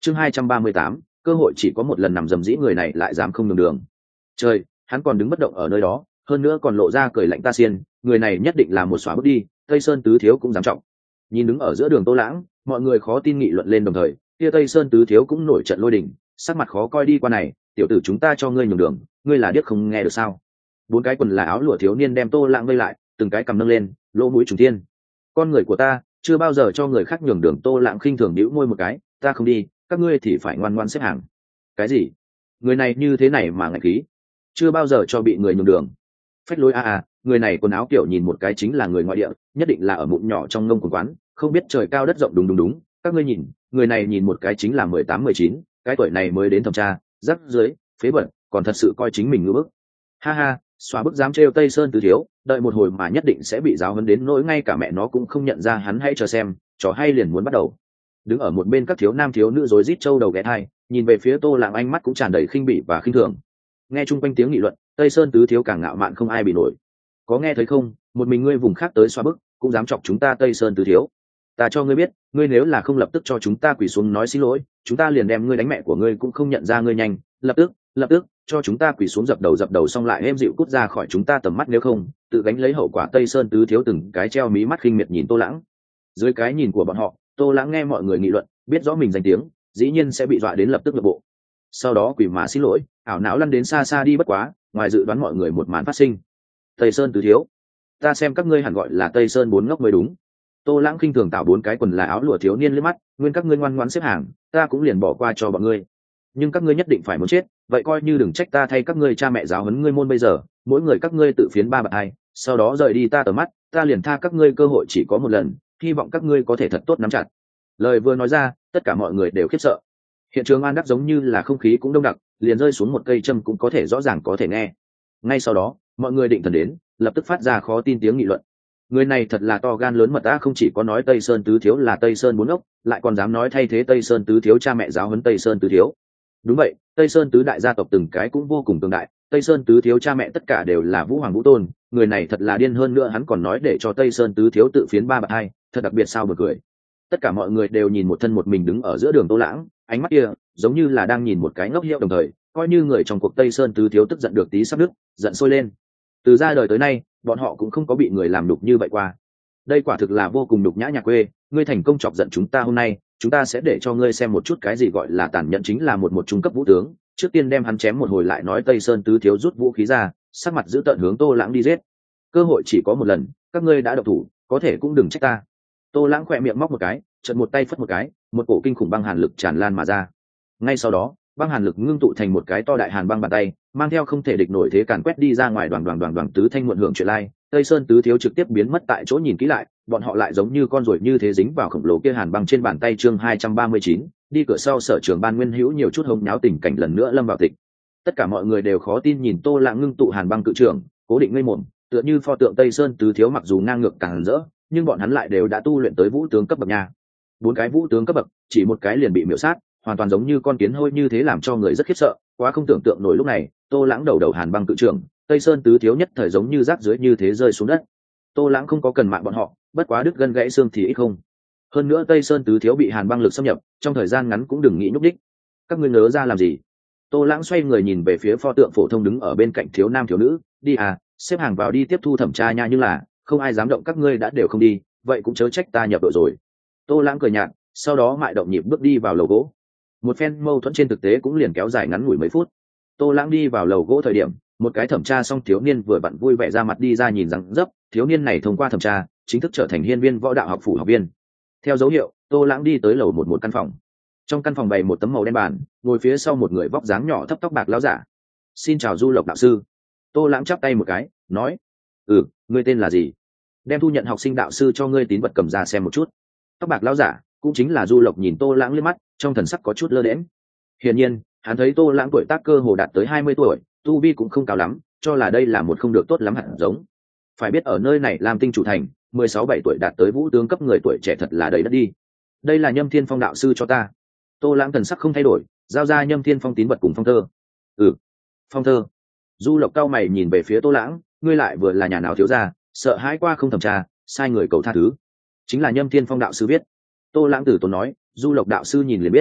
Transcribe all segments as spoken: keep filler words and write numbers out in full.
chương hai trăm ba mươi tám, cơ hội chỉ có một lần, nằm dầm dĩ người này lại dám không nhường đường. Trời, hắn còn đứng bất động ở nơi đó, hơn nữa còn lộ ra cười lạnh ta xiên, người này nhất định là một xóa bước đi, Tây Sơn tứ thiếu cũng dám trọng. Nhìn đứng ở giữa đường Tô Lãng, mọi người khó tin nghị luận lên đồng thời, kia Tây Sơn tứ thiếu cũng nổi trận lôi đình, sắc mặt khó coi đi qua này, tiểu tử chúng ta cho ngươi nhường đường, ngươi là điếc không nghe được sao? Bốn cái quần là áo lụa thiếu niên đem Tô Lãng vây lại, từng cái cầm nâng lên, lỗ mũi trùng thiên. Con người của ta, chưa bao giờ cho người khác nhường đường. Tô Lãng khinh thường bĩu môi một cái, ta không đi, các ngươi thì phải ngoan ngoãn xếp hàng. Cái gì? Người này như thế này mà ngại khí, chưa bao giờ cho bị người nhường đường. Phách lối a a, người này quần áo kiểu nhìn một cái chính là người ngoại địa, nhất định là ở mụn nhỏ trong ngông quán, không biết trời cao đất rộng. Đúng đúng đúng, các ngươi nhìn, người này nhìn một cái chính là mười tám mười chín, cái tuổi này mới đến thẩm tra, rắc dưới, phế bẩn, còn thật sự coi chính mình ngưỡng bức. Ha ha, xóa bức dám trêu Tây Sơn tứ thiếu, đợi một hồi mà nhất định sẽ bị giáo huấn đến nỗi ngay cả mẹ nó cũng không nhận ra hắn. Hãy chờ xem, trò hay liền muốn bắt đầu. Đứng ở một bên các thiếu nam thiếu nữ rối rít trâu đầu ghé thai, nhìn về phía Tô Lãng ánh mắt cũng tràn đầy khinh bỉ và khinh thường. Nghe chung quanh tiếng nghị luận, Tây Sơn tứ thiếu càng ngạo mạn không ai bị nổi. Có nghe thấy không, một mình ngươi vùng khác tới xóa bức cũng dám chọc chúng ta Tây Sơn tứ thiếu. Ta cho ngươi biết, ngươi nếu là không lập tức cho chúng ta quỳ xuống nói xin lỗi, chúng ta liền đem ngươi đánh mẹ của ngươi cũng không nhận ra ngươi. Nhanh, lập tức, lập tức cho chúng ta quỳ xuống dập đầu dập đầu xong lại êm dịu cút ra khỏi chúng ta tầm mắt, nếu không tự gánh lấy hậu quả. Tây Sơn tứ thiếu từng cái treo mí mắt khinh miệt nhìn Tô Lãng. Dưới cái nhìn của bọn họ, Tô Lãng nghe mọi người nghị luận, biết rõ mình danh tiếng dĩ nhiên sẽ bị dọa đến lập tức lập bộ, sau đó quỳ mà xin lỗi, ảo não lăn đến xa xa đi. Bất quá ngoài dự đoán mọi người một màn phát sinh. Tây Sơn tứ thiếu, ta xem các ngươi hẳn gọi là Tây Sơn bốn ngốc mới đúng. Tô Lãng khinh thường tạo bốn cái quần là áo lụa thiếu niên liếc mắt, nguyên các ngươi ngoan ngoãn xếp hàng, ta cũng liền bỏ qua cho bọn ngươi, nhưng các ngươi nhất định phải muốn chết, vậy coi như đừng trách ta thay các ngươi cha mẹ giáo huấn ngươi môn. Bây giờ mỗi người các ngươi tự phiến ba bạt hai, sau đó rời đi ta tầm mắt, ta liền tha các ngươi cơ hội chỉ có một lần, hy vọng các ngươi có thể thật tốt nắm chặt. Lời vừa nói ra, tất cả mọi người đều khiếp sợ. Hiện trường an đắc giống như là không khí cũng đông đặc, liền rơi xuống một cây châm cũng có thể rõ ràng có thể nghe. Ngay sau đó mọi người định thần đến, lập tức phát ra khó tin tiếng nghị luận. Người này thật là to gan lớn mật ta, không chỉ có nói Tây Sơn tứ thiếu là Tây Sơn bốn ốc, lại còn dám nói thay thế Tây Sơn tứ thiếu cha mẹ giáo huấn Tây Sơn tứ thiếu. Đúng vậy, Tây Sơn tứ đại gia tộc từng cái cũng vô cùng cường đại, Tây Sơn tứ thiếu cha mẹ tất cả đều là vũ hoàng vũ tôn, người này thật là điên. Hơn nữa hắn còn nói để cho Tây Sơn tứ thiếu tự phiến ba bạt hai, thật đặc biệt sao buồn cười. Tất cả mọi người đều nhìn một thân một mình đứng ở giữa đường Tô Lãng, ánh mắt kia giống như là đang nhìn một cái ngốc hiệu, đồng thời coi như người trong cuộc Tây Sơn tứ thiếu tức giận được tí sắp nứt, giận sôi lên. Từ ra đời tới nay, bọn họ cũng không có bị người làm đục như vậy qua. Đây quả thực là vô cùng nhục nhã. Nhà quê, ngươi thành công chọc giận chúng ta, hôm nay chúng ta sẽ để cho ngươi xem một chút cái gì gọi là tàn nhẫn, chính là một một trung cấp vũ tướng. Trước tiên đem hắn chém một hồi lại nói. Tây Sơn tứ thiếu rút vũ khí ra, sắc mặt giữ tợn hướng Tô Lãng đi giết. Cơ hội chỉ có một lần, các ngươi đã độc thủ, có thể cũng đừng trách ta. Tô Lãng khỏe miệng móc một cái, chợt một tay phất một cái, một cổ kinh khủng băng hàn lực tràn lan mà ra. Ngay sau đó, băng hàn lực ngưng tụ thành một cái to đại hàn băng bàn tay, mang theo không thể địch nổi thế càn quét đi ra ngoài. Đoàn đoàn đoàn đoàn tứ thanh muộn hưởng chuyện lai, Tây Sơn tứ thiếu trực tiếp biến mất tại chỗ. Nhìn kỹ lại, bọn họ lại giống như con ruồi như thế dính vào khổng lồ kia hàn băng trên bàn tay. Chương hai trăm ba mươi chín, đi cửa sau. Sở trường Ban Nguyên Hữu nhiều chút hông nháo tình cảnh lần nữa lâm vào tịch. Tất cả mọi người đều khó tin nhìn Tô Lãng ngưng tụ hàn băng cự trường, cố định ngây mồm, tựa như pho tượng Tây Sơn tứ thiếu mặc dù ngang ngược càng rỡ, nhưng bọn hắn lại đều đã tu luyện tới vũ tướng cấp bậc nha. Bốn cái vũ tướng cấp bậc, chỉ một cái liền bị miểu sát, hoàn toàn giống như con kiến hôi như thế, làm cho người rất khiếp sợ, quá không tưởng tượng nổi. Lúc này Tô Lãng đầu đầu hàn băng cự trường, Tây Sơn tứ thiếu nhất thời giống như rác dưới như thế rơi xuống đất. Tô Lãng không có cần mạng bọn họ, bất quá đứt gân gãy xương thì ít không. Hơn nữa Tây Sơn tứ thiếu bị hàn băng lực xâm nhập, trong thời gian ngắn cũng đừng nghĩ nhúc đích. Các ngươi nhớ ra làm gì? Tô Lãng xoay người nhìn về phía pho tượng phổ thông đứng ở bên cạnh thiếu nam thiếu nữ, đi à, xếp hàng vào đi tiếp thu thẩm tra nha. Nhưng là không ai dám động, các ngươi đã đều không đi, vậy cũng chớ trách ta nhập đội rồi. Tô Lãng cười nhạt, sau đó mại động nhịp bước đi vào lầu gỗ. Một phen mâu thuẫn trên thực tế cũng liền kéo dài ngắn ngủi mấy phút. Tô Lãng đi vào lầu gỗ thời điểm, một cái thẩm tra xong thiếu niên vừa vặn vui vẻ ra mặt đi ra, nhìn rằng dấp thiếu niên này thông qua thẩm tra chính thức trở thành hiên viên võ đạo học phủ học viên. Theo dấu hiệu, Tô Lãng đi tới lầu một một căn phòng. Trong căn phòng bày một tấm màu đen bàn, ngồi phía sau một người vóc dáng nhỏ thấp tóc bạc lão giả. Xin chào Du Lộc đạo sư. Tô Lãng chắp tay một cái, nói: ừ, ngươi tên là gì? Đem thu nhận học sinh đạo sư cho ngươi tín vật cầm ra xem một chút. Tóc bạc lão giả cũng chính là Du Lộc nhìn Tô Lãng liếc mắt, trong thần sắc có chút lơ đễnh. Hiển nhiên hắn thấy Tô Lãng tuổi tác cơ hồ đạt tới hai mươi tuổi, tu vi cũng không cao lắm, cho là đây là một không được tốt lắm hẳn giống. Phải biết ở nơi này làm tinh chủ thành, mười sáu bảy tuổi đạt tới vũ tướng cấp người tuổi trẻ thật là đầy đất đi. Đây là Nhâm Thiên Phong đạo sư cho ta. Tô Lãng thần sắc không thay đổi, giao ra Nhâm Thiên Phong tín vật cùng phong thơ. Ừ, phong thơ. Du Lộc cao mày nhìn về phía Tô Lãng, ngươi lại vừa là nhà nào thiếu gia, sợ hãi qua không thẩm tra, sai người cầu tha thứ. Chính là Nhâm Thiên Phong đạo sư viết. Tô Lãng tử tốn nói, Du Lộc đạo sư nhìn liền biết.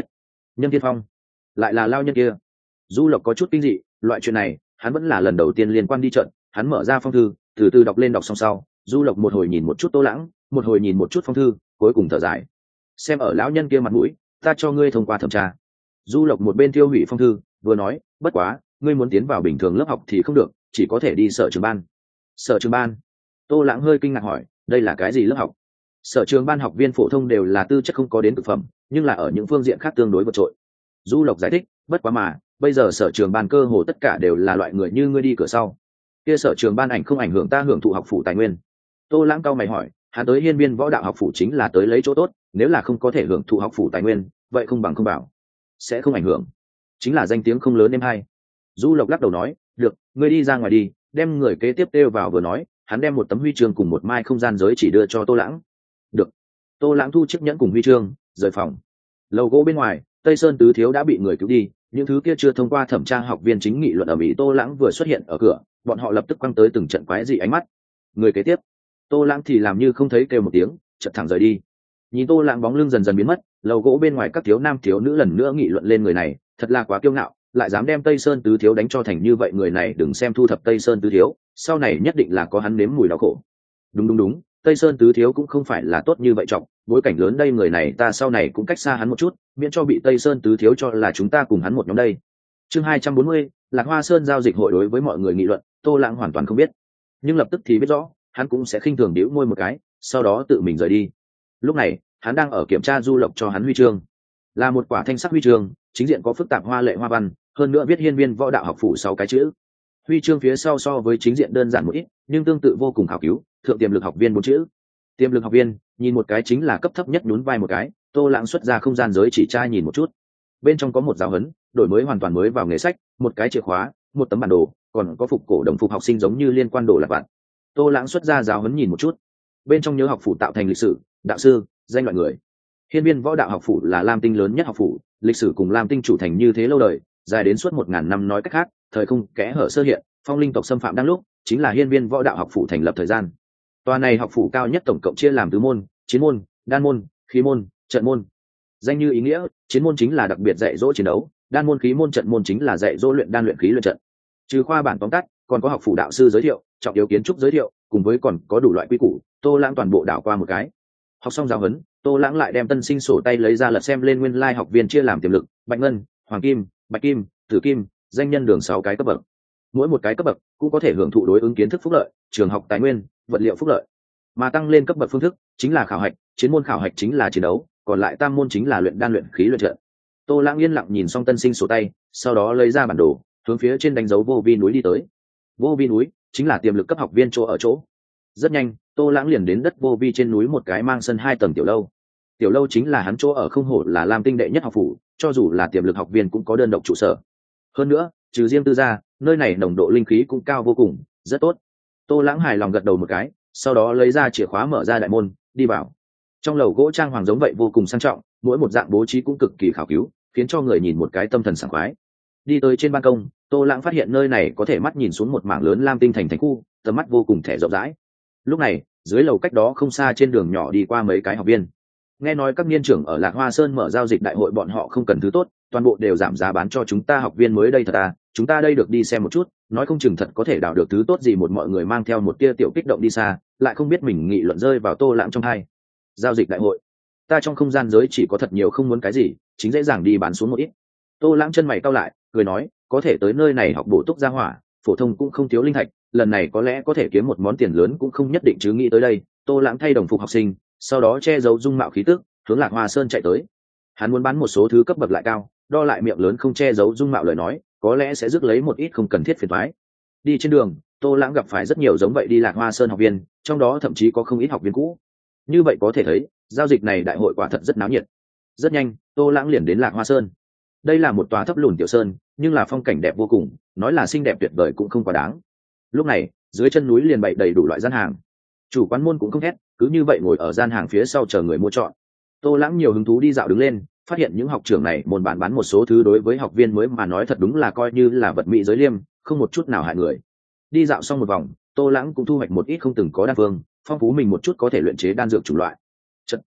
Nhân Tiên Phong, lại là lao nhân kia. Du Lộc có chút kinh dị, loại chuyện này hắn vẫn là lần đầu tiên liên quan đi trận. Hắn mở ra phong thư, từ từ đọc lên đọc xong sau, Du Lộc một hồi nhìn một chút Tô Lãng, một hồi nhìn một chút phong thư, cuối cùng thở dài. Xem ở lão nhân kia mặt mũi, ta cho ngươi thông qua thẩm tra. Du Lộc một bên tiêu hủy phong thư, vừa nói, bất quá ngươi muốn tiến vào bình thường lớp học thì không được, chỉ có thể đi sở trường ban. Sở trường ban? Tô Lãng hơi kinh ngạc hỏi, đây là cái gì lớp học? Sở trường ban học viên phổ thông đều là tư chất không có đến cực phẩm, nhưng là ở những phương diện khác tương đối vượt trội. Du Lộc giải thích, bất quá mà bây giờ sở trường ban cơ hồ tất cả đều là loại người như ngươi đi cửa sau. Kia sở trường ban ảnh không ảnh hưởng ta hưởng thụ học phủ tài nguyên? Tô Lãng cao mày hỏi, hắn tới Hiên Viên Võ Đạo học phủ chính là tới lấy chỗ tốt, nếu là không có thể hưởng thụ học phủ tài nguyên, vậy không bằng không bảo. Sẽ không ảnh hưởng, chính là danh tiếng không lớn em hay. Du Lộc lắc đầu nói, được, ngươi đi ra ngoài đi, đem người kế tiếp kêu vào vừa nói, hắn đem một tấm huy chương cùng một mai không gian giới chỉ đưa cho Tô Lãng. Được. Tô Lãng thu chiếc nhẫn cùng huy chương, rời phòng. Lầu gỗ bên ngoài, Tây Sơn tứ thiếu đã bị người cứu đi, những thứ kia chưa thông qua thẩm tra học viên chính nghị luận ở Mỹ. Tô Lãng vừa xuất hiện ở cửa, bọn họ lập tức quăng tới từng trận quái dị ánh mắt. Người kế tiếp, Tô Lãng thì làm như không thấy, kêu một tiếng, chợt thẳng rời đi. Nhìn Tô Lãng bóng lưng dần dần biến mất, lầu gỗ bên ngoài các thiếu nam thiếu nữ lần nữa nghị luận lên người này, thật là quá kiêu ngạo, lại dám đem Tây Sơn tứ thiếu đánh cho thành như vậy. Người này đừng xem thu thập Tây Sơn tứ thiếu, sau này nhất định là có hắn nếm mùi đau khổ. Đúng đúng đúng, Tây Sơn tứ thiếu cũng không phải là tốt như vậy trọng, bối cảnh lớn đây, người này ta sau này cũng cách xa hắn một chút, miễn cho bị Tây Sơn tứ thiếu cho là chúng ta cùng hắn một nhóm đây. Chương hai trăm bốn mươi, Lạc Hoa Sơn giao dịch hội. Đối với mọi người nghị luận, Tô Lãng hoàn toàn không biết, nhưng lập tức thì biết rõ, hắn cũng sẽ khinh thường đĩu môi một cái, sau đó tự mình rời đi. Lúc này, hắn đang ở kiểm tra Du Lộc cho hắn huy chương, là một quả thanh sắc huy chương, chính diện có phức tạp hoa lệ hoa văn, hơn nữa viết Hiên Viên Võ Đạo học phủ sáu cái chữ. Huy chương phía sau so với chính diện đơn giản một ít, nhưng tương tự vô cùng khảo cứu, thượng tiềm lực học viên bốn chữ. Tiềm lực học viên, nhìn một cái chính là cấp thấp nhất, nhún vai một cái. Tô Lãng xuất ra không gian giới chỉ trai nhìn một chút, bên trong có một giáo huấn, đổi mới hoàn toàn mới vào nghề sách, một cái chìa khóa, một tấm bản đồ, còn có phục cổ đồng phục học sinh giống như liên quan đồ lặt vặt. Tô Lãng xuất ra giáo huấn nhìn một chút, bên trong nhớ học phủ tạo thành lịch sử, đạo sư, danh loại người. Hiên Viên Võ Đạo học phủ là Lam Tinh lớn nhất học phủ, lịch sử cùng Lam Tinh chủ thành như thế lâu đời, dài đến suốt một ngàn năm. Nói cách khác, thời không kẽ hở sơ hiện, phong linh tộc xâm phạm đang lúc, chính là Hiên Viên Võ Đạo học phủ thành lập thời gian. Tòa này học phủ cao nhất tổng cộng chia làm tứ môn: chiến môn, đan môn, khí môn, trận môn. Danh như ý nghĩa, chiến môn chính là đặc biệt dạy dỗ chiến đấu, đan môn khí môn trận môn chính là dạy dỗ luyện đan luyện khí luyện trận. Trừ khoa bản tóm tắt, còn có học phủ đạo sư giới thiệu, trọng yếu kiến trúc giới thiệu, cùng với còn có đủ loại quy củ. Tô Lãng toàn bộ đảo qua một cái. Học xong giáo huấn, Tô Lãng lại đem tân sinh sổ tay lấy ra lật xem lên nguyên lai học viên chia làm tiềm lực, bạch ngân, hoàng kim, bạch kim, tử kim, danh nhân đường sáu cái cấp bậc. Mỗi một cái cấp bậc cũng có thể hưởng thụ đối ứng kiến thức phúc lợi, trường học tài nguyên, vật liệu phúc lợi. Mà tăng lên cấp bậc phương thức chính là khảo hạch, chiến môn khảo hạch chính là chiến đấu, còn lại tam môn chính là luyện đan luyện khí luyện trận. Tô Lãng yên lặng nhìn xong tân sinh sổ tay, sau đó lấy ra bản đồ, hướng phía trên đánh dấu vô vi núi đi tới. Vô vi núi chính là tiềm lực cấp học viên chỗ ở chỗ. Rất nhanh, Tô Lãng liền đến đất vô vi trên núi một cái mang sân hai tầng tiểu lâu. Tiểu lâu chính là hắn chỗ ở, không hổ là Lam Tinh đệ nhất học phủ, cho dù là tiềm lực học viên cũng có đơn độc trụ sở. Hơn nữa, trừ riêng tư gia, nơi này nồng độ linh khí cũng cao vô cùng, rất tốt. Tô Lãng hài lòng gật đầu một cái, sau đó lấy ra chìa khóa mở ra đại môn, đi vào. Trong lầu gỗ trang hoàng giống vậy vô cùng sang trọng, mỗi một dạng bố trí cũng cực kỳ khảo cứu, khiến cho người nhìn một cái tâm thần sảng khoái. Đi tới trên ban công, Tô Lãng phát hiện nơi này có thể mắt nhìn xuống một mảng lớn Lam Tinh thành thành khu, tầm mắt vô cùng thẻ rộng rãi. Lúc này, dưới lầu cách đó không xa trên đường nhỏ đi qua mấy cái học viên. Nghe nói các niên trưởng ở Lạc Hoa Sơn mở giao dịch đại hội, bọn họ không cần thứ tốt, toàn bộ đều giảm giá bán cho chúng ta học viên mới đây. Thật à, chúng ta đây được đi xem một chút, nói không chừng thật có thể đào được thứ tốt gì. Một mọi người mang theo một tia tiểu kích động đi xa, lại không biết mình nghị luận rơi vào Tô Lãng trong hai. Giao dịch đại hội, ta trong không gian giới chỉ có thật nhiều, không muốn cái gì, chính dễ dàng đi bán xuống một ít. Tô Lãng chân mày cau lại, cười nói, có thể tới nơi này học bổ túc gia hỏa, phổ thông cũng không thiếu linh thạch, lần này có lẽ có thể kiếm một món tiền lớn cũng không nhất định chứ. Nghĩ tới đây, Tô Lãng thay đồng phục học sinh, sau đó che giấu dung mạo khí tức, hướng Lạc Hoa Sơn chạy tới. Hắn muốn bán một số thứ cấp bậc lại cao, đo lại miệng lớn không che giấu dung mạo lời nói, có lẽ sẽ rước lấy một ít không cần thiết phiền toái. Đi trên đường, Tô Lãng gặp phải rất nhiều giống vậy đi Lạc Hoa Sơn học viên, trong đó thậm chí có không ít học viên cũ. Như vậy có thể thấy, giao dịch này đại hội quả thật rất náo nhiệt. Rất nhanh, Tô Lãng liền đến Lạc Hoa Sơn. Đây là một tòa thấp lùn tiểu sơn, nhưng là phong cảnh đẹp vô cùng, nói là xinh đẹp tuyệt vời cũng không quá đáng. Lúc này, dưới chân núi liền bày đầy đủ loại gian hàng. Chủ quán môn cũng không hét, cứ như vậy ngồi ở gian hàng phía sau chờ người mua chọn. Tô Lãng nhiều hứng thú đi dạo đứng lên, phát hiện những học trưởng này môn bán bán một số thứ đối với học viên mới mà nói thật đúng là coi như là vật mỹ giới liêm, không một chút nào hại người. Đi dạo xong một vòng, Tô Lãng cũng thu hoạch một ít không từng có đan phương, phong phú mình một chút có thể luyện chế đan dược chủng loại. Chật,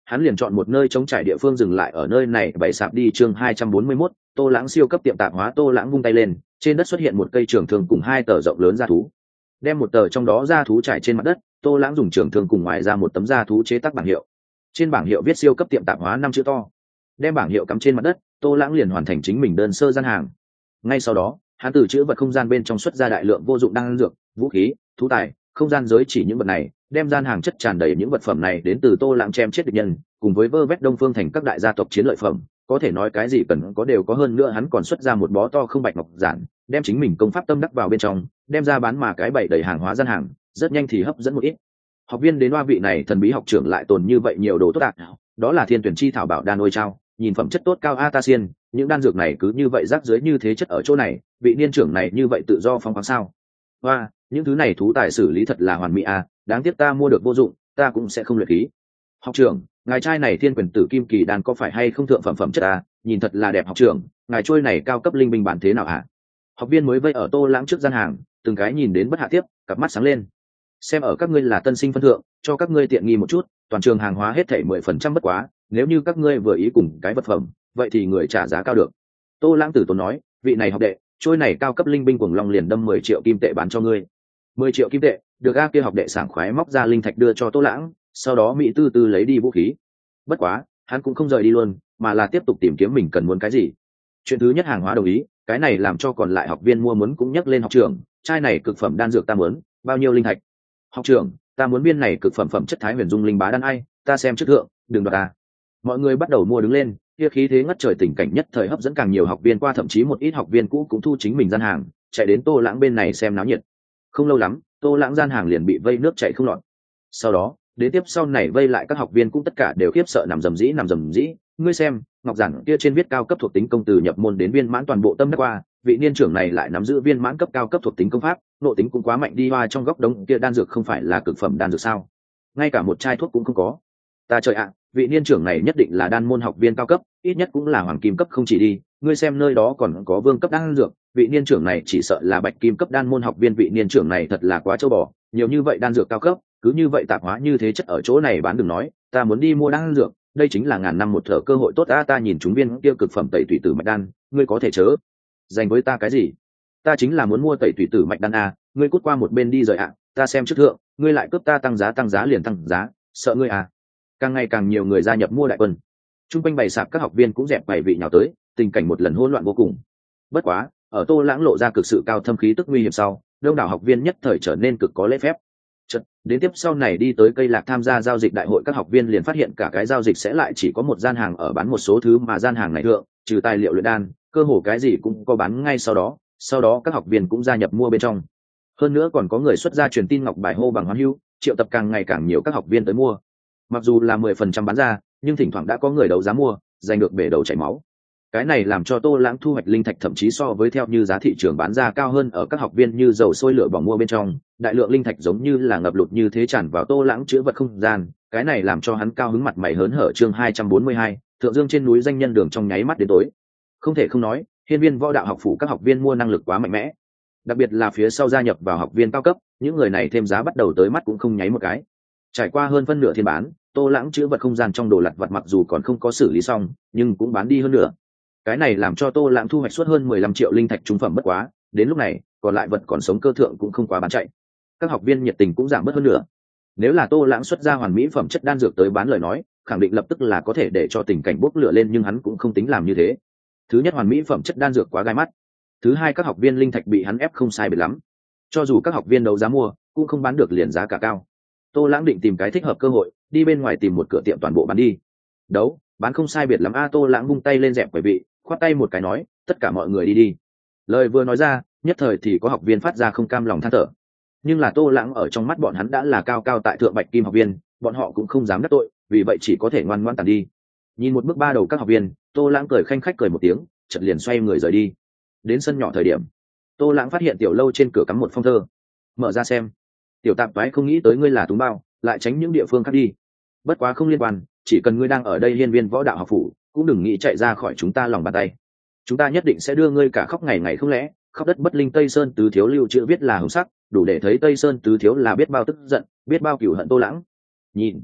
hắn liền chọn một nơi trống trải địa phương dừng lại ở nơi này bày sạp đi. Chương hai trăm bốn mươi mốt, Tô Lãng siêu cấp tiệm tạp hóa. Tô Lãng vung tay lên, trên đất xuất hiện một cây trường thương cùng hai tờ rộng lớn da thú. Đem một tờ trong đó da thú trải trên mặt đất, Tô Lãng dùng trường thương cùng ngoài ra một tấm da thú chế tác bảng hiệu. Trên bảng hiệu viết siêu cấp tiệm tạp hóa năm chữ to. Đem bảng hiệu cắm trên mặt đất, Tô Lãng liền hoàn thành chính mình đơn sơ gian hàng. Ngay sau đó, hắn từ chữ vật không gian bên trong xuất ra đại lượng vô dụng đan dược, vũ khí, thú tài, không gian giới chỉ những vật này, đem gian hàng chất tràn đầy những vật phẩm này đến từ Tô Lãng chém chết địch nhân, cùng với vơ vét Đông Phương thành các đại gia tộc chiến lợi phẩm, có thể nói cái gì cần có đều có. Hơn nữa hắn còn xuất ra một bó to không bạch ngọc giản, đem chính mình công pháp tâm đắc vào bên trong, đem ra bán mà cái bày đầy hàng hóa gian hàng, rất nhanh thì hấp dẫn một ít học viên đến. Hoa vị này thần bí học trưởng lại tồn như vậy nhiều đồ tốt đạt, đó là thiên tuyển chi thảo bảo đan ôi trao, nhìn phẩm chất tốt cao a ta xiên, những đan dược này cứ như vậy rác dưới như thế chất ở chỗ này, vị niên trưởng này như vậy tự do phóng khoáng sao? Hoa, những thứ này thú tài xử lý thật là hoàn mỹ a, đáng tiếc ta mua được vô dụng, ta cũng sẽ không luyện khí. Học trưởng, ngài trai này thiên quyền tử kim kỳ đan có phải hay không thượng phẩm phẩm chất a, nhìn thật là đẹp. Học trưởng, ngài trôi này cao cấp linh binh bản thế nào hả? Học viên mới vây ở Tô Lãng trước gian hàng, từng cái nhìn đến bất hạ tiếp, cặp mắt sáng lên. Xem ở các ngươi là tân sinh phân thượng, cho các ngươi tiện nghi một chút, toàn trường hàng hóa hết thảy mười phần trăm bất quá, nếu như các ngươi vừa ý cùng cái vật phẩm, vậy thì người trả giá cao được. Tô Lãng tử tốn nói, vị này học đệ, trôi này cao cấp linh binh cuồng long liền đâm mười triệu kim tệ bán cho ngươi. Mười triệu kim tệ, được a. Kia học đệ sảng khoái móc ra linh thạch đưa cho Tô Lãng, sau đó mỹ tư tư lấy đi vũ khí. Bất quá, hắn cũng không rời đi luôn, mà là tiếp tục tìm kiếm mình cần muốn cái gì. Chuyện thứ nhất hàng hóa đồng ý, cái này làm cho còn lại học viên mua muốn cũng nhắc lên. Học trưởng, chai này cực phẩm đan dược ta muốn, bao nhiêu linh thạch? Học trưởng, ta muốn viên này cực phẩm phẩm chất Thái Huyền Dung linh bá đan. Ai, ta xem trước thượng, đừng đoạt ta. Mọi người bắt đầu mua đứng lên, kia khí thế ngất trời tình cảnh nhất thời hấp dẫn càng nhiều học viên qua, thậm chí một ít học viên cũ cũng thu chính mình gian hàng, chạy đến Tô Lãng bên này xem náo nhiệt. Không lâu lắm, Tô Lãng gian hàng liền bị vây nước chảy không lọt. Sau đó, đến tiếp sau này vây lại các học viên cũng tất cả đều khiếp sợ nằm rầm rĩ nằm rầm rĩ. Ngươi xem, ngọc giản kia trên viết cao cấp thuộc tính công từ nhập môn đến viên mãn toàn bộ tâm đắc qua, vị niên trưởng này lại nắm giữ viên mãn cấp cao cấp thuộc tính công pháp, nội tính cũng quá mạnh đi. Hoa, trong góc đống kia đan dược không phải là cực phẩm đan dược sao? Ngay cả một chai thuốc cũng không có. Ta trời ạ, vị niên trưởng này nhất định là đan môn học viên cao cấp, ít nhất cũng là hoàng kim cấp không chỉ đi. Ngươi xem nơi đó còn có vương cấp đan dược, vị niên trưởng này chỉ sợ là bạch kim cấp đan môn học viên. Vị niên trưởng này thật là quá trâu bò, nhiều như vậy đan dược cao cấp, cứ như vậy tạp hóa như thế chất ở chỗ này bán. Đừng nói, ta muốn đi mua đan dược, đây chính là ngàn năm một thở cơ hội tốt. Ta ta nhìn chúng viên kia cực phẩm tẩy thủy tử mạch đan, ngươi có thể chớ dành với ta cái gì? Ta chính là muốn mua tẩy thủy tử mạch đan a, ngươi cút qua một bên đi rời ạ. Ta xem trước thượng, ngươi lại cướp ta, tăng giá tăng giá liền tăng giá, sợ ngươi à? Càng ngày càng nhiều người gia nhập mua đại quân, trung quanh bày sạp các học viên cũng dẹp bày vị nhào tới, tình cảnh một lần hỗn loạn vô cùng. Bất quá, ở Tô Lãng lộ ra cực sự cao thâm khí tức nguy hiểm sau, đông đảo học viên nhất thời trở nên cực có lễ phép. Chật, đến tiếp sau này đi tới cây lạc tham gia giao dịch đại hội, các học viên liền phát hiện cả cái giao dịch sẽ lại chỉ có một gian hàng ở bán một số thứ, mà gian hàng này thượng trừ tài liệu luyện đan, cơ hồ cái gì cũng có bán ngay sau đó. Sau đó các học viên cũng gia nhập mua bên trong. Hơn nữa còn có người xuất ra truyền tin ngọc bài hô bằng hoan hưu, triệu tập càng ngày càng nhiều các học viên tới mua. Mặc dù là mười phần trăm bán ra, nhưng thỉnh thoảng đã có người đấu giá mua, giành được bể đầu chảy máu. Cái này làm cho Tô Lãng thu hoạch linh thạch thậm chí so với theo như giá thị trường bán ra cao hơn. Ở các học viên như dầu sôi lửa bỏng mua bên trong, đại lượng linh thạch giống như là ngập lụt như thế tràn vào Tô Lãng chứa vật không gian, cái này làm cho hắn cao hứng mặt mày hớn hở. Chương hai trăm bốn mươi hai, thượng dương trên núi danh nhân đường trong nháy mắt đến tối. Không thể không nói, hiên viên võ đạo học phủ các học viên mua năng lực quá mạnh mẽ, đặc biệt là phía sau gia nhập vào học viên cao cấp, những người này thêm giá bắt đầu tới mắt cũng không nháy một cái. Trải qua hơn phân nửa thiên bán, Tô Lãng chứa vật không gian trong đồ lặt vặt mặc dù còn không có xử lý xong, nhưng cũng bán đi hơn nửa. Cái này làm cho Tô Lãng thu hoạch suốt hơn mười lăm triệu linh thạch trung phẩm. Bất quá, đến lúc này, còn lại vật còn sống cơ thượng cũng không quá bán chạy. Các học viên nhiệt tình cũng giảm bớt hơn nữa. Nếu là Tô Lãng xuất ra hoàn mỹ phẩm chất đan dược tới bán lời nói, khẳng định lập tức là có thể để cho tình cảnh bốc lửa lên, nhưng hắn cũng không tính làm như thế. Thứ nhất, hoàn mỹ phẩm chất đan dược quá gai mắt. Thứ hai, các học viên linh thạch bị hắn ép không sai biệt lắm. Cho dù các học viên đấu giá mua, cũng không bán được liền giá cả cao. Tô Lãng định tìm cái thích hợp cơ hội, đi bên ngoài tìm một cửa tiệm toàn bộ bán đi. Đấu, bán không sai biệt lắm a. Tô Lãng vung tay lên dẹp quầy vị, khoát tay một cái nói, tất cả mọi người đi đi. Lời vừa nói ra, nhất thời thì có học viên phát ra không cam lòng than thở. Nhưng là Tô Lãng ở trong mắt bọn hắn đã là cao cao tại thượng bạch kim học viên, bọn họ cũng không dám đắc tội, vì vậy chỉ có thể ngoan ngoãn tàn đi. Nhìn một bước ba đầu các học viên, Tô Lãng cười khanh khách cười một tiếng, chợt liền xoay người rời đi. Đến sân nhỏ thời điểm, Tô Lãng phát hiện tiểu lâu trên cửa cắm một phong thơ. Mở ra xem. Tiểu tạp toái, không nghĩ tới ngươi là túng bao, lại tránh những địa phương khác đi. Bất quá không liên quan, chỉ cần ngươi đang ở đây hiên viên võ đạo học phủ, cũng đừng nghĩ chạy ra khỏi chúng ta lòng bàn tay. Chúng ta nhất định sẽ đưa ngươi cả khóc ngày ngày không lẽ, khóc đất bất linh. Tây Sơn tứ thiếu lưu chữ viết là hồng sắc, đủ để thấy Tây Sơn tứ thiếu là biết bao tức giận, biết bao cừu hận Tô Lãng. Nhìn,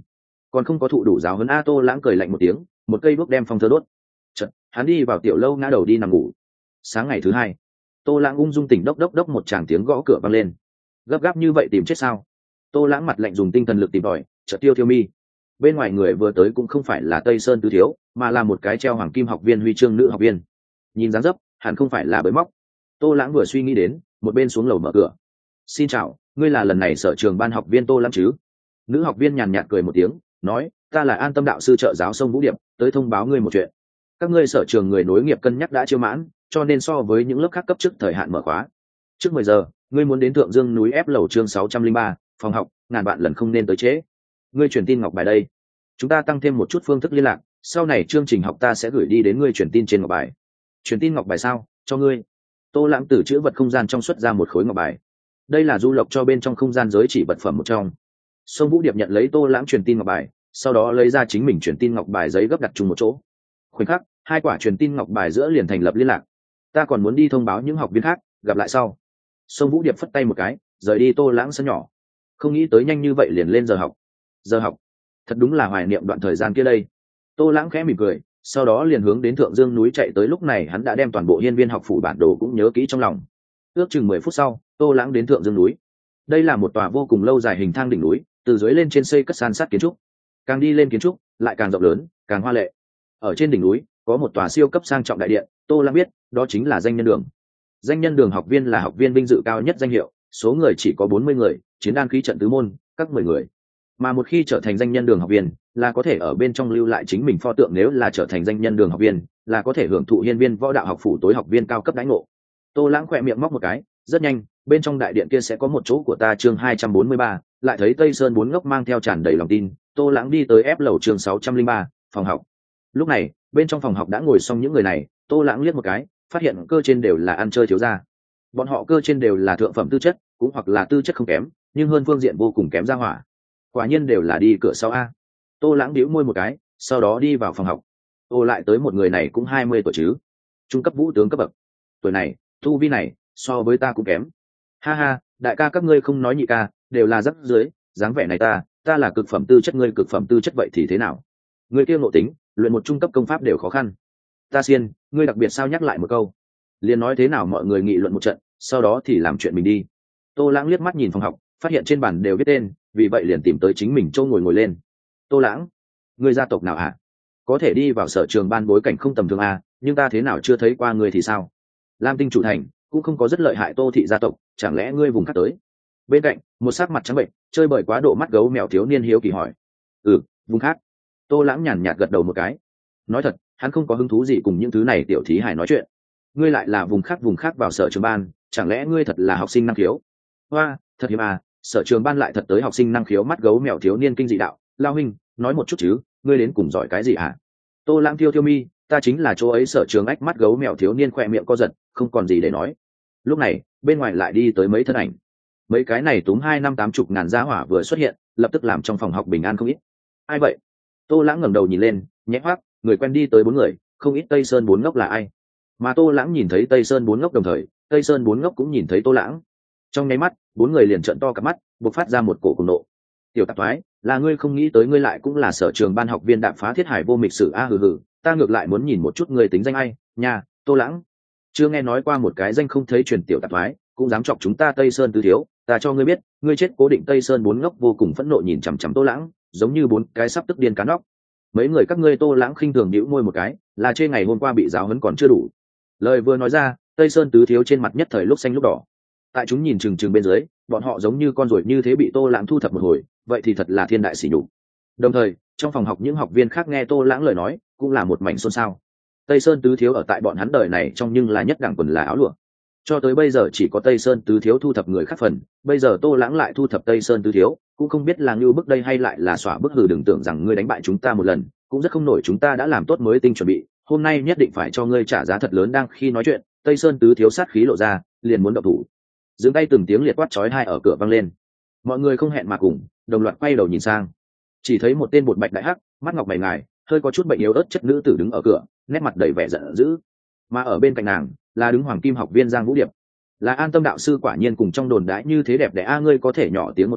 còn không có thụ đủ giáo huấn a. Tô Lãng cười lạnh một tiếng, một cây đuốc đem phong thơ đốt. Chợt hắn đi vào tiểu lâu ngã đầu đi nằm ngủ. Sáng ngày thứ hai, Tô Lãng ung dung tỉnh, đốc đốc đốc một tràng tiếng gõ cửa vang lên. Gấp gáp như vậy tìm chết sao? Tô Lãng mặt lạnh dùng tinh thần lực tìm tòi, chợt tiêu thiêu mi. Bên ngoài người vừa tới cũng không phải là Tây Sơn tứ thiếu, mà là một cái treo hoàng kim học viên huy chương nữ học viên. Nhìn dáng dấp hẳn không phải là bới móc. Tô Lãng vừa suy nghĩ đến, một bên xuống lầu mở cửa. Xin chào, ngươi là lần này sở trường ban học viên Tô Lãng chứ? Nữ học viên nhàn nhạt cười một tiếng, nói, ta là An Tâm đạo sư trợ giáo sông Vũ Điệp, tới thông báo ngươi một chuyện. Các ngươi sở trường người nối nghiệp cân nhắc đã chiêu mãn, cho nên so với những lớp khác cấp trước thời hạn mở khóa. Trước mười giờ, ngươi muốn đến Thượng Dương núi ép lầu chương sáu trăm linh ba, phòng học, ngàn vạn lần không nên tới trễ. Ngươi truyền tin ngọc bài đây. Chúng ta tăng thêm một chút phương thức liên lạc, sau này chương trình học ta sẽ gửi đi đến ngươi truyền tin trên ngọc bài. Truyền tin ngọc bài sao? Cho ngươi. Tô Lãng từ chữ vật không gian trong xuất ra một khối ngọc bài. Đây là du lộc cho bên trong không gian giới chỉ vật phẩm một trong. Sông Vũ Điệp nhận lấy Tô Lãng truyền tin ngọc bài, sau đó lấy ra chính mình truyền tin ngọc bài giấy gấp đặt chung một chỗ. Khoảnh khắc, hai quả truyền tin ngọc bài giữa liền thành lập liên lạc. Ta còn muốn đi thông báo những học viên khác, gặp lại sau. Sông Vũ Điệp phất tay một cái, rời đi Tô Lãng sân nhỏ. Không nghĩ tới nhanh như vậy liền lên giờ học. Giờ học, thật đúng là hoài niệm đoạn thời gian kia đây. Tô Lãng khẽ mỉm cười, sau đó liền hướng đến Thượng Dương núi chạy tới. Lúc này hắn đã đem toàn bộ hiên viên học phủ bản đồ cũng nhớ kỹ trong lòng. Ước chừng mười phút sau, Tô Lãng đến Thượng Dương núi. Đây là một tòa vô cùng lâu dài hình thang đỉnh núi, từ dưới lên trên xây cất san sát kiến trúc. Càng đi lên kiến trúc, lại càng rộng lớn, càng hoa lệ. Ở trên đỉnh núi, có một tòa siêu cấp sang trọng đại điện, Tô Lãng biết, đó chính là danh nhân đường. Danh nhân đường học viên là học viên vinh dự cao nhất danh hiệu, số người chỉ có bốn mươi người, chiến đan khí trận tứ môn, các mười người. Mà một khi trở thành danh nhân đường học viên, là có thể ở bên trong lưu lại chính mình pho tượng, nếu là trở thành danh nhân đường học viên, là có thể hưởng thụ hiên viên võ đạo học phủ tối học viên cao cấp đãi ngộ. Tô Lãng khẽ miệng móc một cái, rất nhanh, bên trong đại điện kia sẽ có một chỗ của ta chương hai trăm bốn mươi ba, lại thấy Tây Sơn bốn ngốc mang theo tràn đầy lòng tin, Tô Lãng đi tới ép lầu chương sáu trăm linh ba, phòng học. Lúc này, bên trong phòng học đã ngồi xong những người này, Tô Lãng liếc một cái, phát hiện cơ trên đều là ăn chơi thiếu gia. Bọn họ cơ trên đều là thượng phẩm tư chất, cũng hoặc là tư chất không kém, nhưng hơn phương diện vô cùng kém ra hỏa. Quả nhiên đều là đi cửa sau a. Tô Lãng bĩu môi một cái, sau đó đi vào phòng học. Ô lại tới một người này cũng hai mươi tuổi chứ, trung cấp vũ tướng cấp bậc. Tuổi này, tu vi này, so với ta cũng kém. Ha ha, đại ca các ngươi không nói nhị ca, đều là rắc dưới, dáng vẻ này ta, ta là cực phẩm tư chất, ngươi cực phẩm tư chất vậy thì thế nào? Ngươi kia ngộ tính, luyện một trung cấp công pháp đều khó khăn. Ta xiên, ngươi đặc biệt sao nhắc lại một câu? Liền nói thế nào mọi người nghị luận một trận, sau đó thì làm chuyện mình đi. Tô Lãng liếc mắt nhìn phòng học, phát hiện trên bàn đều viết tên, vì vậy liền tìm tới chính mình châu ngồi ngồi lên. Tô Lãng, ngươi gia tộc nào hả? Có thể đi vào sở trường ban bối cảnh không tầm thường à, nhưng ta thế nào chưa thấy qua ngươi thì sao? Lam Tinh chủ thành cũng không có rất lợi hại Tô thị gia tộc, chẳng lẽ ngươi vùng khác tới? Bên cạnh, một sắc mặt trắng bệnh, chơi bời quá độ mắt gấu mèo thiếu niên hiếu kỳ hỏi. Ừ, vùng khác. Tô Lãng nhàn nhạt gật đầu một cái. Nói thật, hắn không có hứng thú gì cùng những thứ này tiểu thí hải nói chuyện. Ngươi lại là vùng khác vùng khác vào sở trường ban, chẳng lẽ ngươi thật là học sinh năng khiếu? Hoa, thật hiếm à, sở trường ban lại thật tới học sinh năng khiếu. Mắt gấu mèo thiếu niên kinh dị đạo, lao huynh, nói một chút chứ, ngươi đến cùng giỏi cái gì hả? Tô Lãng thiêu thiêu mi, ta chính là chỗ ấy sở trường ách. Mắt gấu mèo thiếu niên khỏe miệng co giật, không còn gì để nói. Lúc này, bên ngoài lại đi tới mấy thân ảnh. Mấy cái này túm hai năm tám chục ngàn gia hỏa vừa xuất hiện, lập tức làm trong phòng học bình an không ít. Ai vậy? Tô Lãng ngẩng đầu nhìn lên, nhẽ hoác, người quen đi tới bốn người, không ít Tây Sơn bốn ngốc là ai? Mà Tô Lãng nhìn thấy Tây Sơn bốn ngốc đồng thời, Tây Sơn bốn ngốc cũng nhìn thấy Tô Lãng. Trong nháy mắt, bốn người liền trợn to cặp mắt, bộc phát ra một cổ cùng nộ. Tiểu tạp thoái, là ngươi không nghĩ tới ngươi lại cũng là sở trường ban học viên đạp phá thiết hải vô mịch sử a. Hừ hừ, ta ngược lại muốn nhìn một chút ngươi tính danh ai nha. Tô Lãng, chưa nghe nói qua một cái danh không thấy truyền tiểu tạp thoái, cũng dám chọc chúng ta Tây Sơn tứ thiếu. Ta cho ngươi biết, ngươi chết cố định. Tây Sơn bốn ngốc vô cùng phẫn nộ nhìn chằm chằm Tô Lãng, giống như bốn cái sắp tức điên cá nóc. Mấy người các ngươi. Tô Lãng khinh thường nhíu môi một cái, là chê ngày hôm qua bị giáo huấn còn chưa đủ. Lời vừa nói ra, Tây Sơn tứ thiếu trên mặt nhất thời lúc xanh lúc đỏ. Tại chúng nhìn chừng chừng bên dưới, bọn họ giống như con ruồi như thế bị Tô Lãng thu thập một hồi, vậy thì thật là thiên đại sỉ nhục. Đồng thời, trong phòng học những học viên khác nghe Tô Lãng lời nói, cũng là một mảnh xôn xao. Tây Sơn tứ thiếu ở tại bọn hắn đời này trong nhưng là nhất đẳng quần là áo lụa. Cho tới bây giờ chỉ có Tây Sơn tứ thiếu thu thập người khác phần, bây giờ Tô Lãng lại thu thập Tây Sơn tứ thiếu, cũng không biết là ngưu bức đây hay lại là xỏa bức. Hừ, đừng tưởng rằng ngươi đánh bại chúng ta một lần, cũng rất không nổi, chúng ta đã làm tốt mới tinh chuẩn bị, hôm nay nhất định phải cho ngươi trả giá thật lớn. Đang khi nói chuyện, Tây Sơn tứ thiếu sát khí lộ ra, liền muốn động thủ. Dừng tay, từng tiếng liệt quát chói tai ở cửa vang lên. Mọi người không hẹn mà cùng, đồng loạt quay đầu nhìn sang. Chỉ thấy một tên bột bạch đại hắc, mắt ngọc mày ngài, hơi có chút bệnh yếu ớt chất nữ tử đứng ở cửa, nét mặt đầy vẻ giận dữ. Mà ở bên cạnh nàng là đứng hoàng kim học viên Giang Vũ Điệp. Là An Tâm đạo sư, quả nhiên cùng trong đồn đãi như thế đẹp đẽ a. Ngươi có thể nhỏ tiếng một chút,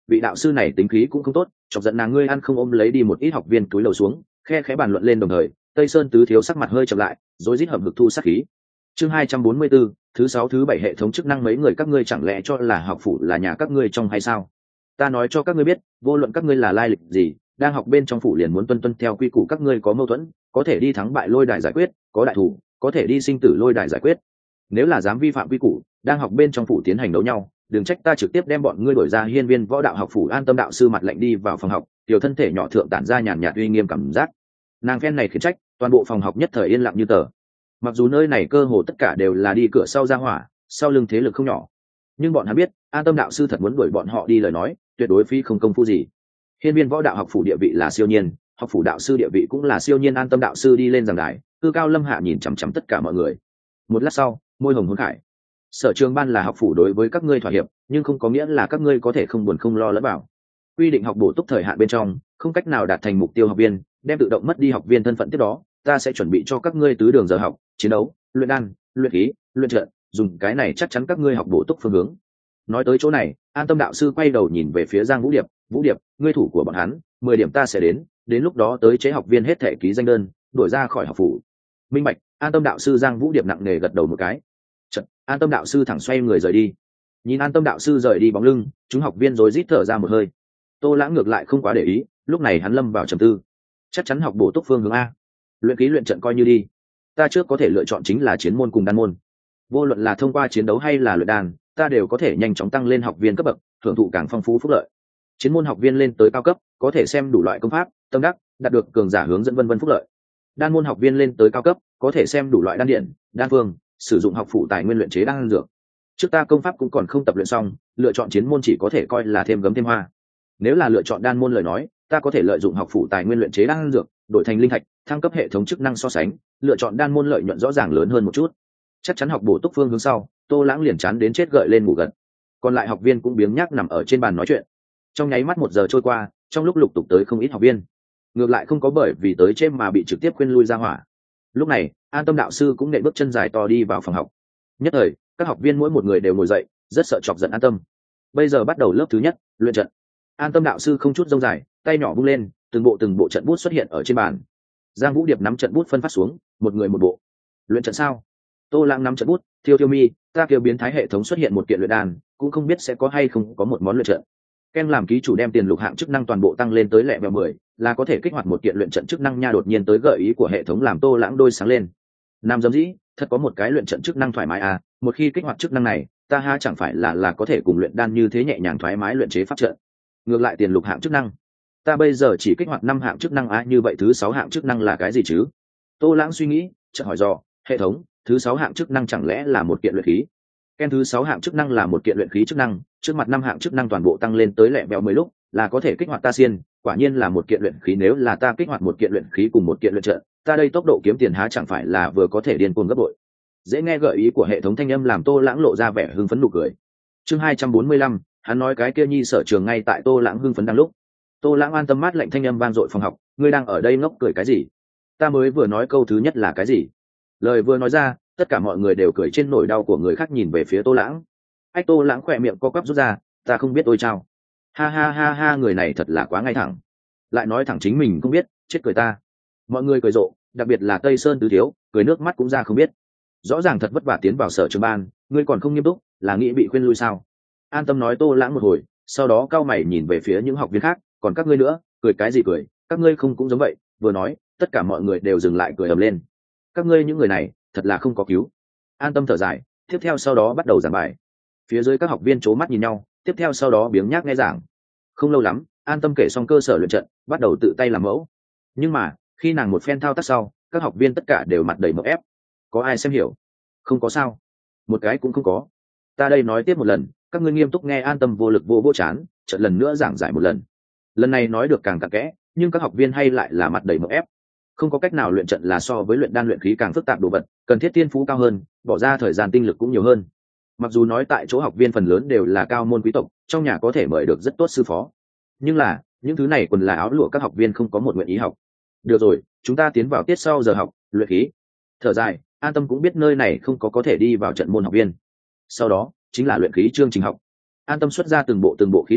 vị đạo sư này tính khí cũng không tốt, chọc giận nàng ngươi ăn không ôm lấy đi một ít học viên túi lầu xuống, khe khẽ bàn luận lên đồng thời, Tây Sơn tứ thiếu sắc mặt hơi chậm lại, rối rít hầm hực thu sát khí. Chương hai trăm bốn mươi 4, thứ sáu thứ bảy hệ thống chức năng mấy người các ngươi chẳng lẽ cho là học phủ là nhà các ngươi trong hay sao? Ta nói cho các ngươi biết, vô luận các ngươi là lai lịch gì, đang học bên trong phủ liền muốn tuân tuân theo quy củ, các ngươi có mâu thuẫn, có thể đi thắng bại lôi đài giải quyết, có đại thủ, có thể đi sinh tử lôi đài giải quyết. Nếu là dám vi phạm quy củ, đang học bên trong phủ tiến hành đấu nhau, đừng trách ta trực tiếp đem bọn ngươi đổi ra. Hiên Viên Võ Đạo học phủ An Tâm đạo sư mặt lạnh đi vào phòng học, tiểu thân thể nhỏ thượng tản ra nhàn nhạt uy nghiêm cảm giác. Nàng phen này khiển trách, toàn bộ phòng học nhất thời yên lặng như tờ. Mặc dù nơi này cơ hồ tất cả đều là đi cửa sau ra hỏa, sau lưng thế lực không nhỏ, nhưng bọn hắn biết An Tâm đạo sư thật muốn đuổi bọn họ đi lời nói, tuyệt đối phi không công phu gì. Hiên Viên Võ Đạo học phủ địa vị là siêu nhiên, học phủ đạo sư địa vị cũng là siêu nhiên. An Tâm đạo sư đi lên giảng đài, cư cao lâm hạ nhìn chằm chằm tất cả mọi người. Một lát sau, môi hồng hôn khải: Sở trường ban là học phủ đối với các ngươi thỏa hiệp, nhưng không có nghĩa là các ngươi có thể không buồn không lo lẫn vào. Quy định học bổ túc thời hạn bên trong, không cách nào đạt thành mục tiêu học viên, đem tự động mất đi học viên thân phận. Tiếp đó, ta sẽ chuẩn bị cho các ngươi tứ đường giờ học, chiến đấu, luyện đan, luyện khí, luyện trận, dùng cái này chắc chắn các ngươi học bổ túc phương hướng. Nói tới chỗ này, An Tâm đạo sư quay đầu nhìn về phía Giang Vũ Điệp: Vũ Điệp, ngươi thủ của bọn hắn, mười điểm ta sẽ đến, đến lúc đó tới chế học viên hết thể ký danh đơn, đuổi ra khỏi học phủ. Minh bạch. An Tâm đạo sư. Giang Vũ Điệp nặng nề gật đầu một cái. Chật, An Tâm đạo sư thẳng xoay người rời đi. Nhìn An Tâm đạo sư rời đi bóng lưng, chúng học viên rối rít thở ra một hơi. Tô Lãng ngược lại không quá để ý, lúc này hắn lâm vào trầm tư. Chắc chắn học bổ túc phương hướng a. Luyện khí luyện trận coi như đi. Ta trước có thể lựa chọn chính là chiến môn cùng đan môn. Vô luận là thông qua chiến đấu hay là luyện đan, ta đều có thể nhanh chóng tăng lên học viên cấp bậc, hưởng thụ càng phong phú phúc lợi. Chiến môn học viên lên tới cao cấp, có thể xem đủ loại công pháp, tâm đắc, đạt được cường giả hướng dẫn vân vân phúc lợi. Đan môn học viên lên tới cao cấp, có thể xem đủ loại đan điện, đan phương, sử dụng học phụ tài nguyên luyện chế đan dược. Trước ta công pháp cũng còn không tập luyện xong, lựa chọn chiến môn chỉ có thể coi là thêm gấm thêm hoa. Nếu là lựa chọn đan môn lời nói, ta có thể lợi dụng học phụ tài nguyên luyện chế đan dược, đổi thành linh thạch, thăng cấp hệ thống chức năng so sánh, lựa chọn đan môn lợi nhuận rõ ràng lớn hơn một chút. Chắc chắn học bổ túc phương hướng sau, Tô Lãng liền chán đến chết gợi lên ngủ gật. Còn lại học viên cũng biếng nhác nằm ở trên bàn nói chuyện. Trong nháy mắt một giờ trôi qua, trong lúc lục tục tới không ít học viên, ngược lại không có bởi vì tới chêm mà bị trực tiếp khuyên lui ra hỏa. Lúc này, An Tâm đạo sư cũng nện bước chân dài to đi vào phòng học. Nhất thời, các học viên mỗi một người đều ngồi dậy, rất sợ chọc giận An Tâm. Bây giờ bắt đầu lớp thứ nhất, luyện trận. An Tâm đạo sư không chút rông dài, tay nhỏ vung lên, từng bộ từng bộ trận bút xuất hiện ở trên bàn. Giang Vũ Điệp nắm trận bút phân phát xuống, một người một bộ. Luyện trận sao? Tô Lãng nắm trận bút, thiêu thiêu mi, ta kêu biến thái hệ thống xuất hiện một kiện luyện đan, cũng không biết sẽ có hay không có một món luyện trận. Ken làm ký chủ đem tiền lục hạng chức năng toàn bộ tăng lên tới lẹ bèo mười, là có thể kích hoạt một kiện luyện trận chức năng nha. Đột nhiên tới gợi ý của hệ thống làm Tô Lãng đôi sáng lên. Nam dấm dĩ, thật có một cái luyện trận chức năng thoải mái à, một khi kích hoạt chức năng này, ta ha chẳng phải là là có thể cùng luyện đan như thế nhẹ nhàng thoải mái luyện chế pháp trận. Ngược lại tiền lục hạng chức năng, ta bây giờ chỉ kích hoạt năm hạng chức năng à, như vậy thứ sáu hạng chức năng là cái gì chứ? Tô Lãng suy nghĩ, chợt hỏi dò, hệ thống, thứ sáu hạng chức năng chẳng lẽ là một kiện luyện khí? Ken thứ sáu hạng chức năng là một kiện luyện khí chức năng, trước mặt năm hạng chức năng toàn bộ tăng lên tới lẹ bèo mười lúc, là có thể kích hoạt ta xiên, quả nhiên là một kiện luyện khí. Nếu là ta kích hoạt một kiện luyện khí cùng một kiện luyện trận, ta đây tốc độ kiếm tiền há chẳng phải là vừa có thể điên cuồng gấp bội. Dễ nghe gợi ý của hệ thống thanh âm làm Tô Lãng lộ ra vẻ hưng phấn nụ cười. Chương hai trăm bốn mươi lăm, hắn nói cái kia nhi sở trường ngay tại Tô Lãng hưng phấn đang lúc. Tô Lãng an tâm mát lạnh thanh âm vang dội phòng học, ngươi đang ở đây ngốc cười cái gì? Ta mới vừa nói câu thứ nhất là cái gì? Lời vừa nói ra, tất cả mọi người đều cười trên nỗi đau của người khác nhìn về phía Tô Lãng. Ách, Tô Lãng khỏe miệng co quắp rút ra, ta không biết ôi chao. Ha ha ha ha, người này thật là quá ngay thẳng. Lại nói thẳng chính mình không biết, chết cười ta. Mọi người cười rộ, đặc biệt là Tây Sơn tứ thiếu, cười nước mắt cũng ra không biết. Rõ ràng thật vất vả tiến vào sở trường ban, ngươi còn không nghiêm túc, là nghĩ bị khuyên lui sao? An Tâm nói Tô Lãng một hồi, sau đó cau mày nhìn về phía những học viên khác, còn các ngươi nữa, cười cái gì cười, các ngươi không cũng giống vậy? Vừa nói, tất cả mọi người đều dừng lại cười ầm lên. Các ngươi những người này, thật là không có cứu. An Tâm thở dài, tiếp theo sau đó bắt đầu giảng bài. Phía dưới các học viên c mắt nhìn nhau, tiếp theo sau đó biếng nhác nghe giảng. Không lâu lắm, An Tâm kể xong cơ sở luyện trận, bắt đầu tự tay làm mẫu. Nhưng mà khi nàng một phen thao tác sau, các học viên tất cả đều mặt đầy mộng ép. Có ai xem hiểu? Không có sao? Một cái cũng không có. Ta đây nói tiếp một lần, các ngươi nghiêm túc nghe. An Tâm vô lực vô vô chán, trận lần nữa giảng giải một lần. Lần này nói được càng cặn kẽ, nhưng các học viên hay lại là mặt đầy mộng ép. Không có cách nào, luyện trận là so với luyện đan luyện khí càng phức tạp đồ vật, cần thiết tiên phú cao hơn, bỏ ra thời gian tinh lực cũng nhiều hơn. Mặc dù nói tại chỗ học viên phần lớn đều là cao môn quý tộc, trong nhà có thể mời được rất tốt sư phó, nhưng là những thứ này quần là áo lụa các học viên không có một nguyện ý học. Được rồi, chúng ta tiến vào tiết sau giờ học, luyện khí. Thở dài, An Tâm cũng biết nơi này không có có thể đi vào trận môn học viên. Sau đó chính là luyện khí chương trình học. An Tâm xuất ra từng bộ từng bộ khí đỉnh,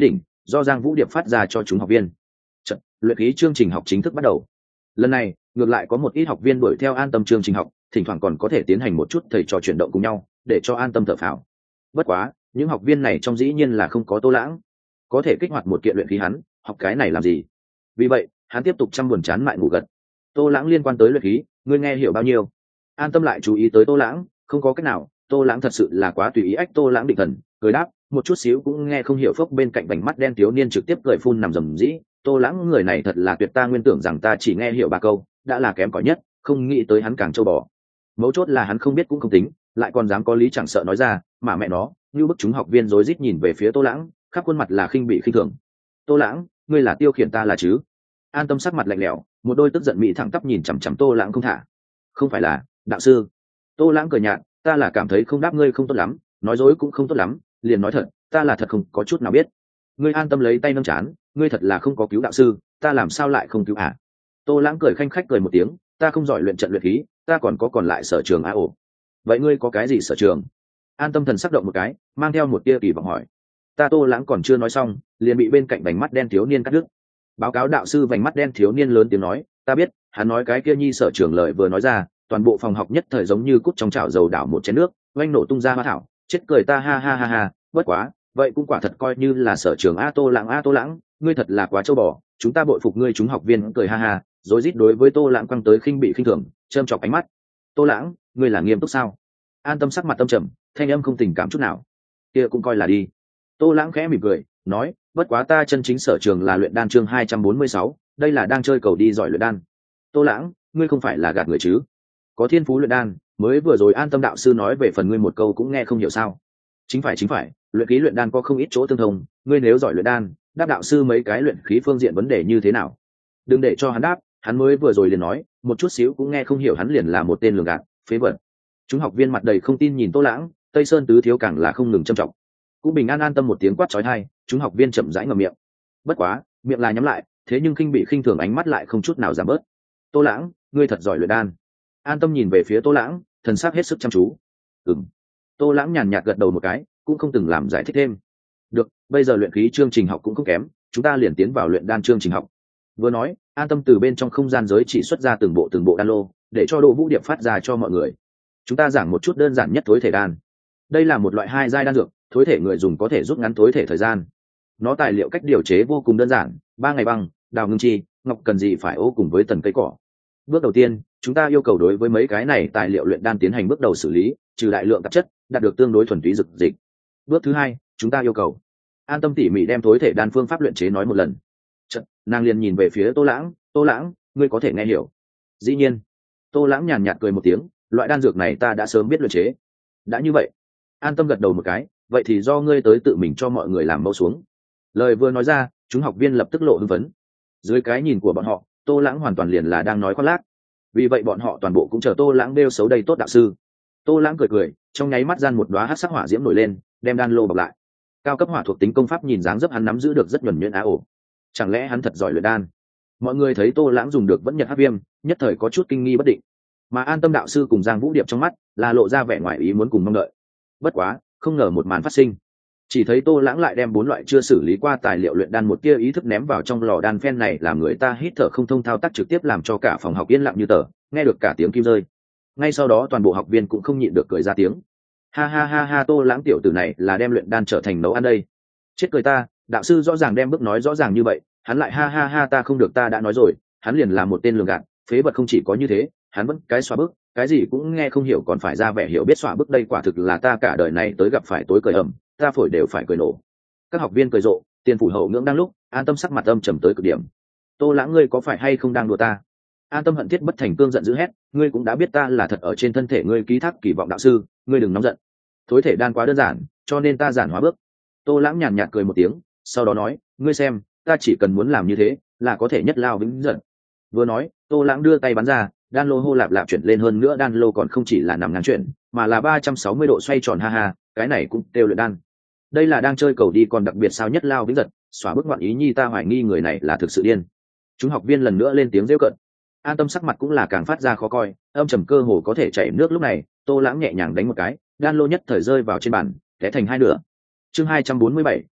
do Giang Vũ Điệp phát ra cho chúng học viên. Trận, luyện khí chương trình học chính thức bắt đầu. Lần này ngược lại có một ít học viên đuổi theo An Tâm chương trình học, thỉnh thoảng còn có thể tiến hành một chút thầy trò chuyển động cùng nhau để cho An Tâm thở phào. Bất quá những học viên này trong dĩ nhiên là không có Tô Lãng, có thể kích hoạt một kiện luyện khí hắn học cái này làm gì? Vì vậy hắn tiếp tục chăm buồn chán mại ngủ gật. Tô Lãng liên quan tới luyện khí ngươi nghe hiểu bao nhiêu? An Tâm lại chú ý tới Tô Lãng, không có cách nào, Tô Lãng thật sự là quá tùy ý. Ách Tô Lãng định thần cười đáp, một chút xíu cũng nghe không hiểu. Phốc, bên cạnh vành mắt đen thiếu niên trực tiếp cười phun nằm rầm rĩ. Tô Lãng người này thật là tuyệt, ta nguyên tưởng rằng ta chỉ nghe hiểu ba câu đã là kém cỏi nhất, không nghĩ tới hắn càng trâu bò. Mấu chốt là hắn không biết cũng không tính, lại còn dám có lý chẳng sợ nói ra, mà mẹ nó như bức chúng học viên rối rít nhìn về phía Tô Lãng, khắp khuôn mặt là khinh bị khinh thường. Tô Lãng, ngươi là tiêu khiển ta là chứ? An Tâm sắc mặt lạnh lẽo, một đôi tức giận mỹ thẳng tắp nhìn chằm chằm Tô Lãng không thả. Không phải là đạo sư? Tô Lãng cười nhạt, ta là cảm thấy không đáp ngươi không tốt lắm, nói dối cũng không tốt lắm, liền nói thật, ta là thật không có chút nào biết. Ngươi An Tâm lấy tay nâng chán, ngươi thật là không có cứu đạo sư, ta làm sao lại không cứu hả? Tô Lãng cười khanh khách cười một tiếng, ta không giỏi luyện trận luyện khí, ta còn có còn lại sở trường. A ổ, vậy ngươi có cái gì sở trường? An Tâm thần sắc động một cái, mang theo một tia kỳ vọng hỏi. Ta Tô Lãng còn chưa nói xong, liền bị bên cạnh vành mắt đen thiếu niên cắt đứt. Báo cáo đạo sư. Vành mắt đen thiếu niên lớn tiếng nói, ta biết. Hắn nói cái kia nhi sở trường lời vừa nói ra, toàn bộ phòng học nhất thời giống như cút trong chảo dầu đảo một chén nước, oanh nổ tung ra hoa thảo, chết cười ta ha ha ha ha. Bất quá vậy cũng quả thật coi như là sở trường. A Tô Lãng, A Tô Lãng, ngươi thật là quá trâu bò, chúng ta bội phục ngươi. Chúng học viên cười ha ha, rối rít đối với Tô Lãng quăng tới khinh bị khinh thường, châm chọc ánh mắt. Tô Lãng, ngươi là nghiêm túc sao? An Tâm sắc mặt tâm trầm, thanh âm không tình cảm chút nào. Kia cũng coi là đi. Tô Lãng khẽ mỉm cười nói, bất quá ta chân chính sở trường là luyện đan. Chương hai trăm bốn mươi sáu, đây là đang chơi cầu đi giỏi luyện đan. Tô Lãng, ngươi không phải là gạt người chứ? Có thiên phú luyện đan, mới vừa rồi An Tâm đạo sư nói về phần ngươi một câu cũng nghe không hiểu sao? Chính phải chính phải, luyện khí luyện đan có không ít chỗ tương thông, ngươi nếu giỏi luyện đan, đáp đạo sư mấy cái luyện khí phương diện vấn đề như thế nào? Đừng để cho hắn đáp, hắn mới vừa rồi liền nói, một chút xíu cũng nghe không hiểu, hắn liền là một tên lường gạt, phế vật. Chúng học viên mặt đầy không tin nhìn Tô Lãng, Tây Sơn tứ thiếu càng là không ngừng châm trọng. Cũng bình an An Tâm một tiếng quát chói tai, chúng học viên chậm rãi ngậm miệng. Bất quá miệng là nhắm lại, thế nhưng khinh bị khinh thường ánh mắt lại không chút nào giảm bớt. Tô Lãng, ngươi thật giỏi luyện đan. An Tâm nhìn về phía Tô Lãng, thần sắc hết sức chăm chú. Ừm. Tô Lãng nhàn nhạt gật đầu một cái, cũng không từng làm giải thích thêm. Được, bây giờ luyện khí chương trình học cũng không kém, chúng ta liền tiến vào luyện đan chương trình học. Vừa nói, An Tâm từ bên trong không gian giới chỉ xuất ra từng bộ từng bộ đan lô, để cho Đỗ Vũ Điệp phát ra cho mọi người. Chúng ta giảng một chút đơn giản nhất thối thể đan. Đây là một loại hai giai đan dược, thối thể người dùng có thể rút ngắn thối thể thời gian. Nó tài liệu cách điều chế vô cùng đơn giản, ba ngày băng, đào ngưng chi, ngọc cần gì phải ô cùng với tần cây cỏ. Bước đầu tiên, chúng ta yêu cầu đối với mấy cái này tài liệu luyện đan tiến hành bước đầu xử lý, trừ đại lượng tạp chất, đạt được tương đối thuần túy dược dịch. Bước thứ hai, chúng ta yêu cầu An Tâm tỉ mỉ đem thối thể đan phương pháp luyện chế nói một lần. Chật, nàng liền nhìn về phía Tô Lãng, Tô Lãng, ngươi có thể nghe hiểu? Dĩ nhiên. Tô Lãng nhàn nhạt cười một tiếng, loại đan dược này ta đã sớm biết luyện chế. Đã như vậy, An Tâm gật đầu một cái, vậy thì do ngươi tới tự mình cho mọi người làm mẫu xuống. Lời vừa nói ra, chúng học viên lập tức lộ hưng phấn. Dưới cái nhìn của bọn họ, Tô Lãng hoàn toàn liền là đang nói khoác lác. Vì vậy bọn họ toàn bộ cũng chờ Tô Lãng bêu xấu đây tốt đạo sư. Tô Lãng cười cười, trong nháy mắt gian một đóa hắc sắc hỏa diễm nổi lên, đem đan lô bọc lại. Cao cấp hỏa thuộc tính công pháp nhìn dáng dấp hắn nắm giữ được rất nhuần nhuyễn á ổ. Chẳng lẽ hắn thật giỏi luyện đan? Mọi người thấy Tô Lãng dùng được vẫn nhật hắc viêm, nhất thời có chút kinh nghi bất định. Mà An Tâm đạo sư cùng Giang Vũ Điệp trong mắt là lộ ra vẻ ngoài ý muốn cùng mong đợi. Bất quá, không ngờ một màn phát sinh. Chỉ thấy Tô Lãng lại đem bốn loại chưa xử lý qua tài liệu luyện đan một tia ý thức ném vào trong lò đan phen này, làm người ta hít thở không thông, thao tác trực tiếp làm cho cả phòng học yên lặng như tờ, nghe được cả tiếng kim rơi. Ngay sau đó toàn bộ học viên cũng không nhịn được cười ra tiếng. Ha ha ha ha, Tô Lãng tiểu tử này là đem luyện đan trở thành nấu ăn đây. Chết cười ta, đạo sư rõ ràng đem bước nói rõ ràng như vậy, hắn lại ha ha ha, ta không được, ta đã nói rồi, hắn liền là một tên lường gạt, phế vật. Không chỉ có như thế, hắn vẫn cái xóa bước, cái gì cũng nghe không hiểu còn phải ra vẻ hiểu biết xóa bước, đây quả thực là ta cả đời này tới gặp phải tối cười ẩm, ta phổi đều phải cười nổ. Các học viên cười rộ, tiền phủ hậu ngưỡng đang lúc, An Tâm sắc mặt âm trầm tới cực điểm. Tô Lãng, ngươi có phải hay không đang đùa ta? An Tâm hận thiết bất thành cương giận dữ hét, ngươi cũng đã biết ta là thật ở trên thân thể ngươi ký thác kỳ vọng đạo sư, ngươi đừng nóng giận. Thối thể đan quá đơn giản, cho nên ta giản hóa bước. Tô Lãng nhàn nhạt cười một tiếng, sau đó nói, ngươi xem, ta chỉ cần muốn làm như thế là có thể nhất lao vĩnh giận. Vừa nói, Tô Lãng đưa tay bắn ra, đan lô hô lạp lạp chuyển lên, hơn nữa đan lô còn không chỉ là nằm ngang chuyển, mà là ba trăm sáu mươi độ xoay tròn, ha ha, cái này cũng đều luyện đan. Đây là đang chơi cầu đi còn đặc biệt sao, nhất lao vĩnh giật, xóa bước ngoạn ý nhi, ta hoài nghi người này là thực sự điên. Chúng học viên lần nữa lên tiếng rêu cợt. An Tâm sắc mặt cũng là càng phát ra khó coi, âm trầm cơ hồ có thể chảy nước. Lúc này Tô Lãng nhẹ nhàng đánh một cái, đan lô nhất thời rơi vào trên bàn, té thành hai nửa. Chương hai trăm bốn mươi bảy,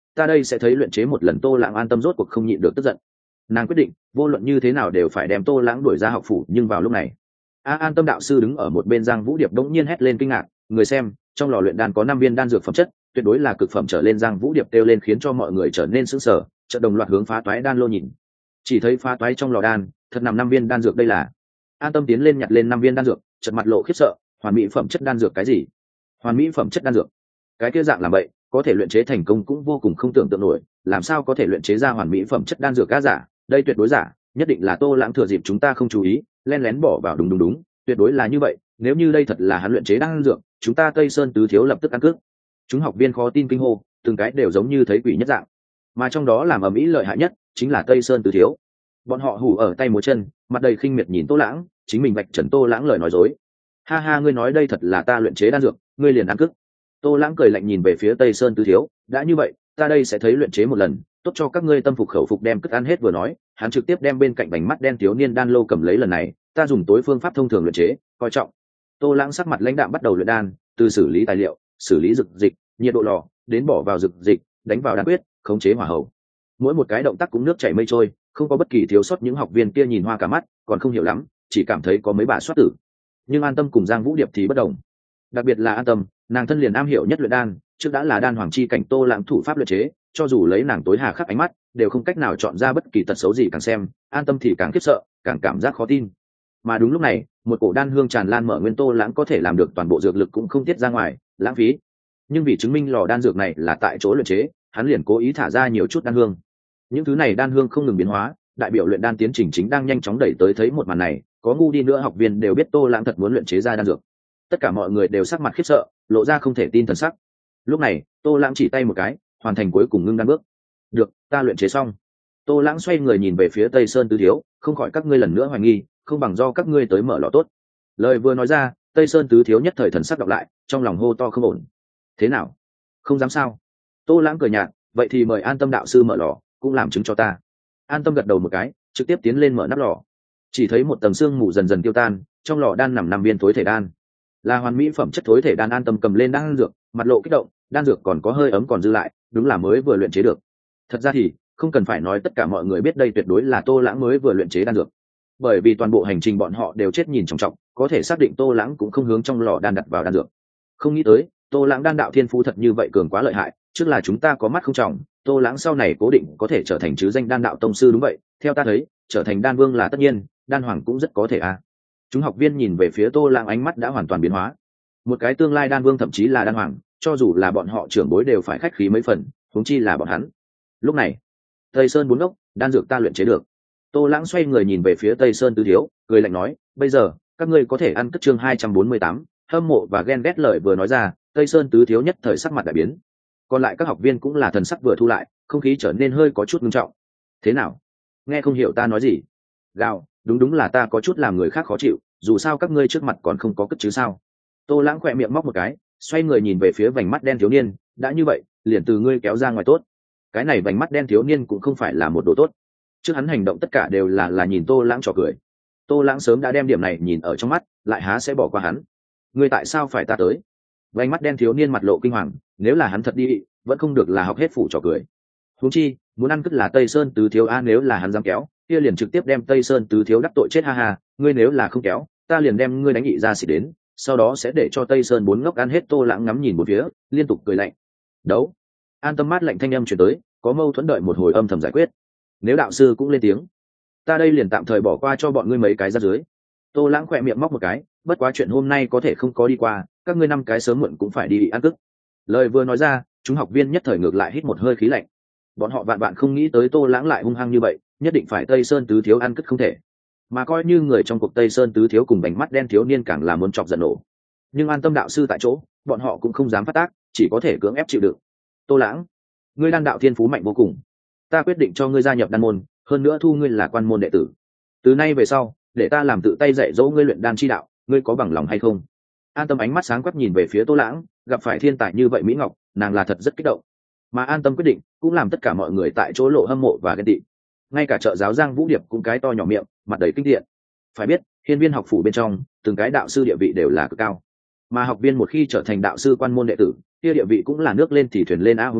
ta đây sẽ thấy luyện chế một lần. Tô Lãng an tâm rốt cuộc không nhịn được tức giận, nàng quyết định vô luận như thế nào đều phải đem Tô Lãng đuổi ra học phủ. Nhưng vào lúc này, a an tâm đạo sư đứng ở một bên. Giang Vũ Điệp đống nhiên hét lên kinh ngạc, người xem, trong lò luyện đan có năm viên đan dược phẩm chất, tuyệt đối là cực phẩm trở lên. Giang Vũ Điệp kêu lên khiến cho mọi người trở nên sững sờ, chợt đồng loạt hướng phá toái đan lô nhìn. Chỉ thấy phá toái trong lò đan thật nằm năm viên đan dược. Đây là an tâm tiến lên nhặt lên năm viên đan dược, chợt mặt lộ khiếp sợ. Hoàn mỹ phẩm chất đan dược? Cái gì hoàn mỹ phẩm chất đan dược? Cái kia dạng làm vậy có thể luyện chế thành công cũng vô cùng không tưởng tượng nổi. Làm sao có thể luyện chế ra hoàn mỹ phẩm chất đan dược? Cá giả, đây tuyệt đối giả, nhất định là Tô Lãng thừa dịp chúng ta không chú ý len lén bỏ vào. Đúng đúng đúng, tuyệt đối là như vậy. Nếu như đây thật là hắn luyện chế đan dược, chúng ta Tây Sơn tứ thiếu lập tức ăn cướp. Chúng học viên khó tin kinh hô, từng cái đều giống như thấy quỷ nhất dạng. Mà trong đó làm ầm ĩ lợi hại nhất chính là Tây Sơn tứ thiếu. Bọn họ hù ở tay múa chân, mặt đầy khinh miệt nhìn Tô Lãng, chính mình vạch trần Tô Lãng lời nói dối. Ha ha, ngươi nói đây thật là ta luyện chế đan dược, ngươi liền ăn cướp. Tô Lãng cười lạnh nhìn về phía Tây Sơn tứ thiếu, đã như vậy, ta đây sẽ thấy luyện chế một lần, tốt cho các ngươi tâm phục khẩu phục đem cất ăn hết. Vừa nói, hắn trực tiếp đem bên cạnh bánh mắt đen thiếu niên đan lô cầm lấy. Lần này, ta dùng tối phương pháp thông thường luyện chế, coi trọng. Tô Lãng sắc mặt lãnh đạm bắt đầu luyện đan, từ xử lý tài liệu, xử lý dược dịch, nhiệt độ lò, đến bỏ vào dược dịch, đánh vào đan quyết, khống chế hỏa hậu. Mỗi một cái động tác cũng nước chảy mây trôi, không có bất kỳ thiếu sót. Những học viên kia nhìn hoa cả mắt, còn không hiểu lắm, chỉ cảm thấy có mấy bà soát tử. Nhưng An Tâm cùng Giang Vũ Điệp thì bất đồng, đặc biệt là An Tâm, nàng thân liền am hiểu nhất luyện đan, trước đã là đan hoàng chi cảnh. Tô Lãng thủ pháp luyện chế, cho dù lấy nàng tối hà khắc ánh mắt, đều không cách nào chọn ra bất kỳ tật xấu gì. Càng xem, An Tâm thì càng khiếp sợ, càng cảm giác khó tin. Mà đúng lúc này, một cổ đan hương tràn lan mở nguyên. Tô Lãng có thể làm được toàn bộ dược lực cũng không tiết ra ngoài, lãng phí. Nhưng vì chứng minh lò đan dược này là tại chỗ luyện chế, hắn liền cố ý thả ra nhiều chút đan hương. Những thứ này đan hương không ngừng biến hóa, đại biểu luyện đan tiến trình chính đang nhanh chóng đẩy tới. Thấy một màn này, có ngu đi nữa học viên đều biết Tô Lãng thật muốn luyện chế ra đan dược. Tất cả mọi người đều sắc mặt khiếp sợ, lộ ra không thể tin thần sắc. Lúc này, Tô Lãng chỉ tay một cái, hoàn thành cuối cùng ngưng đan bước. Được, ta luyện chế xong. Tô Lãng xoay người nhìn về phía Tây Sơn tứ thiếu, không khỏi các ngươi lần nữa hoài nghi, không bằng do các ngươi tới mở lò tốt. Lời vừa nói ra, Tây Sơn tứ thiếu nhất thời thần sắc đọc lại, trong lòng hô to không ổn. Thế nào, không dám sao? Tô Lãng cười nhạt, vậy thì mời An Tâm đạo sư mở lò, cũng làm chứng cho ta. An Tâm gật đầu một cái, trực tiếp tiến lên mở nắp lò. Chỉ thấy một tầng sương mù dần dần tiêu tan, trong lò đan nằm năm viên thối thể đan, là hoàn mỹ phẩm chất thối thể đan. An Tâm cầm lên đan dược, mặt lộ kích động, đan dược còn có hơi ấm còn dư lại, đúng là mới vừa luyện chế được. Thật ra thì không cần phải nói, tất cả mọi người biết đây tuyệt đối là Tô Lãng mới vừa luyện chế đan dược, bởi vì toàn bộ hành trình bọn họ đều chết nhìn trọng trọng, có thể xác định Tô Lãng cũng không hướng trong lò đan đặt vào đan dược. Không nghĩ tới Tô Lãng đan đạo thiên phú thật như vậy, cường quá lợi hại. Trước là chúng ta có mắt không trọng, Tô Lãng sau này cố định có thể trở thành chứ danh đan đạo tông sư. Đúng vậy, theo ta thấy, trở thành đan vương là tất nhiên, đan hoàng cũng rất có thể à. Chúng học viên nhìn về phía Tô Lãng, ánh mắt đã hoàn toàn biến hóa. Một cái tương lai đan vương, thậm chí là đan hoàng, cho dù là bọn họ trưởng bối đều phải khách khí mấy phần, huống chi là bọn hắn. Lúc này, Tây Sơn bốn ngốc, đan dược ta luyện chế được. Tô Lãng xoay người nhìn về phía Tây Sơn tứ thiếu, cười lạnh nói, bây giờ các ngươi có thể ăn cất. Chương hai trăm bốn mươi tám, hâm mộ và ghen ghét. Lời vừa nói ra, Tây Sơn tứ thiếu nhất thời sắc mặt đại biến, còn lại các học viên cũng là thần sắc vừa thu lại, không khí trở nên hơi có chút nghiêm trọng. Thế nào, nghe không hiểu ta nói gì? Gào, đúng đúng là ta có chút làm người khác khó chịu, dù sao các ngươi trước mặt còn không có cất chứ sao? Tô Lãng khỏe miệng móc một cái, xoay người nhìn về phía vành mắt đen thiếu niên, đã như vậy, liền từ ngươi kéo ra ngoài tốt. Cái này vành mắt đen thiếu niên cũng không phải là một đồ tốt, trước hắn hành động tất cả đều là là nhìn Tô Lãng trò cười. Tô Lãng sớm đã đem điểm này nhìn ở trong mắt, lại há sẽ bỏ qua hắn. Ngươi tại sao phải ta tới? Vành mắt đen thiếu niên mặt lộ kinh hoàng, nếu là hắn thật đi, vẫn không được là học hết phủ trò cười. Huống chi, muốn ăn cất là Tây Sơn tứ thiếu a, nếu là hắn dám kéo, kia liền trực tiếp đem Tây Sơn tứ thiếu đắc tội chết. Ha ha, ngươi nếu là không kéo, ta liền đem ngươi đánh nghị ra xỉ đến, sau đó sẽ để cho Tây Sơn bốn ngốc ăn hết. Tô Lãng ngắm nhìn một phía, liên tục cười lạnh. Đấu. An Tâm mát lạnh thanh âm truyền tới, có mâu thuẫn đợi một hồi âm thầm giải quyết. Nếu đạo sư cũng lên tiếng, ta đây liền tạm thời bỏ qua cho bọn ngươi mấy cái ra dưới. Tô Lãng khỏe miệng móc một cái, bất quá chuyện hôm nay có thể không có đi qua, các ngươi năm cái sớm muộn cũng phải đi ăn cức. Lời vừa nói ra, chúng học viên nhất thời ngược lại hít một hơi khí lạnh. Bọn họ vạn vạn không nghĩ tới Tô Lãng lại hung hăng như vậy, nhất định phải Tây Sơn tứ thiếu ăn cất không thể. Mà coi như người trong cuộc Tây Sơn tứ thiếu cùng bánh mắt đen thiếu niên càng là muốn chọc giận nổ. Nhưng An Tâm đạo sư tại chỗ, bọn họ cũng không dám phát tác, chỉ có thể cưỡng ép chịu đựng. Tô Lãng, ngươi đan đạo thiên phú mạnh vô cùng, ta quyết định cho ngươi gia nhập đan môn, hơn nữa thu ngươi là quan môn đệ tử. Từ nay về sau, để ta làm tự tay dạy dỗ ngươi luyện đan chi đạo, ngươi có bằng lòng hay không? An Tâm ánh mắt sáng quắc nhìn về phía Tô Lãng, gặp phải thiên tài như vậy mỹ ngọc, nàng là thật rất kích động. Mà An Tâm quyết định cũng làm tất cả mọi người tại chỗ lộ hâm mộ và ghen tị. Ngay cả trợ giáo Giang Vũ Điệp cũng cái to nhỏ miệng, mặt đầy kinh thiện. Phải biết, hiên viên học phủ bên trong, từng cái đạo sư địa vị đều là cực cao. Mà học viên một khi trở thành đạo sư quan môn đệ tử, kia địa vị cũng là nước lên thì thuyền lên a. Huống chi,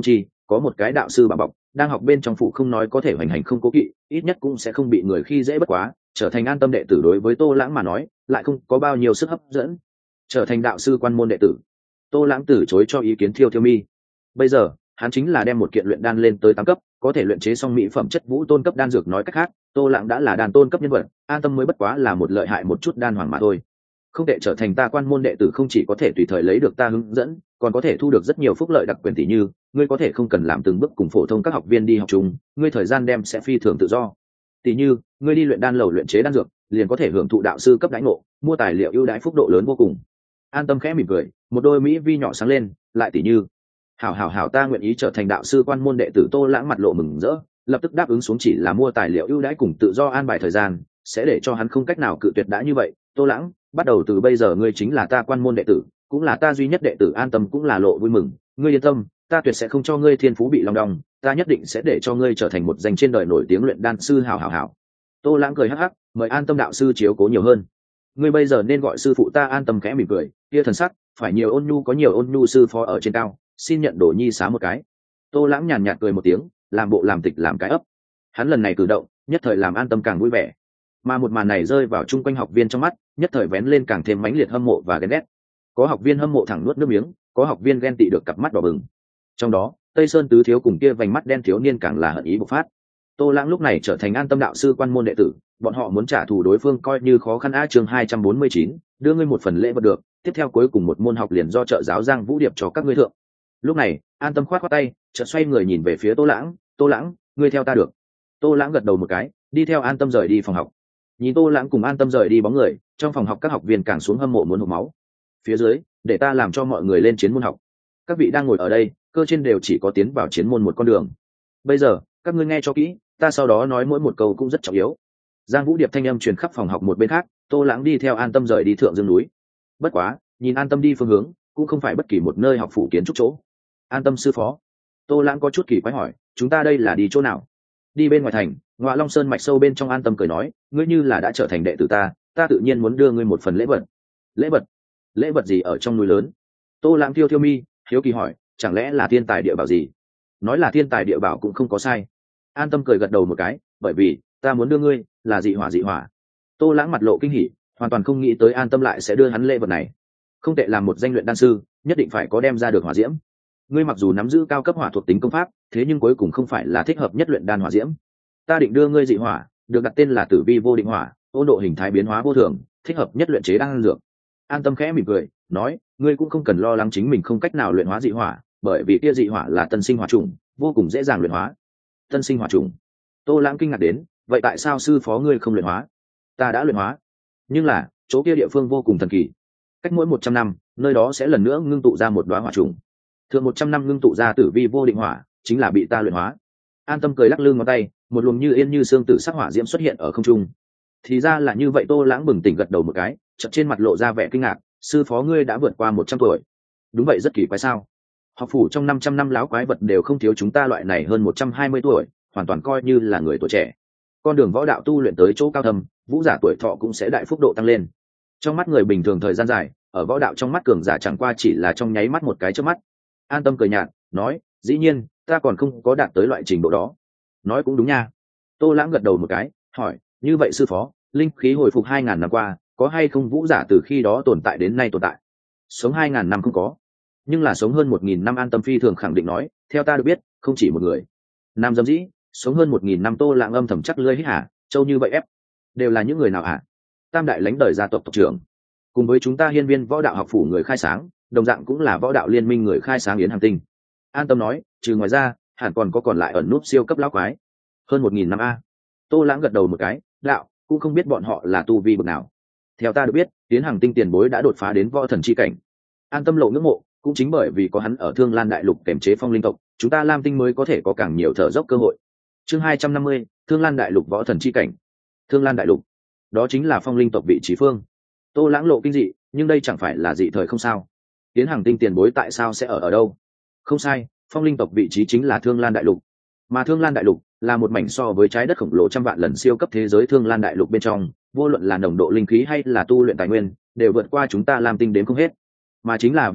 có một cái đạo sư bà bọc đang học bên trong phủ, không nói có thể hoành hành không cố kỵ, ít nhất cũng sẽ không bị người khi dễ. Bất quá trở thành An Tâm đệ tử đối với Tô Lãng mà nói lại không có bao nhiêu sức hấp dẫn. Trở thành đạo sư quan môn đệ tử, Tô Lãng từ chối cho ý kiến Thiêu Thiêu Mi. Bây giờ hắn chính là đem một kiện luyện đan lên tới tám cấp, có thể luyện chế xong mỹ phẩm chất vũ tôn cấp đan dược. Nói cách khác, Tô Lãng đã là đan tôn cấp nhân vật, An Tâm mới bất quá là một lợi hại một chút đan hoàng mà thôi. Không thể trở thành ta quan môn đệ tử, không chỉ có thể tùy thời lấy được ta hướng dẫn, còn có thể thu được rất nhiều phúc lợi đặc quyền, tỷ như ngươi có thể không cần làm từng bước cùng phổ thông các học viên đi học chung, ngươi thời gian đem sẽ phi thường tự do. Tỷ như ngươi đi luyện đan lầu luyện chế đan dược, liền có thể hưởng thụ đạo sư cấp đãi ngộ, mua tài liệu ưu đãi phúc độ lớn vô cùng. An Tâm khẽ mỉm cười, một đôi mỹ vi nhỏ sáng lên. Lại tỷ như hảo hảo hảo, ta nguyện ý trở thành đạo sư quan môn đệ tử. Tô Lãng mặt lộ mừng rỡ, lập tức đáp ứng xuống, chỉ là mua tài liệu ưu đãi cùng tự do an bài thời gian sẽ để cho hắn không cách nào cự tuyệt. Đã như vậy, Tô Lãng, bắt đầu từ bây giờ ngươi chính là ta quan môn đệ tử, cũng là ta duy nhất đệ tử. An Tâm cũng là lộ vui mừng, ngươi yên tâm, ta tuyệt sẽ không cho ngươi thiên phú bị long đong, ta nhất định sẽ để cho ngươi trở thành một danh trên đời nổi tiếng luyện đan sư. Hảo hảo hảo. Tô Lãng cười hắc hắc, mời An Tâm đạo sư chiếu cố nhiều hơn, ngươi bây giờ nên gọi sư phụ ta. An Tâm khẽ mỉm cười, kia thần sắc phải nhiều ôn nhu có nhiều ôn nhu, sư phó ở trên cao, xin nhận đồ nhi xá một cái. Tô Lãng nhàn nhạt cười một tiếng, làm bộ làm tịch làm cái ấp. Hắn lần này cử động nhất thời làm An Tâm càng vui vẻ, mà một màn này rơi vào chung quanh học viên trong mắt, nhất thời vén lên càng thêm mãnh liệt hâm mộ và ghen ghét. Có học viên hâm mộ thẳng nuốt nước miếng, có học viên ghen tị được cặp mắt đỏ bừng. Trong đó Tây Sơn tứ thiếu cùng kia vành mắt đen thiếu niên càng là hận ý bộc phát. Tô Lãng lúc này trở thành An Tâm đạo sư quan môn đệ tử, bọn họ muốn trả thù đối phương coi như khó khăn. A chương hai trăm bốn mươi chín, đưa ngươi một phần lễ vật được, tiếp theo cuối cùng một môn học liền do trợ giáo Giang Vũ Điệp cho các ngươi thượng. Lúc này An Tâm khoát khoát tay, chợt xoay người nhìn về phía Tô Lãng, Tô Lãng, ngươi theo ta được. Tô Lãng gật đầu một cái, đi theo An Tâm rời đi phòng học. Nhìn Tô Lãng cùng An Tâm rời đi bóng người, trong phòng học các học viên càng xuống hâm mộ muốn hộc máu. Phía dưới, để ta làm cho mọi người lên chiến môn học. Các vị đang ngồi ở đây, cơ trên đều chỉ có tiến vào chiến môn một con đường. Bây giờ các ngươi nghe cho kỹ, ta sau đó nói mỗi một câu cũng rất trọng yếu. Giang Vũ Điệp thanh âm truyền khắp phòng học. Một bên khác, Tô Lãng đi theo An Tâm rời đi thượng dương núi. Bất quá nhìn An Tâm đi phương hướng, cũng không phải bất kỳ một nơi học phủ kiến trúc chỗ. An Tâm sư phó, Tô Lãng có chút kỳ quái hỏi, chúng ta đây là đi chỗ nào? Đi bên ngoài thành, Ngọa Long Sơn mạch sâu bên trong. An Tâm cười nói, ngươi như là đã trở thành đệ tử ta, ta tự nhiên muốn đưa ngươi một phần lễ vật. Lễ vật? Lễ vật gì ở trong núi lớn? Tô Lãng thiêu thiêu mi, hiếu kỳ hỏi, chẳng lẽ là thiên tài địa bảo gì? Nói là thiên tài địa bảo cũng không có sai. An Tâm cười gật đầu một cái, bởi vì ta muốn đưa ngươi là dị hỏa. Dị hỏa? Tô Lãng mặt lộ kinh hỉ, hoàn toàn không nghĩ tới An Tâm lại sẽ đưa hắn lễ vật này. Không tệ, làm một danh luyện đan sư nhất định phải có đem ra được hỏa diễm. Ngươi mặc dù nắm giữ cao cấp hỏa thuộc tính công pháp, thế nhưng cuối cùng không phải là thích hợp nhất luyện đan hỏa diễm. Ta định đưa ngươi dị hỏa, được đặt tên là Tử Vi Vô Định Hỏa, ôn độ hình thái biến hóa vô thường, thích hợp nhất luyện chế đan dược. An Tâm khẽ mỉm cười, nói, ngươi cũng không cần lo lắng chính mình không cách nào luyện hóa dị hỏa, bởi vì kia dị hỏa là tân sinh hỏa trùng, vô cùng dễ dàng luyện hóa. Tân sinh hỏa trùng? Tô Lãng kinh ngạc đến, vậy tại sao sư phó ngươi không luyện hóa? Ta đã luyện hóa, nhưng là chỗ kia địa phương vô cùng thần kỳ, cách mỗi một trăm năm nơi đó sẽ lần nữa ngưng tụ ra một đóa hỏa trùng, thường một trăm năm ngưng tụ ra Tử Vi Vô Định Hỏa, chính là bị ta luyện hóa. An Tâm cười lắc lư ngón tay, một luồng như yên như xương tử sắc hỏa diễm xuất hiện ở không trung. Thì ra là như vậy. Tô Lãng bừng tỉnh gật đầu một cái, chợt trên mặt lộ ra vẻ kinh ngạc, sư phó ngươi đã vượt qua một trăm tuổi. Đúng vậy, rất kỳ quái sao? Học phủ trong năm trăm năm láo quái vật đều không thiếu chúng ta loại này hơn một trăm hai mươi tuổi, hoàn toàn coi như là người tuổi trẻ. Con đường võ đạo tu luyện tới chỗ cao thâm, vũ giả tuổi thọ cũng sẽ đại phúc độ tăng lên. Trong mắt người bình thường thời gian dài, ở võ đạo trong mắt cường giả chẳng qua chỉ là trong nháy mắt một cái chớp mắt. An Tâm cười nhạt, nói, dĩ nhiên ta còn không có đạt tới loại trình độ đó. Nói cũng đúng nha. Tô Lãng gật đầu một cái, hỏi, như vậy sư phó, linh khí hồi phục hai ngàn năm qua, có hay không vũ giả từ khi đó tồn tại đến nay tồn tại? Sống hai ngàn năm không có, nhưng là sống hơn một nghìn năm. An Tâm phi thường khẳng định nói, theo ta được biết, không chỉ một người. Nam dâm dĩ, sống hơn một nghìn năm. Tô Lãng âm thầm chắc lưỡi hít hả, châu như vậy ép, đều là những người nào hả? Tam đại lãnh đời gia tộc tộc trưởng, cùng với chúng ta hiên viên võ đạo học phủ người khai sáng, đồng dạng cũng là võ đạo liên minh người khai sáng Yến Hàng Tinh. An Tâm nói, trừ ngoài ra hẳn còn có còn lại ẩn núp siêu cấp lão quái hơn một nghìn năm. A. Tô Lãng gật đầu một cái, đạo, cũng không biết bọn họ là tu vi bậc nào. Theo ta được biết, Yến Hàng Tinh tiền bối đã đột phá đến võ thần chi cảnh. An Tâm lộ ngưỡng mộ, cũng chính bởi vì có hắn ở Thương Lan đại lục kềm chế phong linh tộc, chúng ta Lam Tinh mới có thể có càng nhiều thở dốc cơ hội. Chương hai trăm năm mươi, Thương Lan đại lục võ thần chi cảnh. Thương Lan đại lục, đó chính là phong linh tộc vị trí phương. Tô Lãng lộ kinh dị, nhưng đây chẳng phải là dị thời không sao? Yến Hàng Tinh tiền bối tại sao sẽ ở ở đâu? Không sai, phong linh tộc vị trí chính là Thương Lan đại lục, mà Thương Lan đại lục là một mảnh so với trái đất khổng lồ trăm vạn lần siêu cấp thế giới. Thương Lan đại lục bên trong, vô luận là nồng độ linh khí hay là tu luyện tài nguyên, đều vượt qua chúng ta Lam Tinh đến không hết. Mà chính là vì vậy,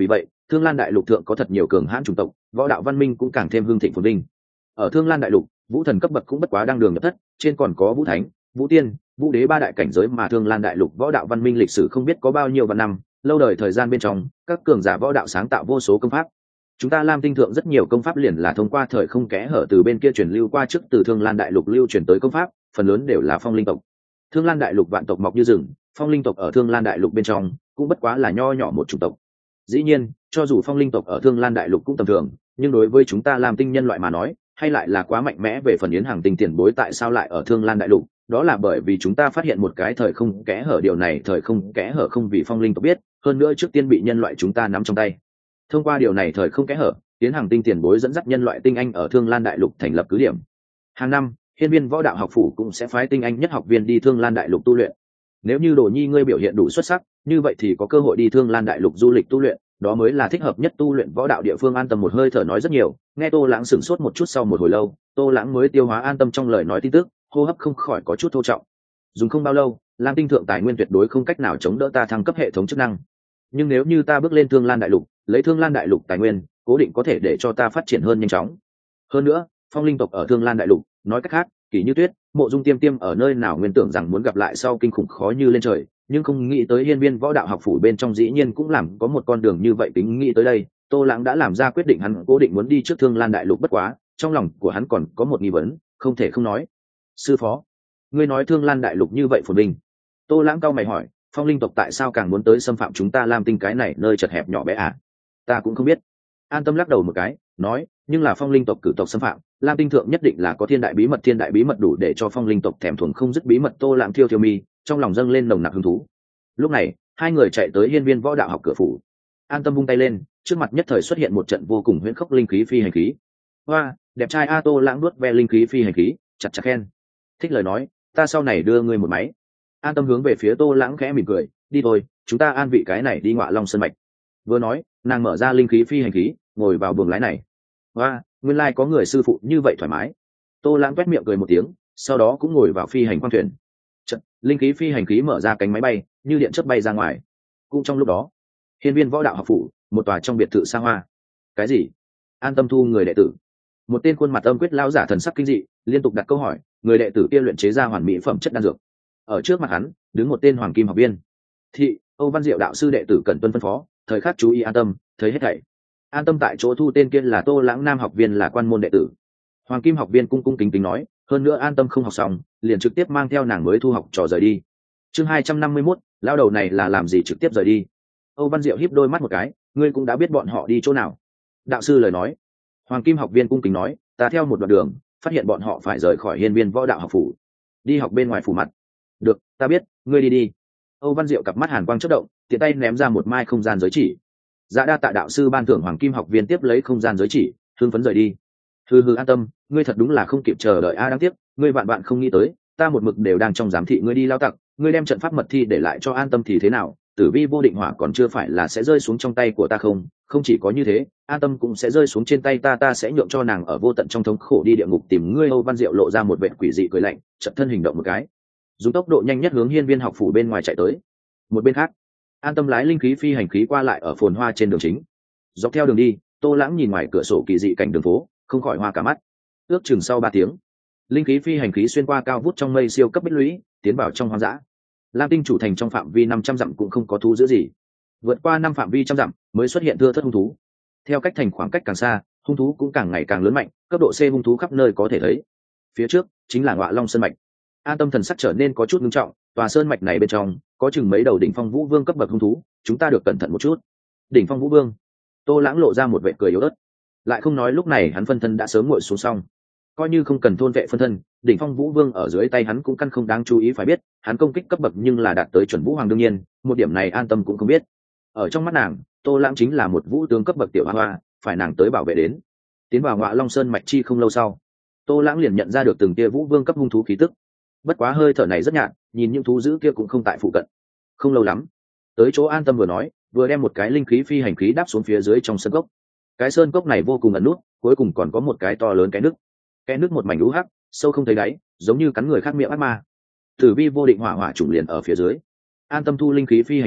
Thương Lan đại lục thượng có thật nhiều cường hãn chủng tộc, võ đạo văn minh cũng càng thêm hưng thịnh phồn vinh. Ở Thương Lan đại lục, vũ thần cấp bậc cũng bất quá đang đường nhập thất, trên còn có vũ thánh, vũ tiên, vũ đế ba đại cảnh giới, mà Thương Lan đại lục võ đạo văn minh lịch sử không biết có bao nhiêu vạn năm, lâu đời thời gian bên trong, các cường giả võ đạo sáng tạo vô số công pháp. Chúng ta Lam Tinh thượng rất nhiều công pháp liền là thông qua thời không kẽ hở từ bên kia truyền lưu qua, trước từ Thương Lan đại lục lưu truyền tới công pháp, phần lớn đều là phong linh tộc. Thương Lan đại lục vạn tộc mọc như rừng, phong linh tộc ở Thương Lan đại lục bên trong cũng bất quá là nho nhỏ một chủng tộc. Dĩ nhiên, cho dù phong linh tộc ở Thương Lan đại lục cũng tầm thường, nhưng đối với chúng ta Lam Tinh nhân loại mà nói, hay lại là quá mạnh mẽ. Về phần Yến Hàng Tinh tiền bối tại sao lại ở Thương Lan đại lục, đó là bởi vì chúng ta phát hiện một cái thời không kẽ hở, điều này thời không kẽ hở không vì phong linh tộc biết, hơn nữa trước tiên bị nhân loại chúng ta nắm trong tay. Thông qua điều này thời không kẽ hở, Yến Hàng Tinh tiền bối dẫn dắt nhân loại tinh anh ở Thương Lan đại lục thành lập cứ điểm. Hàng năm, Hiên Viên Võ Đạo học phủ cũng sẽ phái tinh anh nhất học viên đi Thương Lan đại lục tu luyện. Nếu như Đồ Nhi ngươi biểu hiện đủ xuất sắc, như vậy thì có cơ hội đi Thương Lan đại lục du lịch tu luyện, đó mới là thích hợp nhất tu luyện võ đạo địa phương. An Tâm một hơi thở nói rất nhiều, nghe Tô Lãng sửng sốt một chút, sau một hồi lâu, Tô Lãng mới tiêu hóa An Tâm trong lời nói tin tức, hô hấp không khỏi có chút thô trọng. Dùng không bao lâu, Lam Tinh thượng tài nguyên tuyệt đối không cách nào chống đỡ ta thăng cấp hệ thống chức năng. Nhưng nếu như ta bước lên Thương Lan đại lục, lấy Thương Lan đại lục tài nguyên, cố định có thể để cho ta phát triển hơn nhanh chóng. Hơn nữa, phong linh tộc ở Thương Lan đại lục, nói cách khác, Kỷ Như Tuyết, Mộ Dung Tiêm Tiêm ở nơi nào nguyên tưởng rằng muốn gặp lại sau kinh khủng khó như lên trời, nhưng không nghĩ tới Hiên Viên Võ Đạo học phủ bên trong dĩ nhiên cũng làm có một con đường như vậy. Tính nghĩ tới đây, Tô Lãng đã làm ra quyết định, hắn cố định muốn đi trước Thương Lan đại lục. Bất quá, trong lòng của hắn còn có một nghi vấn, không thể không nói. Sư phó, ngươi nói Thương Lan đại lục như vậy phồn vinh, Tô Lãng cau mày hỏi, phong linh tộc tại sao càng muốn tới xâm phạm chúng ta Lam Tinh cái này nơi chật hẹp nhỏ bé à? Ta cũng không biết. An Tâm lắc đầu một cái, nói, nhưng là phong linh tộc cử tộc xâm phạm, Lam Tinh thượng nhất định là có thiên đại bí mật, thiên đại bí mật đủ để cho phong linh tộc thèm thuồng không dứt bí mật. Tô Lãng thiêu thiêu mi, trong lòng dâng lên nồng nặc hứng thú. Lúc này, hai người chạy tới Hiên Viên Võ Đạo học cửa phủ. An Tâm vung tay lên, trước mặt nhất thời xuất hiện một trận vô cùng huyễn khốc linh khí phi hành khí. Hoa, đẹp trai a! Tô Lãng nuốt ve linh khí phi hành khí, chặt chặt khen. Thích lời nói, ta sau này đưa ngươi một máy. An Tâm hướng về phía Tô Lãng khẽ mỉm cười, đi thôi, chúng ta an vị cái này đi Ngọa Long Sơn mạch. Vừa nói, nàng mở ra linh khí phi hành khí, ngồi vào buồng lái này. Hoa, nguyên lai có người sư phụ như vậy thoải mái. Tô Lãng quét miệng cười một tiếng, sau đó cũng ngồi vào phi hành khoang thuyền. Chật, linh khí phi hành khí mở ra cánh máy bay, như điện chớp bay ra ngoài. Cũng trong lúc đó, Hiên Viên Võ Đạo học phủ, một tòa trong biệt thự xa hoa. Cái gì? An Tâm thu người đệ tử. Một tên khuôn mặt âm quyết lão giả thần sắc kinh dị, liên tục đặt câu hỏi. Người đệ tử kia luyện chế ra hoàn mỹ phẩm chất đan dược. Ở trước mặt hắn, đứng một tên hoàng kim học viên. Thị, Âu Văn Diệu đạo sư đệ tử cần tuân phân phó, thời khắc chú ý An Tâm, thấy hết thảy. An Tâm tại chỗ thu tên kia là Tô Lãng nam học viên, là quan môn đệ tử. Hoàng kim học viên cung cung kính kính nói, hơn nữa An Tâm không học xong, liền trực tiếp mang theo nàng mới thu học trò rời đi. Chương hai trăm năm mươi mốt, lão đầu này là làm gì trực tiếp rời đi? Âu Văn Diệu híp đôi mắt một cái, ngươi cũng đã biết bọn họ đi chỗ nào? Đạo sư lời nói. Hoàng kim học viên cung kính nói, ta theo một đoạn đường, phát hiện bọn họ phải rời khỏi Hiên Viên Võ Đạo học phủ, đi học bên ngoài phủ mặt. Được, ta biết, ngươi đi đi. Âu Văn Diệu cặp mắt hàn quang chớp động, tiện tay ném ra một mai không gian giới chỉ. Dạ đa tạ đạo sư ban thưởng. Hoàng kim học viên tiếp lấy không gian giới chỉ, hưng phấn rời đi. Hừ hừ, An Tâm, ngươi thật đúng là không kịp chờ đợi a, đáng tiếc, ngươi vạn bạn không nghĩ tới, ta một mực đều đang trong giám thị ngươi đi lao tặc, ngươi đem trận pháp mật thi để lại cho An Tâm thì thế nào? Tử vi vô định hỏa còn chưa phải là sẽ rơi xuống trong tay của ta không? Không chỉ có như thế, An Tâm cũng sẽ rơi xuống trên tay ta, ta sẽ nhượng cho nàng ở vô tận trong thống khổ đi địa ngục tìm ngươi. Âu Văn Diệu lộ ra một vẻ quỷ dị cười lạnh, chợt thân hình động một cái, dùng tốc độ nhanh nhất hướng Hiên Viên học phủ bên ngoài chạy tới. Một bên khác, An Tâm lái linh khí phi hành khí qua lại ở phồn hoa trên đường chính. Dọc theo đường đi, Tô Lãng nhìn ngoài cửa sổ kỳ dị cảnh đường phố, không khỏi hoa cả mắt. Ước chừng sau ba tiếng, linh khí phi hành khí xuyên qua cao vút trong mây siêu cấp bích lũy, tiến vào trong hoang dã. Lam Tinh chủ thành trong phạm vi năm trăm dặm cũng không có thú dữ gì. Vượt qua năm phạm vi trăm dặm mới xuất hiện thưa thớt hung thú. Theo cách thành khoảng cách càng xa, hung thú cũng càng ngày càng lớn mạnh, cấp độ C hung thú khắp nơi có thể thấy. Phía trước chính là Ngọa Long Sơn mạch. An Tâm thần sắc trở nên có chút nghiêm trọng, tòa sơn mạch này bên trong có chừng mấy đầu đỉnh phong vũ vương cấp bậc hung thú, chúng ta được cẩn thận một chút. Đỉnh phong vũ vương. Tô Lãng lộ ra một vẻ cười yếu ớt, lại không nói lúc này hắn phân thân đã sớm nguội xuống xong, coi như không cần thôn vệ phân thân, đỉnh phong vũ vương ở dưới tay hắn cũng căn không đáng chú ý. Phải biết hắn công kích cấp bậc nhưng là đạt tới chuẩn vũ hoàng, đương nhiên một điểm này An Tâm cũng không biết. Ở trong mắt nàng, Tô Lãng chính là một vũ tướng cấp bậc tiểu hoa hoa, phải nàng tới bảo vệ đến. Tiến vào Ngọa Long Sơn mạch chi không lâu sau, Tô Lãng liền nhận ra được từng tia vũ vương cấp hung thú khí tức. Bất quá hơi thở này rất nhạt, nhìn những thú dữ kia cũng không tại phụ cận. Không lâu lắm, tới chỗ An Tâm vừa nói, vừa đem một cái linh khí phi hành khí đáp xuống phía dưới trong sơn cốc. Cái sơn cốc này vô cùng ẩn nút, cuối cùng còn có một cái to lớn cái nước. Cái nước một mảnh lũ hắc, sâu không thấy đáy, giống như cắn người khác miệng ác ma. Tử vi vô định hỏa hỏa trùng liền ở phía dưới. An Tâm thu linh khí phi hành khí,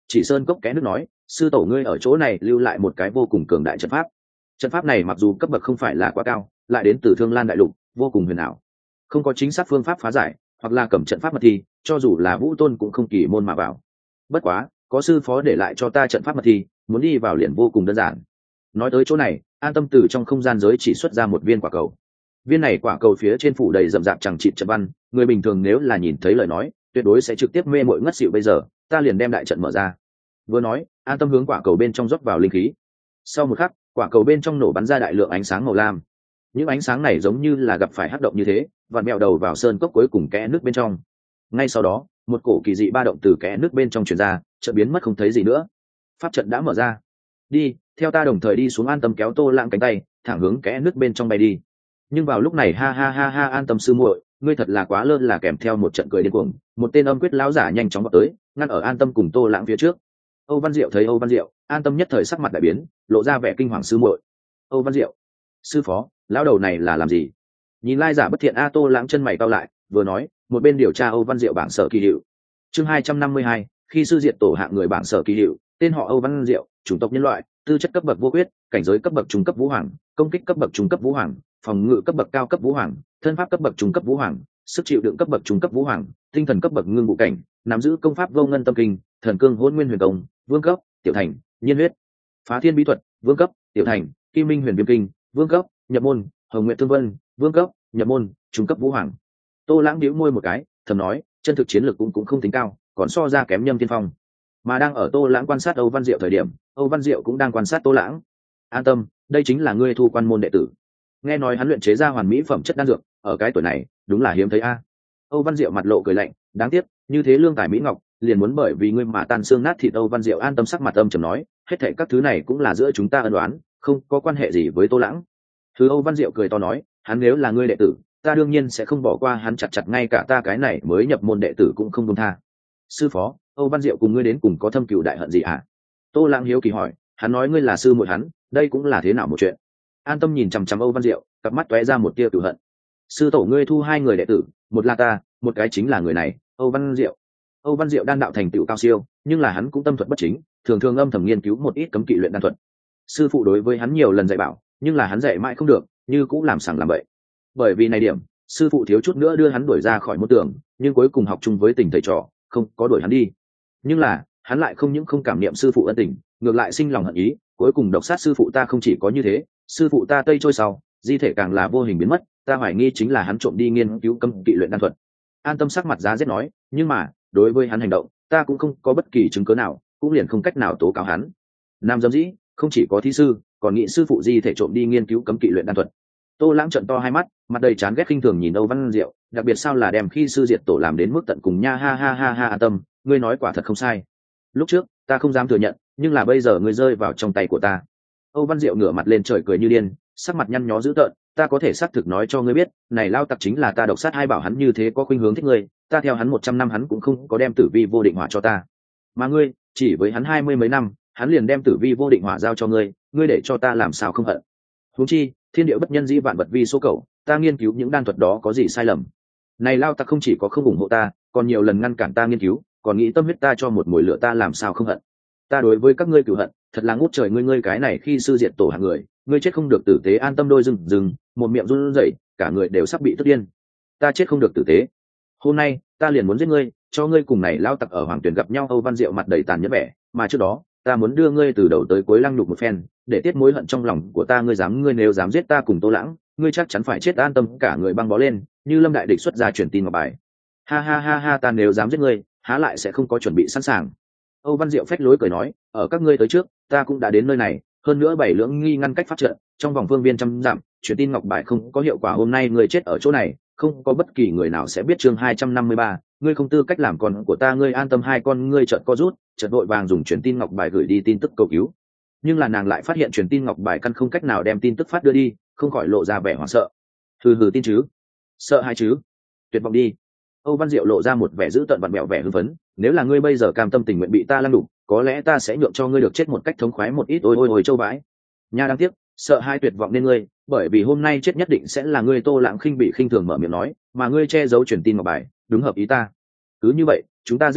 chỉ sơn cốc kẽ nước nói, sư tổ ngươi ở chỗ này lưu lại một cái vô cùng cường đại trận pháp. Trận pháp này mặc dù cấp bậc không phải là quá cao, lại đến từ Thương Lan đại lục, vô cùng huyền ảo, không có chính xác phương pháp phá giải, hoặc là cầm trận pháp mật thi, cho dù là vũ tôn cũng không kỳ môn mà vào. Bất quá có sư phó để lại cho ta trận pháp mật thi, muốn đi vào liền vô cùng đơn giản. Nói tới chỗ này, An Tâm từ trong không gian giới chỉ xuất ra một viên quả cầu. Viên này quả cầu phía trên phủ đầy rậm rạp chẳng chịt trận văn, người bình thường nếu là nhìn thấy lời nói tuyệt đối sẽ trực tiếp mê mội ngất xỉu. Bây giờ ta liền đem đại trận mở ra. Vừa nói, An Tâm hướng quả cầu bên trong rót vào linh khí. Sau một khắc, quả cầu bên trong nổ bắn ra đại lượng ánh sáng màu lam. Những ánh sáng này giống như là gặp phải hắc động như thế, vặn mèo đầu vào sơn cốc cuối cùng kẽ nước bên trong. Ngay sau đó, một cổ kỳ dị ba động từ kẽ nước bên trong truyền ra, chợt biến mất không thấy gì nữa. Pháp trận đã mở ra. Đi, theo ta đồng thời đi xuống. An Tâm kéo Tô Lãng cánh tay, thẳng hướng kẽ nước bên trong bay đi. Nhưng vào lúc này, ha ha ha ha, An Tâm sư muội, ngươi thật là quá lơ là. Kèm theo một trận cười điên cuồng, một tên âm quyết lão giả nhanh chóng vào tới, ngăn ở An Tâm cùng Tô Lãng phía trước. Âu Văn Diệu thấy Âu Văn Diệu, An Tâm nhất thời sắc mặt đại biến, lộ ra vẻ kinh hoàng. Sư muội, Âu Văn Diệu, sư phó, lão đầu này là làm gì? Nhìn lai giả bất thiện. A Tô Lãng chân mày cau lại, vừa nói, một bên điều tra Âu Văn Diệu bảng sở kỳ hiệu. Chương hai trăm năm mươi hai, khi sư diệt tổ hạng người bảng sở kỳ hiệu, tên họ Âu Văn Diệu, chủng tộc nhân loại, tư chất cấp bậc vô quyết, cảnh giới cấp bậc trung cấp vũ hoàng, công kích cấp bậc trung cấp vũ hoàng, phòng ngự cấp bậc cao cấp vũ hoàng, thân pháp cấp bậc trung cấp vũ hoàng, sức chịu đựng cấp bậc trung cấp vũ hoàng, tinh thần cấp bậc ngưng vũ cảnh, nắm giữ công pháp vô ngân tâm kinh, thần cương hỗn nguyên huyền công, vương cấp, tiểu thành, nhiên huyết, phá thiên bí thuật, vương cấp, tiểu thành, kim minh huyền viêm kinh, vương cấp, nhập môn, hồng nguyện thương vân, vương cấp, nhập môn, trung cấp vũ hoàng. Tô Lãng bĩu môi một cái, thầm nói, chân thực chiến lược cũng cũng không tính cao, còn so ra kém Nhâm Tiên Phong. Mà đang ở Tô Lãng quan sát Âu Văn Diệu thời điểm, Âu Văn Diệu cũng đang quan sát Tô Lãng. An Tâm, đây chính là ngươi thu quan môn đệ tử. Nghe nói hắn luyện chế ra hoàn mỹ phẩm chất đan dược, ở cái tuổi này đúng là hiếm thấy a. Âu Văn Diệu mặt lộ cười lạnh, đáng tiếc, như thế lương tài mỹ ngọc, liền muốn bởi vì ngươi mà tan xương nát thịt. Âu Văn Diệu An Tâm sắc mặt âm trầm nói, hết thảy các thứ này cũng là giữa chúng ta ân oán, không có quan hệ gì với Tô Lãng. Thứ Âu Văn Diệu cười to nói, hắn nếu là ngươi đệ tử, ta đương nhiên sẽ không bỏ qua hắn. Chặt chặt ngay cả ta cái này mới nhập môn đệ tử cũng không buông tha. Sư phó, Âu Văn Diệu cùng ngươi đến cùng có thâm cừu đại hận gì à? Tô Lãng hiếu kỳ hỏi, hắn nói ngươi là sư muội hắn, đây cũng là thế nào một chuyện? An Tâm nhìn chằm chằm Âu Văn Diệu, cặp mắt tóe ra một tia cừu hận. Sư tổ ngươi thu hai người đệ tử, một là ta, một cái chính là người này, Âu Văn Diệu. Âu Văn Diệu đan đạo thành tựu cao siêu, nhưng là hắn cũng tâm thuật bất chính, thường thường âm thầm nghiên cứu một ít cấm kỵ luyện đan thuật. Sư phụ đối với hắn nhiều lần dạy bảo, nhưng là hắn dạy mãi không được, như cũng làm sằng làm bậy. Bởi vì này điểm, sư phụ thiếu chút nữa đưa hắn đuổi ra khỏi môn tưởng, nhưng cuối cùng học chung với tình thầy trò, không có đuổi hắn đi. Nhưng là hắn lại không những không cảm niệm sư phụ ân tình, ngược lại sinh lòng hận ý, cuối cùng độc sát sư phụ ta. Không chỉ có như thế, sư phụ ta tây trôi sau, di thể càng là vô hình biến mất, ta hoài nghi chính là hắn trộm đi nghiên cứu cấm kỵ luyện đan thuật. An Tâm sắc mặt giá rét nói, nhưng mà đối với hắn hành động, ta cũng không có bất kỳ chứng cớ nào, cũng liền không cách nào tố cáo hắn. Nam dâm dĩ, không chỉ có thí sư, còn nghĩ sư phụ di thể trộm đi nghiên cứu cấm kỵ luyện đan thuật. Tô Lãng trợn to hai mắt, mặt đầy chán ghét khinh thường nhìn Âu Văn Diệu, đặc biệt sao là đem khi sư diệt tổ làm đến mức tận cùng nha. Ha ha ha ha. An Tâm, ngươi nói quả thật không sai. Lúc trước ta không dám thừa nhận, nhưng là bây giờ ngươi rơi vào trong tay của ta. Âu Văn Diệu ngửa mặt lên trời cười như điên, sắc mặt nhăn nhó dữ tợn, ta có thể xác thực nói cho ngươi biết, này lao tặc chính là ta độc sát hai bảo. Hắn như thế có khuynh hướng thích ngươi, ta theo hắn một trăm năm hắn cũng không có đem tử vi vô định hỏa cho ta, mà ngươi chỉ với hắn hai mươi mấy năm, hắn liền đem tử vi vô định hỏa giao cho ngươi, ngươi để cho ta làm sao không hận? Huống chi thiên địa bất nhân dĩ vạn vật vi số cầu, ta nghiên cứu những đan thuật đó có gì sai lầm? Này lao tặc không chỉ có không ủng hộ ta, còn nhiều lần ngăn cản ta nghiên cứu, còn nghĩ tâm huyết ta cho một mùi lửa, ta làm sao không hận? Ta đối với các ngươi cửu hận thật là ngút trời. ngươi ngươi cái này khi sư diệt tổ hạng người, ngươi chết không được tử tế. An Tâm đôi dừng dừng, một miệng run rẩy, cả người đều sắp bị tức điên. Ta chết không được tử tế, hôm nay ta liền muốn giết ngươi, cho ngươi cùng này lao tặc ở Hoàng Tuyển gặp nhau. Âu Văn Diệu mặt đầy tàn nhẫn vẻ, mà trước đó ta muốn đưa ngươi từ đầu tới cuối lăng nhục một phen, để tiết mối hận trong lòng của ta. Ngươi dám ngươi nếu dám giết ta cùng Tô Lãng, ngươi chắc chắn phải chết. An Tâm cả người băng bó lên, như lâm đại địch xuất ra truyền tin ngọc bài. Ha ha ha ha, ta nếu dám giết ngươi, há lại sẽ không có chuẩn bị sẵn sàng. Âu Văn Diệu phách lối cười nói, ở các ngươi tới trước, ta cũng đã đến nơi này, hơn nữa bảy lưỡng nghi ngăn cách phát trận, trong vòng phương viên trăm dặm, truyền tin ngọc bài không có hiệu quả. Hôm nay ngươi chết ở chỗ này, không có bất kỳ người nào sẽ biết. Chương hai trăm năm mươi ba, ngươi không tư cách làm con của ta. Ngươi An Tâm hai con ngươi chợt co rút, chợt vội vàng dùng truyền tin ngọc bài gửi đi tin tức cầu cứu, nhưng là nàng lại phát hiện truyền tin ngọc bài căn không cách nào đem tin tức phát đưa đi, không khỏi lộ ra vẻ hoảng sợ. Hừ hừ, tin chứ? Sợ hay chứ? Tuyệt vọng đi. Âu Văn Diệu lộ ra một vẻ dữ tợn vặn vẹo vẻ hưng phấn, nếu là ngươi bây giờ cam tâm tình nguyện bị ta lăng đục, có lẽ ta sẽ nhượng cho ngươi được chết một cách thống khoái một ít. Ôi ôi ôi châu vãi. Nha, đáng tiếc, sợ hai tuyệt vọng nên ngươi, bởi vì hôm nay chết nhất định sẽ là ngươi. Tô Lãng khinh bị khinh thường mở miệng nói, mà ngươi che giấu truyền tin ngọc bài, đúng hợp ý ta. Cứ như vậy, chúng ta giết ngươi,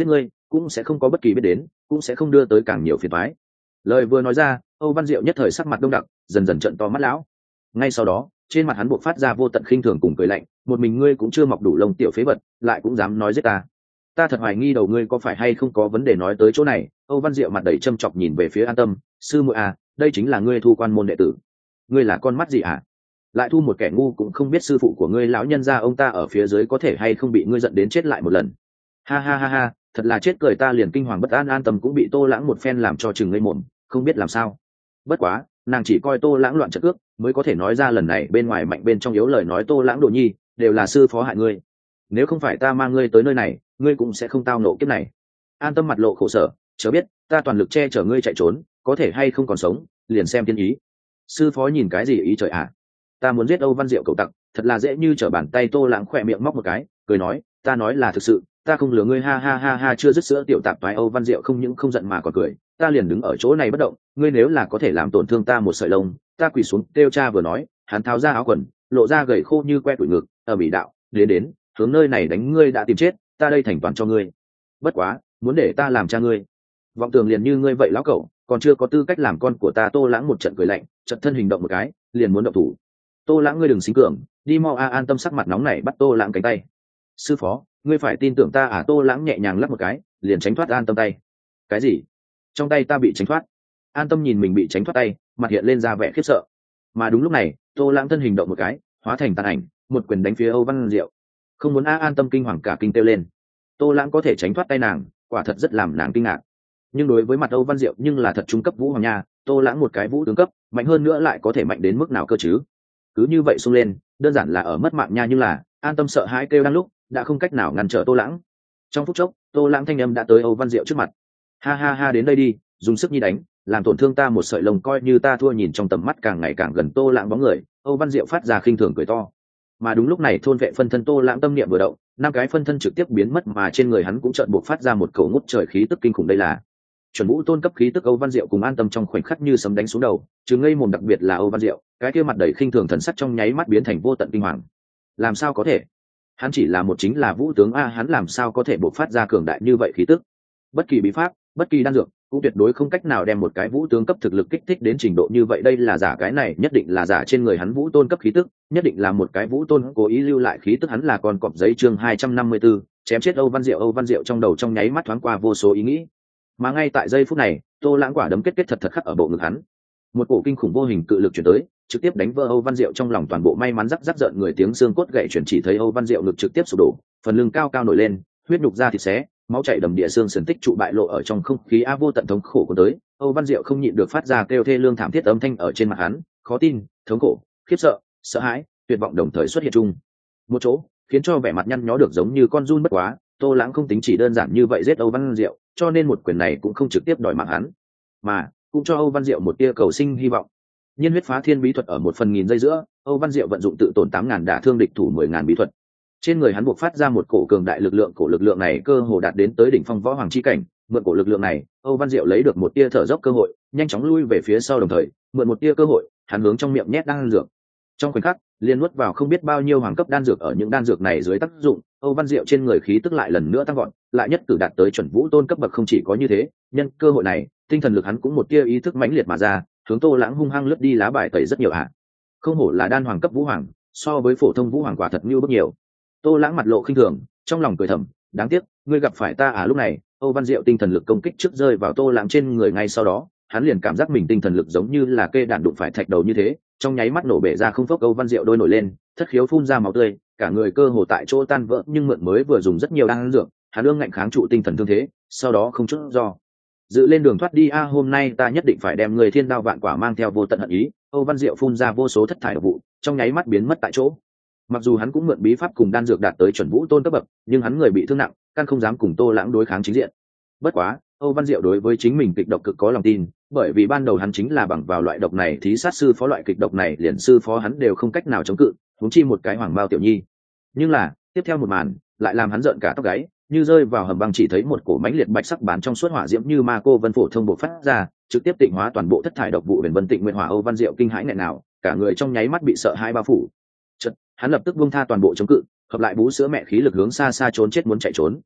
cũng sẽ không có bất kỳ biết đến, cũng sẽ không đưa tới càng nhiều phiền toái. Lời vừa nói ra, Âu Văn Diệu nhất thời sắc mặt đông đặc, dần dần trợn to mắt lão. Ngay sau đó, trên mặt hắn buộc phát ra vô tận khinh thường cùng cười lạnh, một mình ngươi cũng chưa mọc đủ lông tiểu phế vật, lại cũng dám nói giết ta. Ta thật hoài nghi đầu ngươi có phải hay không có vấn đề nói tới chỗ này. Âu Văn Diệu mặt đầy châm chọc nhìn về phía An Tâm, sư muội à, đây chính là ngươi thu quan môn đệ tử. Ngươi là con mắt gì à? Lại thu một kẻ ngu cũng không biết sư phụ của ngươi lão nhân gia ông ta ở phía dưới có thể hay không bị ngươi giận đến chết lại một lần. Ha ha ha ha, thật là chết cười, ta liền kinh hoàng bất an. An Tâm cũng bị Tô Lãng một phen làm cho chừng ngây mồm, không biết làm sao. Bất quá, nàng chỉ coi Tô Lãng loạn trận ước, mới có thể nói ra lần này bên ngoài mạnh bên trong yếu lời nói. Tô Lãng đồ nhi, đều là sư phó hại ngươi. Nếu không phải ta mang ngươi tới nơi này, ngươi cũng sẽ không tao nộ kiếp này. An Tâm mặt lộ khổ sở, chớ biết, ta toàn lực che chở ngươi chạy trốn, có thể hay không còn sống, liền xem thiên ý. Sư phó nhìn cái gì ý trời ạ? À? Ta muốn giết Âu Văn Diệu cậu tặc, thật là dễ như trở bàn tay. Tô Lãng khỏe miệng móc một cái, cười nói, ta nói là thực sự, ta không lừa ngươi. Ha ha ha ha, chưa dứt sữa tiểu tạp toái. Âu Văn Diệu không những không giận mà còn cười, ta liền đứng ở chỗ này bất động, ngươi nếu là có thể làm tổn thương ta một sợi lông, ta quỳ xuống kêu cha. Vừa nói, hắn tháo ra áo quần, lộ ra gầy khô như que tuổi ngực, ở bị đạo, đến đến, hướng nơi này đánh ngươi đã tìm chết, ta đây thành toàn cho ngươi. Bất quá, muốn để ta làm cha ngươi, vọng tưởng liền như ngươi vậy lão cẩu, còn chưa có tư cách làm con của ta. Tô Lãng một trận cười lạnh, chợt thân hình động một cái, liền muốn động thủ. Tô Lãng, ngươi đừng xính cường, đi mau a. An Tâm sắc mặt nóng nảy bắt Tô Lãng cánh tay. Sư phó, ngươi phải tin tưởng ta à? Tô Lãng nhẹ nhàng lắc một cái, liền tránh thoát An Tâm tay. Cái gì? Trong tay ta bị tránh thoát? An Tâm nhìn mình bị tránh thoát tay, mặt hiện lên ra vẻ khiếp sợ. Mà đúng lúc này, Tô Lãng thân hình động một cái, hóa thành tàn ảnh, một quyền đánh phía Âu Văn Diệu. Không muốn a. An Tâm kinh hoàng cả kinh kêu lên. Tô Lãng có thể tránh thoát tay nàng, quả thật rất làm nàng kinh ngạc. Nhưng đối với mặt Âu Văn Diệu nhưng là thật trung cấp vũ hoàng nha. Tô Lãng một cái vũ tướng cấp, mạnh hơn nữa lại có thể mạnh đến mức nào cơ chứ? Cứ như vậy xung lên, đơn giản là ở mất mạng nha. Nhưng là An Tâm sợ hãi kêu đang lúc, đã không cách nào ngăn trở Tô Lãng. Trong phút chốc, Tô Lãng thanh âm đã tới Âu Văn Diệu trước mặt. Ha ha ha, đến đây đi, dùng sức nhi đánh, làm tổn thương ta một sợi lông coi như ta thua. Nhìn trong tầm mắt càng ngày càng gần Tô Lãng bóng người, Âu Văn Diệu phát ra khinh thường cười to. Mà đúng lúc này thôn vệ phân thân Tô Lãng tâm niệm vừa động, năm cái phân thân trực tiếp biến mất, mà trên người hắn cũng chợt buộc phát ra một cầu ngút trời khí tức kinh khủng. Đây là chuẩn vũ tôn cấp khí tức. Âu Văn Diệu cùng An Tâm trong khoảnh khắc như sấm đánh xuống đầu, trừ ngây mồm, đặc biệt là Âu Văn Diệu, cái kia mặt đầy khinh thường thần sắc trong nháy mắt biến thành vô tận kinh hoàng. Làm sao có thể? Hắn chỉ là một chính là vũ tướng a, hắn làm sao có thể buộc phát ra cường đại như vậy khí tức? Bất kỳ bí pháp, bất kỳ đan dược cũng tuyệt đối không cách nào đem một cái vũ tướng cấp thực lực kích thích đến trình độ như vậy. Đây là giả, cái này nhất định là giả. Trên người hắn vũ tôn cấp khí tức, nhất định là một cái vũ tôn cố ý lưu lại khí tức. Hắn là con cọp giấy. Chương hai trăm năm mươi bốn, chém chết Âu Văn Diệu. Âu Văn Diệu trong đầu trong nháy mắt thoáng qua vô số ý nghĩ, mà ngay tại giây phút này, Tô Lãng quả đấm kết kết thật thật khắc ở bộ ngực hắn, một cổ kinh khủng vô hình cự lực chuyển tới, trực tiếp đánh vỡ Âu Văn Diệu trong lòng toàn bộ. May mắn rắc rắc rợn người, tiếng xương cốt gãy chuyển, chỉ thấy Âu Văn Diệu ngực trực tiếp sụp đổ, phần lưng cao cao nổi lên, huyết nhục ra thịt xé, máu chảy đầm địa, xương sườn tích trụ bại lộ ở trong không khí. A, vô tận thống khổ của tới, Âu Văn Diệu không nhịn được phát ra kêu thê lương thảm thiết. Âm thanh ở trên mặt hắn, khó tin, thống khổ, khiếp sợ, sợ hãi, tuyệt vọng đồng thời xuất hiện chung một chỗ, khiến cho vẻ mặt nhăn nhó được giống như con giun. Bất quá, Tô Lãng không tính chỉ đơn giản như vậy giết Âu Văn Diệu, cho nên một quyền này cũng không trực tiếp đòi mạng hắn, mà cũng cho Âu Văn Diệu một tia cầu sinh hy vọng. Nhiên huyết phá thiên bí thuật ở một phần nghìn giây giữa, Âu Văn Diệu vận dụng tự tổn tám ngàn đả thương địch thủ mười ngàn bí thuật. Trên người hắn buộc phát ra một cổ cường đại lực lượng, cổ lực lượng này cơ hồ đạt đến tới đỉnh phong võ hoàng chi cảnh. Mượn cổ lực lượng này, Âu Văn Diệu lấy được một tia thở dốc cơ hội, nhanh chóng lui về phía sau, đồng thời mượn một tia cơ hội, hắn hướng trong miệng nhét đan dược. Trong khoảnh khắc, liền nuốt vào không biết bao nhiêu hoàng cấp đan dược. Ở những đan dược này dưới tác dụng, Âu Văn Diệu trên người khí tức lại lần nữa tăng vọt, lại nhất cử đạt tới chuẩn vũ tôn cấp bậc. Không chỉ có như thế, nhân cơ hội này, tinh thần lực hắn cũng một tia ý thức mãnh liệt mà ra, hướng Tô Lãng hung hăng lướt đi. Lá bài tẩy rất nhiều ạ. À. Không hổ là đan hoàng cấp vũ hoàng, so với phổ thông vũ hoàng quả thật như bước nhiều. Tô Lãng mặt lộ khinh thường, trong lòng cười thầm, đáng tiếc, ngươi gặp phải ta à. Lúc này, Âu Văn Diệu tinh thần lực công kích trước rơi vào Tô Lãng trên người, ngay sau đó, hắn liền cảm giác mình tinh thần lực giống như là kê đạn đụng phải thạch đầu như thế, trong nháy mắt nổ bể ra không phốc. Âu Văn Diệu đôi nổi lên, thất khiếu phun ra máu tươi, cả người cơ hồ tại chỗ tan vỡ. Nhưng mượn mới vừa dùng rất nhiều đan dược, hắn ương ngạnh kháng trụ tinh thần thương thế, sau đó không chút do dự lên đường thoát đi. A, hôm nay ta nhất định phải đem người thiên đao vạn quả mang theo vô tận hận ý. Âu Văn Diệu phun ra vô số thất thải độc vụ, trong nháy mắt biến mất tại chỗ. Mặc dù hắn cũng mượn bí pháp cùng đan dược đạt tới chuẩn vũ tôn cấp bậc, nhưng hắn người bị thương nặng, căn không dám cùng Tô Lãng đối kháng chính diện. Bất quá, Âu Văn Diệu đối với chính mình kịch độc cực có lòng tin, bởi vì ban đầu hắn chính là bằng vào loại độc này thí sát sư phó. Loại kịch độc này liền sư phó hắn đều không cách nào chống cự, huống chi một cái hoàng bao tiểu nhi. Nhưng là, tiếp theo một màn lại làm hắn giận cả tóc gáy, như rơi vào hầm băng. Chỉ thấy một cổ mãnh liệt bạch sắc bán trong suốt hỏa diễm như ma cô vân phổ thông bộ phát ra, trực tiếp tịnh hóa toàn bộ thất thải độc vụ huyền vân tịnh nguyện hỏa. Âu Văn Diệu kinh hãi nghẹn nào, cả người trong nháy mắt bị sợ hãi bao phủ. Chợt, hắn lập tức buông tha toàn bộ chống cự, hợp lại bú sữa mẹ khí lực hướng xa xa trốn chết muốn chạy trốn.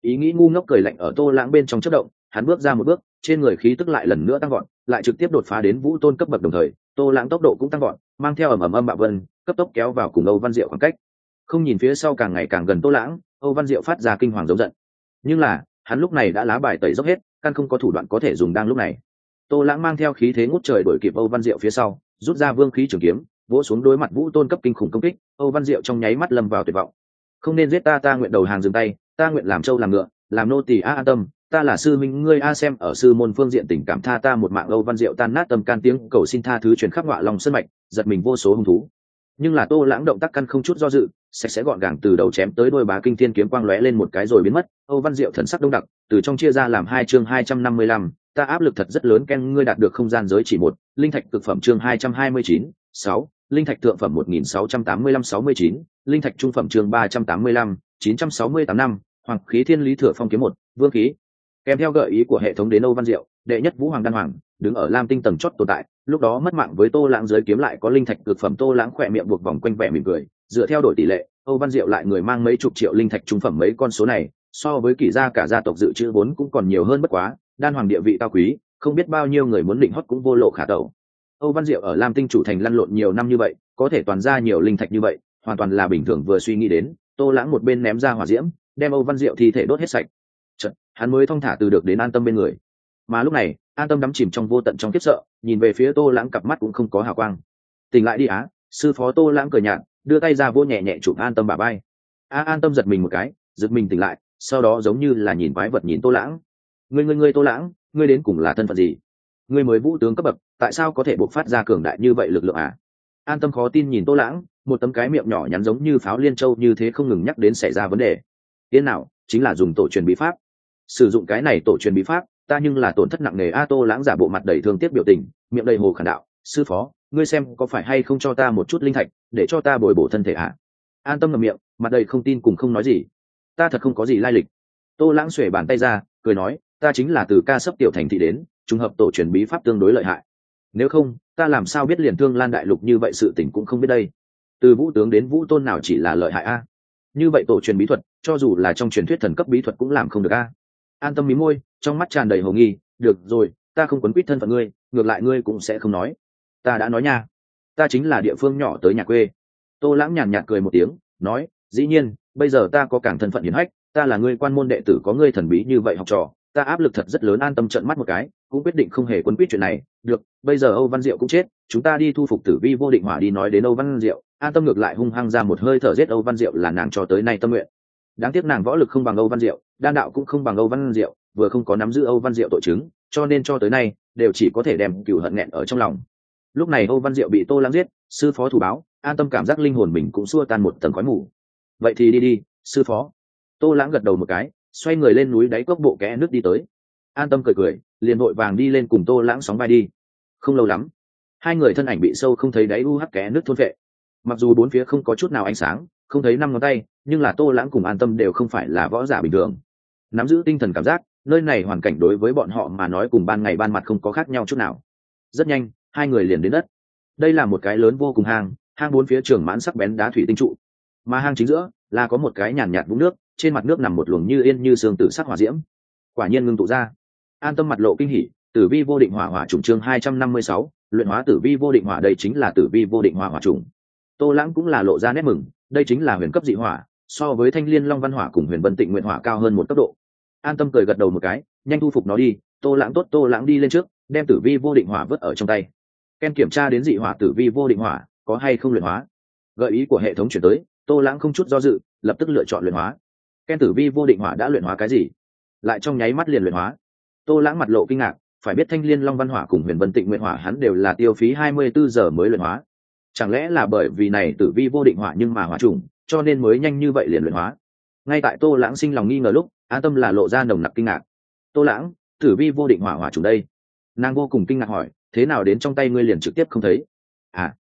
Ý nghĩ ngu ngốc cười lạnh ở Tô Lãng bên trong chớp động, hắn bước ra một bước, trên người khí tức lại lần nữa tăng vọt, lại trực tiếp đột phá đến vũ tôn cấp bậc đồng thời, Tô Lãng tốc độ cũng tăng vọt, mang theo ầm ầm âm bạo vân, cấp tốc kéo vào cùng Âu Văn Diệu khoảng cách. Không nhìn phía sau càng ngày càng gần Tô Lãng, Âu Văn Diệu phát ra kinh hoàng giống giận. Nhưng là, hắn lúc này đã lá bài tẩy dốc hết, căn không có thủ đoạn có thể dùng đang lúc này. Tô Lãng mang theo khí thế ngút trời đuổi kịp Âu Văn Diệu phía sau, rút ra vương khí trường kiếm, vỗ xuống đối mặt vũ tôn cấp kinh khủng công kích. Âu Văn Diệu trong nháy mắt lâm vào tuyệt vọng. Không nên giết ta, ta nguyện đầu hàng dừng tay, ta nguyện làm trâu làm ngựa, làm nô tỳ a an tâm, ta là sư minh ngươi a xem ở sư môn phương diện tình cảm tha ta một mạng. Âu Văn Diệu tan nát tâm can tiếng cầu xin tha thứ truyền khắp ngọa lòng sơn mạch, giật mình vô số hung thú. Nhưng là Tô Lãng động tác căn không chút do dự, sạch sẽ gọn gàng từ đầu chém tới đôi, bá kinh thiên kiếm quang lóe lên một cái rồi biến mất. Âu Văn Diệu thần sắc đông đặc, từ trong chia ra làm hai chương hai trăm năm mươi lăm, ta áp lực thật rất lớn, Ken ngươi đạt được không gian giới chỉ một, linh thạch cực phẩm chương hai trăm hai mươi chín, sáu, linh thạch thượng phẩm một nghìn sáu trăm tám mươi lăm sáu mươi chín, linh thạch trung phẩm chương ba trăm tám mươi lăm, chín trăm sáu mươi tám năm, hoàng khí thiên lý thừa phong kiếm một, vương khí. Kèm theo gợi ý của hệ thống đến Âu Văn Diệu, đệ nhất vũ hoàng đan hoàng, đứng ở lam tinh tầng chót tồn tại, lúc đó mất mạng với Tô Lãng dưới kiếm lại có linh thạch cực phẩm. Tô Lãng khỏe miệng buộc vòng quanh vẻ mỉm cười, dựa theo đổi tỷ lệ, Âu Văn Diệu lại người mang mấy chục triệu linh thạch trung phẩm, mấy con số này so với kỷ gia cả gia tộc dự trữ vốn cũng còn nhiều hơn, bất quá đan hoàng địa vị cao quý, không biết bao nhiêu người muốn định hót cũng vô lộ khả tẩu. Âu Văn Diệu ở lam tinh chủ thành lăn lộn nhiều năm như vậy, có thể toàn ra nhiều linh thạch như vậy, hoàn toàn là bình thường vừa suy nghĩ đến. Tô Lãng một bên ném ra hỏa diễm, đem Âu Văn Diệu thi thể đốt hết sạch. Chật, hắn mới thong thả từ được đến An Tâm bên người. Mà lúc này, An Tâm đắm chìm trong vô tận trong khiếp sợ, nhìn về phía Tô Lãng, cặp mắt cũng không có hào quang. Tỉnh lại đi á, sư phó. Tô Lãng cười nhạt, đưa tay ra vô nhẹ nhẹ chụp An Tâm bả vai. A An Tâm giật mình một cái, giật mình tỉnh lại, sau đó giống như là nhìn quái vật nhìn Tô Lãng. Ngươi ngươi ngươi Tô Lãng, ngươi đến cùng là thân phận gì? Ngươi mới vũ tướng cấp bậc, tại sao có thể bộc phát ra cường đại như vậy lực lượng à? An Tâm khó tin nhìn Tô Lãng, một tấm cái miệng nhỏ nhắn giống như pháo liên châu như thế, không ngừng nhắc đến xảy ra vấn đề. Tiến nào, chính là dùng tổ truyền bí pháp. Sử dụng cái này tổ truyền bí pháp, ta nhưng là tổn thất nặng nề. A Tô Lãng giả bộ mặt đầy thương tiếc biểu tình, miệng đầy hồ khản đạo, sư phó, ngươi xem có phải hay không cho ta một chút linh thạch, để cho ta bồi bổ thân thể à? An Tâm ngậm miệng, mặt đầy không tin cùng không nói gì. Ta thật không có gì lai lịch. Tô Lãng xuề bàn tay ra, cười nói, ta chính là từ ca sấp tiểu thành thị đến, trùng hợp tổ truyền bí pháp tương đối lợi hại. Nếu không, ta làm sao biết liền Thương Lan đại lục như vậy sự tình cũng không biết đây. Từ vũ tướng đến vũ tôn nào chỉ là lợi hại a? Như vậy tổ truyền bí thuật, cho dù là trong truyền thuyết thần cấp bí thuật cũng làm không được a. An Tâm mí môi, trong mắt tràn đầy hồ nghi, được rồi, ta không quấn quýt thân phận ngươi, ngược lại ngươi cũng sẽ không nói. Ta đã nói nha, ta chính là địa phương nhỏ tới nhà quê. Tô Lãng nhàn nhạt cười một tiếng, nói, dĩ nhiên, bây giờ ta có càng thân phận hiển hách, ta là ngươi quan môn đệ tử, có ngươi thần bí như vậy học trò, ta áp lực thật rất lớn. An Tâm trợn mắt một cái, cũng quyết định không hề quấn quýt chuyện này. Được, bây giờ Âu Văn Diệu cũng chết, chúng ta đi thu phục Tử Vi Vô Định Hỏa đi. Nói đến Âu Văn Diệu, An Tâm ngược lại hung hăng ra một hơi thở, giết Âu Văn Diệu là nàng cho tới nay tâm nguyện. Đáng tiếc nàng võ lực không bằng Âu Văn Diệu, đan đạo cũng không bằng Âu Văn Diệu, vừa không có nắm giữ Âu Văn Diệu tội chứng, cho nên cho tới nay đều chỉ có thể đem cừu hận nghẹn ở trong lòng. Lúc này Âu Văn Diệu bị Tô Lãng giết, sư phó thủ báo, An Tâm cảm giác linh hồn mình cũng xua tan một tầng khói mù. Vậy thì đi đi, sư phó. Tô Lãng gật đầu một cái, xoay người lên núi đáy cốc bộ kẽ nước đi tới. An Tâm cười cười, liền vội vàng đi lên cùng Tô Lãng sóng vai đi. Không lâu lắm, hai người thân ảnh bị sâu không thấy đáy u hắc kẽ nước thôn vệ. Mặc dù bốn phía không có chút nào ánh sáng, không thấy năm ngón tay, nhưng là Tô Lãng cùng An Tâm đều không phải là võ giả bình thường, nắm giữ tinh thần cảm giác, nơi này hoàn cảnh đối với bọn họ mà nói cùng ban ngày ban mặt không có khác nhau chút nào. Rất nhanh, hai người liền đến đất. Đây là một cái lớn vô cùng hang, hang bốn phía trường mãn sắc bén đá thủy tinh trụ, mà hang chính giữa là có một cái nhàn nhạt vũng nước, trên mặt nước nằm một luồng như yên như sương tử sắc hỏa diễm, quả nhiên ngưng tụ ra. An Tâm mặt lộ kinh hỉ, Tử Vi Vô Định Hỏa hỏa trùng chương hai trăm năm mươi sáu, luyện hóa Tử Vi Vô Định Hỏa, đây chính là Tử Vi Vô Định Hỏa hỏa trùng. Tô Lãng cũng là lộ ra nét mừng, đây chính là huyền cấp dị hỏa, so với Thanh Liên Long Văn Hỏa cùng Huyền Vân Tịnh Nguyện Hỏa cao hơn một cấp độ. An Tâm cười gật đầu một cái, nhanh thu phục nó đi. Tô Lãng tốt. Tô Lãng đi lên trước, đem Tử Vi Vô Định Hỏa vứt ở trong tay. Ken kiểm tra đến dị hỏa Tử Vi Vô Định Hỏa có hay không luyện hóa. Gợi ý của hệ thống chuyển tới, Tô Lãng không chút do dự, lập tức lựa chọn luyện hóa. Ken Tử Vi Vô Định Hỏa đã luyện hóa cái gì? Lại trong nháy mắt liền luyện hóa. Tô Lãng mặt lộ kinh ngạc, phải biết Thanh Liên Long Văn Hỏa cùng Huyền Vân Tịnh Nguyện Hỏa hắn đều là tiêu phí hai mươi bốn giờ mới luyện hóa. Chẳng lẽ là bởi vì này Tử Vi Vô Định Hỏa nhưng mà hỏa trùng, cho nên mới nhanh như vậy liền luyện hóa? Ngay tại Tô Lãng sinh lòng nghi ngờ lúc, An Tâm là lộ ra nồng nặc kinh ngạc. Tô Lãng, Tử Vi Vô Định Hỏa hỏa trùng đây? Nàng vô cùng kinh ngạc hỏi, thế nào đến trong tay ngươi liền trực tiếp không thấy? À,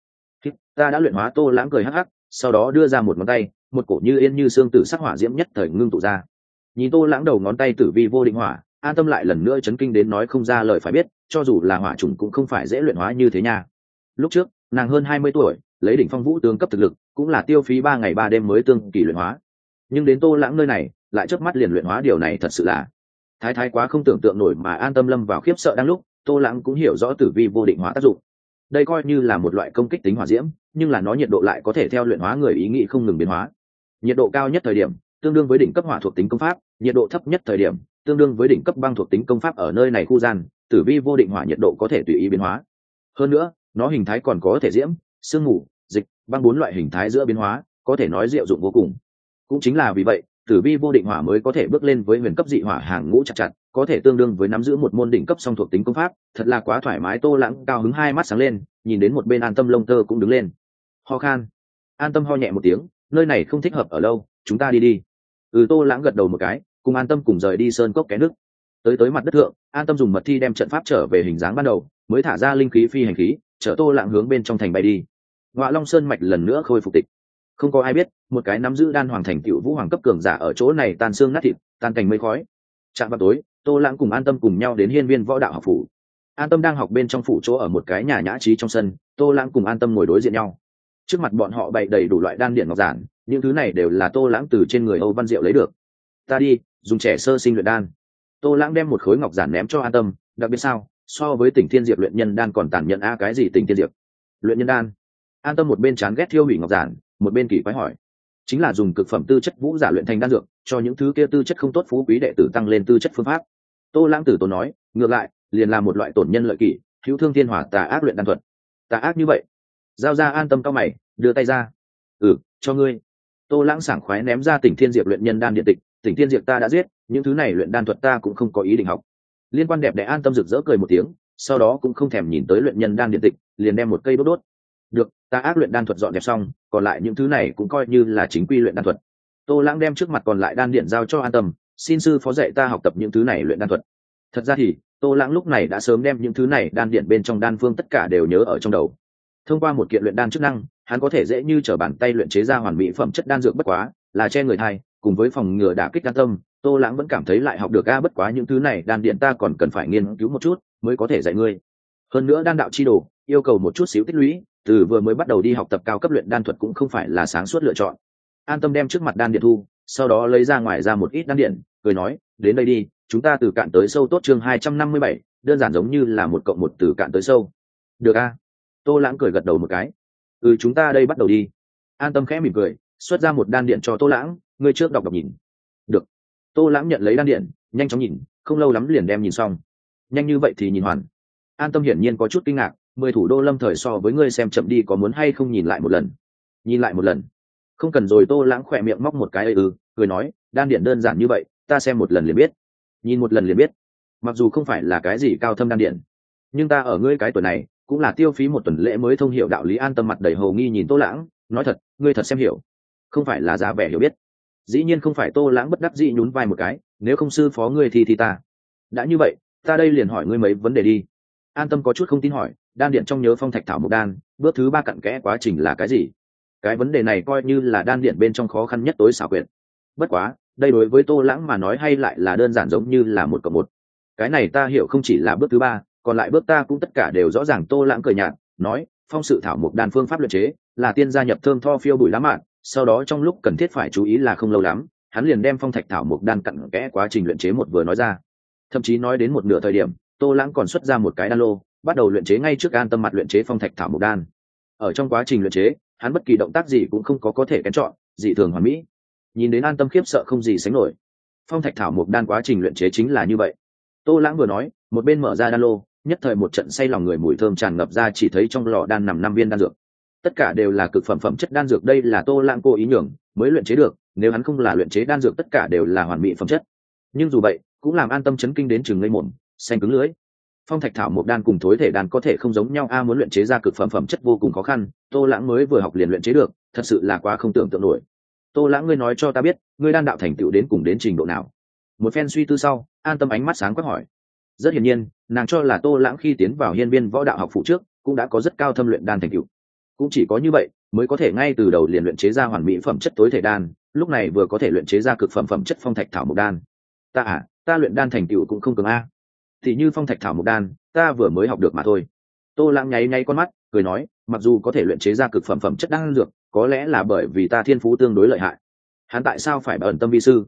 ta đã luyện hóa. Tô Lãng cười hắc hắc, sau đó đưa ra một ngón tay, một cổ như yên như xương tử sắc hỏa diễm nhất thời ngưng tụ ra. Nhìn Tô Lãng đầu ngón tay Tử Vi Vô Định Hỏa, An Tâm lại lần nữa chấn kinh đến nói không ra lời, phải biết, cho dù là hỏa trùng cũng không phải dễ luyện hóa như thế nha. Lúc trước, nàng hơn hai mươi tuổi, lấy đỉnh phong vũ tướng cấp thực lực, cũng là tiêu phí ba ngày ba đêm mới tương kỳ luyện hóa. Nhưng đến Tô Lãng nơi này, lại chớp mắt liền luyện hóa điều này thật sự là thái thái quá không tưởng tượng nổi, mà An Tâm lâm vào khiếp sợ đang lúc Tô Lãng cũng hiểu rõ tử vi vô định hóa tác dụng. Đây coi như là một loại công kích tính hỏa diễm, nhưng là nó nhiệt độ lại có thể theo luyện hóa người ý nghĩ không ngừng biến hóa. Nhiệt độ cao nhất thời điểm tương đương với đỉnh cấp hỏa thuộc tính công pháp, nhiệt độ thấp nhất thời điểm tương đương với đỉnh cấp băng thuộc tính công pháp. Ở nơi này khu gian, tử vi vô định hỏa nhiệt độ có thể tùy ý biến hóa. Hơn nữa, nó hình thái còn có thể diễm, sương mù, dịch, băng bốn loại hình thái giữa biến hóa, có thể nói diệu dụng vô cùng. Cũng chính là vì vậy, tử vi vô định hỏa mới có thể bước lên với huyền cấp dị hỏa hàng ngũ chặt chặt, có thể tương đương với nắm giữ một môn đỉnh cấp song thuộc tính công pháp. Thật là quá thoải mái. Tô Lãng cao hứng, hai mắt sáng lên, nhìn đến một bên An Tâm lông tơ cũng đứng lên. Ho khan. An Tâm ho nhẹ một tiếng, nơi này không thích hợp ở lâu, chúng ta đi đi. Ừ. Tô Lãng gật đầu một cái, cùng An Tâm cùng rời đi sơn cốc cái nước. Tới tới mặt đất thượng, An Tâm dùng mật thi đem trận pháp trở về hình dáng ban đầu, mới thả ra linh khí phi hành khí, chở Tô Lãng hướng bên trong thành bay đi. Ngọa Long Sơn mạch lần nữa khôi phục tịch. Không có ai biết, một cái nắm giữ đan hoàng thành tựu vũ hoàng cấp cường giả ở chỗ này tan xương nát thịt, tan cảnh mây khói. Trạm vào tối, Tô Lãng cùng An Tâm cùng nhau đến Hiên Viên Võ Đạo học phủ. An Tâm đang học bên trong phủ chỗ ở một cái nhà nhã trí trong sân, Tô Lãng cùng An Tâm ngồi đối diện nhau. Trước mặt bọn họ bày đầy đủ loại đan điện ngọc giản, những thứ này đều là Tô Lãng từ trên người Âu Văn Diệu lấy được. Ta đi, dùng trẻ sơ sinh luyện đan. Tô Lãng đem một khối ngọc giản ném cho An Tâm, đặc biệt sao, so với Tỉnh Thiên Diệp luyện nhân đan còn tàn nhẫn a. Cái gì Tỉnh Thiên Diệp? Luyện nhân đan? An Tâm một bên chán ghét thiêu hủy ngọc giản, một bên kỳ quái hỏi. Chính là dùng cực phẩm tư chất vũ giả luyện thành đan dược, cho những thứ kia tư chất không tốt phú quý đệ tử tăng lên tư chất phương pháp. Tô Lãng tử tốn nói, ngược lại liền là một loại tổn nhân lợi kỷ, hữu thương thiên hỏa tà ác luyện đan thuật. Tà ác như vậy? Giao ra. An Tâm cao mày, đưa tay ra. Ừ, cho ngươi. Tô Lãng sảng khoái ném ra Tỉnh Thiên Diệp luyện nhân đan điện tịch. Tỉnh Thiên Diệp ta đã giết, những thứ này luyện đan thuật ta cũng không có ý định học. Liên Quan đẹp đẽ An Tâm rực rỡ cười một tiếng, sau đó cũng không thèm nhìn tới luyện nhân đan điện tịch, liền đem một cây đốt đốt. Được, ta ác luyện đan thuật dọn dẹp xong, còn lại những thứ này cũng coi như là chính quy luyện đan thuật. Tô Lãng đem trước mặt còn lại đan điện giao cho An Tâm, xin sư phó dạy ta học tập những thứ này luyện đan thuật. Thật ra thì Tô Lãng lúc này đã sớm đem những thứ này đan điện bên trong đan phương tất cả đều nhớ ở trong đầu. Thông qua một kiện luyện đan chức năng, hắn có thể dễ như trở bàn tay luyện chế ra hoàn mỹ phẩm chất đan dược. Bất quá là che người thai, cùng với phòng ngừa đả kích an tâm, Tô Lãng vẫn cảm thấy lại học được a. Bất quá những thứ này đan điện ta còn cần phải nghiên cứu một chút mới có thể dạy ngươi. Hơn nữa đan đạo chi đồ yêu cầu một chút xíu tích lũy, từ vừa mới bắt đầu đi học tập cao cấp luyện đan thuật cũng không phải là sáng suốt lựa chọn. An Tâm đem trước mặt đan điện thu, sau đó lấy ra ngoài ra một ít đan điện, cười nói, đến đây đi, chúng ta từ cạn tới sâu tốt. Chương hai trăm năm mươi bảy, đơn giản giống như là một cộng một từ cạn tới sâu. Được a. Tô Lãng cười gật đầu một cái. Ừ, chúng ta đây bắt đầu đi. An Tâm khẽ mỉm cười, xuất ra một đan điện cho Tô Lãng, ngươi trước đọc đọc nhìn. Được. Tô Lãng nhận lấy đan điện, nhanh chóng nhìn, không lâu lắm liền đem nhìn xong. Nhanh như vậy thì nhìn hoàn? An Tâm hiển nhiên có chút kinh ngạc, mười thủ đô lâm thời so với ngươi xem chậm đi, có muốn hay không nhìn lại một lần? Nhìn lại một lần? Không cần rồi. Tô Lãng khỏe miệng móc một cái ừ, cười nói, đan điện đơn giản như vậy, ta xem một lần liền biết. Nhìn một lần liền biết? Mặc dù không phải là cái gì cao thâm đan điện, nhưng ta ở ngươi cái tuổi này cũng là tiêu phí một tuần lễ mới thông hiểu đạo lý. An Tâm mặt đầy hồ nghi nhìn Tô Lãng, nói thật, ngươi thật xem hiểu, không phải là giả vẻ hiểu biết? Dĩ nhiên không phải. Tô Lãng bất đắc dĩ nhún vai một cái, nếu không sư phó ngươi thì thì ta đã như vậy, ta đây liền hỏi ngươi mấy vấn đề đi. An Tâm có chút không tin hỏi, đan điện trong nhớ phong thạch thảo một đan, bước thứ ba cặn kẽ quá trình là cái gì? Cái vấn đề này coi như là đan điện bên trong khó khăn nhất, tối xảo quyệt. Bất quá đây đối với Tô Lãng mà nói hay lại là đơn giản giống như là một cộng một. Cái này ta hiểu, không chỉ là bước thứ ba, còn lại bước ta cũng tất cả đều rõ ràng. Tô Lãng cười nhạt nói, phong sự thảo một đan phương pháp luyện chế là tiên gia nhập thơm tho phiêu bụi lá mạn, sau đó trong lúc cần thiết phải chú ý là không lâu lắm hắn liền đem phong thạch thảo một đan cặn kẽ quá trình luyện chế một vừa nói ra. Thậm chí nói đến một nửa thời điểm, Tô Lãng còn xuất ra một cái đan lô, bắt đầu luyện chế ngay trước An Tâm mặt luyện chế phong thạch thảo một đan. Ở trong quá trình luyện chế, hắn bất kỳ động tác gì cũng không có có thể kén chọn, dị thường hoàn mỹ. Nhìn đến An Tâm khiếp sợ không gì sánh nổi. Phong thạch thảo một đan quá trình luyện chế chính là như vậy. Tô Lãng vừa nói, một bên mở ra đan lô, nhất thời một trận say lòng người mùi thơm tràn ngập ra, chỉ thấy trong lò đan nằm năm viên đan dược, tất cả đều là cực phẩm phẩm chất đan dược. Đây là Tô Lãng cố ý nhường mới luyện chế được, nếu hắn không là luyện chế đan dược tất cả đều là hoàn mỹ phẩm chất. Nhưng dù vậy cũng làm An Tâm chấn kinh đến chừng ngây mồm, xanh cứng lưỡi. Phong thạch thảo một đan cùng thối thể đan có thể không giống nhau a, muốn luyện chế ra cực phẩm phẩm chất vô cùng khó khăn, Tô Lãng mới vừa học liền luyện chế được, thật sự là quá không tưởng tượng nổi. Tô Lãng, ngươi nói cho ta biết, ngươi đan đạo thành tựu đến cùng đến trình độ nào? Một phen suy tư sau, An Tâm ánh mắt sáng quắc hỏi. Rất hiển nhiên, nàng cho là Tô Lãng khi tiến vào Hiên Viên Võ Đạo học phụ trước cũng đã có rất cao thâm luyện đan thành tựu, cũng chỉ có như vậy mới có thể ngay từ đầu liền luyện chế ra hoàn mỹ phẩm chất tối thể đan, lúc này vừa có thể luyện chế ra cực phẩm phẩm chất phong thạch thảo một đan. Ta à, ta luyện đan thành tựu cũng không cường a. Thì như phong thạch thảo một đan, ta vừa mới học được mà thôi. Tô Lãng nháy nháy con mắt, cười nói, mặc dù có thể luyện chế ra cực phẩm phẩm chất đan dược, có lẽ là bởi vì ta thiên phú tương đối lợi hại. Hắn tại sao phải ẩn tâm vi sư?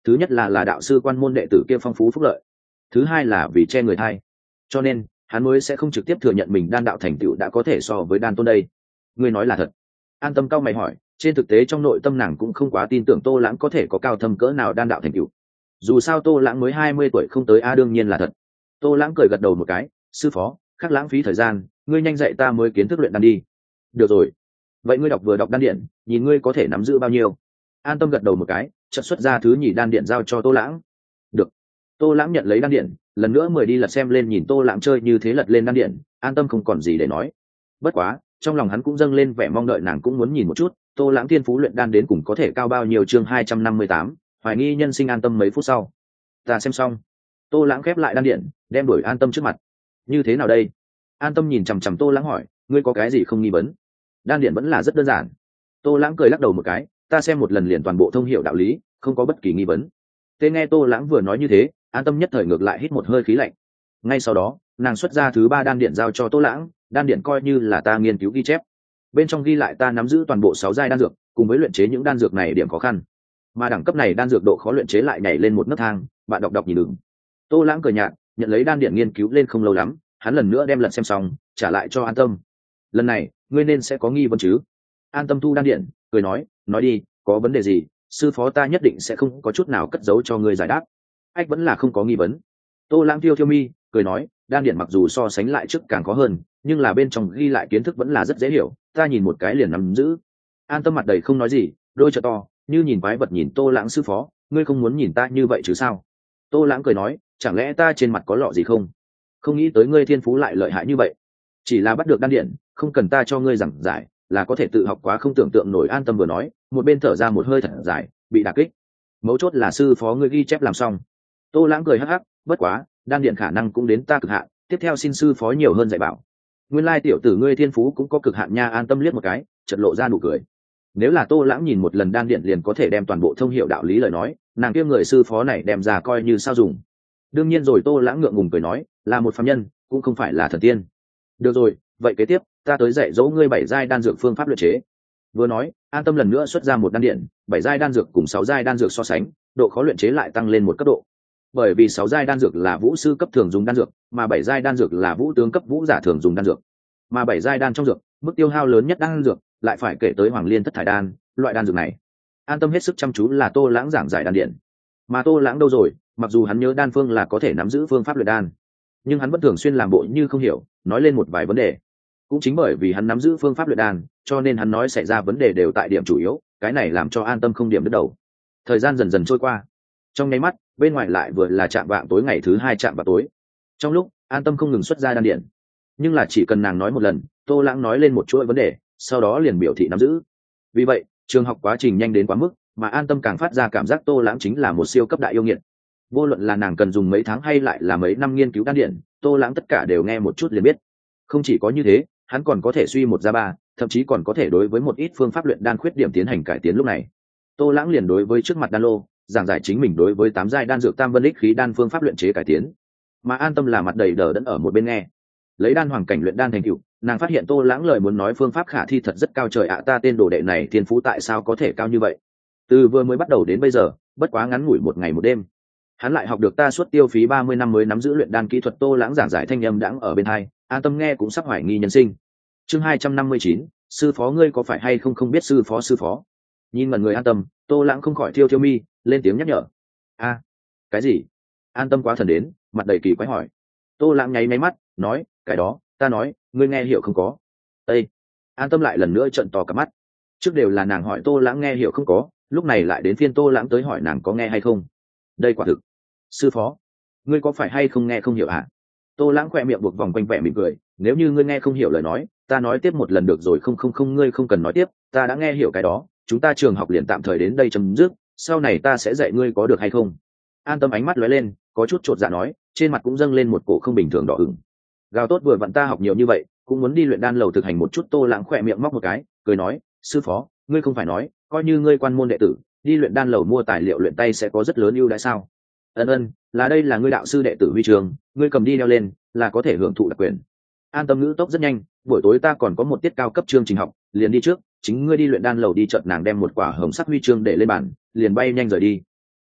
thứ nhất là là đạo sư quan môn đệ tử kia phong phú phúc lợi, thứ hai là vì che người thai, cho nên hắn mới sẽ không trực tiếp thừa nhận mình đan đạo thành tựu đã có thể so với đan tôn đây. Ngươi nói là thật? An Tâm cao mày hỏi. Trên thực tế trong nội tâm nàng cũng không quá tin tưởng Tô Lãng có thể có cao thâm cỡ nào đan đạo thành tựu, dù sao Tô Lãng mới hai mươi tuổi không tới a. Đương nhiên là thật. Tô Lãng cười gật đầu một cái. Sư phó, khắc lãng phí thời gian, ngươi nhanh dạy ta mới kiến thức luyện đan đi. Được rồi, vậy ngươi đọc vừa đọc đan điện, nhìn ngươi có thể nắm giữ bao nhiêu. An Tâm gật đầu một cái, chợt xuất ra thứ nhì đan điện giao cho Tô Lãng. Được. Tô Lãng nhận lấy đan điện, lần nữa mời đi lật xem lên, nhìn Tô Lãng chơi như thế lật lên đan điện, An Tâm không còn gì để nói. Bất quá trong lòng hắn cũng dâng lên vẻ mong đợi, nàng cũng muốn nhìn một chút Tô Lãng thiên phú luyện đan đến cùng có thể cao bao nhiêu. Chương hai trăm năm mươi tám, hoài nghi nhân sinh. An Tâm mấy phút sau, ta xem xong. Tô Lãng khép lại đan điện, đem đuổi An Tâm trước mặt. Như thế nào đây? An Tâm nhìn chằm chằm Tô Lãng hỏi. Ngươi có cái gì không nghi vấn? Đan điện vẫn là rất đơn giản. Tô Lãng cười lắc đầu một cái. Ta xem một lần liền toàn bộ thông hiểu đạo lý, không có bất kỳ nghi vấn. Thế nghe Tô Lãng vừa nói như thế, An Tâm nhất thời ngược lại hít một hơi khí lạnh. Ngay sau đó nàng xuất ra thứ ba đan điện giao cho Tô Lãng. Đan điện coi như là ta nghiên cứu ghi chép, bên trong ghi lại ta nắm giữ toàn bộ sáu giai đan dược, cùng với luyện chế những đan dược này điểm khó khăn, mà đẳng cấp này đan dược độ khó luyện chế lại nhảy lên một nấc thang. Bạn đọc đọc nhìn đừng. Tô Lãng cười nhạt, nhận lấy đan điện nghiên cứu lên không lâu lắm, hắn lần nữa đem lật xem xong, trả lại cho An Tâm. Lần này ngươi nên sẽ có nghi vấn chứ? An Tâm thu đan điện, cười nói, nói đi, có vấn đề gì? Sư phó ta nhất định sẽ không có chút nào cất giấu cho ngươi giải đáp. Ách vẫn là không có nghi vấn. Tô Lãng thiêu thiêu mi, cười nói, đan điện mặc dù so sánh lại trước càng khó hơn, nhưng là bên trong ghi lại kiến thức vẫn là rất dễ hiểu, ta nhìn một cái liền nắm giữ. An Tâm mặt đầy không nói gì, đôi trợ to như nhìn quái vật nhìn Tô Lãng. Sư phó, ngươi không muốn nhìn ta như vậy chứ sao? Tô Lãng cười nói, chẳng lẽ ta trên mặt có lọ gì không? Không nghĩ tới ngươi thiên phú lại lợi hại như vậy, chỉ là bắt được đan điện, không cần ta cho ngươi giảng giải là có thể tự học, quá không tưởng tượng nổi. An Tâm vừa nói một bên thở ra một hơi thật dài, bị đả kích. Mấu chốt là sư phó ngươi ghi chép làm xong. Tô Lãng cười hắc hắc, bất quá đan điện khả năng cũng đến ta cực hạn, tiếp theo xin sư phó nhiều hơn dạy bảo. Nguyên lai tiểu tử ngươi thiên phú cũng có cực hạn nha. An Tâm liếc một cái, chợt lộ ra nụ cười. Nếu là Tô Lãng nhìn một lần đan điện liền có thể đem toàn bộ thông hiểu đạo lý lời nói, nàng kia người sư phó này đem ra coi như sao dùng. Đương nhiên rồi. Tô Lãng ngượng ngùng cười nói, là một phàm nhân, cũng không phải là thần tiên. Được rồi, vậy kế tiếp ta tới dạy dỗ ngươi bảy giai đan dược phương pháp luyện chế. Vừa nói, An Tâm lần nữa xuất ra một đan điện, bảy giai đan dược cùng sáu giai đan dược so sánh, độ khó luyện chế lại tăng lên một cấp độ. Bởi vì sáu giai đan dược là vũ sư cấp thường dùng đan dược, mà bảy giai đan dược là vũ tướng cấp vũ giả thường dùng đan dược. Mà bảy giai đan trong dược, mức tiêu hao lớn nhất đan dược lại phải kể tới Hoàng Liên Thất Thải đan. Loại đan dược này, An Tâm hết sức chăm chú là Tô Lãng giảng giải đan điện. Mà Tô Lãng đâu rồi, mặc dù hắn nhớ đan phương là có thể nắm giữ phương pháp luyện đan, nhưng hắn vẫn thường xuyên làm bộ như không hiểu, nói lên một vài vấn đề. Cũng chính bởi vì hắn nắm giữ phương pháp luyện đan, cho nên hắn nói xảy ra vấn đề đều tại điểm chủ yếu, cái này làm cho An Tâm không điểm đứt đầu. Thời gian dần dần trôi qua, trong nháy mắt bên ngoài lại vừa là chạm vạng tối ngày thứ hai chạm vào tối. Trong lúc An Tâm không ngừng xuất ra đan điện, nhưng là chỉ cần nàng nói một lần, Tô Lãng nói lên một chuỗi vấn đề, sau đó liền biểu thị nắm giữ. Vì vậy trường học quá trình nhanh đến quá mức, mà An Tâm càng phát ra cảm giác Tô Lãng chính là một siêu cấp đại yêu nghiệt. Vô luận là nàng cần dùng mấy tháng hay lại là mấy năm nghiên cứu đan điện, Tô Lãng tất cả đều nghe một chút liền biết. Không chỉ có như thế, hắn còn có thể suy một ra ba, thậm chí còn có thể đối với một ít phương pháp luyện đan khuyết điểm tiến hành cải tiến. Lúc này Tô Lãng liền đối với trước mặt đan lô giảng giải chính mình đối với tám giai đan dược tam vân ích khí đan phương pháp luyện chế cải tiến, mà An Tâm là mặt đầy đờ đẫn ở một bên nghe. Lấy đan hoàng cảnh luyện đan thành tựu, nàng phát hiện Tô Lãng lời muốn nói phương pháp khả thi thật rất cao. Trời ạ, ta tên đồ đệ này thiên phú tại sao có thể cao như vậy? Từ vừa mới bắt đầu đến bây giờ, bất quá ngắn ngủi một ngày một đêm, hắn lại học được ta suốt tiêu phí ba mươi năm mới nắm giữ luyện đan kỹ thuật. Tô Lãng giảng giải thanh âm đãng ở bên tai, An Tâm nghe cũng sắp hoài nghi nhân sinh. Chương hai trăm năm mươi chín, sư phó ngươi có phải hay không không biết sư phó sư phó. Nhìn ngẩn người An Tâm, Tô Lãng không khỏi thiêu thiêu mi, lên tiếng nhắc nhở. A, cái gì? An Tâm quá thần đến, mặt đầy kỳ quái hỏi. Tô Lãng nháy máy mắt, nói, cái đó ta nói, ngươi nghe hiểu không có? Ê! An Tâm lại lần nữa trợn to cả mắt. Trước đều là nàng hỏi Tô Lãng nghe hiểu không có, lúc này lại đến phiên Tô Lãng tới hỏi nàng có nghe hay không. Đây quả thực, sư phó, ngươi có phải hay không nghe không hiểu hả? Tô Lãng khoe miệng buộc vòng quanh vẻ mỉm cười, nếu như ngươi nghe không hiểu lời nói, ta nói tiếp một lần được rồi. Không không không, ngươi không cần nói tiếp, ta đã nghe hiểu cái đó, chúng ta trường học liền tạm thời đến đây chấm dứt, sau này ta sẽ dạy ngươi có được hay không? An Tâm ánh mắt lóe lên, có chút chột dạ nói, trên mặt cũng dâng lên một cổ không bình thường đỏ ửng. Gào tốt, vừa vặn ta học nhiều như vậy, cũng muốn đi luyện đan lầu thực hành một chút. Tô Lãng khoe miệng móc một cái, cười nói, sư phó, ngươi không phải nói, coi như ngươi quan môn đệ tử, đi luyện đan lầu mua tài liệu luyện tay sẽ có rất lớn ưu đãi sao? Ân ân, là đây là ngươi đạo sư đệ tử huy trường, ngươi cầm đi đeo lên, là có thể hưởng thụ đặc quyền. An Tâm ngữ tốc rất nhanh, buổi tối ta còn có một tiết cao cấp chương trình học, liền đi trước, chính ngươi đi luyện đan lầu đi. Chợt nàng đem một quả hồng sắc huy chương để lên bàn, liền bay nhanh rời đi.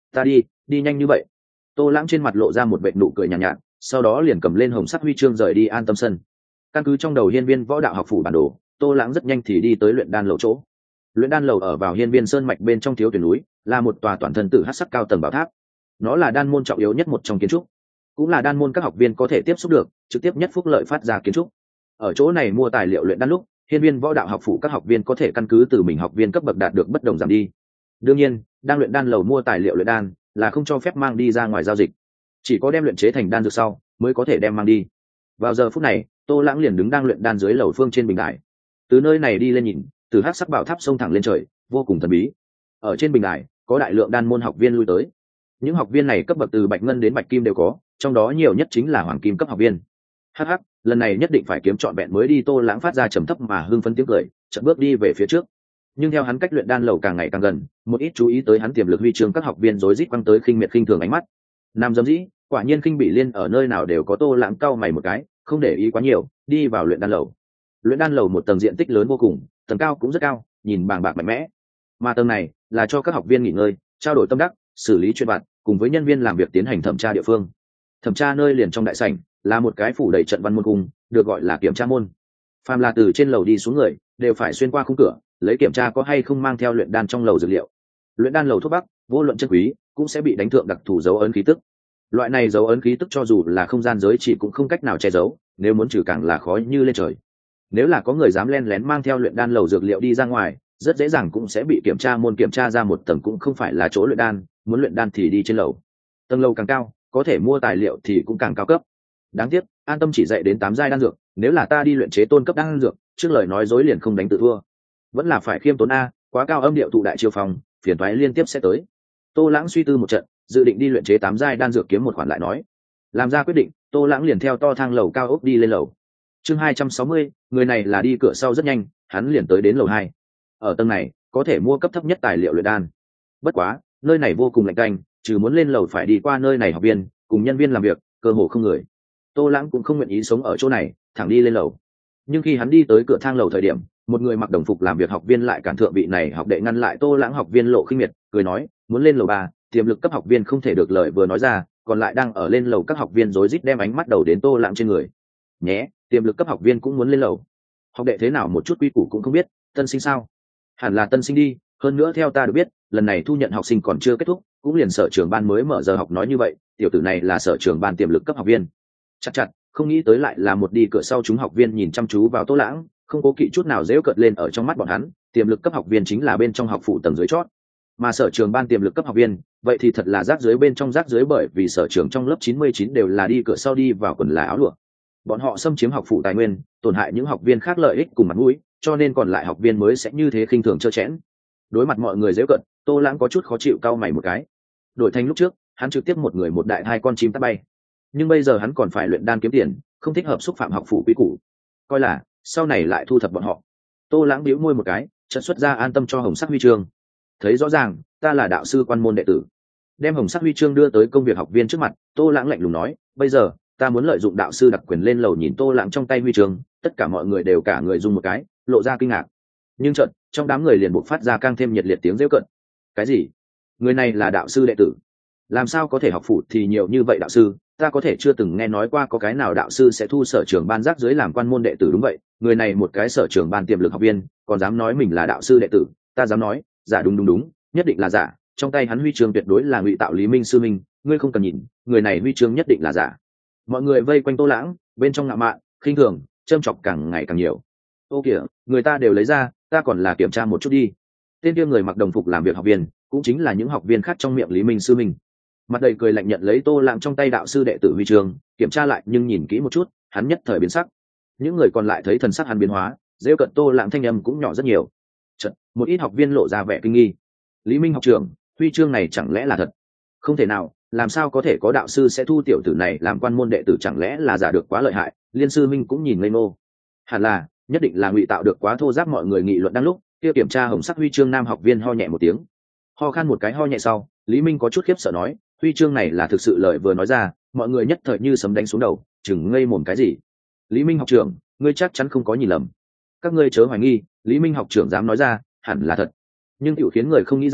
Ta đi, đi nhanh như vậy. Tô Lãng trên mặt lộ ra một vệt nụ cười nhàn nhạt, nhạt, sau đó liền cầm lên hồng sắc huy chương rời đi An Tâm sân. Căn cứ trong đầu hiên viên võ đạo học phủ bản đồ, Tô Lãng rất nhanh thì đi tới luyện đan lầu chỗ. Luyện đan lầu ở vào hiên viên sơn mạch bên trong thiếu tuyển núi, là một tòa toàn thân tử hắc sắc cao tầng bảo tháp. Nó là đan môn trọng yếu nhất một trong kiến trúc, cũng là đan môn các học viên có thể tiếp xúc được, trực tiếp nhất phúc lợi phát ra kiến trúc. Ở chỗ này mua tài liệu luyện đan lúc, hiên viên võ đạo học phủ các học viên có thể căn cứ từ mình học viên cấp bậc đạt được bất đồng giảm đi. Đương nhiên, đang luyện đan lầu mua tài liệu luyện đan là không cho phép mang đi ra ngoài giao dịch, chỉ có đem luyện chế thành đan dược sau mới có thể đem mang đi. Vào giờ phút này, Tô Lãng liền đứng đang luyện đan dưới lầu phương trên bình đài. Từ nơi này đi lên nhìn, từ hắc sắc bảo tháp sông thẳng lên trời, vô cùng thần bí. Ở trên bình đài có đại lượng đan môn học viên lui tới. Những học viên này cấp bậc từ bạch ngân đến bạch kim đều có, trong đó nhiều nhất chính là hoàng kim cấp học viên. Hắc hắc, lần này nhất định phải kiếm trọn vẹn mới đi. Tô Lãng phát ra trầm thấp mà hưng phấn tiếng cười, chợt bước đi về phía trước. Nhưng theo hắn cách luyện đan lầu càng ngày càng gần, một ít chú ý tới hắn tiềm lực huy chương các học viên rối rít quăng tới khinh miệt khinh thường ánh mắt. Nam dâm dĩ, quả nhiên khinh bị liên ở nơi nào đều có. Tô Lãng cau mày một cái, không để ý quá nhiều, đi vào luyện đan lầu. Luyện đan lầu một tầng diện tích lớn vô cùng, tầng cao cũng rất cao, nhìn bàng bạc mạnh mẽ. Mà tầng này là cho các học viên nghỉ ngơi, trao đổi tâm đắc, xử lý chuyện vặt, cùng với nhân viên làm việc tiến hành thẩm tra địa phương. Thẩm tra nơi liền trong đại sảnh là một cái phủ đầy trận văn môn cung, được gọi là kiểm tra môn. Phàm là từ trên lầu đi xuống người, đều phải xuyên qua khung cửa, lấy kiểm tra có hay không mang theo luyện đan trong lầu dược liệu. Luyện đan lầu thuốc bắc, vô luận chân quý, cũng sẽ bị đánh thượng đặc thù dấu ấn khí tức. Loại này dấu ấn khí tức cho dù là không gian giới chỉ cũng không cách nào che giấu, nếu muốn trừ càng là khó như lên trời. Nếu là có người dám len lén mang theo luyện đan lầu dược liệu đi ra ngoài, rất dễ dàng cũng sẽ bị kiểm tra môn kiểm tra ra một tầng cũng không phải là chỗ luyện đan, muốn luyện đan thì đi trên lầu. Tầng lầu càng cao, có thể mua tài liệu thì cũng càng cao cấp. Đáng tiếc, An Tâm chỉ dạy đến tám giai đan dược, nếu là ta đi luyện chế tôn cấp đan dược, trước lời nói dối liền không đánh tự thua. Vẫn là phải khiêm tốn a, quá cao âm điệu tụ đại chiêu phòng, phiền toái liên tiếp sẽ tới. Tô Lãng suy tư một trận, dự định đi luyện chế tám giai đan dược kiếm một khoản lại nói. Làm ra quyết định, Tô Lãng liền theo to thang lầu cao ốc đi lên lầu. Chương hai trăm sáu mươi, người này là đi cửa sau rất nhanh, hắn liền tới đến lầu hai. Ở tầng này, có thể mua cấp thấp nhất tài liệu luyện đan. Bất quá, nơi này vô cùng lạnh canh, trừ muốn lên lầu phải đi qua nơi này học viên, cùng nhân viên làm việc, cơ hồ không người. Tô Lãng cũng không nguyện ý sống ở chỗ này, thẳng đi lên lầu. Nhưng khi hắn đi tới cửa thang lầu thời điểm, một người mặc đồng phục làm việc học viên lại cản thượng vị này học đệ ngăn lại Tô Lãng. Học viên lộ khinh miệt, cười nói, muốn lên lầu ba, tiềm lực cấp học viên không thể được lời vừa nói ra, còn lại đang ở lên lầu các học viên rối rít đem ánh mắt đầu đến Tô Lãng trên người. Nhé, tiềm lực cấp học viên cũng muốn lên lầu. Học đệ thế nào một chút quy củ cũng không biết, tân sinh sao? Hẳn là tân sinh đi, hơn nữa theo ta được biết, lần này thu nhận học sinh còn chưa kết thúc, cũng liền sở trường ban mới mở giờ học nói như vậy, tiểu tử này là sở trường ban tiềm lực cấp học viên. Chặt chặt, không nghĩ tới lại là một đi cửa sau. Chúng học viên nhìn chăm chú vào Tô Lãng, không cố kỵ chút nào giễu cợt lên. Ở trong mắt bọn hắn, tiềm lực cấp học viên chính là bên trong học phụ tầng dưới chót, mà sở trường ban tiềm lực cấp học viên, vậy thì thật là rác dưới bên trong rác dưới, bởi vì sở trường trong lớp chín mươi chín đều là đi cửa sau đi vào quần là áo lụa. Bọn họ xâm chiếm học phụ tài nguyên, tổn hại những học viên khác lợi ích cùng mặt mũi, cho nên còn lại học viên mới sẽ như thế khinh thường trơ chẽn. Đối mặt mọi người giễu cợt, Tô Lãng có chút khó chịu, cau mày một cái. Đổi thành lúc trước, hắn trực tiếp một người một đại hai con chim tắt bay, nhưng bây giờ hắn còn phải luyện đan kiếm tiền, không thích hợp xúc phạm học phụ quý củ, coi là sau này lại thu thập bọn họ. Tô Lãng bĩu môi một cái, chợt xuất ra An Tâm cho hồng sắc huy chương. Thấy rõ ràng, ta là đạo sư quan môn đệ tử. Đem hồng sắc huy chương đưa tới công việc học viên trước mặt, Tô Lãng lạnh lùng nói, bây giờ ta muốn lợi dụng đạo sư đặc quyền lên lầu. Nhìn Tô Lãng trong tay huy chương, tất cả mọi người đều cả người rung một cái, lộ ra kinh ngạc. Nhưng chợt trong đám người liền bộc phát ra càng thêm nhiệt liệt tiếng giễu cợt. Cái gì? Người này là đạo sư đệ tử? Làm sao có thể học phụ thì nhiều như vậy đạo sư? Ta có thể chưa từng nghe nói qua có cái nào đạo sư sẽ thu sở trường ban rác dưới làm quan môn đệ tử. Đúng vậy, người này một cái sở trường ban tiềm lực học viên, còn dám nói mình là đạo sư đệ tử. Ta dám nói, giả. Đúng đúng đúng, nhất định là giả. Trong tay hắn huy chương tuyệt đối là ngụy tạo. Lý Minh sư minh, ngươi không cần nhìn, người này huy chương nhất định là giả. Mọi người vây quanh Tô Lãng, bên trong ngạo mạn, khinh thường, châm chọc càng ngày càng nhiều. Ô kìa, người ta đều lấy ra, ta còn là kiểm tra một chút đi. Tên kia người mặc đồng phục làm việc học viên, cũng chính là những học viên khác trong miệng Lý Minh sư minh, mặt đầy cười lạnh nhận lấy Tô Lãng trong tay đạo sư đệ tử huy chương, kiểm tra lại, nhưng nhìn kỹ một chút, hắn nhất thời biến sắc. Những người còn lại thấy thần sắc hắn biến hóa, rêu cận Tô Lãng thanh âm cũng nhỏ rất nhiều. Chật, một ít học viên lộ ra vẻ kinh nghi. Lý Minh học trưởng, huy chương này chẳng lẽ là thật? Không thể nào, làm sao có thể có đạo sư sẽ thu tiểu tử này làm quan môn đệ tử? Chẳng lẽ là giả được quá lợi hại? Liên sư minh cũng nhìn ngây ngô. Hẳn là, nhất định là ngụy tạo được quá thô giáp. Mọi người nghị luận đang lúc, kia kiểm tra hồng sắc huy chương nam học viên ho nhẹ một tiếng. Ho khan một cái ho nhẹ sau, Lý Minh có chút khiếp sợ nói, huy chương này là thực sự. Lời vừa nói ra, mọi người nhất thời như sấm đánh xuống đầu, chừng ngây mồm. Cái gì? Lý Minh học trưởng, ngươi chắc chắn không có nhìn lầm? Các ngươi chớ hoài nghi, Lý Minh học trưởng dám nói ra, hẳn là thật. Nhưng tiểu khiến người không nghĩ ra,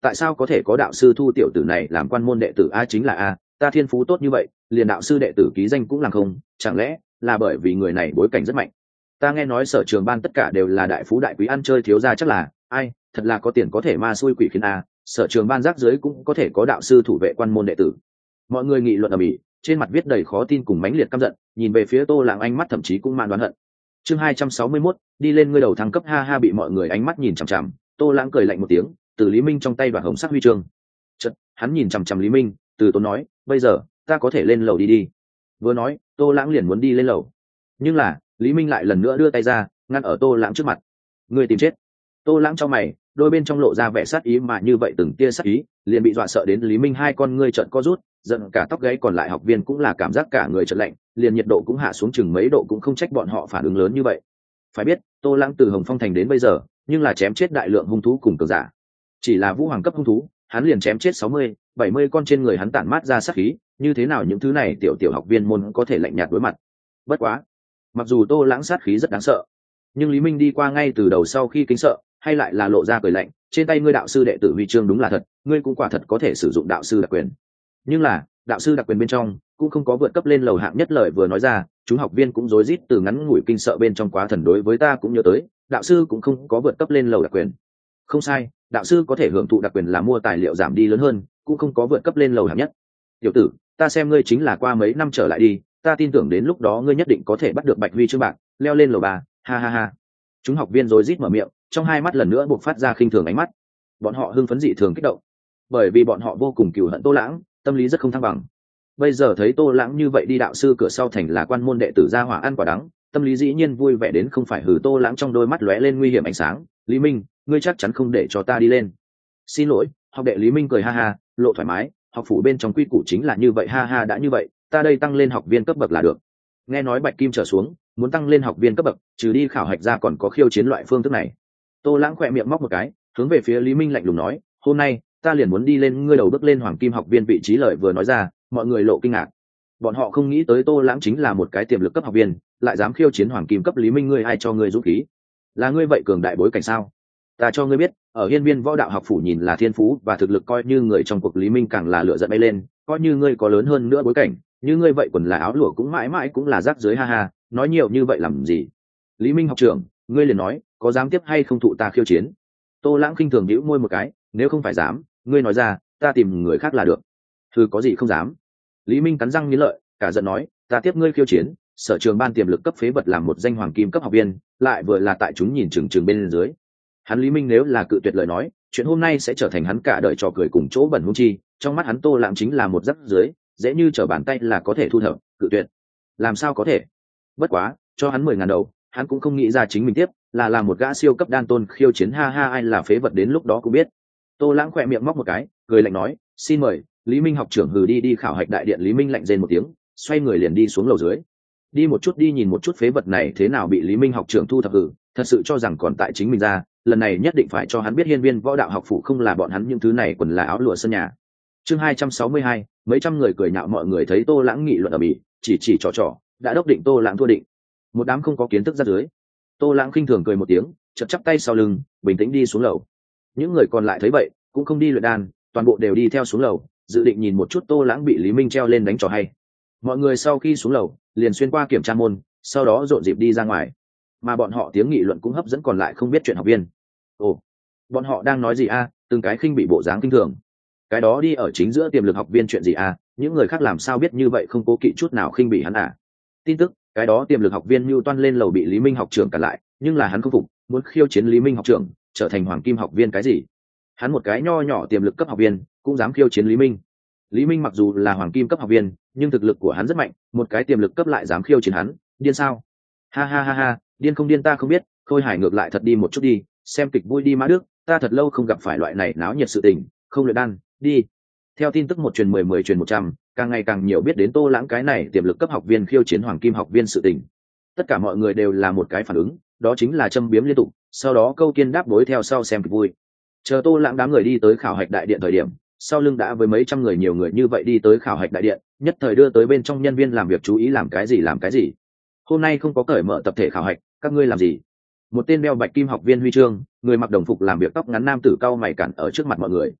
tại sao có thể có đạo sư thu tiểu tử này làm quan môn đệ tử? A chính là a, ta thiên phú tốt như vậy liền đạo sư đệ tử ký danh cũng làm không, chẳng lẽ là bởi vì người này bối cảnh rất mạnh? Ta nghe nói sở trường ban tất cả đều là đại phú đại quý ăn chơi thiếu gia, chắc là ai thật là có tiền có thể ma xui quỷ khiến a, sở trường ban rác dưới cũng có thể có đạo sư thủ vệ quan môn đệ tử. Mọi người nghị luận ầm ĩ, trên mặt viết đầy khó tin cùng mãnh liệt căm giận, nhìn về phía Tô Lãng ánh mắt thậm chí cũng man đoán hận. Chương hai trăm sáu mươi mốt, đi lên ngươi đầu thăng cấp. Ha ha, bị mọi người ánh mắt nhìn chằm chằm, Tô Lãng cười lạnh một tiếng, từ Lý Minh trong tay đoạt hồng sắc huy chương. Chợt, hắn nhìn chằm chằm Lý Minh, từ tốn nói, bây giờ ta có thể lên lầu đi đi. Vừa nói, Tô Lãng liền muốn đi lên lầu, nhưng là Lý Minh lại lần nữa đưa tay ra ngăn ở Tô Lãng trước mặt. Ngươi tìm chết! Tô Lãng trong mày, đôi bên trong lộ ra vẻ sát ý, mà như vậy từng tia sát ý liền bị dọa sợ đến Lý Minh hai con ngươi trợn co rút, giận cả tóc gáy, còn lại học viên cũng là cảm giác cả người trợn lạnh, liền nhiệt độ cũng hạ xuống chừng mấy độ, cũng không trách bọn họ phản ứng lớn như vậy. Phải biết, Tô Lãng từ Hồng Phong Thành đến bây giờ, nhưng là chém chết đại lượng hung thú cùng cường giả. Chỉ là vũ hoàng cấp hung thú, hắn liền chém chết sáu mươi, bảy mươi con, trên người hắn tản mát ra sát khí, như thế nào những thứ này tiểu tiểu học viên môn có thể lạnh nhạt đối mặt. Bất quá, mặc dù Tô Lãng sát khí rất đáng sợ, nhưng Lý Minh đi qua ngay từ đầu sau khi kính sợ, hay lại là lộ ra cười lạnh, trên tay ngươi đạo sư đệ tử huy chương đúng là thật, ngươi cũng quả thật có thể sử dụng đạo sư đặc quyền. Nhưng là, đạo sư đặc quyền bên trong cũng không có vượt cấp lên lầu hạng nhất. Lời vừa nói ra, chúng học viên cũng rối rít từ ngắn ngủi kinh sợ bên trong quá thần. Đối với ta cũng nhớ tới, đạo sư cũng không có vượt cấp lên lầu đặc quyền. Không sai, đạo sư có thể hưởng thụ đặc quyền là mua tài liệu giảm đi lớn hơn, cũng không có vượt cấp lên lầu hạng nhất. Tiểu tử, ta xem ngươi chính là qua mấy năm trở lại đi, ta tin tưởng đến lúc đó ngươi nhất định có thể bắt được bạch huy chương bạc, leo lên lầu ba. Ha ha ha. Chúng học viên rối rít mở miệng, trong hai mắt lần nữa buộc phát ra khinh thường ánh mắt. Bọn họ hưng phấn dị thường kích động, bởi vì bọn họ vô cùng cừu hận Tô Lãng, tâm lý rất không thăng bằng. Bây giờ thấy Tô Lãng như vậy đi đạo sư cửa sau thành là quan môn đệ tử ra hỏa ăn quả đắng, tâm lý dĩ nhiên vui vẻ đến không phải. Hừ, Tô Lãng trong đôi mắt lóe lên nguy hiểm ánh sáng. Lý Minh, ngươi chắc chắn không để cho ta đi lên? Xin lỗi, học đệ. Lý Minh cười ha ha, lộ thoải mái, học phủ bên trong quy củ chính là như vậy. Ha ha, đã như vậy, ta đây tăng lên học viên cấp bậc là được. Nghe nói bạch kim trở xuống, muốn tăng lên học viên cấp bậc, trừ đi khảo hạch ra còn có khiêu chiến loại phương thức này. Tô Lãng khỏe miệng móc một cái, hướng về phía Lý Minh lạnh lùng nói, hôm nay ta liền muốn đi lên ngươi đầu bước lên hoàng kim học viên vị trí. Lời vừa nói ra, mọi người lộ kinh ngạc. Bọn họ không nghĩ tới Tô Lãng chính là một cái tiềm lực cấp học viên, lại dám khiêu chiến hoàng kim cấp. Lý Minh, ngươi ai cho ngươi dũng khí? Là ngươi vậy cường đại bối cảnh sao? Ta cho ngươi biết, ở Hiên Viên Võ Đạo học phủ nhìn là thiên phú và thực lực coi như người trong cuộc. Lý Minh càng là lửa giận bay lên, coi như ngươi có lớn hơn nữa bối cảnh, như ngươi vậy quần là áo lụa cũng mãi mãi cũng là rác dưới. Ha ha, nói nhiều như vậy làm gì? Lý Minh học trưởng, ngươi liền nói, có dám tiếp hay không thụ ta khiêu chiến? Tô Lãng khinh thường nhíu môi một cái, nếu không phải dám, ngươi nói ra, ta tìm người khác là được. Thư có gì không dám? Lý Minh cắn răng nghiến lợi, cả giận nói, ta tiếp ngươi khiêu chiến, sở trường ban tiềm lực cấp phế vật làm một danh hoàng kim cấp học viên, lại vừa là tại chúng nhìn chừng chừng bên dưới. Hắn Lý Minh nếu là cự tuyệt lời nói, chuyện hôm nay sẽ trở thành hắn cả đời trò cười cùng chỗ bẩn huống chi, trong mắt hắn Tô Lãng chính là một rác dưới, dễ như trở bàn tay là có thể thu thập, cự tuyệt, làm sao có thể? Bất quá, cho hắn mười ngàn đầu, hắn cũng không nghĩ ra chính mình tiếp là làm một gã siêu cấp đan tôn khiêu chiến. Ha ha, ai là phế vật đến lúc đó cũng biết. Tô Lãng khỏe miệng móc một cái, cười lạnh nói, xin mời Lý Minh học trưởng. Hừ, đi đi khảo hạch đại điện. Lý Minh lạnh rên một tiếng, xoay người liền đi xuống lầu dưới. Đi một chút đi nhìn một chút phế vật này thế nào bị Lý Minh học trưởng thu thập. Hừ, thật sự cho rằng còn tại chính mình ra, lần này nhất định phải cho hắn biết Hiên Viên Võ Đạo học phủ không là bọn hắn những thứ này quần là áo lụa sân nhà. Chương hai trăm sáu mươi hai, mấy trăm người cười nhạo. Mọi người thấy Tô Lãng nghị luận ở bỉ, chỉ chỉ trò trò, đã đốc định Tô Lãng thua định. Một đám không có kiến thức ra dưới. Tô Lãng khinh thường cười một tiếng, chợt chắp tay sau lưng, bình tĩnh đi xuống lầu. Những người còn lại thấy vậy, cũng không đi luyện đan, toàn bộ đều đi theo xuống lầu, dự định nhìn một chút Tô Lãng bị Lý Minh treo lên đánh trò hay. Mọi người sau khi xuống lầu, liền xuyên qua kiểm tra môn, sau đó rộn dịp đi ra ngoài. Mà bọn họ tiếng nghị luận cũng hấp dẫn còn lại không biết chuyện học viên. Ồ, bọn họ đang nói gì a? Từng cái khinh bị bộ dáng kinh thường. Cái đó đi ở chính giữa tiềm lực học viên chuyện gì a? Những người khác làm sao biết như vậy không cố kỵ chút nào khinh bị hắn à? Tin tức, cái đó tiềm lực học viên mưu toan lên lầu bị Lý Minh học trưởng cản lại, nhưng là hắn không phục, muốn khiêu chiến Lý Minh học trưởng, trở thành hoàng kim học viên cái gì? Hắn một cái nho nhỏ tiềm lực cấp học viên, cũng dám khiêu chiến Lý Minh. Lý Minh mặc dù là hoàng kim cấp học viên, nhưng thực lực của hắn rất mạnh, một cái tiềm lực cấp lại dám khiêu chiến hắn, điên sao? Ha ha ha ha, điên không điên ta không biết, Khôi Hải ngược lại thật đi một chút đi, xem kịch vui đi Mã Đức, ta thật lâu không gặp phải loại này náo nhiệt sự tình, không luyện đan, đi. Theo tin tức một truyền mười, mười truyền một trăm, càng ngày càng nhiều biết đến Tô Lãng cái này tiềm lực cấp học viên khiêu chiến hoàng kim học viên sự tình. Tất cả mọi người đều là một cái phản ứng, đó chính là châm biếm liên tục, sau đó câu kiên đáp đối theo sau xem kịch vui. Chờ Tô Lãng đám người đi tới khảo hạch đại điện thời điểm, sau lưng đã với mấy trăm người nhiều người như vậy đi tới khảo hạch đại điện, nhất thời đưa tới bên trong nhân viên làm việc chú ý làm cái gì làm cái gì. Hôm nay không có cởi mở tập thể khảo hạch, các ngươi làm gì? Một tên đeo bạch kim học viên huy chương, người mặc đồng phục làm việc tóc ngắn nam tử cau mày cản ở trước mặt mọi người.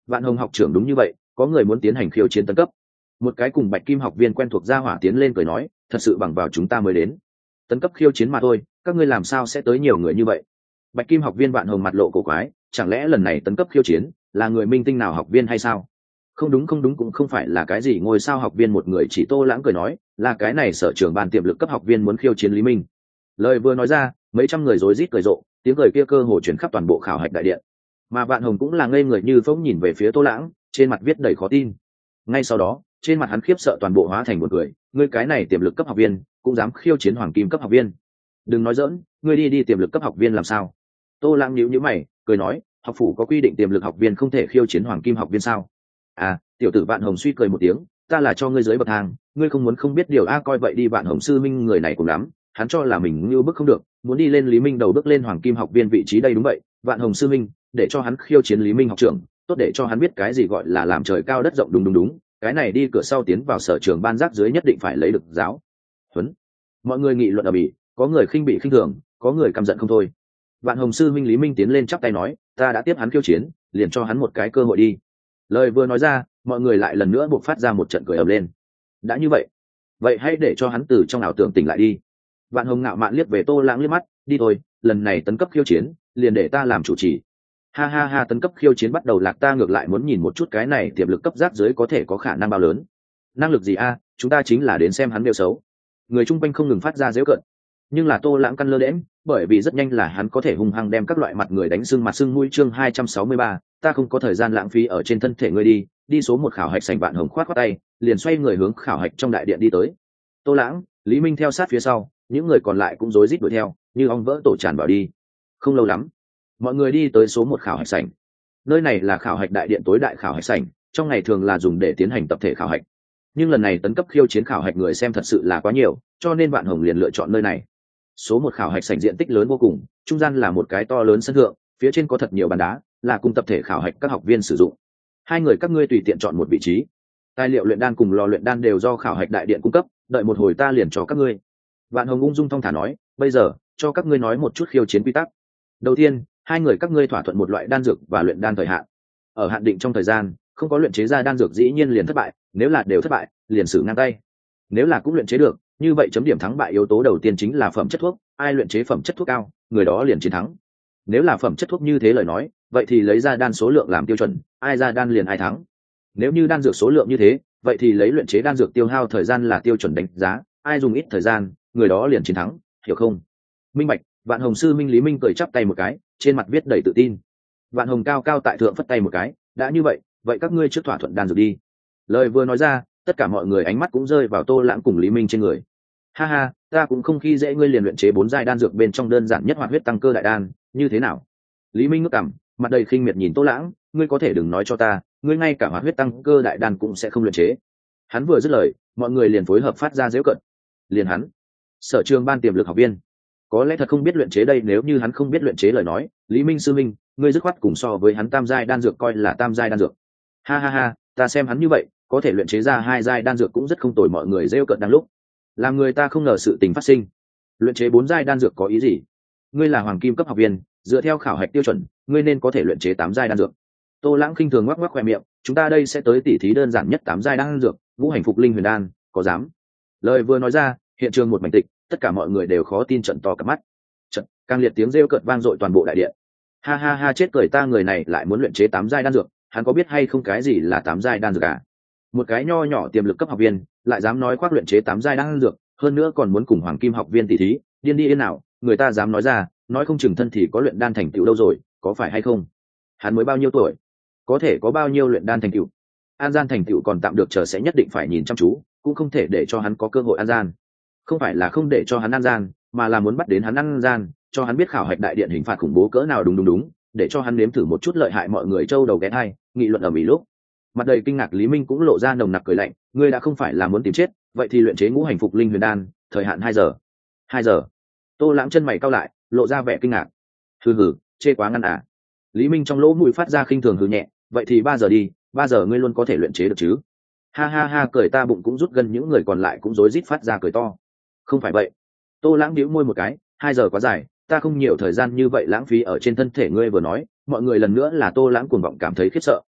Vạn Hồng học trưởng đúng như vậy, có người muốn tiến hành khiêu chiến tấn cấp. Một cái cùng Bạch Kim học viên quen thuộc gia hỏa tiến lên cười nói, thật sự bằng vào chúng ta mới đến. Tấn cấp khiêu chiến mà thôi, các ngươi làm sao sẽ tới nhiều người như vậy? Bạch Kim học viên Vạn Hồng mặt lộ cổ quái, chẳng lẽ lần này tấn cấp khiêu chiến là người minh tinh nào học viên hay sao? Không đúng không đúng, cũng không phải là cái gì ngôi sao học viên, một người chỉ Tô Lãng cười nói, là cái này sở trưởng ban tiềm lực cấp học viên muốn khiêu chiến Lý Minh. Lời vừa nói ra, mấy trăm người rối rít cười rộ, tiếng cười kia cơ hồ chuyển khắp toàn bộ khảo hạch đại điện. Mà Vạn Hồng cũng là ngây người như phỗng nhìn về phía Tô Lãng, trên mặt viết đầy khó tin. Ngay sau đó, trên mặt hắn khiếp sợ toàn bộ hóa thành một cười, ngươi cái này tiềm lực cấp học viên cũng dám khiêu chiến hoàng kim cấp học viên? Đừng nói dỡn, ngươi đi đi tiềm lực cấp học viên làm sao? Tô Lãng nhíu nhíu mày, cười nói, học phủ có quy định tiềm lực học viên không thể khiêu chiến hoàng kim học viên sao? À, tiểu tử Vạn Hồng suy cười một tiếng, ta là cho ngươi dưới bậc thang, ngươi không muốn không biết điều a, coi vậy đi. Vạn Hồng sư minh người này cũng lắm, hắn cho là mình như bước không được, muốn đi lên Lý Minh đầu bước lên hoàng kim học viên vị trí đây. Đúng vậy, Vạn Hồng sư minh, để cho hắn khiêu chiến Lý Minh học trưởng, tốt để cho hắn biết cái gì gọi là làm trời cao đất rộng. Đúng đúng đúng, cái này đi cửa sau tiến vào sở trường ban rác dưới nhất định phải lấy được giáo huấn. Mọi người nghị luận ở bỉ, có người khinh bị khinh thường, có người căm giận không thôi. Vạn Hồng sư minh Lý Minh tiến lên chắp tay nói, ta đã tiếp hắn khiêu chiến, liền cho hắn một cái cơ hội đi. Lời vừa nói ra, mọi người lại lần nữa buộc phát ra một trận cười ầm lên. Đã như vậy, vậy hãy để cho hắn từ trong ảo tưởng tỉnh lại đi. Vạn Hồng ngạo mạn liếc về Tô Lãng liếc mắt, đi thôi, lần này tấn cấp khiêu chiến liền để ta làm chủ trì. Ha ha ha, tấn cấp khiêu chiến bắt đầu lạc, ta ngược lại muốn nhìn một chút cái này tiềm lực cấp rác dưới có thể có khả năng bao lớn. Năng lực gì a? Chúng ta chính là đến xem hắn nêu xấu. Người chung quanh không ngừng phát ra giễu cợt, nhưng là Tô Lãng căn lơ đễnh, bởi vì rất nhanh là hắn có thể hung hăng đem các loại mặt người đánh sưng mặt sưng mũi. Chương hai trăm sáu mươi ba, ta không có thời gian lãng phí ở trên thân thể ngươi, đi đi số một khảo hạch sảnh. Vạn Hồng khoát khoát tay, liền xoay người hướng khảo hạch trong đại điện đi tới. Tô Lãng, Lý Minh theo sát phía sau, những người còn lại cũng rối rít đuổi theo, như ong vỡ tổ tràn vào đi. Không lâu lắm, mọi người đi tới số một khảo hạch sảnh. Nơi này là khảo hạch đại điện tối đại khảo hạch sảnh, trong ngày thường là dùng để tiến hành tập thể khảo hạch, nhưng lần này tấn cấp khiêu chiến khảo hạch người xem thật sự là quá nhiều, cho nên Vạn Hồng liền lựa chọn nơi này. Số một khảo hạch sảnh diện tích lớn vô cùng, trung gian là một cái to lớn sân thượng, phía trên có thật nhiều bàn đá, là cùng tập thể khảo hạch các học viên sử dụng. Hai người các ngươi tùy tiện chọn một vị trí. Tài liệu luyện đan cùng lò luyện đan đều do khảo hạch đại điện cung cấp, đợi một hồi ta liền cho các ngươi. Vạn Hồng ung dung thong thả nói, bây giờ cho các ngươi nói một chút khiêu chiến quy tắc. Đầu tiên, hai người các ngươi thỏa thuận một loại đan dược và luyện đan thời hạn. Ở hạn định trong thời gian, không có luyện chế ra đan dược dĩ nhiên liền thất bại, nếu là đều thất bại, liền xử ngang tay. Nếu là cũng luyện chế được, như vậy chấm điểm thắng bại yếu tố đầu tiên chính là phẩm chất thuốc, ai luyện chế phẩm chất thuốc cao, người đó liền chiến thắng. Nếu là phẩm chất thuốc như thế lời nói, vậy thì lấy ra đan số lượng làm tiêu chuẩn, ai ra đan liền ai thắng. Nếu như đan dược số lượng như thế, vậy thì lấy luyện chế đan dược tiêu hao thời gian là tiêu chuẩn đánh giá, ai dùng ít thời gian, người đó liền chiến thắng, hiểu không? Minh bạch. Vạn Hồng sư minh Lý Minh cười chắp tay một cái, trên mặt viết đầy tự tin. Vạn Hồng cao cao tại thượng phất tay một cái, đã như vậy, vậy các ngươi trước thỏa thuận đan dược đi. Lời vừa nói ra, tất cả mọi người ánh mắt cũng rơi vào Tô Lãng cùng Lý Minh trên người. Ha ha, ta cũng không khi dễ ngươi, liền luyện chế bốn giai đan dược bên trong đơn giản nhất hoạt huyết tăng cơ đại đan, như thế nào? Lý Minh ngước cằm, mặt đầy khinh miệt nhìn Tô Lãng, ngươi có thể đừng nói cho ta, ngươi ngay cả hoạt huyết tăng cơ đại đan cũng sẽ không luyện chế. Hắn vừa dứt lời, mọi người liền phối hợp phát ra giễu cợt. Liền hắn, sở trường ban tiềm lực học viên, có lẽ thật không biết luyện chế đây. Nếu như hắn không biết luyện chế lời nói, Lý Minh sư minh, ngươi dứt khoát cùng so với hắn tam giai đan dược coi là tam giai đan dược. Ha ha ha, ta xem hắn như vậy, có thể luyện chế ra hai giai đan dược cũng rất không tồi. Mọi người rêu cợt đang lúc, làm người ta không ngờ sự tình phát sinh. Luyện chế bốn giai đan dược có ý gì? Ngươi là hoàng kim cấp học viên, dựa theo khảo hạch tiêu chuẩn, ngươi nên có thể luyện chế tám giai đan dược. Tô Lãng khinh thường ngoắc ngoắc khoe miệng, chúng ta đây sẽ tới tỉ thí đơn giản nhất tám giai đan dược, ngũ hành phục linh huyền đan, có dám? Lời vừa nói ra, hiện trường một mảnh tịch, tất cả mọi người đều khó tin trận to cả mắt. Trận càng liệt tiếng rêu cợt vang dội toàn bộ đại điện. Ha ha ha, chết cười ta, người này lại muốn luyện chế tám giai đan dược, hắn có biết hay không cái gì là tám giai đan dược à? Một cái nho nhỏ tiềm lực cấp học viên lại dám nói khoác luyện chế tám giai đan dược, hơn nữa còn muốn cùng hoàng kim học viên tỉ thí, điên đi yên nào, người ta dám nói ra, nói không chừng thân thì có luyện đan thành tựu đâu rồi, có phải hay không? Hắn mới bao nhiêu tuổi, có thể có bao nhiêu luyện đan thành tựu? An gian thành tựu còn tạm được, chờ sẽ nhất định phải nhìn chăm chú, cũng không thể để cho hắn có cơ hội an gian. Không phải là không để cho hắn an gian, mà là muốn bắt đến hắn ăn gian, cho hắn biết khảo hạch đại điện hình phạt khủng bố cỡ nào. Đúng đúng đúng, để cho hắn nếm thử một chút lợi hại. Mọi người trâu đầu ghé thai, nghị luận ở mỹ lúc. Mặt đầy kinh ngạc Lý Minh cũng lộ ra nồng nặc cười lạnh, ngươi đã không phải là muốn tìm chết, vậy thì luyện chế ngũ hành phục linh huyền đan, thời hạn hai giờ. Hai giờ? Tô Lãng chân mày cau lại, lộ ra vẻ kinh ngạc. Hừ hừ, chê quá ngăn à? Lý Minh trong lỗ mũi phát ra khinh thường hừ nhẹ, vậy thì ba giờ đi, ba giờ ngươi luôn có thể luyện chế được chứ? Ha ha ha, cười ta bụng cũng rút gần, những người còn lại cũng rối rít phát ra cười to. Không phải vậy. Tô Lãng bĩu môi một cái, hai giờ quá dài, ta không nhiều thời gian như vậy lãng phí ở trên thân thể ngươi. Vừa nói, mọi người lần nữa là Tô Lãng cuồng vọng cảm thấy khiếp sợ.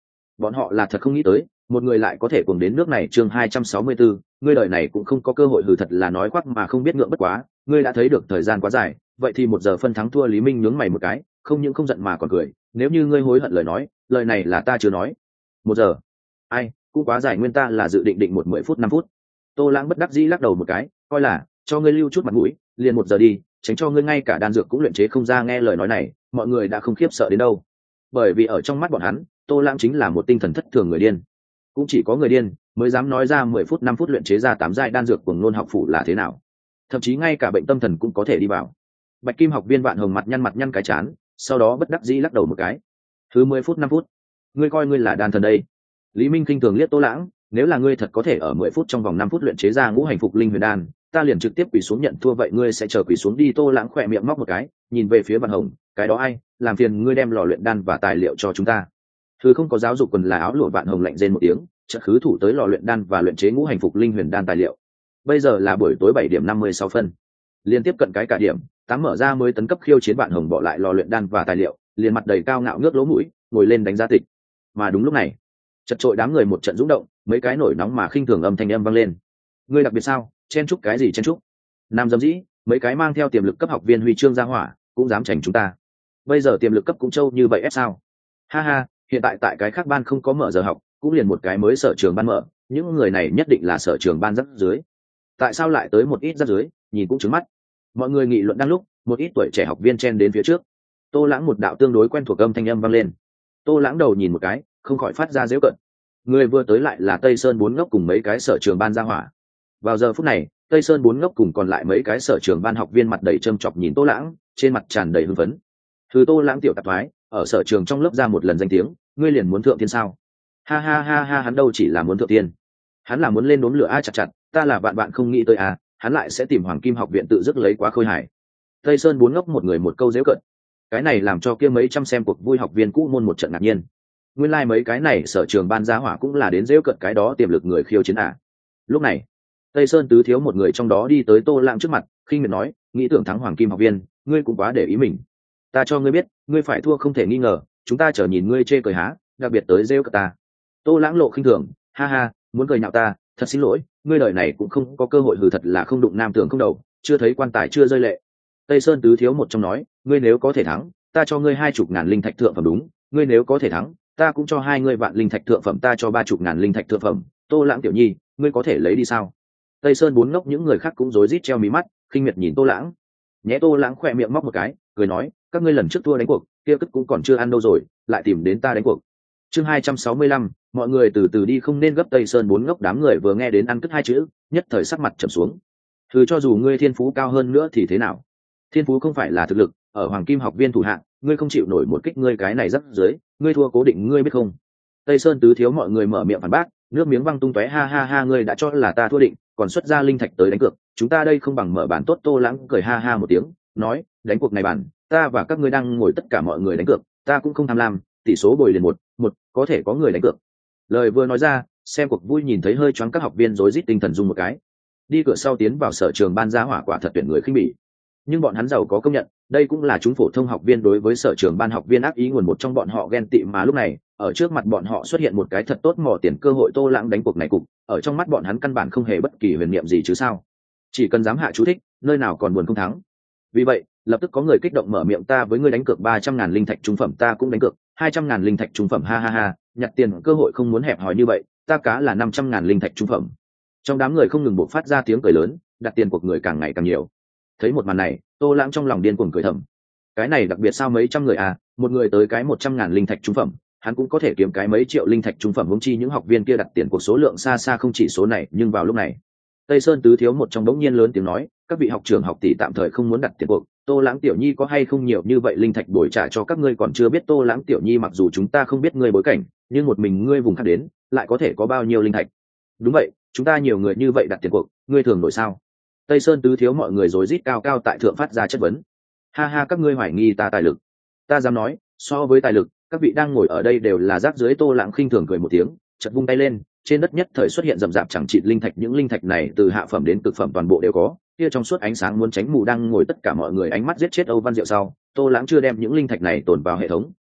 bọn họ là thật không nghĩ tới một người lại có thể cùng đến nước này. Chương hai trăm sáu mươi bốn, ngươi đời này cũng không có cơ hội. Hừ, thật là nói khoác mà không biết ngượng. Bất quá ngươi đã thấy được thời gian quá dài, vậy thì một giờ phân thắng thua. Lý Minh nhướng mày một cái, không những không giận mà còn cười. Nếu như ngươi hối hận lời nói, lời này là ta chưa nói. Một giờ? Ai, cũng quá dài. Nguyên ta là dự định định một mười phút năm phút. Tô Lãng bất đắc dĩ lắc đầu một cái, coi là cho ngươi lưu chút mặt mũi, liền một giờ đi, tránh cho ngươi ngay cả đan dược cũng luyện chế không ra. Nghe lời nói này, mọi người đã không khiếp sợ đến đâu, bởi vì ở trong mắt bọn hắn, Tô Lãng chính là một tinh thần thất thường người điên. Cũng chỉ có người điên mới dám nói ra mười phút năm phút luyện chế ra tám giai đan dược của Nôn học phủ là thế nào. Thậm chí ngay cả bệnh tâm thần cũng có thể đi vào. Bạch Kim học viên Vạn Hồng mặt nhăn mặt nhăn cái chán, sau đó bất đắc dĩ lắc đầu một cái. Thứ mười phút năm phút, ngươi coi ngươi là đan thần đây? Lý Minh khinh thường liếc Tô Lãng, nếu là ngươi thật có thể ở mười phút trong vòng năm phút luyện chế ra ngũ hành phục linh huyền đan, ta liền trực tiếp quỳ xuống nhận thua. Vậy ngươi sẽ chờ quỳ xuống đi. Tô Lãng khỏe miệng móc một cái, nhìn về phía Vạn Hồng, cái đó ai, làm phiền ngươi đem lò luyện đan và tài liệu cho chúng ta. Thứ không có giáo dục quần là áo lụa. Vạn Hồng lạnh rên một tiếng, chợt khứ thủ tới lò luyện đan và luyện chế ngũ hành phục linh huyền đan tài liệu. Bây giờ là buổi tối bảy điểm năm mươi sáu phân, liên tiếp cận cái cả điểm tám mở ra mới tấn cấp khiêu chiến. Vạn Hồng bỏ lại lò luyện đan và tài liệu, liền mặt đầy cao ngạo ngước lỗ mũi, ngồi lên đánh giá tịch. Mà đúng lúc này, chật trội đám người một trận rung động, mấy cái nổi nóng mà khinh thường âm thanh âm vang lên. Ngươi đặc biệt sao? Chen chúc cái gì chen chúc? Nam dâm dĩ, mấy cái mang theo tiềm lực cấp học viên huy chương ra hỏa cũng dám chảnh chúng ta. Bây giờ tiềm lực cấp cũng trâu như vậy ép sao? Ha ha, hiện tại tại cái khác ban không có mở giờ học, cũng liền một cái mới sở trường ban mở, những người này nhất định là sở trường ban rắc dưới. Tại sao lại tới một ít rắc dưới, nhìn cũng trứng mắt. Mọi người nghị luận đang lúc, một ít tuổi trẻ học viên chen đến phía trước. Tô Lãng một đạo tương đối quen thuộc âm thanh âm vang lên. Tô Lãng đầu nhìn một cái, không khỏi phát ra giễu cợt. Người vừa tới lại là Tây Sơn bốn ngốc cùng mấy cái sở trường ban ra hỏa. Vào giờ phút này, Tây Sơn bốn ngốc cùng còn lại mấy cái sở trường ban học viên mặt đầy châm chọc nhìn Tô Lãng, trên mặt tràn đầy hưng phấn. Thứ Tô Lãng tiểu tạp thoái, ở sở trường trong lớp ra một lần danh tiếng, ngươi liền muốn thượng thiên sao? Ha ha ha ha, hắn đâu chỉ là muốn thượng thiên, hắn là muốn lên đốm lửa. A chặt chặt, ta là bạn bạn không nghĩ tới à, hắn lại sẽ tìm Hoàng Kim học viện tự dứt lấy quá khôi hài. Tây Sơn bốn ngốc một người một câu giễu cợt, cái này làm cho kia mấy trăm xem cuộc vui học viên cũ môn một trận ngạc nhiên. Nguyên lai like mấy cái này sở trường ban gia hỏa cũng là đến giễu cợt cái đó tiềm lực người khiêu chiến à. Lúc này, Tây Sơn tứ thiếu một người trong đó đi tới Tô Lãng trước mặt, khinh miệt nói, nghĩ tưởng thắng Hoàng Kim học viên, ngươi cũng quá để ý mình. Ta cho ngươi biết, ngươi phải thua không thể nghi ngờ, chúng ta chờ nhìn ngươi chê cười há, đặc biệt tới rêu cợt ta. Tô Lãng lộ khinh thường, ha ha, muốn cười nhạo ta, thật xin lỗi, ngươi đời này cũng không có cơ hội. Hừ, thật là không đụng nam tưởng không đầu, chưa thấy quan tài chưa rơi lệ. Tây Sơn tứ thiếu một trong nói, ngươi nếu có thể thắng, ta cho ngươi hai chục ngàn linh thạch thượng phẩm. Đúng, ngươi nếu có thể thắng, ta cũng cho hai ngươi vạn linh thạch thượng phẩm. Ta cho ba chục ngàn linh thạch thượng phẩm. Tô Lãng tiểu nhi, ngươi có thể lấy đi sao? Tây Sơn bốn ngốc những người khác cũng rối rít treo mí mắt, khinh miệt nhìn Tô Lãng. Nhẽ Tô Lãng khỏe miệng móc một cái, cười nói, các ngươi lần trước thua đánh cuộc, kia cất cũng còn chưa ăn đâu rồi, lại tìm đến ta đánh cuộc. Chương hai trăm sáu mươi lăm, mọi người từ từ đi, không nên gấp. Tây Sơn bốn ngốc đám người vừa nghe đến ăn cất hai chữ, nhất thời sắc mặt trầm xuống. Thử cho dù ngươi thiên phú cao hơn nữa thì thế nào? Thiên phú không phải là thực lực, ở Hoàng Kim học viên thủ hạng, ngươi không chịu nổi một kích, ngươi cái này rất dưới, ngươi thua cố định, ngươi biết không? Tây Sơn tứ thiếu mọi người mở miệng phản bác, nước miếng văng tung tóe. Ha ha ha, ngươi đã cho là ta thua định, còn xuất ra linh thạch tới đánh cược, chúng ta đây không bằng mở bản tốt. Tô Lãng cười ha ha một tiếng, nói, đánh cuộc này bản, ta và các ngươi đang ngồi tất cả mọi người đánh cược, ta cũng không tham lam, tỷ số bồi liền một một, có thể có người đánh cược. Lời vừa nói ra, xem cuộc vui nhìn thấy hơi choáng các học viên rối rít tinh thần rung một cái. Đi cửa sau tiến vào sở trường ban gia hỏa quả thật tuyển người khinh bỉ, nhưng bọn hắn giàu có công nhận, đây cũng là chúng phổ thông học viên đối với sở trường ban học viên ác ý nguồn. Một trong bọn họ ghen tị, mà lúc này ở trước mặt bọn họ xuất hiện một cái thật tốt mò tiền cơ hội. Tô Lãng đánh cuộc này cục, ở trong mắt bọn hắn căn bản không hề bất kỳ huyền niệm gì chứ sao? Chỉ cần dám hạ chú thích, nơi nào còn buồn không thắng. Vì vậy, lập tức có người kích động mở miệng, ta với ngươi đánh cược ba trăm ngàn linh thạch trung phẩm, ta cũng đánh cược hai trăm ngàn linh thạch trung phẩm. Ha ha ha, nhặt tiền cơ hội không muốn hẹp hòi như vậy, ta cá là năm trăm ngàn linh thạch trung phẩm. Trong đám người không ngừng buộc phát ra tiếng cười lớn, đặt tiền cuộc người càng ngày càng nhiều. Thấy một màn này, Tô Lãng trong lòng điên cuồng cười thầm, cái này đặc biệt sao mấy trăm người à, một người tới cái một trăm ngàn linh thạch trung phẩm, hắn cũng có thể kiếm cái mấy triệu linh thạch trung phẩm. Huống chi những học viên kia đặt tiền cuộc số lượng xa xa không chỉ số này. Nhưng vào lúc này, Tây Sơn tứ thiếu một trong đống nhiên lớn tiếng nói, các vị học trưởng học tỷ tạm thời không muốn đặt tiền cuộc, Tô Lãng tiểu nhi có hay không nhiều như vậy linh thạch bồi trả cho các ngươi còn chưa biết. Tô Lãng tiểu nhi, mặc dù chúng ta không biết ngươi bối cảnh, nhưng một mình ngươi vùng khác đến, lại có thể có bao nhiêu linh thạch? Đúng vậy, chúng ta nhiều người như vậy đặt tiền cuộc, ngươi thường nổi sao? Tây Sơn tứ thiếu mọi người rối rít cao cao tại thượng phát ra chất vấn. Ha ha, các ngươi hoài nghi ta tài lực, ta dám nói, so với tài lực, các vị đang ngồi ở đây đều là rác dưới. Tô Lãng khinh thường cười một tiếng, chợt vung tay lên, trên đất nhất thời xuất hiện rậm rạp chẳng chịt linh thạch. Những linh thạch này từ hạ phẩm đến cực phẩm toàn bộ đều có, kia trong suốt ánh sáng muốn tránh mù đang ngồi tất cả mọi người ánh mắt giết chết Âu Văn Diệu sau, Tô Lãng chưa đem những linh thạch này tồn vào hệ thống,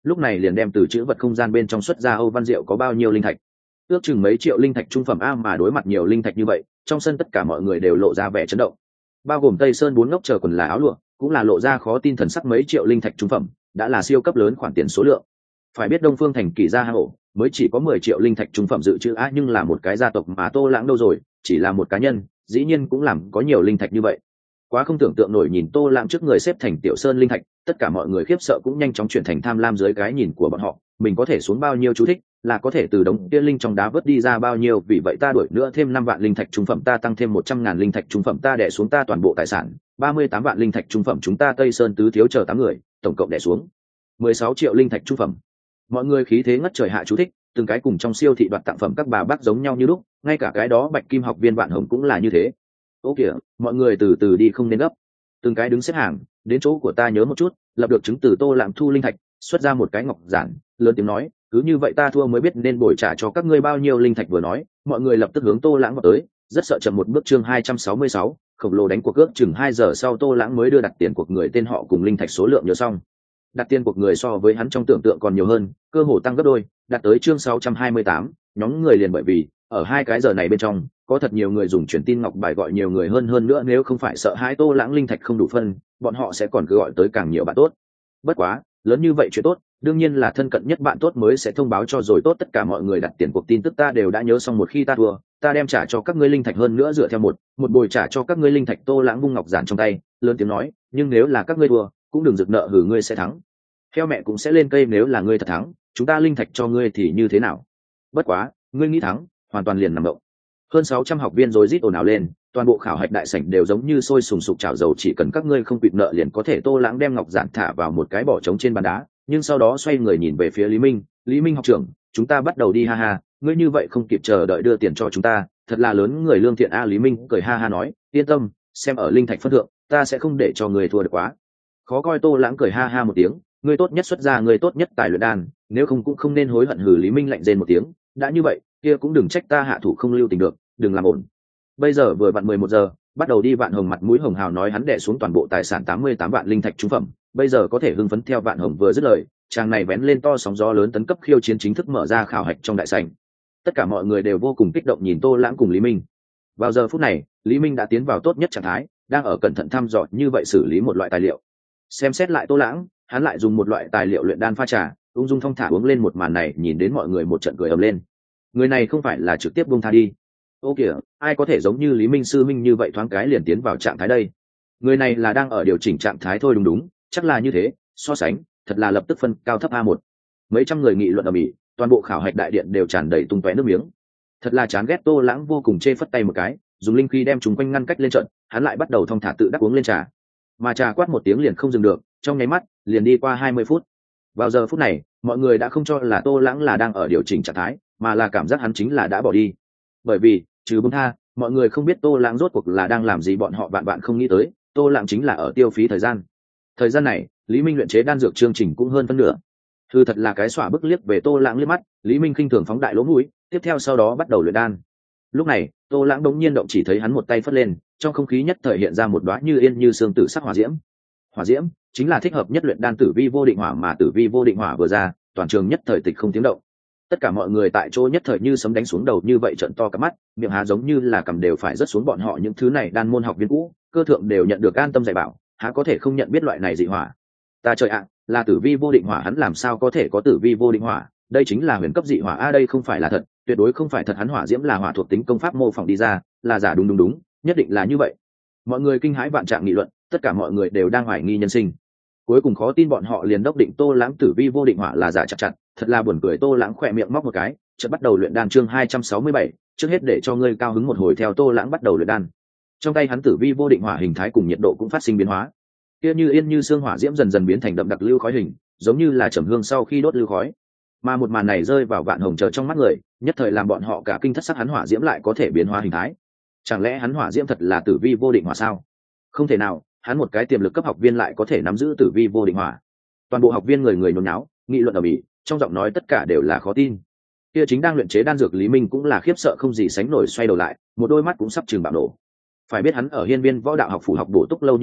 lúc này liền đem từ chữ vật không gian bên trong xuất ra Âu Văn Diệu có bao nhiêu linh thạch. Ước chừng mấy triệu linh thạch trung phẩm a, mà đối mặt nhiều linh thạch như vậy, trong sân tất cả mọi người đều lộ ra vẻ chấn động. Bao gồm Tây Sơn bốn ngốc chờ quần là áo lụa, cũng là lộ ra khó tin thần sắc. Mấy triệu linh thạch trung phẩm, đã là siêu cấp lớn khoản tiền số lượng. Phải biết Đông Phương Thành Kỳ gia hang ổ mới chỉ có mười triệu linh thạch trung phẩm dự trữ a, nhưng là một cái gia tộc mà Tô Lãng đâu rồi, chỉ là một cá nhân, dĩ nhiên cũng làm có nhiều linh thạch như vậy. Quá không tưởng tượng nổi. Nhìn Tô Lãng trước người xếp thành tiểu sơn linh thạch, tất cả mọi người khiếp sợ cũng nhanh chóng chuyển thành tham lam dưới cái nhìn của bọn họ, mình có thể xuống bao nhiêu chú thích, là có thể từ đống kia linh trong đá vớt đi ra bao nhiêu. Vì vậy ta đổi nữa thêm năm vạn linh thạch trung phẩm, ta tăng thêm một trăm ngàn linh thạch trung phẩm, ta đè xuống ta toàn bộ tài sản ba mươi tám vạn linh thạch trung phẩm, chúng ta Tây Sơn tứ thiếu chờ tám người tổng cộng đè xuống mười sáu triệu linh thạch trung phẩm. Mọi người khí thế ngất trời hạ chú thích, từng cái cùng trong siêu thị đoạt tặng phẩm các bà bác giống nhau như lúc, ngay cả cái đó Bạch Kim học viên Vạn Hồng cũng là như thế. Ô kìa, mọi người từ từ đi, không nên gấp. Từng cái đứng xếp hàng, đến chỗ của ta nhớ một chút, lập được chứng từ Tô Lãng thu linh thạch, xuất ra một cái ngọc giản, lớn tiếng nói, cứ như vậy ta thua mới biết nên bồi trả cho các ngươi bao nhiêu linh thạch. Vừa nói, mọi người lập tức hướng Tô Lãng vào tới, rất sợ chậm một bước. Chương hai trăm sáu mươi sáu, khổng lồ đánh cuộc cước. Chừng hai giờ sau Tô Lãng mới đưa đặt tiền cuộc người, tên họ cùng linh thạch số lượng nhớ xong. Đặt tiền cuộc người so với hắn trong tưởng tượng còn nhiều hơn, cơ hồ tăng gấp đôi, đạt tới chương sáu trăm hai mươi tám. Nhóm người liền bởi vì ở hai cái giờ này bên trong có thật nhiều người dùng truyền tin ngọc bài gọi nhiều người hơn hơn nữa, nếu không phải sợ hãi Tô Lãng linh thạch không đủ phân, bọn họ sẽ còn cứ gọi tới càng nhiều bạn tốt. Bất quá, lớn như vậy chuyện tốt, đương nhiên là thân cận nhất bạn tốt mới sẽ thông báo cho rồi tốt. Tất cả mọi người đặt tiền cuộc tin tức ta đều đã nhớ xong, một khi ta thua, ta đem trả cho các ngươi linh thạch, hơn nữa dựa theo một một bồi trả cho các ngươi linh thạch. Tô Lãng vung ngọc giản trong tay, lớn tiếng nói, nhưng nếu là các ngươi thua, cũng đừng rực nợ hử, ngươi sẽ thắng, theo mẹ cũng sẽ lên cây, nếu là ngươi thật thắng, chúng ta linh thạch cho ngươi thì như thế nào? Bất quá, ngươi nghĩ thắng, hoàn toàn liền nằm động. Hơn sáu trăm học viên rối rít ồn ào lên, toàn bộ khảo hạch đại sảnh đều giống như sôi sùng sục chảo dầu, chỉ cần các ngươi không quỵt nợ liền có thể. Tô Lãng đem ngọc giản thả vào một cái bỏ trống trên bàn đá, nhưng sau đó xoay người nhìn về phía Lý Minh, Lý Minh học trưởng, chúng ta bắt đầu đi, ha ha, ngươi như vậy không kịp chờ đợi đưa tiền cho chúng ta, thật là lớn người lương thiện a. Lý Minh cười ha ha nói, yên tâm, xem ở linh thạch phân thượng, ta sẽ không để cho người thua được quá. Khó coi. Tô Lãng cười ha ha một tiếng, ngươi tốt nhất xuất ra ngươi tốt nhất tài luyện đan, nếu không cũng không nên hối hận hừ. Lý Minh lạnh rên một tiếng, đã như vậy kia cũng đừng trách ta hạ thủ không lưu tình được, đừng làm ổn. Bây giờ vừa vặn mười một giờ, bắt đầu đi. Vạn Hồng mặt mũi hồng hào nói hắn đè xuống toàn bộ tài sản tám mươi tám vạn linh thạch trung phẩm, bây giờ có thể hưng phấn. Theo Vạn Hồng vừa dứt lời, chàng này vén lên to sóng gió lớn, tấn cấp khiêu chiến chính thức mở ra khảo hạch trong đại sảnh. Tất cả mọi người đều vô cùng kích động nhìn Tô Lãng cùng Lý Minh. Vào giờ phút này, Lý Minh đã tiến vào tốt nhất trạng thái, đang ở cẩn thận thăm dò như vậy xử lý một loại tài liệu. Xem xét lại Tô Lãng, hắn lại dùng một loại tài liệu luyện đan pha trà, ung dung thong thả uống lên. Một màn này nhìn đến mọi người một trận cười ầm lên. Người này không phải là trực tiếp buông tha đi? Ô kìa, ai có thể giống như Lý Minh sư minh như vậy thoáng cái liền tiến vào trạng thái đây? Người này là đang ở điều chỉnh trạng thái thôi. Đúng đúng, chắc là như thế. So sánh, thật là lập tức phân cao thấp a một. Mấy trăm người nghị luận ầm ĩ, toàn bộ khảo hạch đại điện đều tràn đầy tung tóe nước miếng. Thật là chán ghét. Tô Lãng vô cùng chê phất tay một cái, dùng linh khí đem chúng quanh ngăn cách lên trận, hắn lại bắt đầu thong thả tự đắc uống lên trà. Mà trà quát một tiếng liền không dừng được, trong nháy mắt liền đi qua hai mươi phút. Vào giờ phút này, mọi người đã không cho là Tô Lãng là đang ở điều chỉnh trạng thái, mà là cảm giác hắn chính là đã bỏ đi. Bởi vì trừ buông tha, mọi người không biết Tô Lãng rốt cuộc là đang làm gì. Bọn họ vạn vạn không nghĩ tới, Tô Lãng chính là ở tiêu phí thời gian. Thời gian này, Lý Minh luyện chế đan dược chương trình cũng hơn phân nửa. Thư thật là cái xỏa bức liếc về Tô Lãng liếc mắt, Lý Minh khinh thường phóng đại lỗ mũi, tiếp theo sau đó bắt đầu luyện đan. Lúc này, Tô Lãng đống nhiên động, chỉ thấy hắn một tay phất lên, trong không khí nhất thời hiện ra một đóa như yên như sương tử sắc hỏa diễm. Hỏa diễm chính là thích hợp nhất luyện đan tử vi vô định hỏa, mà tử vi vô định hỏa vừa ra, toàn trường nhất thời tịch không tiếng động. Tất cả mọi người tại chỗ nhất thời như sấm đánh xuống đầu, như vậy trợn to cả mắt, miệng há giống như là cầm đều phải rớt xuống. Bọn họ những thứ này đan môn học viên cũ, cơ thượng đều nhận được an tâm dạy bảo, há có thể không nhận biết loại này dị hỏa. Ta trời ạ, là tử vi vô định hỏa, hắn làm sao có thể có tử vi vô định hỏa? Đây chính là huyền cấp dị hỏa a, đây không phải là thật, tuyệt đối không phải thật. Hắn hỏa diễm là hỏa thuộc tính công pháp mô phỏng đi ra, là giả. Đúng đúng đúng, nhất định là như vậy. Mọi người kinh hãi vạn trạng nghị luận, tất cả mọi người đều đang hoài nghi nhân sinh. Cuối cùng khó tin, bọn họ liền đốc định Tô Lãng tử vi vô định hỏa là giả chặt chặt. Thật là buồn cười. Tô Lãng khỏe miệng móc một cái, chợt bắt đầu luyện đan. Chương hai trăm sáu mươi bảy, trước hết để cho ngươi cao hứng một hồi. Theo Tô Lãng bắt đầu luyện đan, trong tay hắn tử vi vô định hỏa hình thái cùng nhiệt độ cũng phát sinh biến hóa. Kia như yên như sương hỏa diễm dần dần biến thành đậm đặc lưu khói hình, giống như là trầm hương sau khi đốt lưu khói. Mà một màn này rơi vào Vạn Hồng chờ trong mắt người, nhất thời làm bọn họ cả kinh thất sắc. Hắn hỏa diễm lại có thể biến hóa hình thái, chẳng lẽ hắn hỏa diễm thật là tử vi vô định hỏa sao? Không thể nào, hắn một cái tiềm lực cấp học viên lại có thể nắm giữ tử vi vô định hỏa. Toàn bộ học viên người người nhốn nháo, nghị luận ầm ĩ, trong giọng nói tất cả đều là khó tin. Kia chính đang luyện chế đan dược Lý Minh cũng là khiếp sợ không gì sánh nổi, xoay đầu lại, một đôi mắt cũng sắp chừng bạo nổ. Phải biết hắn ở hiên viên võ đạo học phủ học bổ túc lâu như vậy,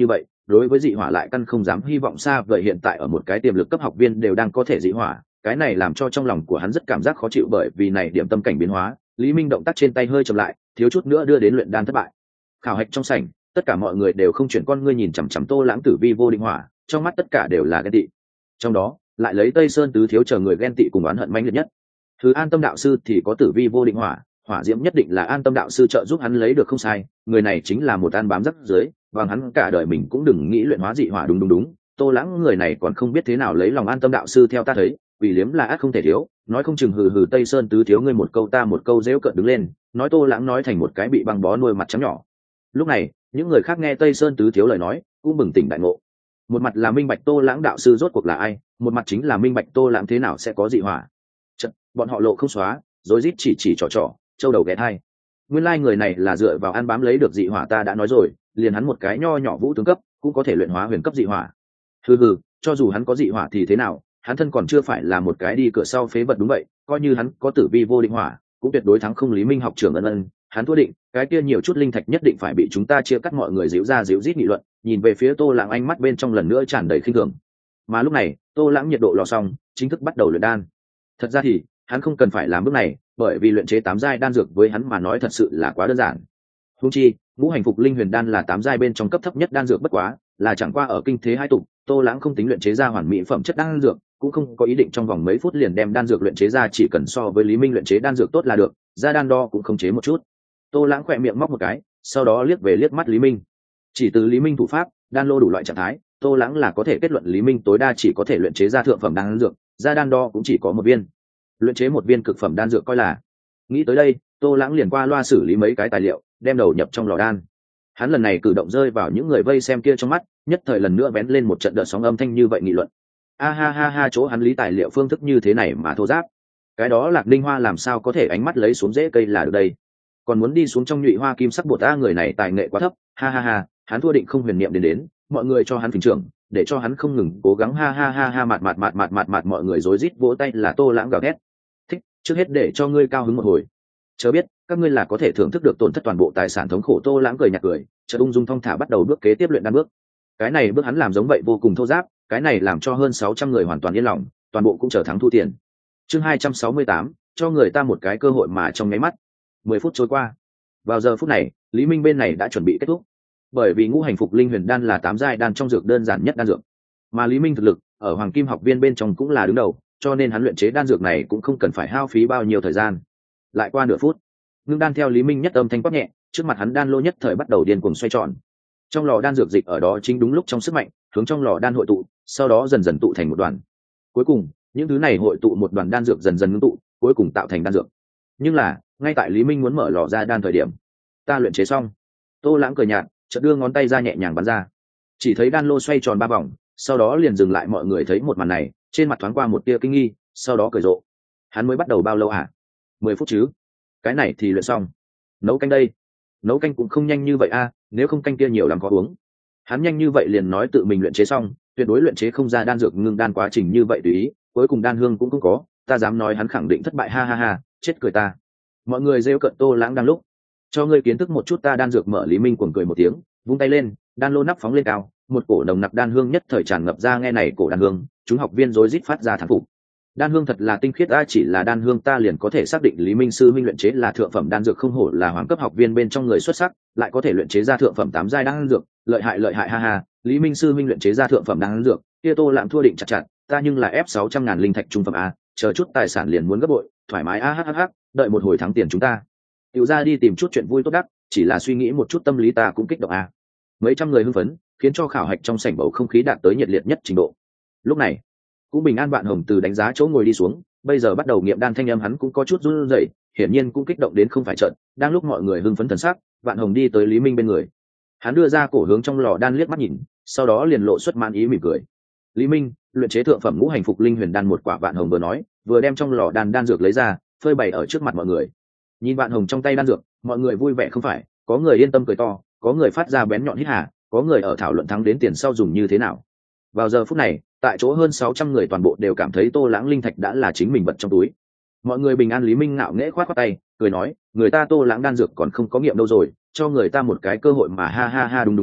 đối với dị hỏa lại căn không dám hy vọng xa vậy. Hiện tại ở một cái tiềm lực cấp học viên đều đang có thể dị hỏa, cái này làm cho trong lòng của hắn rất cảm giác khó chịu, bởi vì này điểm tâm cảnh biến hóa. Lý Minh động tác trên tay hơi chậm lại, thiếu chút nữa đưa đến luyện đan thất bại. Khảo hạch trong sảnh, tất cả mọi người đều không chuyển con ngươi nhìn chằm chằm Tô Lãng tử vi vô định hỏa, trong mắt tất cả đều là ghen tị. Trong đó lại lấy Tây Sơn tứ thiếu chờ người ghen tị cùng oán hận mãnh liệt nhất. Thứ An Tâm đạo sư thì có tử vi vô định hỏa, hỏa diễm nhất định là An Tâm đạo sư trợ giúp hắn lấy được không sai, người này chính là một an bám rắc dưới, và hắn cả đời mình cũng đừng nghĩ luyện hóa dị hỏa. Đúng đúng đúng, Tô Lãng người này còn không biết thế nào lấy lòng An Tâm đạo sư. Theo ta thấy, vì liếm là ác không thể thiếu, nói không chừng hừ hừ Tây Sơn tứ thiếu ngươi một câu ta một câu dễu cợt đứng lên, nói Tô Lãng nói thành một cái bị băng bó nuôi mặt trắng nhỏ. Lúc này những người khác nghe Tây Sơn tứ thiếu lời nói cũng bừng tỉnh đại ngộ, một mặt là minh bạch Tô Lãng đạo sư rốt cuộc là ai, một mặt chính là minh bạch Tô Lãng thế nào sẽ có dị hỏa. Chật, bọn họ lộ không xóa, rối rít chỉ chỉ trò trò, châu đầu ghé thai. Nguyên lai like người này là dựa vào ăn bám lấy được dị hỏa, ta đã nói rồi, liền hắn một cái nho nhỏ vũ tướng cấp cũng có thể luyện hóa huyền cấp dị hỏa. Hừ hừ, cho dù hắn có dị hỏa thì thế nào, hắn thân còn chưa phải là một cái đi cửa sau phế vật. Đúng vậy, coi như hắn có tử vi vô định hỏa cũng tuyệt đối thắng không Lý Minh học trưởng ân ân, hắn thua định, cái kia nhiều chút linh thạch nhất định phải bị chúng ta chia cắt. Mọi người díu ra díu rít nghị luận, nhìn về phía Tô Lãng ánh mắt bên trong lần nữa tràn đầy khinh thường. Mà lúc này Tô Lãng nhiệt độ lò xong, chính thức bắt đầu luyện đan. Thật ra thì hắn không cần phải làm bước này, bởi vì luyện chế tám giai đan dược với hắn mà nói thật sự là quá đơn giản. Huống chi ngũ hành phục linh huyền đan là tám giai bên trong cấp thấp nhất đan dược, bất quá là chẳng qua ở kinh thế hai tục. Tô Lãng không tính luyện chế ra hoàn mỹ phẩm chất đan dược, cũng không có ý định trong vòng mấy phút liền đem đan dược luyện chế ra, chỉ cần so với Lý Minh luyện chế đan dược tốt là được, ra đan đo cũng không chế một chút. Tô Lãng khỏe miệng móc một cái, sau đó liếc về liếc mắt Lý Minh. Chỉ từ Lý Minh thủ pháp, đan lô đủ loại trạng thái, Tô Lãng là có thể kết luận Lý Minh tối đa chỉ có thể luyện chế ra thượng phẩm đan dược, ra đan đo cũng chỉ có một viên. Luyện chế một viên cực phẩm đan dược coi là. Nghĩ tới đây, Tô Lãng liền qua loa xử lý mấy cái tài liệu, đem đầu nhập trong lò đan. Hắn lần này cử động rơi vào những người vây xem kia trong mắt, nhất thời lần nữa vén lên một trận đợt sóng âm thanh như vậy nghị luận. A ha ha ha, chỗ hắn lý tài liệu phương thức như thế này mà thô giáp. Cái đó Lạc Linh Hoa làm sao có thể ánh mắt lấy xuống rễ cây là được đây? Còn muốn đi xuống trong nhụy hoa kim sắc bột, a người này tài nghệ quá thấp, ha ha ha, hắn thua định không huyền niệm đến đến, mọi người cho hắn phình trưởng, để cho hắn không ngừng cố gắng, ha ha ha ha, mạt mạt mạt mạt mạt mạt, mọi người rối rít vỗ tay. Là Tô Lãng gào thét. Thích, trước hết để cho ngươi cao hứng một hồi. Chớ biết, các ngươi là có thể thưởng thức được tổn thất toàn bộ tài sản thống khổ. Tô Lãng cười nhạt cười, chợt ung dung thong thả bắt đầu bước kế tiếp luyện đan bước. Cái này bước hắn làm giống vậy vô cùng thô giáp, cái này làm cho hơn sáu trăm người hoàn toàn yên lòng, toàn bộ cũng trở thắng thu tiền. Chương hai trăm sáu mươi tám, cho người ta một cái cơ hội mà trong nháy mắt. mười phút trôi qua. Vào giờ phút này, Lý Minh bên này đã chuẩn bị kết thúc. Bởi vì ngũ hành phục linh huyền đan là tám giai đan trong dược đơn giản nhất đan dược, mà Lý Minh thực lực ở Hoàng Kim học viên bên trong cũng là đứng đầu, cho nên hắn luyện chế đan dược này cũng không cần phải hao phí bao nhiêu thời gian. Lại qua nửa phút, ngưng đan theo Lý Minh nhất âm thanh quát nhẹ, trước mặt hắn đan lô nhất thời bắt đầu điên cuồng xoay tròn. Trong lò đan dược dịch ở đó chính đúng lúc trong sức mạnh hướng trong lò đan hội tụ, sau đó dần dần tụ thành một đoàn. Cuối cùng những thứ này hội tụ một đoàn đan dược dần dần ngưng tụ, cuối cùng tạo thành đan dược. Nhưng là ngay tại Lý Minh muốn mở lò ra đan thời điểm, ta luyện chế xong. Tô Lãng cười nhạt, chợt đưa ngón tay ra nhẹ nhàng bắn ra, chỉ thấy đan lô xoay tròn ba vòng, sau đó liền dừng lại. Mọi người thấy một màn này, trên mặt thoáng qua một tia kinh nghi, sau đó cười rộ. Hắn mới bắt đầu bao lâu hả? Mười phút chứ? Cái này thì luyện xong. Nấu canh đây? Nấu canh cũng không nhanh như vậy a, nếu không canh kia nhiều lắm khó uống. Hắn nhanh như vậy liền nói tự mình luyện chế xong, tuyệt đối luyện chế không ra đan dược ngưng đan quá trình như vậy tùy ý, cuối cùng đan hương cũng không có, ta dám nói hắn khẳng định thất bại, ha ha ha, chết cười ta. Mọi người rêu cợt Tô Lãng đang lúc. Cho ngươi kiến thức một chút ta đan dược mở. Lý Minh cuồng cười một tiếng, vung tay lên, đan lô nắp phóng lên cao, một cổ nồng nặc đan hương nhất thời tràn ngập ra. Nghe này cổ đan hương, chúng học viên rối rít phát ra thán phục. Đan hương thật là tinh khiết a, chỉ là đan hương ta liền có thể xác định Lý Minh sư minh luyện chế là thượng phẩm đan dược, không hổ là hoàng cấp học viên bên trong người xuất sắc, lại có thể luyện chế ra thượng phẩm tám giai đan dược, lợi hại lợi hại, ha ha. Lý Minh sư minh luyện chế ra thượng phẩm đan dược, kia Tô Lãng thua định chặt chặt, ta nhưng là ép sáu trăm ngàn linh thạch trung phẩm a, chờ chút tài sản liền muốn gấp bội, thoải mái a, ha ha, đợi một hồi thắng tiền chúng ta tiểu ra đi tìm chút chuyện vui tốt đắc, chỉ là suy nghĩ một chút tâm lý ta cũng kích động a. Mấy trăm người hưng phấn, khiến cho khảo hạch trong sảnh bầu không khí đạt tới nhiệt liệt nhất trình độ. Lúc này cũng bình an Vạn Hồng từ đánh giá chỗ ngồi đi xuống, bây giờ bắt đầu nghiệm đan, thanh âm hắn cũng có chút run rẩy, hiển nhiên cũng kích động đến không phải trận. Đang lúc mọi người hưng phấn thần sắc, Vạn Hồng đi tới Lý Minh bên người, hắn đưa ra cổ hướng trong lò đan liếc mắt nhìn, sau đó liền lộ xuất mãn ý mỉm cười. Lý Minh, luyện chế thượng phẩm ngũ hành phục linh huyền đan một quả. Vạn Hồng vừa nói, vừa đem trong lò đan đan dược lấy ra, phơi bày ở trước mặt mọi người. Nhìn Vạn Hồng trong tay đan dược, mọi người vui vẻ không phải, có người yên tâm cười to, có người phát ra bén nhọn hít hà, có người ở thảo luận thắng đến tiền sau dùng như thế nào. Vào giờ phút này, tại chỗ hơn sáu trăm người toàn bộ đều cảm thấy Tô Lãng linh thạch đã là chính mình vật trong túi. Mọi người bình an. Lý Minh ngạo nghễ khoát khoát tay, cười nói, người ta Tô Lãng đan dược còn không có nghiệm đâu rồi, cho người ta một cái cơ hội mà, ha ha ha, đúng đúng đúng,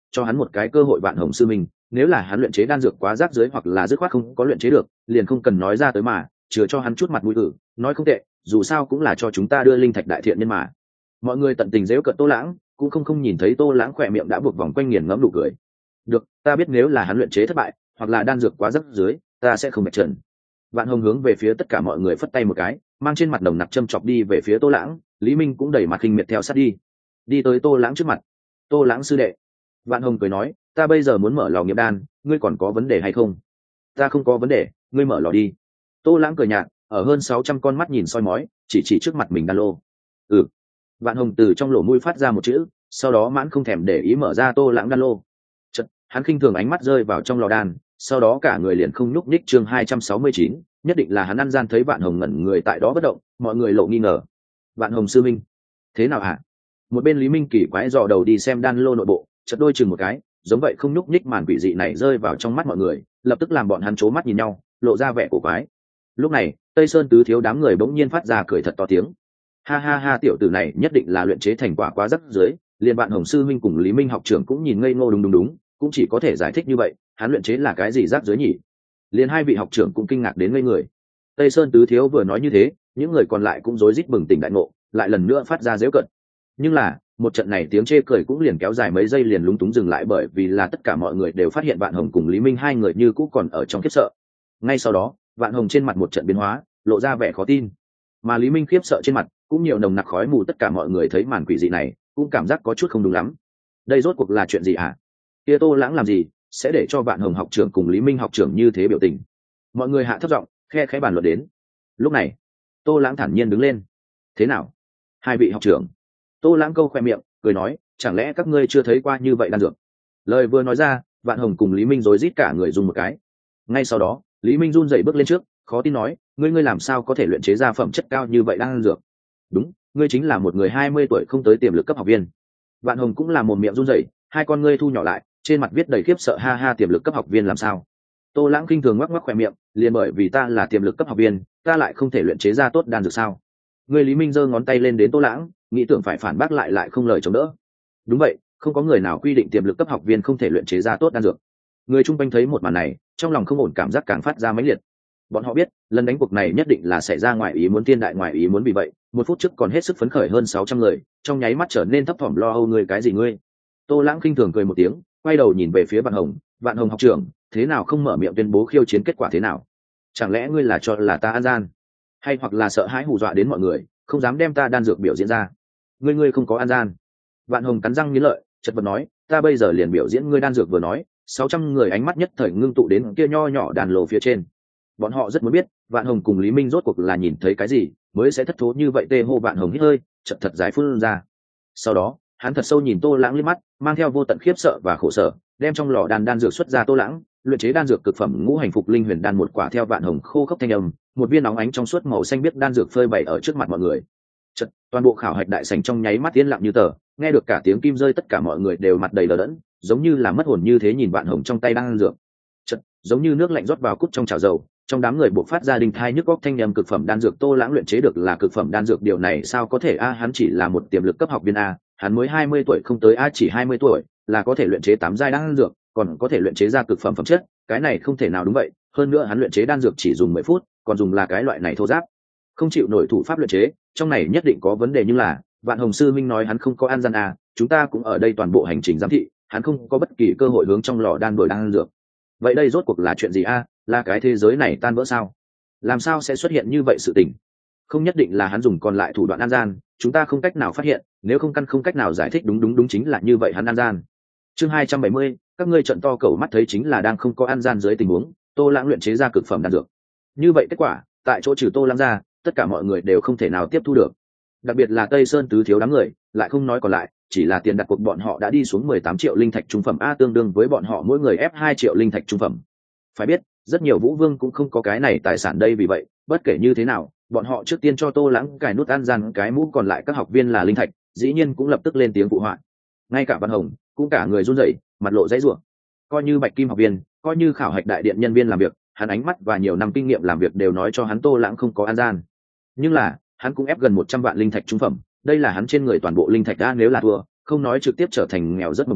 cho hắn một cái cơ hội. Vạn Hồng sư minh, nếu là hắn luyện chế đan dược quá rác rưởi hoặc là dứt khoát không có luyện chế được, liền không cần nói ra tới mà, chừa cho hắn chút mặt mũi. Cử nói không tệ, dù sao cũng là cho chúng ta đưa linh thạch đại thiện nhân mà. Mọi người tận tình giễu cợt Tô Lãng, cũng không không nhìn thấy Tô Lãng khỏe miệng đã buộc vòng quanh nghiền ngẫm nụ cười. Được, ta biết nếu là hắn luyện chế thất bại hoặc là đan dược quá rác rưởi, ta sẽ không bạch trần. Vạn Hồng hướng về phía tất cả mọi người phất tay một cái, mang trên mặt nồng nặc châm chọc đi về phía Tô Lãng. Lý Minh cũng đẩy mặt khinh miệt theo sát đi, đi tới Tô Lãng trước mặt. Tô Lãng sư đệ, Vạn Hồng cười nói, ta bây giờ muốn mở lò nghiệp đan, ngươi còn có vấn đề hay không? Ta không có vấn đề, ngươi mở lò đi. Tô Lãng cười nhạt, ở hơn sáu trăm con mắt nhìn soi mói, chỉ chỉ trước mặt mình đan lô. Ừ. Vạn Hồng từ trong lỗ mũi phát ra một chữ, sau đó mãn không thèm để ý mở ra Tô Lãng đan lô. Chật, hắn khinh thường ánh mắt rơi vào trong lò đan, sau đó cả người liền không nhúc nhích. Chương hai trăm sáu mươi chín, nhất định là hắn ăn gian. Thấy Vạn Hồng ngẩn người tại đó bất động, mọi người lộ nghi ngờ. Vạn Hồng sư minh, thế nào hả? Một bên Lý Minh kỳ quái dò đầu đi xem đan lô nội bộ, chợt đôi chừng một cái, giống vậy không nhúc nhích màn quỷ dị này rơi vào trong mắt mọi người, lập tức làm bọn hắn trố mắt nhìn nhau, lộ ra vẻ cổ quái. Lúc này, Tây Sơn tứ thiếu đám người bỗng nhiên phát ra cười thật to tiếng. Ha ha ha, tiểu tử này nhất định là luyện chế thành quả quá rắc dưới, liền Vạn Hồng sư minh cùng Lý Minh học trưởng cũng nhìn ngây ngô. Đúng đúng đúng, cũng chỉ có thể giải thích như vậy, hắn luyện chế là cái gì rác dưới nhỉ? Liền hai vị học trưởng cũng kinh ngạc đến ngây người. Tây Sơn tứ thiếu vừa nói như thế, những người còn lại cũng rối rít bừng tỉnh đại ngộ, lại lần nữa phát ra giễu cợt. Nhưng là, một trận này tiếng chê cười cũng liền kéo dài mấy giây liền lúng túng dừng lại, bởi vì là tất cả mọi người đều phát hiện Vạn Hồng cùng Lý Minh hai người như cũ còn ở trong khiếp sợ. Ngay sau đó, Vạn Hồng trên mặt một trận biến hóa, lộ ra vẻ khó tin, mà Lý Minh khiếp sợ trên mặt cũng nhiều nồng nặc khói mù. Tất cả mọi người thấy màn quỷ dị này cũng cảm giác có chút không đúng lắm. Đây rốt cuộc là chuyện gì hả? Kia Tô Lãng làm gì sẽ để cho Vạn Hồng học trưởng cùng Lý Minh học trưởng như thế biểu tình? Mọi người hạ thấp giọng khe khẽ bàn luận đến. Lúc này, Tô Lãng thản nhiên đứng lên. Thế nào, hai vị học trưởng? Tô Lãng câu khoe miệng cười nói, chẳng lẽ các ngươi chưa thấy qua như vậy đan dược? Lời vừa nói ra, Vạn Hồng cùng Lý Minh rối rít cả người dùng một cái. Ngay sau đó, Lý Minh run rẩy bước lên trước, khó tin nói, ngươi ngươi làm sao có thể luyện chế ra phẩm chất cao như vậy đan dược? Đúng, ngươi chính là một người hai mươi tuổi không tới tiềm lực cấp học viên. Vạn Hồng cũng là một miệng run rẩy, hai con ngươi thu nhỏ lại, trên mặt viết đầy khiếp sợ. Ha ha, tiềm lực cấp học viên làm sao? Tô Lãng khinh thường ngoắc ngoắc khóe miệng, liền bởi vì ta là tiềm lực cấp học viên, ta lại không thể luyện chế ra tốt đan dược sao? Ngươi Lý Minh giơ ngón tay lên đến Tô Lãng, nghĩ tưởng phải phản bác lại lại không lời chống đỡ. Đúng vậy, không có người nào quy định tiềm lực cấp học viên không thể luyện chế ra tốt đan dược. Người chung quanh thấy một màn này, trong lòng không ổn, cảm giác càng phát ra mãnh liệt. Bọn họ biết, lần đánh cuộc này nhất định là xảy ra ngoài ý muốn, thiên đại ngoài ý muốn. Vì vậy, một phút trước còn hết sức phấn khởi hơn sáu trăm người, trong nháy mắt trở nên thấp thỏm lo âu. Ngươi cái gì ngươi? Tô Lãng khinh thường cười một tiếng, quay đầu nhìn về phía Vạn Hồng. Vạn Hồng học trưởng, thế nào không mở miệng tuyên bố khiêu chiến kết quả thế nào? Chẳng lẽ ngươi là cho là ta ăn gian, hay hoặc là sợ hãi hù dọa đến mọi người, không dám đem ta đan dược biểu diễn ra? Ngươi ngươi không có ăn gian. Vạn Hồng cắn răng nghiến lợi, chật vật nói, ta bây giờ liền biểu diễn ngươi đan dược. Vừa nói, sáu trăm người ánh mắt nhất thời ngưng tụ đến kia nho nhỏ đàn lồ phía trên. Bọn họ rất muốn biết, Vạn Hồng cùng Lý Minh rốt cuộc là nhìn thấy cái gì mới sẽ thất thố như vậy. Tê hô. Vạn Hồng hít hơi, chật thật dài phun ra. Sau đó, hắn thật sâu nhìn Tô Lãng liếc mắt, mang theo vô tận khiếp sợ và khổ sở, đem trong lò đan đan dược xuất ra. Tô Lãng luyện chế đan dược cực phẩm ngũ hành phục linh huyền đan một quả. Theo Vạn Hồng khô khốc thanh âm, một viên óng ánh trong suốt màu xanh biếc đan dược phơi bày ở trước mặt mọi người. Chật, toàn bộ khảo hạch đại sảnh trong nháy mắt yên lặng như tờ, nghe được cả tiếng kim rơi, tất cả mọi người đều mặt đầy đờ đẫn, giống như là mất hồn như thế nhìn Vạn Hồng trong tay đan dược. Chật, giống như nước lạnh rót vào cút trong chảo dầu, trong đám người buộc phát ra đình thai nhức góc thanh âm. Cực phẩm đan dược Tô Lãng luyện chế được là cực phẩm đan dược, điều này sao có thể a? Hắn chỉ là một tiềm lực cấp học viên a, hắn mới hai mươi tuổi không tới a, chỉ hai mươi tuổi là có thể luyện chế tám giai đan dược, còn có thể luyện chế ra cực phẩm phẩm chất, cái này không thể nào. Đúng vậy, hơn nữa hắn luyện chế đan dược chỉ dùng mười phút, còn dùng là cái loại này thô ráp, không chịu nổi thủ pháp luyện chế, trong này nhất định có vấn đề. Nhưng là, Vạn Hồng sư minh nói hắn không có ăn gian a, chúng ta cũng ở đây toàn bộ hành trình giám thị, hắn không có bất kỳ cơ hội hướng trong lò đan đổi đan dược. Vậy đây rốt cuộc là chuyện gì a? Là cái thế giới này tan vỡ sao? Làm sao sẽ xuất hiện như vậy sự tình? Không nhất định là hắn dùng còn lại thủ đoạn ăn gian, chúng ta không cách nào phát hiện, nếu không căn không cách nào giải thích. Đúng đúng đúng, chính là như vậy, hắn ăn gian. Chương hai trăm bảy mươi, các ngươi trận to cẩu mắt thấy chính là đang không có ăn gian dưới tình huống, Tô Lãng luyện chế ra cực phẩm đan dược. Như vậy kết quả, tại chỗ trừ Tô Lãng ra, tất cả mọi người đều không thể nào tiếp thu được. Đặc biệt là Tây Sơn tứ thiếu đám người, lại không nói còn lại, chỉ là tiền đặt cuộc bọn họ đã đi xuống mười tám triệu linh thạch trung phẩm a, tương đương với bọn họ mỗi người ép hai triệu linh thạch trung phẩm. Phải biết, rất nhiều vũ vương cũng không có cái này tài sản đây. Vì vậy, bất kể như thế nào, bọn họ trước tiên cho Tô Lãng cài nút ăn gian cái mũ, còn lại các học viên là linh thạch, dĩ nhiên cũng lập tức lên tiếng phụ họa. Ngay cả Vạn Hồng cũng cả người run rẩy, mặt lộ dãy rủa. Coi như Bạch Kim học viên, coi như khảo hạch đại điện nhân viên làm việc, hắn ánh mắt và nhiều năm kinh nghiệm làm việc đều nói cho hắn Tô Lãng không có ăn gian. Nhưng là, hắn cũng ép gần một trăm vạn linh thạch trung phẩm, đây là hắn trên người toàn bộ linh thạch a, nếu là thua, không nói trực tiếp trở thành nghèo rất mồng tơi,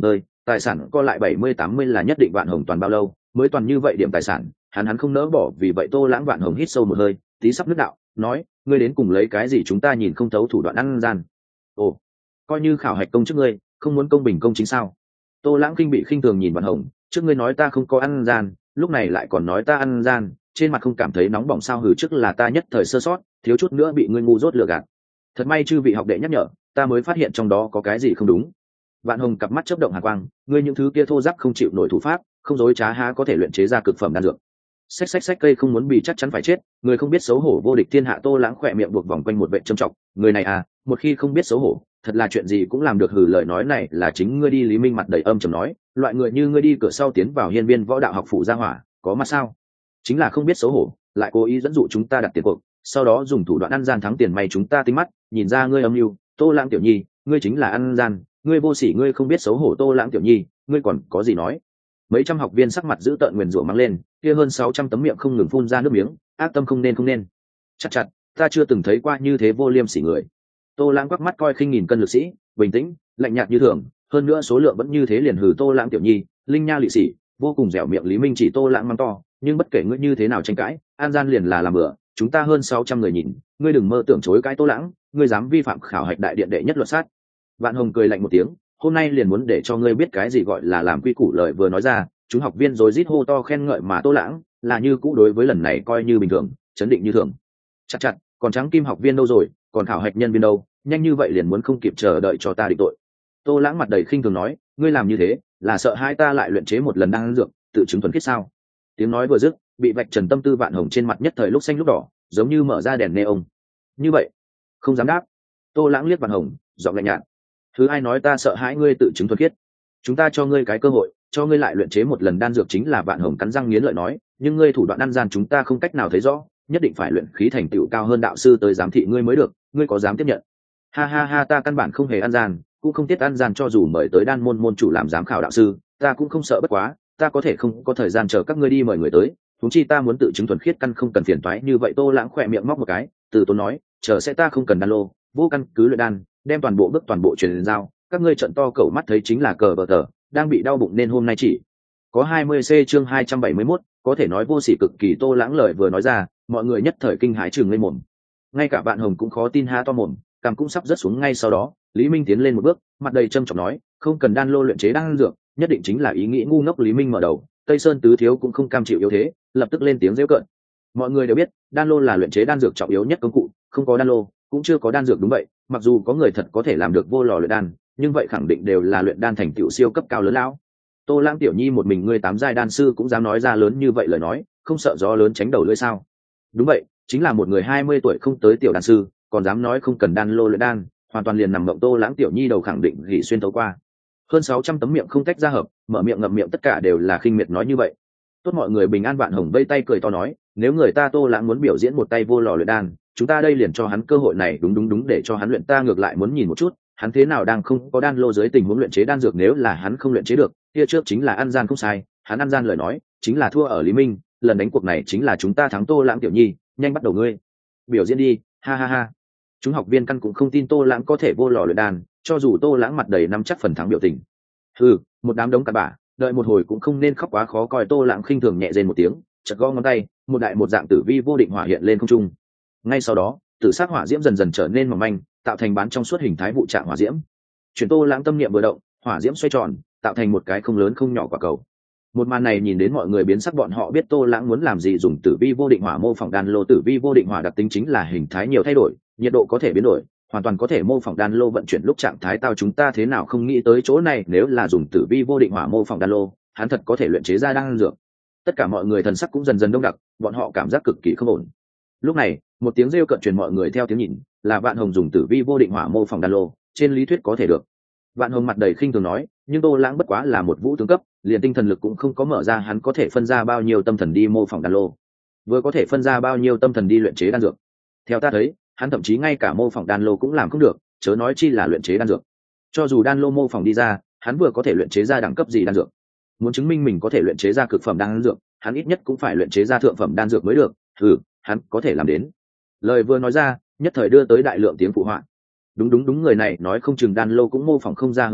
tài sản co lại bảy mươi tám mươi là nhất định Vạn Hồng toàn bao lâu mới toàn như vậy điểm tài sản, hắn hắn không nỡ bỏ, vì vậy Tô Lãng Vạn Hồng hít sâu một hơi, tí sắp nước đạo, nói, ngươi đến cùng lấy cái gì chúng ta nhìn không thấu thủ đoạn ăn gian. Ồ, coi như khảo hạch công chức ngươi, không muốn công bình công chính sao? Tô Lãng kinh bị khinh thường nhìn Vạn Hồng, trước ngươi nói ta không có ăn gian, lúc này lại còn nói ta ăn gian, trên mặt không cảm thấy nóng bỏng sao? Hừ, trước là ta nhất thời sơ sót, thiếu chút nữa bị ngươi ngu dốt lừa gạt. Thật may chư vị học đệ nhắc nhở, ta mới phát hiện trong đó có cái gì không đúng. Vạn Hồng cặp mắt chớp động hàn quang, ngươi những thứ kia thô giáp không chịu nổi thủ pháp, không dối trá há có thể luyện chế ra cực phẩm đan dược. Xách xách xách, cây không muốn bị chắc chắn phải chết, người không biết xấu hổ vô địch thiên hạ. Tô Lãng khỏe miệng buộc vòng quanh một vệ trầm trọng, người này à, một khi không biết xấu hổ, thật là chuyện gì cũng làm được. Hừ, lời nói này là chính ngươi đi. Lý Minh mặt đầy âm trầm nói, loại người như ngươi đi cửa sau tiến vào hiên viên võ đạo học phủ gia hỏa, có mặt sao? Chính là không biết xấu hổ, lại cố ý dẫn dụ chúng ta đặt tiền cuộc, sau đó dùng thủ đoạn ăn gian thắng tiền. May chúng ta tinh mắt, nhìn ra ngươi âm mưu. Tô Lãng tiểu nhi, ngươi chính là ăn gian, ngươi vô sỉ, ngươi không biết xấu hổ. Tô Lãng tiểu nhi, ngươi còn có gì nói? Mấy trăm học viên sắc mặt giữ tợn nguyền rủa mắng lên, kia hơn sáu trăm tấm miệng không ngừng phun ra nước miếng, ác tâm không nên không nên. Chặt chặt, ta chưa từng thấy qua như thế vô liêm sỉ người. Tô Lãng quắc mắt coi khinh nghìn cân lực sĩ, bình tĩnh, lạnh nhạt như thường, hơn nữa số lượng vẫn như thế liền. Hừ, Tô Lãng tiểu nhi, linh nha lị sĩ, vô cùng dẻo miệng. Lý Minh chỉ Tô Lãng mắng to, nhưng bất kể ngươi như thế nào tranh cãi, an gian liền là làm bữa, chúng ta hơn sáu trăm người nhìn, ngươi đừng mơ tưởng chối cãi. Tô Lãng, ngươi dám vi phạm khảo hạch đại điện đệ nhất luật sát. Vạn Hồng cười lạnh một tiếng, hôm nay liền muốn để cho ngươi biết cái gì gọi là làm quy củ. Lời vừa nói ra, chúng học viên rồi rít hô to khen ngợi, mà Tô Lãng là như cũ đối với lần này coi như bình thường, chấn định như thường. Chặt chặt, còn trắng kim học viên đâu rồi, còn khảo hạch nhân viên đâu, nhanh như vậy liền muốn không kịp chờ đợi cho ta định tội. Tô Lãng mặt đầy khinh thường nói, ngươi làm như thế là sợ hai ta lại luyện chế một lần đan dược tự chứng thuần khiết sao? Tiếng nói vừa dứt, bị vạch trần tâm tư Vạn Hồng trên mặt nhất thời lúc xanh lúc đỏ, giống như mở ra đèn neon. Như vậy không dám đáp. Tô Lãng liếc Vạn Hồng, giọng lạnh nhạt, thứ ai nói ta sợ hãi ngươi tự chứng thuần khiết? Chúng ta cho ngươi cái cơ hội, cho ngươi lại luyện chế một lần đan dược. Chính là Vạn Hồng cắn răng nghiến lợi nói, nhưng ngươi thủ đoạn ăn gian chúng ta không cách nào thấy rõ, nhất định phải luyện khí thành tựu cao hơn đạo sư tới giám thị ngươi mới được, ngươi có dám tiếp nhận? Ha ha ha, ta căn bản không hề ăn gian, cũng không tiết ăn gian, cho dù mời tới đan môn môn chủ làm giám khảo đạo sư, ta cũng không sợ. Bất quá ta có thể không có thời gian chờ các ngươi đi mời người tới, thúng chi ta muốn tự chứng thuần khiết, căn không cần phiền toái như vậy. Tô Lãng khỏe miệng móc một cái, từ tốn nói, chờ sẽ ta không cần đan lô, vô căn cứ luyện đan, đem toàn bộ bước toàn bộ truyền giao, các ngươi trận to cẩu mắt thấy chính là cờ bờ tờ, đang bị đau bụng nên hôm nay chỉ có hai mươi C. chương hai trăm bảy mươi mốt, có thể nói vô sỉ cực kỳ. Tô Lãng lời vừa nói ra, mọi người nhất thời kinh hãi trừng lên mồm, ngay cả Vạn Hồng cũng khó tin há to mồm, cằm cũng sắp rớt xuống. Ngay sau đó, Lý Minh tiến lên một bước, mặt đầy trâm trọng nói, không cần đan lô luyện chế đan dược, nhất định chính là ý nghĩ ngu ngốc. Lý Minh mở đầu, Tây Sơn tứ thiếu cũng không cam chịu yếu thế, lập tức lên tiếng giễu cợt. Mọi người đều biết, đan lô là luyện chế đan dược trọng yếu nhất công cụ, không có đan lô, cũng chưa có đan dược. Đúng vậy, mặc dù có người thật có thể làm được vô lò luyện đan, nhưng vậy khẳng định đều là luyện đan thành tựu siêu cấp cao lớn lão. Tô Lãng tiểu nhi, một mình ngươi tám giai đan sư cũng dám nói ra lớn như vậy lời nói, không sợ gió lớn tránh đầu lưỡi sao? Đúng vậy, chính là một người hai mươi tuổi không tới tiểu đan sư, còn dám nói không cần đan lô luyện đan, hoàn toàn liền nằm mộng. Tô Lãng tiểu nhi đầu khẳng định gỉ xuyên thấu qua. Hơn sáu trăm tấm miệng không tách ra hợp, mở miệng ngậm miệng tất cả đều là khinh miệt nói như vậy. Tốt, mọi người bình an. Vạn Hồng vây tay cười to nói, nếu người ta Tô Lãng muốn biểu diễn một tay vô lò luyện đan, chúng ta đây liền cho hắn cơ hội này. Đúng đúng đúng, để cho hắn luyện, ta ngược lại muốn nhìn một chút hắn thế nào đang không có đan lô dưới tình huống luyện chế đan dược. Nếu là hắn không luyện chế được, kia trước chính là ăn gian không sai, hắn ăn gian lời nói chính là thua ở Lý Minh, lần đánh cuộc này chính là chúng ta thắng. Tô Lãng tiểu nhi, nhanh bắt đầu ngươi biểu diễn đi, ha ha ha. Chúng học viên căn cũng không tin Tô Lãng có thể vô lò luyện đan, cho dù Tô Lãng mặt đầy nắm chắc phần thắng biểu tình. Ừ, một đám đống cặn bã, đợi một hồi cũng không nên khóc quá khó coi. Tô Lãng khinh thường nhẹ rên một tiếng, chật gõ ngón tay, một đại một dạng tử vi vô định hỏa hiện lên không trung. Ngay sau đó, tử sắc hỏa diễm dần dần trở nên mỏng manh, tạo thành bán trong suốt hình thái vụ trạng hỏa diễm. Chuyển Tô Lãng tâm niệm vừa động, hỏa diễm xoay tròn, tạo thành một cái không lớn không nhỏ quả cầu. Một màn này nhìn đến mọi người biến sắc, bọn họ biết Tô Lãng muốn làm gì. Dùng tử vi vô định hỏa mô phỏng đan lô. Tử vi vô định hỏa đặc tính chính là hình thái nhiều thay đổi, nhiệt độ có thể biến đổi, hoàn toàn có thể mô phỏng đan lô vận chuyển lúc trạng thái tao. Chúng ta thế nào không nghĩ tới chỗ này, nếu là dùng tử vi vô định hỏa mô phỏng đan lô, hắn thật có thể luyện chế ra đan dược. Tất cả mọi người thần sắc cũng dần dần đông đặc, bọn họ cảm giác cực kỳ không ổn. Lúc này, một tiếng rêu cận truyền, mọi người theo tiếng nhìn, là Vạn Hồng dùng tử vi vô định hỏa mô phỏng đan lô, trên lý thuyết có thể được. Vạn Hồng mặt đầy khinh thường nói, nhưng Tô Lãng bất quá là một vũ tướng cấp, liền tinh thần lực cũng không có mở ra, hắn có thể phân ra bao nhiêu tâm thần đi mô phỏng đan lô, vừa có thể phân ra bao nhiêu tâm thần đi luyện chế đan dược. Theo ta thấy, hắn thậm chí ngay cả mô phỏng đan lô cũng làm không được, chớ nói chi là luyện chế đan dược. Cho dù đan lô mô phỏng đi ra, hắn vừa có thể luyện chế ra đẳng cấp gì đan dược. Muốn chứng minh mình có thể luyện chế ra cực phẩm đan dược, hắn ít nhất cũng phải luyện chế ra thượng phẩm đan dược mới được. Ừ, hắn có thể làm đến. Lời vừa nói ra, nhất thời đưa tới đại lượng tiếng phụ họa. Đúng đúng đúng, người này nói không chừng đan lô cũng mô phỏng không ra. Hừ hừ,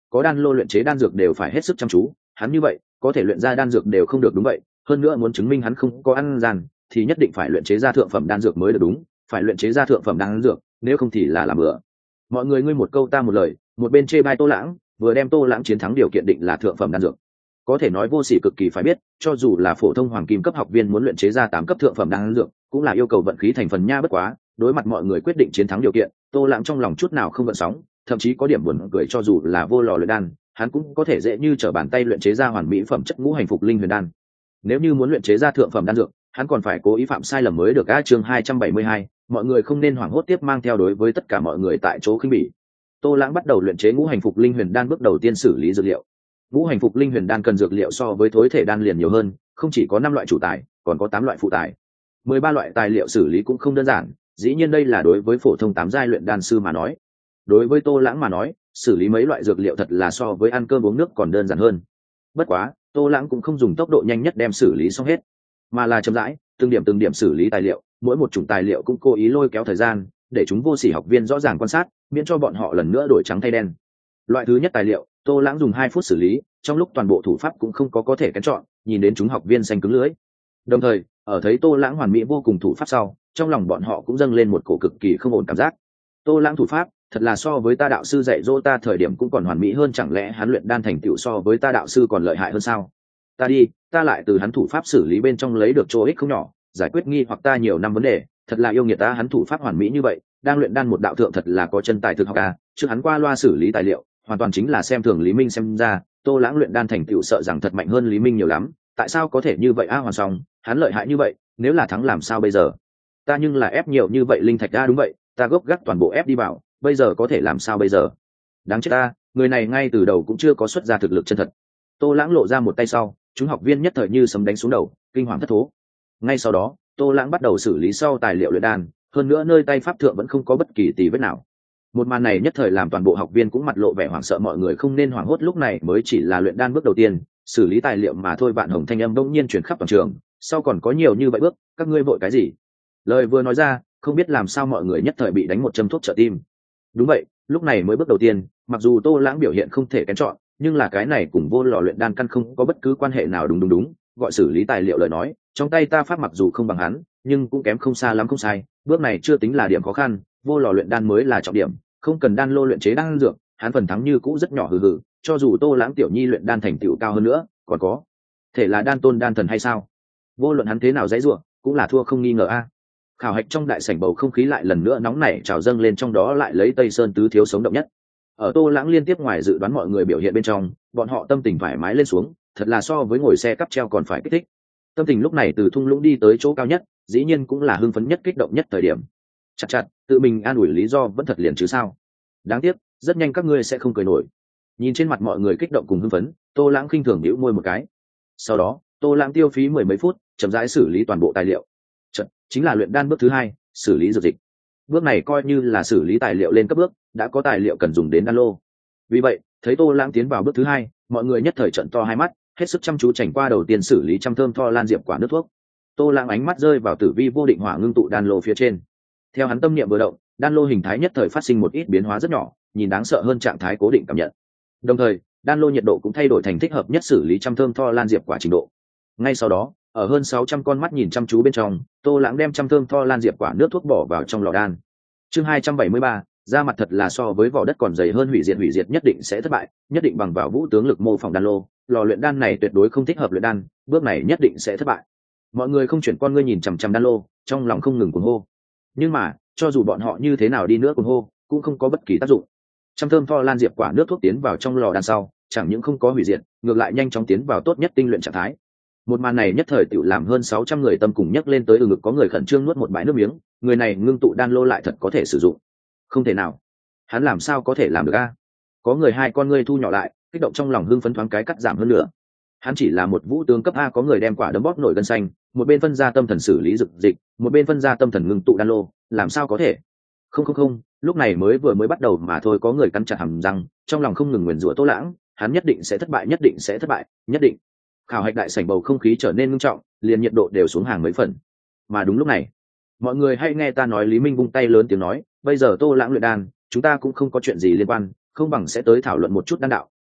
có đan lô luyện chế đan dược đều phải hết sức chăm chú, hắn như vậy có thể luyện ra đan dược đều không được đúng vậy, hơn nữa muốn chứng minh hắn không có ăn gian thì nhất định phải luyện chế ra thượng phẩm đan dược mới được đúng, phải luyện chế ra thượng phẩm đan dược, nếu không thì là làm bừa. Mọi người ngươi một câu ta một lời, một bên chê bai Tô Lãng, vừa đem Tô Lãng chiến thắng điều kiện định là thượng phẩm đan dược. Có thể nói vô sỉ cực kỳ phải biết, cho dù là phổ thông hoàng kim cấp học viên muốn luyện chế ra tám cấp thượng phẩm đan dược, cũng là yêu cầu vận khí thành phần nha, bất quá, đối mặt mọi người quyết định chiến thắng điều kiện, Tô Lãng trong lòng chút nào không gợn sóng, thậm chí có điểm buồn cười, cho dù là vô lò luyện đan, hắn cũng có thể dễ như trở bàn tay luyện chế ra hoàn mỹ phẩm chất ngũ hành phục linh huyền đan. Nếu như muốn luyện chế ra thượng phẩm đan dược, hắn còn phải cố ý phạm sai lầm mới được. A chương hai trăm bảy mươi hai, mọi người không nên hoảng hốt tiếp mang theo đối với tất cả mọi người tại chỗ khinh bỉ. Tô Lãng bắt đầu luyện chế ngũ hành phục linh huyền đan, bước đầu tiên xử lý dược liệu. Ngũ hành phục linh huyền đan cần dược liệu so với thối thể đan liền nhiều hơn, không chỉ có năm loại chủ tài, còn có tám loại phụ tài. mười ba loại tài liệu xử lý cũng không đơn giản, dĩ nhiên đây là đối với phổ thông tám giai luyện đan sư mà nói. Đối với Tô Lãng mà nói, xử lý mấy loại dược liệu thật là so với ăn cơm uống nước còn đơn giản hơn. Bất quá, Tô Lãng cũng không dùng tốc độ nhanh nhất đem xử lý xong hết, mà là chậm rãi, từng điểm từng điểm xử lý tài liệu, mỗi một chủng tài liệu cũng cố ý lôi kéo thời gian, để chúng vô sỉ học viên rõ ràng quan sát, miễn cho bọn họ lần nữa đổi trắng thay đen. Loại thứ nhất tài liệu, Tô Lãng dùng hai phút xử lý, trong lúc toàn bộ thủ pháp cũng không có có thể kén chọn, nhìn đến chúng học viên xanh cứng lưỡi. Đồng thời, ở thấy Tô Lãng hoàn mỹ vô cùng thủ pháp sau, trong lòng bọn họ cũng dâng lên một cổ cực kỳ không ổn cảm giác. Tô Lãng thủ pháp, thật là so với ta đạo sư dạy dỗ ta thời điểm cũng còn hoàn mỹ hơn, chẳng lẽ hắn luyện đan thành tựu so với ta đạo sư còn lợi hại hơn sao? Ta đi, ta lại từ hắn thủ pháp xử lý bên trong lấy được chỗ ích không nhỏ, giải quyết nghi hoặc ta nhiều năm vấn đề, thật là yêu nghiệt ta, hắn thủ pháp hoàn mỹ như vậy, đang luyện đan một đạo thượng thật là có chân tài thực học à, trước hắn qua loa xử lý tài liệu, hoàn toàn chính là xem thường Lý Minh, xem ra, Tô Lãng luyện đan thành tựu sợ rằng thật mạnh hơn Lý Minh nhiều lắm, tại sao có thể như vậy a? Hoàn xong, hắn lợi hại như vậy, nếu là thắng làm sao bây giờ? Ta nhưng là ép nhiều như vậy linh thạch a, đúng vậy, ta gốc gác toàn bộ ép đi vào, bây giờ có thể làm sao bây giờ? Đáng chết ta, người này ngay từ đầu cũng chưa có xuất ra thực lực chân thật. Tô Lãng lộ ra một tay sau, chúng học viên nhất thời như sấm đánh xuống đầu, kinh hoàng thất thố. Ngay sau đó, Tô Lãng bắt đầu xử lý sau tài liệu luyện đan, hơn nữa nơi tay pháp thượng vẫn không có bất kỳ tì vết nào. Một màn này nhất thời làm toàn bộ học viên cũng mặt lộ vẻ hoảng sợ, mọi người không nên hoảng hốt, lúc này mới chỉ là luyện đan bước đầu tiên, xử lý tài liệu mà thôi. Vạn Hồng thanh âm bỗng nhiên truyền khắp toàn trường, sau còn có nhiều như vậy bước, các ngươi vội cái gì? Lời vừa nói ra, không biết làm sao mọi người nhất thời bị đánh một châm thuốc trợ tim. Đúng vậy, lúc này mới bước đầu tiên, mặc dù Tô Lãng biểu hiện không thể kén chọn, nhưng là cái này cùng vô lò luyện đan căn không có bất cứ quan hệ nào. Đúng đúng đúng, gọi xử lý tài liệu lời nói, trong tay ta pháp mặc dù không bằng hắn, nhưng cũng kém không xa lắm, không sai, bước này chưa tính là điểm khó khăn, vô lò luyện đan mới là trọng điểm, không cần đan lô luyện chế đan dược, hắn phần thắng như cũ rất nhỏ. Hừ hừ, cho dù Tô Lãng tiểu nhi luyện đan thành tựu cao hơn nữa, còn có thể là đan tôn đan thần hay sao? Vô luận hắn thế nào dãy rủa, cũng là thua không nghi ngờ a. Khảo hạch trong đại sảnh bầu không khí lại lần nữa nóng nảy trào dâng lên, trong đó lại lấy Tây Sơn tứ thiếu sống động nhất. Ở Tô Lãng liên tiếp ngoài dự đoán mọi người biểu hiện bên trong, bọn họ tâm tình thoải mái lên xuống, thật là so với ngồi xe cắp treo còn phải kích thích. Tâm tình lúc này từ thung lũng đi tới chỗ cao nhất, dĩ nhiên cũng là hưng phấn nhất, kích động nhất thời điểm. Chặt chặt, tự mình an ủi lý do vẫn thật liền chứ sao? Đáng tiếc, rất nhanh các ngươi sẽ không cười nổi. Nhìn trên mặt mọi người kích động cùng hưng phấn, Tô Lãng khinh thường nhíu môi một cái. Sau đó, Tô Lãng tiêu phí mười mấy phút, chậm rãi xử lý toàn bộ tài liệu. Chật, chính là luyện đan bước thứ hai, xử lý dược dịch. Bước này coi như là xử lý tài liệu lên cấp bước, đã có tài liệu cần dùng đến đan lô. Vì vậy, thấy Tô Lãng tiến vào bước thứ hai, mọi người nhất thời trợn to hai mắt, hết sức chăm chú chảnh qua đầu tiên xử lý trăm thơm tho lan diệp quả nước thuốc. Tô Lãng ánh mắt rơi vào tử vi vô định hỏa ngưng tụ đan lô phía trên. Theo hắn tâm niệm vừa động, đan lô hình thái nhất thời phát sinh một ít biến hóa rất nhỏ, nhìn đáng sợ hơn trạng thái cố định cảm nhận. Đồng thời, đan lô nhiệt độ cũng thay đổi thành thích hợp nhất xử lý trăm thơm tho lan diệp quả trình độ. Ngay sau đó, ở hơn sáu trăm con mắt nhìn chăm chú bên trong, Tô Lãng đem trăm thơm tho lan diệp quả nước thuốc bỏ vào trong lò đan. Chương hai trăm bảy mươi ba, da mặt thật là so với vỏ đất còn dày hơn, hủy diệt hủy diệt nhất định sẽ thất bại, nhất định bằng vào vũ tướng lực mô phỏng đan lô, lò luyện đan này tuyệt đối không thích hợp luyện đan, bước này nhất định sẽ thất bại. Mọi người không chuyển con ngươi nhìn chằm chằm đan lô, trong lòng không ngừng cuồng hô. Nhưng mà, cho dù bọn họ như thế nào đi nữa cuồng hô, cũng không có bất kỳ tác dụng. Trăm thơm tho lan diệp quả nước thuốc tiến vào trong lò đan sau, chẳng những không có hủy diệt, ngược lại nhanh chóng tiến vào tốt nhất tinh luyện trạng thái. Một màn này nhất thời tự làm hơn sáu trăm người tâm cùng nhấc lên tới, ừ ngực có người khẩn trương nuốt một bãi nước miếng, người này ngưng tụ đan lô lại thật có thể sử dụng. Không thể nào, hắn làm sao có thể làm được a? Có người hai con ngươi thu nhỏ lại, kích động trong lòng hưng phấn thoáng cái cắt giảm hơn nữa. Hắn chỉ là một vũ tướng cấp A, có người đem quả đấm bóp nổi gân xanh, một bên phân ra tâm thần xử lý dược dịch, một bên phân ra tâm thần ngưng tụ đan lô, làm sao có thể? Không không không, lúc này mới vừa mới bắt đầu mà thôi, có người cắn chặt hàm răng, trong lòng không ngừng nguyền rủa Tô Lãng, hắn nhất định sẽ thất bại, nhất định sẽ thất bại, nhất định. Khảo hạch đại sảnh bầu không khí trở nên nghiêm trọng, liền nhiệt độ đều xuống hàng mấy phần. Mà đúng lúc này, mọi người hãy nghe ta nói, Lý Minh vung tay lớn tiếng nói, bây giờ Tô Lãng luyện đan, chúng ta cũng không có chuyện gì liên quan, không bằng sẽ tới thảo luận một chút đan đạo,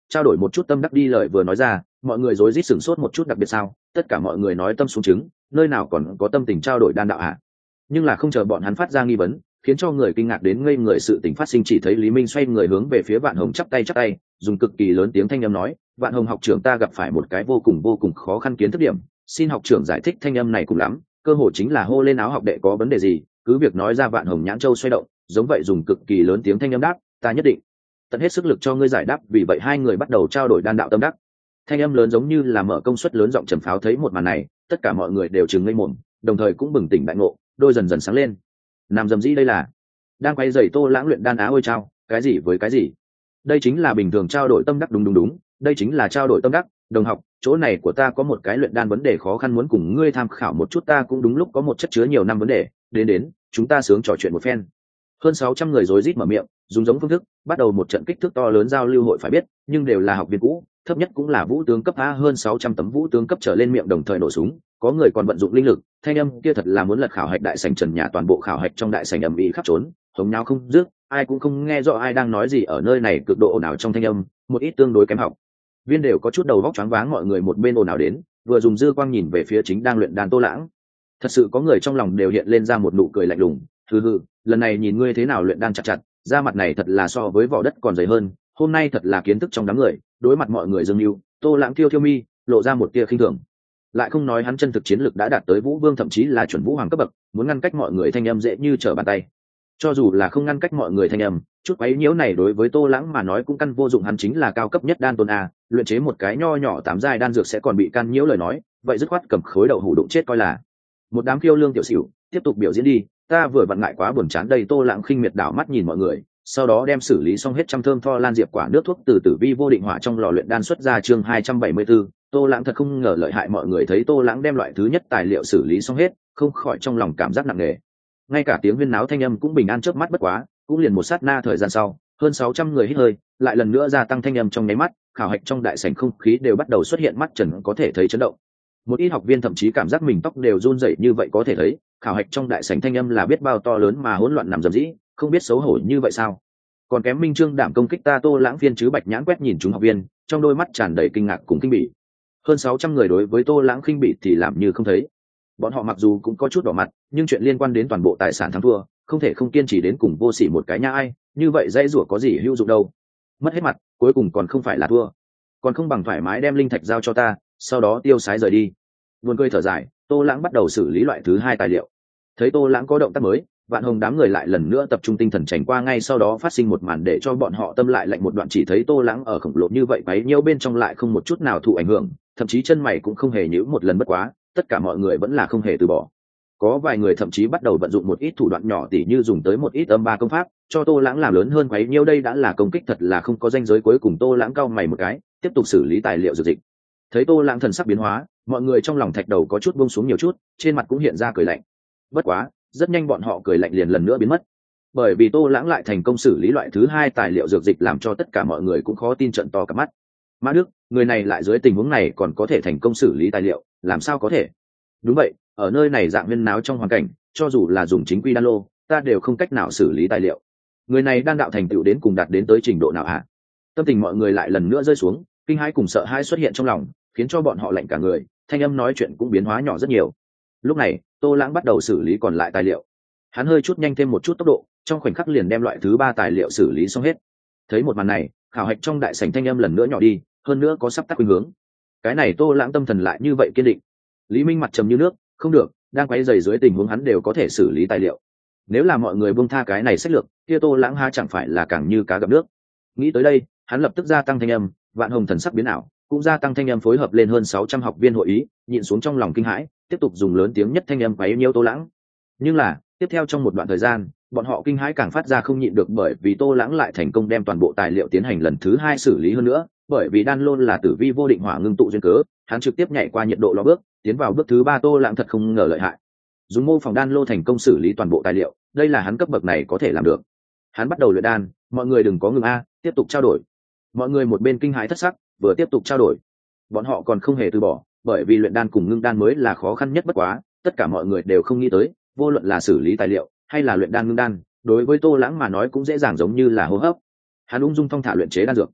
trao đổi một chút tâm đắc đi lời vừa nói ra, mọi người rối rít sửng sốt một chút. Đặc biệt sao? Tất cả mọi người nói tâm xuống trứng, nơi nào còn có tâm tình trao đổi đan đạo hả? Nhưng là không chờ bọn hắn phát ra nghi vấn, khiến cho người kinh ngạc đến ngây người sự tình phát sinh, chỉ thấy Lý Minh xoay người hướng về phía Vạn Hồng chắp tay chắp tay, dùng cực kỳ lớn tiếng thanh âm nói: Vạn Hồng học trưởng, ta gặp phải một cái vô cùng vô cùng khó khăn kiến thức điểm, xin học trưởng giải thích. Thanh âm này cùng lắm, cơ hội chính là hô lên áo học đệ có vấn đề gì, cứ việc nói ra. Vạn Hồng nhãn châu xoay động, giống vậy dùng cực kỳ lớn tiếng thanh âm đáp: ta nhất định tận hết sức lực cho ngươi giải đáp. Vì vậy hai người bắt đầu trao đổi đan đạo tâm đắc. Thanh âm lớn giống như là mở công suất lớn giọng trầm pháo. Thấy một màn này, tất cả mọi người đều trừng ngây mồm, đồng thời cũng bừng tỉnh đại ngộ, đôi dần dần sáng lên. Nam dầm dĩ đây là đang quay dày Tô Lãng luyện đan á ôi trao, cái gì với cái gì? Đây chính là bình thường trao đổi tâm đắc. Đúng đúng đúng, đây chính là trao đổi tâm đắc. Đồng học, chỗ này của ta có một cái luyện đan vấn đề khó khăn muốn cùng ngươi tham khảo một chút. Ta cũng đúng lúc có một chất chứa nhiều năm vấn đề, đến đến chúng ta sướng trò chuyện một phen. Hơn sáu trăm người rối rít mở miệng, dùng giống phương thức bắt đầu một trận kích thước to lớn giao lưu hội. Phải biết, nhưng đều là học viên cũ, thấp nhất cũng là vũ tướng cấp a, hơn sáu trăm tấm vũ tướng cấp trở lên miệng đồng thời nổ súng, có người còn vận dụng linh lực. Thanh âm kia thật là muốn lật khảo hạch đại sảnh trần nhà, toàn bộ khảo hạch trong đại sảnh ầm ĩ khắp trốn, hống náo không dứt, ai cũng không nghe rõ ai đang nói gì. Ở nơi này cực độ ồn ào trong thanh âm, một ít tương đối kém học viên đều có chút đầu vóc choáng váng. Mọi người một bên ồn ào đến, vừa dùng dư quang nhìn về phía chính đang luyện đan Tô Lãng. Thật sự có người trong lòng đều hiện lên ra một nụ cười lạnh lùng. Hừ hừ, lần này nhìn ngươi thế nào luyện đan chặt chặt, da mặt này thật là so với vỏ đất còn dày hơn. Hôm nay thật là kiến thức trong đám người. Đối mặt mọi người dâng lưu, Tô Lãng thiêu thiêu mi, lộ ra một tia khinh thường. Lại không nói hắn chân thực chiến lực đã đạt tới vũ vương, thậm chí là chuẩn vũ hoàng cấp bậc, muốn ngăn cách mọi người thanh âm dễ như trở bàn tay. Cho dù là không ngăn cách mọi người thanh âm, chút quấy nhiễu này đối với Tô Lãng mà nói cũng căn vô dụng. Hắn chính là cao cấp nhất đan tôn a, luyện chế một cái nho nhỏ tám giai đan dược sẽ còn bị can nhiễu lời nói, vậy dứt khoát cầm khối đậu hủ đụng chết coi là. Một đám khiêu lương tiểu xỉu, tiếp tục biểu diễn đi, ta vừa vặn ngại quá buồn chán đây. Tô Lãng khinh miệt đảo mắt nhìn mọi người, sau đó đem xử lý xong hết trăm thơm tho lan diệp quả nước thuốc từ tử vi vô định hỏa trong lò luyện đan xuất ra. Chương hai trăm bảy mươi 274, Tô Lãng thật không ngờ lợi hại. Mọi người thấy Tô Lãng đem loại thứ nhất tài liệu xử lý xong hết, không khỏi trong lòng cảm giác nặng nề. Ngay cả tiếng huyên náo thanh âm cũng bình an chớp mắt. Bất quá cũng liền một sát na thời gian sau, hơn sáu trăm người hít hơi, lại lần nữa gia tăng thanh âm trong nháy mắt, khảo hạch trong đại sảnh không khí đều bắt đầu xuất hiện mắt trần có thể thấy chấn động. Một ít học viên thậm chí cảm giác mình tóc đều run rẩy. Như vậy có thể thấy, khảo hạch trong đại sảnh thanh âm là biết bao to lớn mà hỗn loạn nằm dầm dĩ, không biết xấu hổ như vậy sao? Còn kém minh trương đảm công kích ta. Tô Lãng phiên chứ bạch nhãn quét nhìn chúng học viên, trong đôi mắt tràn đầy kinh ngạc cùng kinh bỉ. Hơn sáu trăm người đối với Tô Lãng khinh bỉ thì làm như không thấy. Bọn họ mặc dù cũng có chút đỏ mặt, nhưng chuyện liên quan đến toàn bộ tài sản thắng thua, không thể không kiên trì đến cùng. Vô sỉ một cái nha ai, như vậy dãy rủa có gì hữu dụng đâu. Mất hết mặt, cuối cùng còn không phải là thua, còn không bằng thoải mái đem linh thạch giao cho ta, sau đó tiêu sái rời đi. Buồn cười thở dài, Tô Lãng bắt đầu xử lý loại thứ hai tài liệu. Thấy Tô Lãng có động tác mới, Vạn Hồng đám người lại lần nữa tập trung tinh thần tránh qua. Ngay sau đó phát sinh một màn để cho bọn họ tâm lại lạnh một đoạn. Chỉ thấy Tô Lãng ở khổng lồ như vậy váy nhiêu bên trong lại không một chút nào thụ ảnh hưởng, thậm chí chân mày cũng không hề nhíu một lần. Bất quá tất cả mọi người vẫn là không hề từ bỏ, có vài người thậm chí bắt đầu vận dụng một ít thủ đoạn nhỏ, tỉ như dùng tới một ít âm ba công pháp cho Tô Lãng làm lớn hơn quấy nhiêu. Đây đã là công kích thật là không có ranh giới. Cuối cùng Tô Lãng cau mày một cái, tiếp tục xử lý tài liệu dược dịch. Thấy Tô Lãng thần sắc biến hóa, mọi người trong lòng thạch đầu có chút buông xuống nhiều chút, trên mặt cũng hiện ra cười lạnh. Bất quá rất nhanh bọn họ cười lạnh liền lần nữa biến mất, bởi vì Tô Lãng lại thành công xử lý loại thứ hai tài liệu dược dịch, làm cho tất cả mọi người cũng khó tin trận to cả mắt. Mã Đức, người này lại dưới tình huống này còn có thể thành công xử lý tài liệu, làm sao có thể? Đúng vậy, ở nơi này dạng viên náo trong hoàn cảnh, cho dù là dùng chính quy đan lô, ta đều không cách nào xử lý tài liệu. Người này đan đạo thành tựu đến cùng đạt đến tới trình độ nào hả? Tâm tình mọi người lại lần nữa rơi xuống, kinh hãi cùng sợ hãi xuất hiện trong lòng, khiến cho bọn họ lạnh cả người, thanh âm nói chuyện cũng biến hóa nhỏ rất nhiều. Lúc này Tô Lãng bắt đầu xử lý còn lại tài liệu, hắn hơi chút nhanh thêm một chút tốc độ, trong khoảnh khắc liền đem loại thứ ba tài liệu xử lý xong hết. Thấy một màn này, khảo hạch trong đại sảnh thanh âm lần nữa nhỏ đi, hơn nữa có sắp tắt khuynh hướng. Cái này Tô Lãng tâm thần lại như vậy kiên định. Lý Minh mặt trầm như nước, không được, đang quấy rầy dưới tình huống hắn đều có thể xử lý tài liệu. Nếu là mọi người buông tha cái này sách lược, kia Tô Lãng ha chẳng phải là càng như cá gặp nước. Nghĩ tới đây, hắn lập tức gia tăng thanh âm, Vạn Hồng thần sắc biến ảo, cũng gia tăng thanh âm phối hợp lên. Hơn sáu trăm học viên hội ý, nhịn xuống trong lòng kinh hãi, tiếp tục dùng lớn tiếng nhất thanh âm quấy nhiễu Tô Lãng. Nhưng là, tiếp theo trong một đoạn thời gian, bọn họ kinh hãi càng phát ra không nhịn được, bởi vì Tô Lãng lại thành công đem toàn bộ tài liệu tiến hành lần thứ hai xử lý. Hơn nữa, bởi vì đan lôn là tử vi vô định hỏa ngưng tụ duyên cớ, hắn trực tiếp nhảy qua nhiệt độ lò bước, tiến vào bước thứ ba. Tô Lãng thật không ngờ lợi hại, dùng mô phỏng đan lô thành công xử lý toàn bộ tài liệu, đây là hắn cấp bậc này có thể làm được. Hắn bắt đầu luyện đan, mọi người đừng có ngừng a, tiếp tục trao đổi. Mọi người một bên kinh hãi thất sắc, vừa tiếp tục trao đổi. Bọn họ còn không hề từ bỏ, bởi vì luyện đan cùng ngưng đan mới là khó khăn nhất. Bất quá tất cả mọi người đều không nghĩ tới, vô luận là xử lý tài liệu hay là luyện đan ngưng đan, đối với Tô Lãng mà nói cũng dễ dàng giống như là hô hấp. Hắn ung dung thong thả luyện chế đan dược,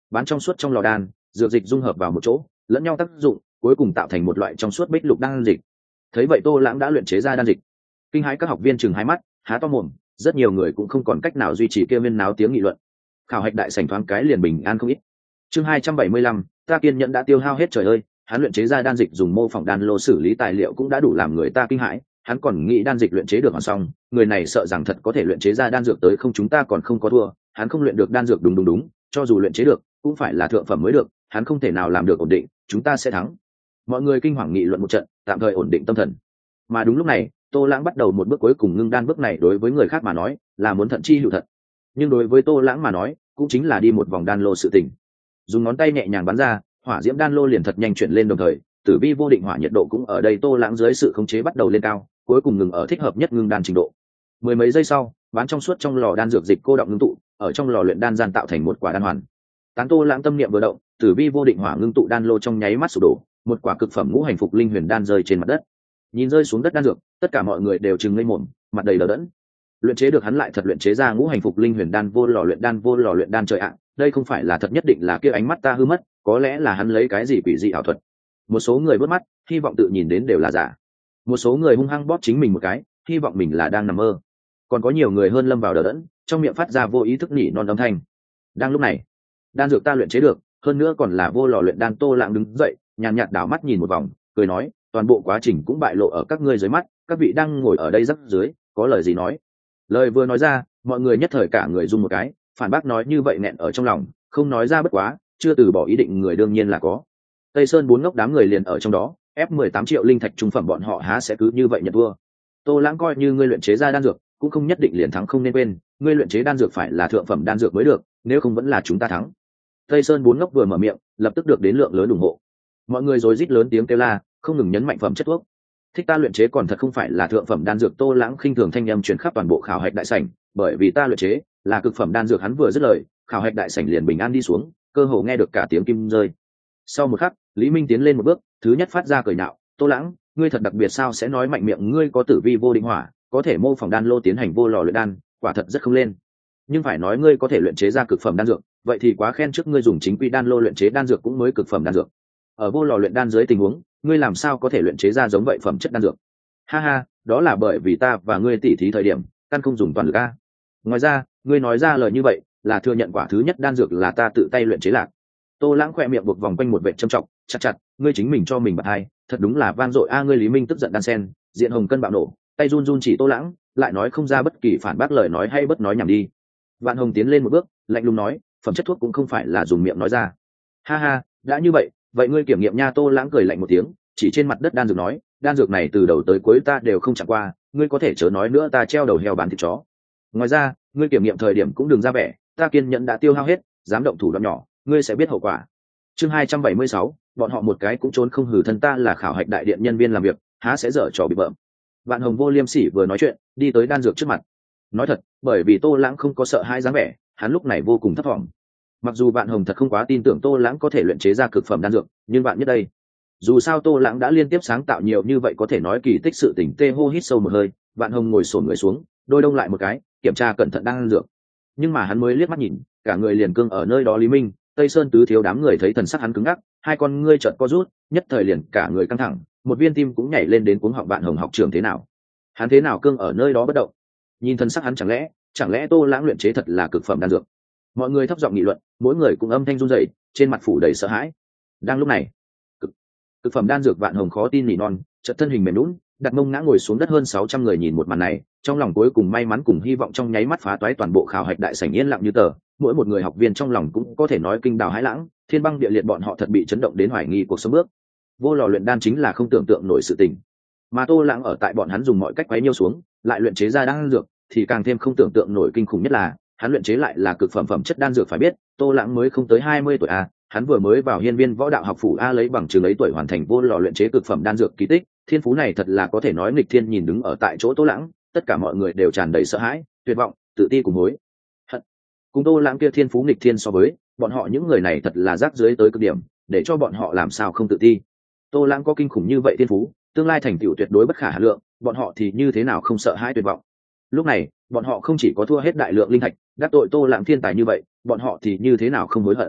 bán trong suốt trong lò đan dược dịch dung hợp vào một chỗ lẫn nhau tác dụng cuối cùng tạo thành một loại trong suốt bích lục đan dịch. Thấy vậy Tô Lãng đã luyện chế ra đan dịch. Kinh hãi các học viên chừng hai mắt há to mồm, rất nhiều người cũng không còn cách nào duy trì kia viên náo tiếng nghị luận. Khảo hạch đại sảnh thoáng cái liền bình an không ít. Chương hai trăm bảy mươi lăm, ta kiên nhẫn đã tiêu hao hết. Trời ơi, hắn luyện chế ra đan dịch dùng mô phỏng đan lô xử lý tài liệu cũng đã đủ làm người ta kinh hãi, hắn còn nghĩ đan dịch luyện chế được hoàn xong, người này sợ rằng thật có thể luyện chế ra đan dược tới không chúng ta còn không có thua, hắn không luyện được đan dược đúng đúng đúng, cho dù luyện chế được, cũng phải là thượng phẩm mới được, hắn không thể nào làm được ổn định, chúng ta sẽ thắng. Mọi người kinh hoàng nghị luận một trận, tạm thời ổn định tâm thần. Mà đúng lúc này, Tô Lãng bắt đầu một bước cuối cùng ngưng đan, bước này đối với người khác mà nói là muốn thận chi hữu thật, nhưng đối với Tô Lãng mà nói, cũng chính là đi một vòng đan lô sự tình. Dùng ngón tay nhẹ nhàng bắn ra, hỏa diễm đan lô liền thật nhanh chuyển lên, đồng thời tử vi vô định hỏa nhiệt độ cũng ở đây Tô Lãng dưới sự khống chế bắt đầu lên cao, cuối cùng ngừng ở thích hợp nhất ngưng đan trình độ. Mười mấy giây sau, bán trong suốt trong lò đan dược dịch cô động ngưng tụ, ở trong lò luyện đan gian tạo thành một quả đan hoàn. Tán Tô Lãng tâm niệm vừa động, tử vi vô định hỏa ngưng tụ đan lô trong nháy mắt sụp đổ, một quả cực phẩm ngũ hành phục linh huyền đan rơi trên mặt đất. Nhìn rơi xuống đất đan dược, tất cả mọi người đều trừng ngây mồm, mặt đầy đờ đẫn. Luyện chế được hắn lại thật luyện chế ra ngũ hành phục linh huyền đan, vô lò luyện đan vô lò luyện đan, trời ạ, đây không phải là thật, nhất định là kia ánh mắt ta hư mất, có lẽ là hắn lấy cái gì quỷ dị ảo thuật. Một số người bớt mắt, hy vọng tự nhìn đến đều là giả. Một số người hung hăng bóp chính mình một cái, hy vọng mình là đang nằm mơ. Còn có nhiều người hơn lâm vào đờ đẫn, trong miệng phát ra vô ý thức nỉ non âm thanh. Đang lúc này, đan dược ta luyện chế được, hơn nữa còn là vô lò luyện đan. Tô Lãng đứng dậy, nhàn nhạt đảo mắt nhìn một vòng, cười nói, toàn bộ quá trình cũng bại lộ ở các ngươi dưới mắt, các vị đang ngồi ở đây rắc dưới, có lời gì nói. Lời vừa nói ra, mọi người nhất thời cả người run một cái, phản bác nói như vậy nẹn ở trong lòng, không nói ra bất quá, chưa từ bỏ ý định người đương nhiên là có. Tây Sơn bốn ngốc đám người liền ở trong đó, ép mười tám triệu linh thạch trung phẩm bọn họ há sẽ cứ như vậy nhận thua. Tô Lãng coi như ngươi luyện chế ra đan dược, cũng không nhất định liền thắng, không nên quên, ngươi luyện chế đan dược phải là thượng phẩm đan dược mới được, nếu không vẫn là chúng ta thắng. Tây Sơn bốn ngốc vừa mở miệng, lập tức được đến lượng lớn ủng hộ. Mọi người rối rít lớn tiếng kêu la, không ngừng nhấn mạnh phẩm chất thuốc. Thích ta luyện chế còn thật không phải là thượng phẩm đan dược. Tô Lãng khinh thường thanh âm truyền khắp toàn bộ khảo hạch đại sảnh, bởi vì ta luyện chế là cực phẩm đan dược. Hắn vừa dứt lời, khảo hạch đại sảnh liền bình an đi xuống, cơ hồ nghe được cả tiếng kim rơi. Sau một khắc, Lý Minh tiến lên một bước, thứ nhất phát ra cười nhạo, Tô Lãng, ngươi thật đặc biệt sao sẽ nói mạnh miệng, ngươi có tử vi vô định hỏa, có thể mô phỏng đan lô tiến hành vô lò luyện đan, quả thật rất không lên. Nhưng phải nói ngươi có thể luyện chế ra cực phẩm đan dược, vậy thì quá khen, trước ngươi dùng chính quy đan lô luyện chế đan dược cũng mới cực phẩm đan dược. Ở vô lò luyện đan dưới tình huống, ngươi làm sao có thể luyện chế ra giống vậy phẩm chất đan dược? Ha ha, đó là bởi vì ta và ngươi tỉ thí thời điểm, căn không dùng toàn lực a. Ngoài ra, ngươi nói ra lời như vậy, là thừa nhận quả thứ nhất đan dược là ta tự tay luyện chế lạc. Tô Lãng khỏe miệng buộc vòng quanh một vệt trầm trọng, chặt chặt, ngươi chính mình cho mình bật hai, thật đúng là van dội a. Ngươi Lý Minh tức giận đan sen, diện hồng cân bạo nổ, tay run run chỉ Tô Lãng, lại nói không ra bất kỳ phản bác lời nói hay bất nói nhảm đi. Vạn Hồng tiến lên một bước, lạnh lùng nói, phẩm chất thuốc cũng không phải là dùng miệng nói ra. Ha ha, đã như vậy, vậy ngươi kiểm nghiệm nha. Tô Lãng cười lạnh một tiếng, chỉ trên mặt đất đan dược nói, đan dược này từ đầu tới cuối ta đều không chạm qua, ngươi có thể chớ nói nữa, ta treo đầu heo bán thịt chó. Ngoài ra, ngươi kiểm nghiệm thời điểm cũng đừng ra vẻ, ta kiên nhẫn đã tiêu hao hết, dám động thủ đoạn nhỏ, ngươi sẽ biết hậu quả. Chương hai trăm bảy mươi sáu, bọn họ một cái cũng trốn không hử thân, ta là khảo hạch đại điện nhân viên làm việc, há sẽ dở trò bị bợm. Vạn Hồng vô liêm sỉ vừa nói chuyện, đi tới đan dược trước mặt. Nói thật, bởi vì Tô Lãng không có sợ hãi dáng vẻ, hắn lúc này vô cùng thấp thỏm. Mặc dù Vạn Hồng thật không quá tin tưởng Tô Lãng có thể luyện chế ra cực phẩm đan dược, nhưng bạn nhất đây, dù sao Tô Lãng đã liên tiếp sáng tạo nhiều như vậy, có thể nói kỳ tích sự tình. Tê hô hít sâu một hơi, Vạn Hồng ngồi xổm người xuống, đôi đông lại một cái, kiểm tra cẩn thận đan dược. Nhưng mà hắn mới liếc mắt nhìn, cả người liền cương ở nơi đó. Lý Minh, Tây Sơn tứ thiếu đám người thấy thần sắc hắn cứng ngắc, hai con ngươi chợt co rút, nhất thời liền cả người căng thẳng, một viên tim cũng nhảy lên đến cuống họng. Vạn Hồng học trưởng thế nào? Hắn thế nào cương ở nơi đó bất động? Nhìn thần sắc hắn, chẳng lẽ, chẳng lẽ Tô Lãng luyện chế thật là cực phẩm đan dược? Mọi người thấp giọng nghị luận, mỗi người cũng âm thanh run rẩy, trên mặt phủ đầy sợ hãi. Đang lúc này, cực, cực phẩm đan dược. Vạn Hồng khó tin nỉ non, chợt thân hình mềm nhũn, đặt mông ngã ngồi xuống đất. Hơn sáu trăm người nhìn một màn này, trong lòng cuối cùng may mắn cùng hy vọng trong nháy mắt phá toái, toàn bộ khảo hạch đại sảnh yên lặng như tờ, mỗi một người học viên trong lòng cũng có thể nói kinh đào hãi lãng, thiên băng địa liệt, bọn họ thật bị chấn động đến hoài nghi cuộc sống bước. Vô lò luyện đan chính là không tưởng tượng nổi sự tình, mà Tô Lãng ở tại bọn hắn dùng mọi cách quấy nhiêu xuống, lại luyện chế ra đan dược thì càng thêm không tưởng tượng nổi. Kinh khủng nhất là, hắn luyện chế lại là cực phẩm phẩm chất đan dược. Phải biết, Tô Lãng mới không tới hai mươi tuổi a, hắn vừa mới vào hiên viên võ đạo học phủ a, lấy bằng chứng ấy tuổi hoàn thành vô lò luyện chế cực phẩm đan dược kỳ tích, thiên phú này thật là có thể nói nghịch thiên. Nhìn đứng ở tại chỗ Tô Lãng, tất cả mọi người đều tràn đầy sợ hãi, tuyệt vọng, tự ti cùng hối hận. Cùng Tô Lãng kia thiên phú nghịch thiên so với, bọn họ những người này thật là rác rưởi tới cực điểm, để cho bọn họ làm sao không tự ti. Tô Lãng có kinh khủng như vậy thiên phú, tương lai thành tựu tuyệt đối bất khả hà lượng, bọn họ thì như thế nào không sợ hãi tuyệt vọng. Lúc này, bọn họ không chỉ có thua hết đại lượng linh thạch, đắc tội Tô Lãng thiên tài như vậy, bọn họ thì như thế nào không hối hận.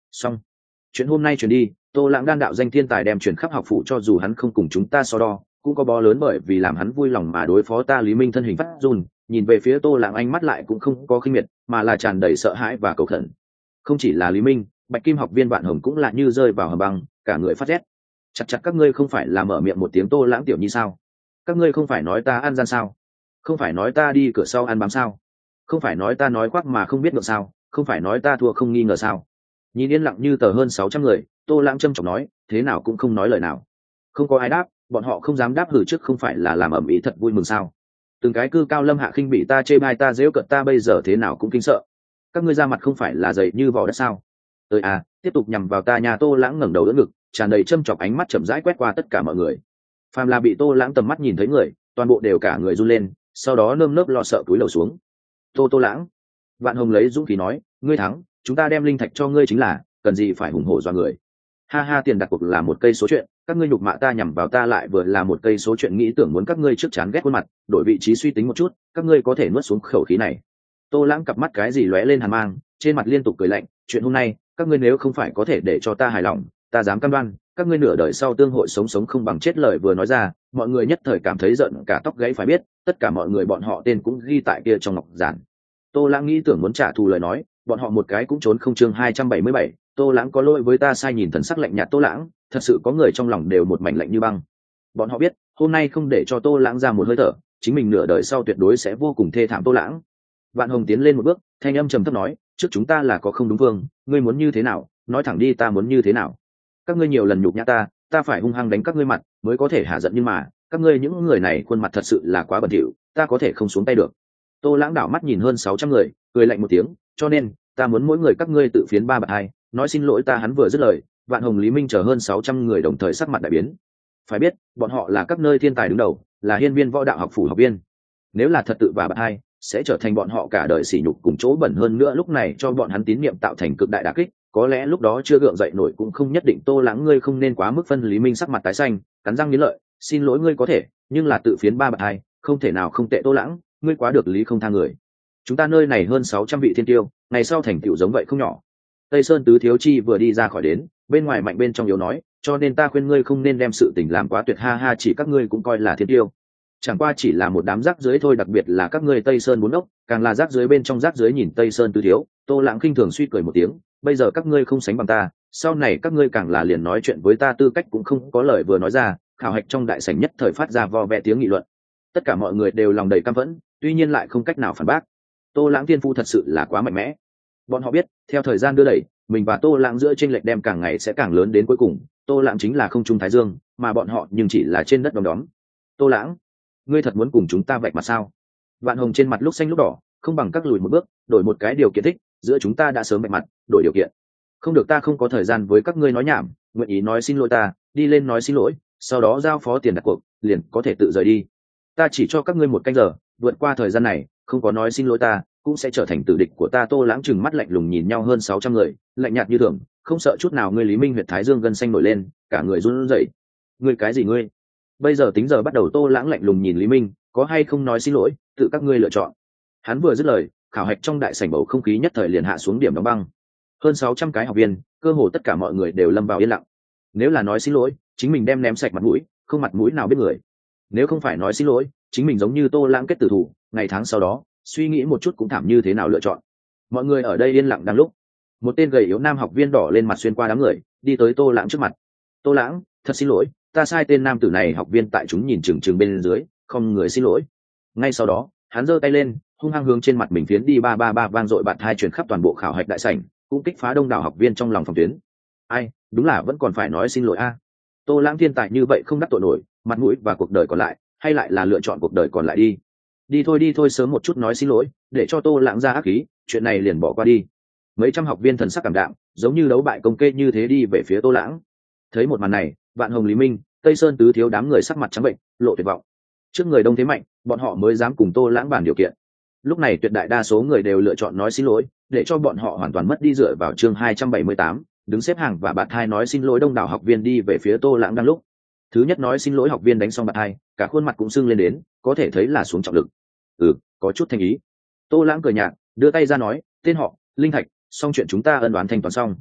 Xong, chuyện hôm nay truyền đi, Tô Lãng đan đạo danh thiên tài đem truyền khắp học phủ, cho dù hắn không cùng chúng ta so đo cũng có bó lớn, bởi vì làm hắn vui lòng mà đối phó ta. Lý Minh thân hình phát run, nhìn về phía Tô Lãng, ánh mắt lại cũng không có khinh miệt mà là tràn đầy sợ hãi và cầu khẩn. Không chỉ là Lý Minh, Bạch Kim học viên Vạn Hồng cũng là như rơi vào hầm băng, cả người phát rét. Chặt chặt, các ngươi không phải là mở miệng một tiếng Tô Lãng tiểu nhi sao? Các ngươi không phải nói ta ăn gian sao? Không phải nói ta đi cửa sau ăn bám sao? Không phải nói ta nói khoác mà không biết ngược sao? Không phải nói ta thua không nghi ngờ sao? Nhìn yên lặng như tờ hơn sáu trăm người, Tô Lãng trầm trọng nói, thế nào cũng không nói lời nào. Không có ai đáp, bọn họ không dám đáp hử trước không phải là làm ầm ĩ thật vui mừng sao? Từng cái cư cao lâm hạ khinh bị ta, chê bai ta, giễu cợt ta, bây giờ thế nào cũng kinh sợ. Các ngươi ra mặt không phải là dày như vỏ đất sao? Tới à, tiếp tục nhằm vào ta nhà. Tô Lãng ngẩng đầu đỡ ngực, tràn đầy châm chọc, ánh mắt chậm rãi quét qua tất cả mọi người. Phàm là bị Tô Lãng tầm mắt nhìn thấy người, toàn bộ đều cả người run lên, sau đó nơm nớp lo sợ cúi đầu xuống. Tô Tô Lãng, Vạn Hồng lấy dũng khí nói, ngươi thắng, chúng ta đem linh thạch cho ngươi chính là, cần gì phải hùng hổ dọa người. Ha ha, tiền đặt cuộc là một cây số chuyện, các ngươi nhục mạ ta, nhằm vào ta lại vừa là một cây số chuyện, nghĩ tưởng muốn các ngươi trước chán ghét khuôn mặt, đổi vị trí suy tính một chút, các ngươi có thể nuốt xuống khẩu khí này. Tô Lãng cặp mắt cái gì lóe lên hàn mang, trên mặt liên tục cười lạnh, chuyện hôm nay các ngươi nếu không phải có thể để cho ta hài lòng, ta dám cam đoan các ngươi nửa đời sau tương hội sống sống không bằng chết. Lời vừa nói ra, mọi người nhất thời cảm thấy giận cả tóc gáy. Phải biết tất cả mọi người bọn họ tên cũng ghi tại kia trong ngọc giản. Tô Lãng nghĩ tưởng muốn trả thù lời nói, bọn họ một cái cũng trốn không. Chương hai trăm bảy mươi bảy, Tô Lãng có lỗi với ta sai. Nhìn thần sắc lạnh nhạt Tô Lãng, thật sự có người trong lòng đều một mảnh lạnh như băng. Bọn họ biết hôm nay không để cho Tô Lãng ra một hơi thở, chính mình nửa đời sau tuyệt đối sẽ vô cùng thê thảm. Tô Lãng. Vạn Hồng tiến lên một bước, thanh âm trầm thấp nói, trước chúng ta là có không đúng vương, ngươi muốn như thế nào, nói thẳng đi, ta muốn như thế nào. Các ngươi nhiều lần nhục nhã ta, ta phải hung hăng đánh các ngươi mặt mới có thể hạ giận, nhưng mà các ngươi những người này khuôn mặt thật sự là quá bẩn thỉu, ta có thể không xuống tay được. Tô Lãng đảo mắt nhìn hơn sáu trăm người, cười lạnh một tiếng, cho nên ta muốn mỗi người các ngươi tự phiến ba bạt hai, nói xin lỗi ta. Hắn vừa dứt lời, Vạn Hồng, Lý Minh chờ hơn sáu trăm người đồng thời sắc mặt đại biến. Phải biết bọn họ là các nơi thiên tài đứng đầu, là hiên viên võ đạo học phủ học viên, nếu là thật tự và bạt hai sẽ trở thành bọn họ cả đời sỉ nhục cùng chỗ bẩn hơn nữa, lúc này cho bọn hắn tín nhiệm tạo thành cực đại đả kích, có lẽ lúc đó chưa gượng dậy nổi cũng không nhất định. Tô Lãng, ngươi không nên quá mức phân. Lý Minh sắc mặt tái xanh, cắn răng nghiến lợi, xin lỗi ngươi có thể, nhưng là tự phiến ba bạt hai không thể nào. Không tệ Tô Lãng, ngươi quá được lý không tha người. Chúng ta nơi này hơn sáu trăm vị thiên tiêu, ngày sau thành tựu giống vậy không nhỏ. Tây Sơn Tứ Thiếu Chi vừa đi ra khỏi đến, bên ngoài mạnh bên trong yếu nói, cho nên ta khuyên ngươi không nên đem sự tình làm quá tuyệt. Ha ha, chỉ các ngươi cũng coi là thiên tiêu, chẳng qua chỉ là một đám rác dưới thôi, đặc biệt là các ngươi Tây Sơn bốn ốc, càng là rác dưới bên trong rác dưới. Nhìn Tây Sơn Tứ Thiếu, Tô Lãng khinh thường suy cười một tiếng, bây giờ các ngươi không sánh bằng ta, sau này các ngươi càng là liền nói chuyện với ta tư cách cũng không có. Lời vừa nói ra, khảo hạch trong đại sảnh nhất thời phát ra vo ve tiếng nghị luận, tất cả mọi người đều lòng đầy căm phẫn, tuy nhiên lại không cách nào phản bác. Tô Lãng thiên phu thật sự là quá mạnh mẽ. Bọn họ biết theo thời gian đưa đẩy, mình và Tô Lãng giữa chênh lệch đem càng ngày sẽ càng lớn, đến cuối cùng Tô Lãng chính là không trung thái dương, mà bọn họ nhưng chỉ là trên đất đom đóm. Tô Lãng, ngươi thật muốn cùng chúng ta vạch mặt sao? Vạn Hồng trên mặt lúc xanh lúc đỏ, không bằng các lùi một bước, đổi một cái điều kiện thích, giữa chúng ta đã sớm vạch mặt, đổi điều kiện. Không được, ta không có thời gian với các ngươi nói nhảm, nguyện ý nói xin lỗi ta, đi lên nói xin lỗi, sau đó giao phó tiền đặt cuộc, liền có thể tự rời đi. Ta chỉ cho các ngươi một canh giờ, vượt qua thời gian này, không có nói xin lỗi ta, cũng sẽ trở thành tử địch của ta. Tô Lãng trừng mắt lạnh lùng nhìn nhau hơn sáu trăm người, lạnh nhạt như thường, không sợ chút nào. Ngươi Lý Minh huyệt thái dương gân xanh nổi lên, cả người run rẩy. Ngươi cái gì ngươi? Bây giờ tính giờ bắt đầu. Tô Lãng lạnh lùng nhìn Lý Minh, có hay không nói xin lỗi, tự các ngươi lựa chọn. Hắn vừa dứt lời, khảo hạch trong đại sảnh bầu không khí nhất thời liền hạ xuống điểm đóng băng. Hơn sáu trăm cái học viên, cơ hồ tất cả mọi người đều lâm vào yên lặng. Nếu là nói xin lỗi, chính mình đem ném sạch mặt mũi, không mặt mũi nào biết người. Nếu không phải nói xin lỗi, chính mình giống như Tô Lãng kết tử thủ, ngày tháng sau đó suy nghĩ một chút cũng thảm như thế nào lựa chọn. Mọi người ở đây yên lặng đang lúc, một tên gầy yếu nam học viên đỏ lên mặt xuyên qua đám người, đi tới Tô Lãng trước mặt. Tô Lãng, thật xin lỗi, ta sai tên nam tử này. Học viên tại chúng nhìn chừng chừng bên dưới, không người xin lỗi. Ngay sau đó hắn giơ tay lên, hung hăng hướng trên mặt mình phiến đi. Ba ba ba vang dội bạt hai truyền khắp toàn bộ khảo hạch đại sảnh, cũng kích phá đông đảo học viên trong lòng phòng tuyến. Ai, đúng là vẫn còn phải nói xin lỗi a. À. Tô Lãng thiên tài như vậy không đắc tội nổi, mặt mũi và cuộc đời còn lại, hay lại là lựa chọn cuộc đời còn lại đi. Đi thôi đi thôi, sớm một chút nói xin lỗi, để cho Tô Lãng ra ác khí, chuyện này liền bỏ qua đi. Mấy trăm học viên thần sắc cảm đạm, giống như đấu bại công kê như thế đi về phía Tô Lãng. Thấy một màn này, Vạn Hồng, Lý Minh, Tây Sơn Tứ Thiếu đám người sắc mặt trắng bệnh, lộ tuyệt vọng. Trước người đông thế mạnh, bọn họ mới dám cùng Tô Lãng bàn điều kiện. Lúc này tuyệt đại đa số người đều lựa chọn nói xin lỗi, để cho bọn họ hoàn toàn mất đi dựa vào. Chương hai trăm bảy mươi tám, đứng xếp hàng và bạt hai nói xin lỗi. Đông đảo học viên đi về phía Tô Lãng đang lúc. Thứ nhất nói xin lỗi học viên đánh xong bạt hai, cả khuôn mặt cũng sưng lên đến, có thể thấy là xuống trọng lực. Ừ, có chút thành ý. Tô Lãng cười nhạt, đưa tay ra nói, tên họ Linh Thạch, xong chuyện chúng ta ân đoán thanh toán xong.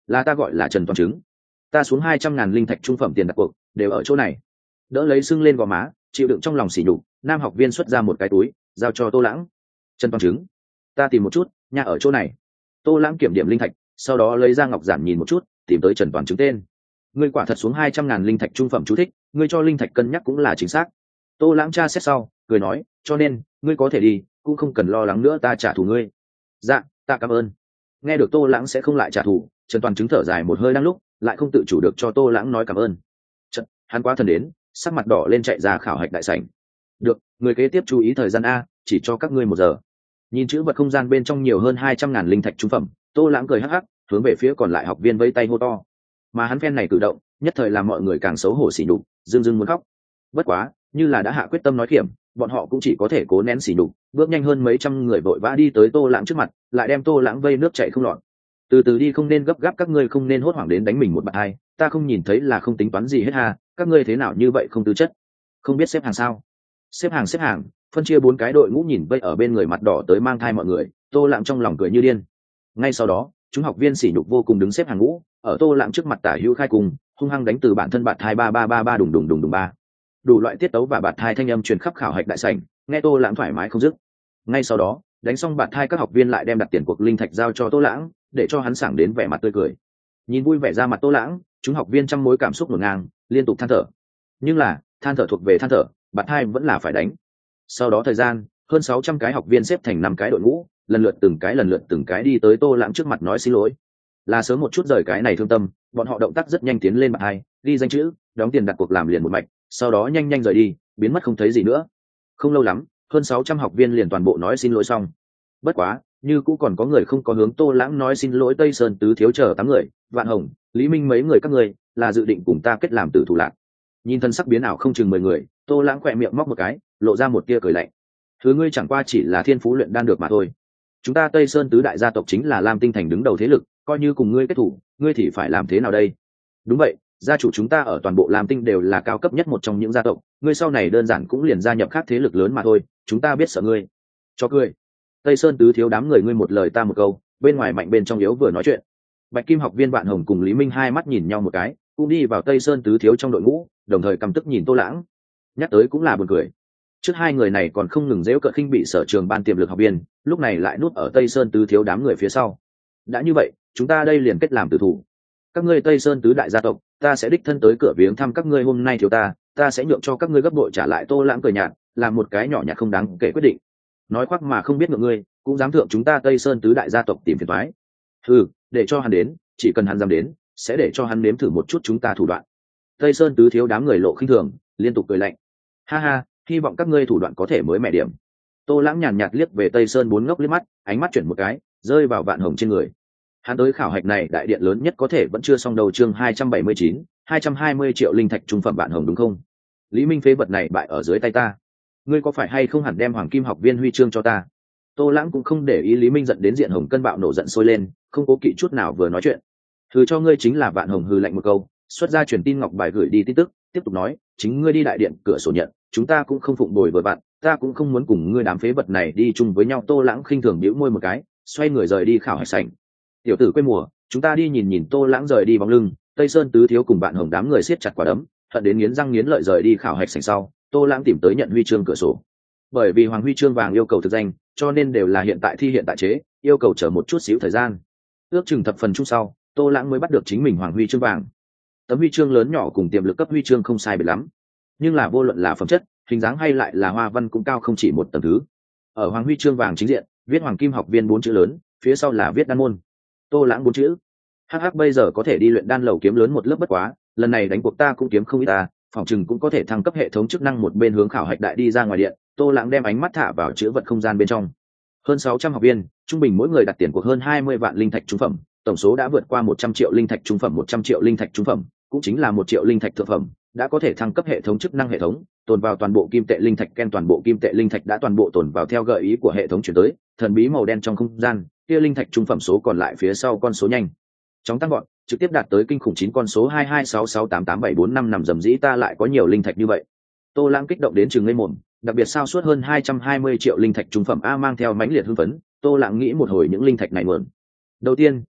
là ta gọi là Trần Toàn Trứng. Ta xuống hai trăm ngàn linh thạch trung phẩm tiền đặt cuộc đều ở chỗ này. Đỡ lấy sưng lên gò má, chịu đựng trong lòng sỉ nhục, nam học viên xuất ra một cái túi giao cho Tô Lãng. Trần Toàn Trứng, ta tìm một chút, nhà ở chỗ này. Tô Lãng kiểm điểm linh thạch, sau đó lấy ra ngọc giản nhìn một chút, tìm tới Trần Toàn Trứng tên. Ngươi quả thật xuống hai trăm ngàn linh thạch trung phẩm chú thích, ngươi cho linh thạch cân nhắc cũng là chính xác. Tô Lãng tra xét sau cười nói, cho nên ngươi có thể đi, cũng không cần lo lắng nữa ta trả thù ngươi. Dạ, ta cảm ơn. Nghe được Tô Lãng sẽ không lại trả thù, Trần Toàn Trứng thở dài một hơi đang lúc lại không tự chủ được cho Tô Lãng nói cảm ơn. Chật, hắn quá thần đến, sắc mặt đỏ lên chạy ra khảo hạch đại sảnh. Được, người kế tiếp chú ý thời gian a, chỉ cho các ngươi một giờ. Nhìn chữ vật không gian bên trong nhiều hơn hai trăm ngàn linh thạch trung phẩm, Tô Lãng cười hắc hắc, hướng về phía còn lại học viên vẫy tay hô to. Mà hắn phen này cử động, nhất thời làm mọi người càng xấu hổ xỉ nhục, dưng dưng muốn khóc. Bất quá, như là đã hạ quyết tâm nói kiểm, bọn họ cũng chỉ có thể cố nén xỉ nhục, bước nhanh hơn mấy trăm người vội vã đi tới Tô Lãng trước mặt, lại đem Tô Lãng vây nước chảy không lọt. Từ từ đi, không nên gấp gáp, các ngươi không nên hốt hoảng đến đánh mình một bạt hai, ta không nhìn thấy là không tính toán gì hết ha, các ngươi thế nào như vậy không tư chất, không biết xếp hàng sao? Xếp hàng xếp hàng, phân chia bốn cái đội ngũ nhìn vây ở bên người mặt đỏ tới mang thai mọi người, Tô Lãng trong lòng cười như điên. Ngay sau đó, chúng học viên sỉ nhục vô cùng đứng xếp hàng ngũ, ở Tô Lãng trước mặt tả hữu khai cùng, hung hăng đánh từ bản thân bạt hai ba ba ba ba đùng đùng đùng đùng ba. Đủ loại tiết tấu và bạt hai thanh âm truyền khắp khảo hạch đại sảnh, nghe Tô Lãng thoải mái không dứt. Ngay sau đó, đánh xong bạt hai các học viên lại đem đặt tiền cuộc linh thạch giao cho Tô Lãng, để cho hắn sảng đến vẻ mặt tươi cười. Nhìn vui vẻ ra mặt Tô Lãng, chúng học viên trăm mối cảm xúc ngổn ngang, liên tục than thở. Nhưng là, than thở thuộc về than thở, bạt hai vẫn là phải đánh. Sau đó thời gian, hơn sáu trăm cái học viên xếp thành năm cái đội ngũ, lần lượt từng cái lần lượt từng cái đi tới Tô Lãng trước mặt nói xin lỗi. Là sớm một chút rời cái này thương tâm, bọn họ động tác rất nhanh tiến lên bạt hai, ghi danh chữ, đóng tiền đặt cuộc làm liền một mạch, sau đó nhanh nhanh rời đi, biến mất không thấy gì nữa. Không lâu lắm, hơn sáu trăm học viên liền toàn bộ nói xin lỗi xong. Bất quá, như cũng còn có người không có hướng Tô Lãng nói xin lỗi. Tây Sơn tứ thiếu chờ tám người, Vạn Hồng, Lý Minh mấy người các người là dự định cùng ta kết làm tử thủ lạc. Nhìn thân sắc biến ảo không chừng mười người, Tô Lãng khỏe miệng móc một cái, lộ ra một tia cười lạnh. Thứ ngươi chẳng qua chỉ là thiên phú luyện đan được mà thôi. Chúng ta Tây Sơn tứ đại gia tộc chính là Lam Tinh thành đứng đầu thế lực, coi như cùng ngươi kết thủ, ngươi thì phải làm thế nào đây? Đúng vậy, gia chủ chúng ta ở toàn bộ Lam Tinh đều là cao cấp nhất một trong những gia tộc, ngươi sau này đơn giản cũng liền gia nhập khác thế lực lớn mà thôi, chúng ta biết sợ ngươi. Cho cười. Tây Sơn tứ thiếu đám người ngươi một lời ta một câu, bên ngoài mạnh bên trong yếu vừa nói chuyện. Bạch Kim học viên Vạn Hồng cùng Lý Minh hai mắt nhìn nhau một cái, cũng đi vào Tây Sơn tứ thiếu trong đội ngũ, đồng thời căm tức nhìn Tô Lãng. Nhắc tới cũng là buồn cười. Trước hai người này còn không ngừng giễu cợt khinh bị sở trường ban tiềm lực học viên, lúc này lại núp ở Tây Sơn tứ thiếu đám người phía sau. Đã như vậy, chúng ta đây liền kết làm tử thủ. Các ngươi Tây Sơn tứ đại gia tộc, ta sẽ đích thân tới cửa viếng thăm các ngươi hôm nay thiếu ta, ta sẽ nhượng cho các ngươi gấp bội trả lại. Tô Lãng cười nhạt, làm một cái nhỏ nhặt không đáng kể quyết định. Nói khoác mà không biết ngượng ngươi, cũng dám thượng chúng ta Tây Sơn tứ đại gia tộc tìm phiền toái. Ừ, để cho hắn đến, chỉ cần hắn dám đến, sẽ để cho hắn nếm thử một chút chúng ta thủ đoạn. Tây Sơn tứ thiếu đám người lộ khinh thường, liên tục cười lạnh. Ha ha, hy vọng các ngươi thủ đoạn có thể mới mẻ điểm. Tô Lãng nhàn nhạt liếc về Tây Sơn bốn ngốc liếc mắt, ánh mắt chuyển một cái, rơi vào Vạn Hồng trên người. Hắn tới khảo hạch này đại điện lớn nhất có thể vẫn chưa xong đầu. Chương hai trăm bảy mươi chín, hai trăm hai mươi triệu linh thạch trung phẩm Vạn Hồng đúng không? Lý Minh phế vật này bại ở dưới tay ta, ngươi có phải hay không hẳn đem Hoàng Kim học viên huy chương cho ta? Tô Lãng cũng không để ý Lý Minh giận đến diện hồng cân bạo nổ giận sôi lên, không cố kỵ chút nào vừa nói chuyện. Hừ cho ngươi chính là. Vạn Hồng hừ lạnh một câu, xuất ra truyền tin ngọc bài gửi đi tin tức, tiếp tục nói, chính ngươi đi đại điện cửa sổ nhận, chúng ta cũng không phụng bồi với bạn, ta cũng không muốn cùng ngươi đám phế vật này đi chung với nhau. Tô Lãng khinh thường bĩu môi một cái, xoay người rời đi khảo hạch sảnh. Tiểu tử quê mùa, chúng ta đi nhìn nhìn. Tô Lãng rời đi bóng lưng, Tây Sơn tứ thiếu cùng Vạn Hồng đám người siết chặt quả đấm, hận đến nghiến răng nghiến lợi rời đi khảo hạch sảnh sau, Tô Lãng tìm tới nhận huy chương cửa sổ. Bởi vì Hoàng huy chương vàng yêu cầu thực danh, cho nên đều là hiện tại thi hiện tại chế, yêu cầu chờ một chút xíu thời gian. Ước chừng thập phần chung sau, Tô Lãng mới bắt được chính mình Hoàng huy chương vàng. Tấm huy chương lớn nhỏ cùng tiềm lực cấp huy chương không sai biệt lắm, nhưng là vô luận là phẩm chất, hình dáng hay lại là hoa văn cũng cao không chỉ một tầng thứ. Ở Hoàng huy chương vàng chính diện, viết Hoàng Kim học viên bốn chữ lớn, phía sau là viết đan môn. Tô Lãng bốn chữ. Hắc hắc, bây giờ có thể đi luyện đan lầu kiếm lớn một lớp bất quá, lần này đánh cuộc ta cũng kiếm không ít ta, phòng chừng cũng có thể thăng cấp hệ thống chức năng. Một bên hướng khảo hạch đại đi ra ngoài điện, Tô Lãng đem ánh mắt thả vào chữ vật không gian bên trong. Hơn sáu trăm học viên, trung bình mỗi người đặt tiền cuộc hơn hai mươi vạn linh thạch trung phẩm, tổng số đã vượt qua một trăm triệu linh thạch trung phẩm. Một trăm triệu linh thạch trung phẩm cũng chính là một triệu linh thạch thượng phẩm, đã có thể thăng cấp hệ thống chức năng hệ thống, tồn vào toàn bộ kim tệ linh thạch ken. Toàn bộ kim tệ linh thạch đã toàn bộ tồn vào theo gợi ý của hệ thống chuyển tới thần bí màu đen trong không gian kia. Linh thạch trung phẩm số còn lại phía sau con số nhanh chóng tăng gọn, trực tiếp đạt tới kinh khủng chín con số hai hai sáu sáu tám tám bảy bốn năm. Nằm dầm dĩ ta lại có nhiều linh thạch như vậy. Tô Lãng kích động đến chừng ngây mồm, đặc biệt sao suốt hơn hai trăm hai mươi triệu linh thạch trung phẩm a, mang theo mãnh liệt hưng phấn. Tô Lãng nghĩ một hồi những linh thạch này mượn. Đầu tiên,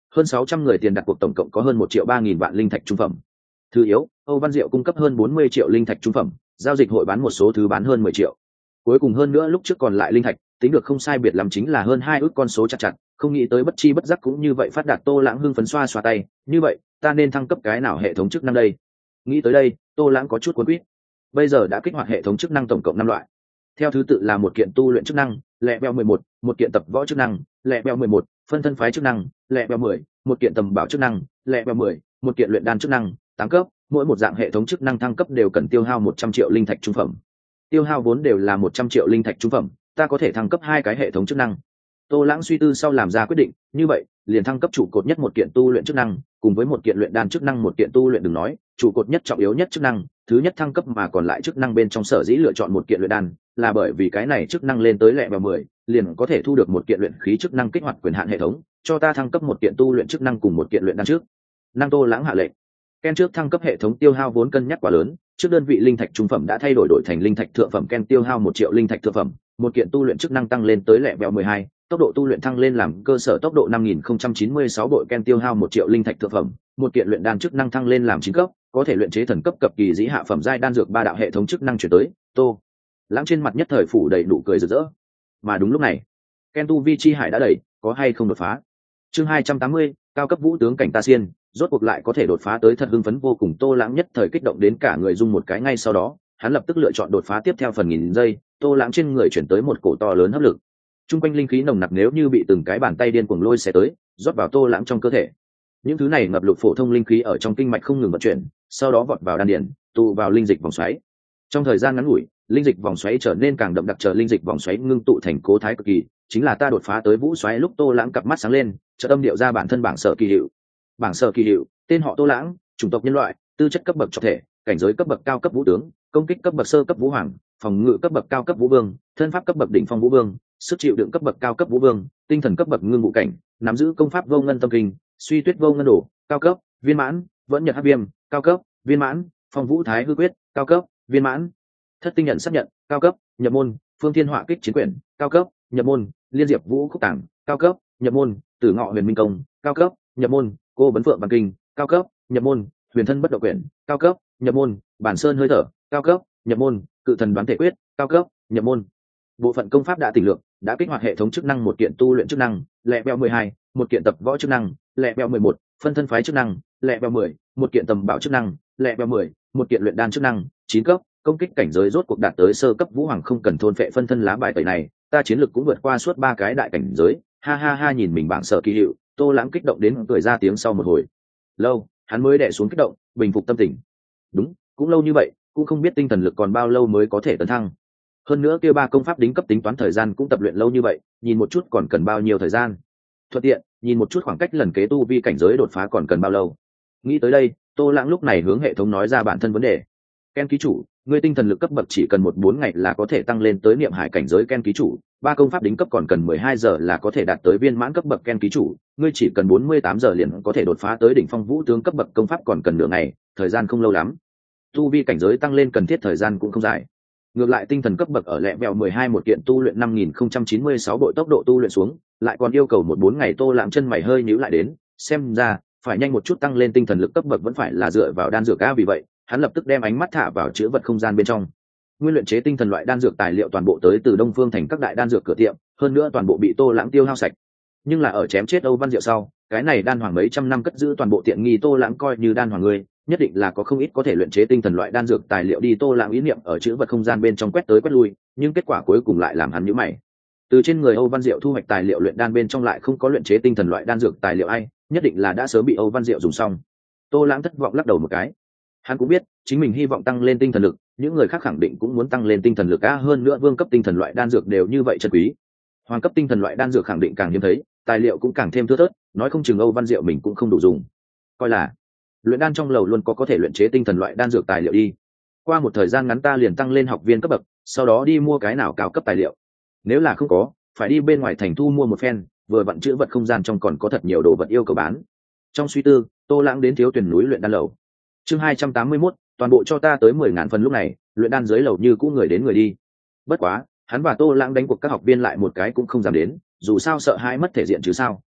hơn sáu trăm người tiền đặt cuộc tổng cộng có hơn một triệu ba nghìn vạn linh thạch trung phẩm. Thứ yếu, Âu Văn Diệu cung cấp hơn bốn mươi triệu linh thạch trung phẩm, giao dịch hội bán một số thứ bán hơn mười triệu. Cuối cùng hơn nữa lúc trước còn lại linh thạch, tính được không sai biệt lắm chính là hơn hai ước con số chặt chặt, không nghĩ tới bất chi bất giác cũng như vậy phát đạt. Tô Lãng hưng phấn xoa xoa tay, như vậy, ta nên thăng cấp cái nào hệ thống chức năng đây? Nghĩ tới đây, Tô Lãng có chút cuốn quýt. Bây giờ đã kích hoạt hệ thống chức năng tổng cộng năm loại. Theo thứ tự là một kiện tu luyện chức năng, lẹ bèo mười một, một kiện tập võ chức năng, lẹ bèo mười một, phân thân phái chức năng, lẹ bèo mười, một kiện tầm bảo chức năng, lẹ bèo mười, một kiện luyện đan chức năng, tám cấp, mỗi một dạng hệ thống chức năng thăng cấp đều cần tiêu hao một trăm triệu linh thạch trung phẩm. Tiêu hao vốn đều là một trăm triệu linh thạch trung phẩm, ta có thể thăng cấp hai cái hệ thống chức năng. Tô Lãng suy tư sau làm ra quyết định, như vậy, liền thăng cấp trụ cột nhất một kiện tu luyện chức năng, cùng với một kiện luyện đan chức năng. Một kiện tu luyện đừng nói, trụ cột nhất trọng yếu nhất chức năng, thứ nhất thăng cấp mà còn lại chức năng bên trong sở dĩ lựa chọn một kiện luyện đan, là bởi vì cái này chức năng lên tới lẹ bèo mười, liền có thể thu được một kiện luyện khí chức năng kích hoạt quyền hạn hệ thống, cho ta thăng cấp một kiện tu luyện chức năng cùng một kiện luyện đan trước. Năng Tô Lãng hạ lệnh. Ken trước thăng cấp hệ thống tiêu hao vốn cân nhắc quá lớn, trước đơn vị linh thạch trung phẩm đã thay đổi đổi thành linh thạch thượng phẩm. Ken tiêu hao một triệu linh thạch thượng phẩm, một kiện tu luyện chức năng tăng lên tới lẹ bèo mười hai, tốc độ tu luyện thăng lên làm cơ sở tốc độ năm nghìn không trăm chín mươi sáu bội. Ken tiêu hao một triệu linh thạch thượng phẩm, một kiện luyện đan chức năng thăng lên làm chín cấp, có thể luyện chế thần cấp cập kỳ dĩ hạ phẩm giai đan dược. Ba đạo hệ thống chức năng chuyển tới, Tô Lãng trên mặt nhất thời phủ đầy nụ cười rực rỡ. Mà đúng lúc này, Ken tu vi chi hải đã đầy, có hay không đột phá? Chương hai trăm tám mươi, cao cấp vũ tướng cảnh Ta Xiên, rốt cuộc lại có thể đột phá tới thật hưng phấn vô cùng. Tô Lãng nhất thời kích động đến cả người rung một cái. Ngay sau đó, hắn lập tức lựa chọn đột phá tiếp theo. Phần nghìn giây, Tô Lãng trên người chuyển tới một cổ to lớn hấp lực. Trung quanh linh khí nồng nặc nếu như bị từng cái bàn tay điên cuồng lôi xé tới, rót vào Tô Lãng trong cơ thể. Những thứ này ngập lụt phổ thông linh khí ở trong kinh mạch không ngừng vận chuyển, sau đó vọt vào đan điền, tụ vào linh dịch vòng xoáy. Trong thời gian ngắn ngủi, linh dịch vòng xoáy trở nên càng đậm đặc. Chờ linh dịch vòng xoáy ngưng tụ thành cố thái cực kỳ, chính là ta đột phá tới vũ xoáy. Lúc Tô Lãng cặp mắt sáng lên, chợt âm điệu ra bản thân bảng sở kỳ hiệu. Bảng sở kỳ hiệu, tên họ Tô Lãng, chủng tộc nhân loại, tư chất cấp bậc trọng thể, cảnh giới cấp bậc cao cấp vũ tướng, công kích cấp bậc sơ cấp vũ hoàng, phòng ngự cấp bậc cao cấp vũ vương, thân pháp cấp bậc đỉnh phong vũ vương, sức chịu đựng cấp bậc cao cấp vũ vương, tinh thần cấp bậc ngưng vũ cảnh, nắm giữ công pháp vô ngân tâm kinh, suy tuyết vô ngân đổ, cao cấp, viên mãn, vẫn nhật hắc viêm, cao cấp, viên mãn, phong vũ thái hư quyết, cao cấp, viên mãn, thất tinh nhận xác nhận, cao cấp, nhập môn, phương thiên họa kích chiến quyển, cao cấp, nhập môn, liên diệp vũ khúc tảng, cao cấp, nhập môn, tử ngọ huyền minh công, cao cấp, nhập môn, cô vấn phượng văn kinh, cao cấp, nhập môn, huyền thân bất động quyển, cao cấp, nhập môn, bản sơn hơi thở, cao cấp, nhập môn, cự thần đoán thể quyết, cao cấp, nhập môn. Bộ phận công pháp đã tỉnh lược, đã kích hoạt hệ thống chức năng. Một kiện tu luyện chức năng, lẹ bèo mười hai, một kiện tập võ chức năng, lẹ bèo mười một, phân thân phái chức năng, lẹ bèo mười, một kiện tầm bảo chức năng, lẹ bèo mười, một kiện luyện đan chức năng, chín cấp, công kích cảnh giới rốt cuộc đạt tới sơ cấp vũ hoàng. Không cần thôn phệ phân thân lá bài tẩy này, ta chiến lực cũng vượt qua suốt ba cái đại cảnh giới. Ha ha ha, nhìn mình bảng sở kỳ hiệu, Tô Lãng kích động đến cười ra tiếng. Sau một hồi lâu, hắn mới đè xuống kích động, bình phục tâm tình. Đúng, cũng lâu như vậy, cũng không biết tinh thần lực còn bao lâu mới có thể tấn thăng. Hơn nữa kia ba công pháp đính cấp tính toán thời gian cũng tập luyện lâu như vậy, nhìn một chút còn cần bao nhiêu thời gian. Thuận tiện, nhìn một chút khoảng cách lần kế tu vi cảnh giới đột phá còn cần bao lâu. Nghĩ tới đây, Tô Lãng lúc này hướng hệ thống nói ra bản thân vấn đề. Ken ký chủ, ngươi tinh thần lực cấp bậc chỉ cần một bốn ngày là có thể tăng lên tới niệm hải cảnh giới. Ken ký chủ, ba công pháp đính cấp còn cần mười hai giờ là có thể đạt tới viên mãn cấp bậc. Ken ký chủ, ngươi chỉ cần bốn mươi tám giờ liền có thể đột phá tới đỉnh phong vũ tướng cấp bậc. Công pháp còn cần nửa ngày, thời gian không lâu lắm. Tu vi cảnh giới tăng lên cần thiết thời gian cũng không dài. Ngược lại tinh thần cấp bậc ở lẹ bèo mười hai, một kiện tu luyện năm nghìn không trăm chín mươi sáu bội, tốc độ tu luyện xuống lại còn yêu cầu một bốn ngày. Tô Lãng chân mày hơi nhíu lại đến, xem ra phải nhanh một chút tăng lên tinh thần lực cấp bậc vẫn phải là dựa vào đan dược a. Vì vậy hắn lập tức đem ánh mắt thả vào chứa vật không gian bên trong. Nguyên luyện chế tinh thần loại đan dược tài liệu toàn bộ tới từ Đông Phương thành các đại đan dược cửa tiệm, hơn nữa toàn bộ bị Tô Lãng tiêu hao sạch. Nhưng là ở chém chết Âu Văn Diệu sau, cái này đan hoàng mấy trăm năm cất giữ toàn bộ tiện nghi Tô Lãng coi như đan hoàng người, nhất định là có không ít có thể luyện chế tinh thần loại đan dược tài liệu đi. Tô Lãng ý niệm ở chữ vật không gian bên trong quét tới quét lui, nhưng kết quả cuối cùng lại làm hắn nhíu mày. Từ trên người Âu Văn Diệu thu hoạch tài liệu luyện đan bên trong lại không có luyện chế tinh thần loại đan dược tài liệu ai, nhất định là đã sớm bị Âu Văn Diệu dùng xong. Tô Lãng thất vọng lắc đầu một cái. Hắn cũng biết, chính mình hy vọng tăng lên tinh thần lực, những người khác khẳng định cũng muốn tăng lên tinh thần lực a. Hơn nữa vương cấp tinh thần loại đan dược đều như vậy chân quý, hoàng cấp tinh thần loại đan dược khẳng định càng hiếm thấy, tài liệu cũng càng thêm thưa thớt, nói không chừng Âu Văn Diệu mình cũng không đủ dùng. Coi là luyện đan trong lầu luôn có có thể luyện chế tinh thần loại đan dược tài liệu đi. Qua một thời gian ngắn ta liền tăng lên học viên cấp bậc, sau đó đi mua cái nào cao cấp tài liệu. Nếu là không có, phải đi bên ngoài thành thu mua một phen, vừa vặn chữ vật không gian trong còn có thật nhiều đồ vật yêu cầu bán. Trong suy tư, Tô Lãng đến thiếu tuyển núi luyện đan lầu. Chương hai trăm tám mươi mốt, toàn bộ cho ta tới mười ngàn phần. Lúc này, luyện đan dưới lầu như cũ người đến người đi. Bất quá, hắn và Tô Lãng đánh cuộc các học viên lại một cái cũng không dám đến, dù sao sợ hãi mất thể diện chứ sao.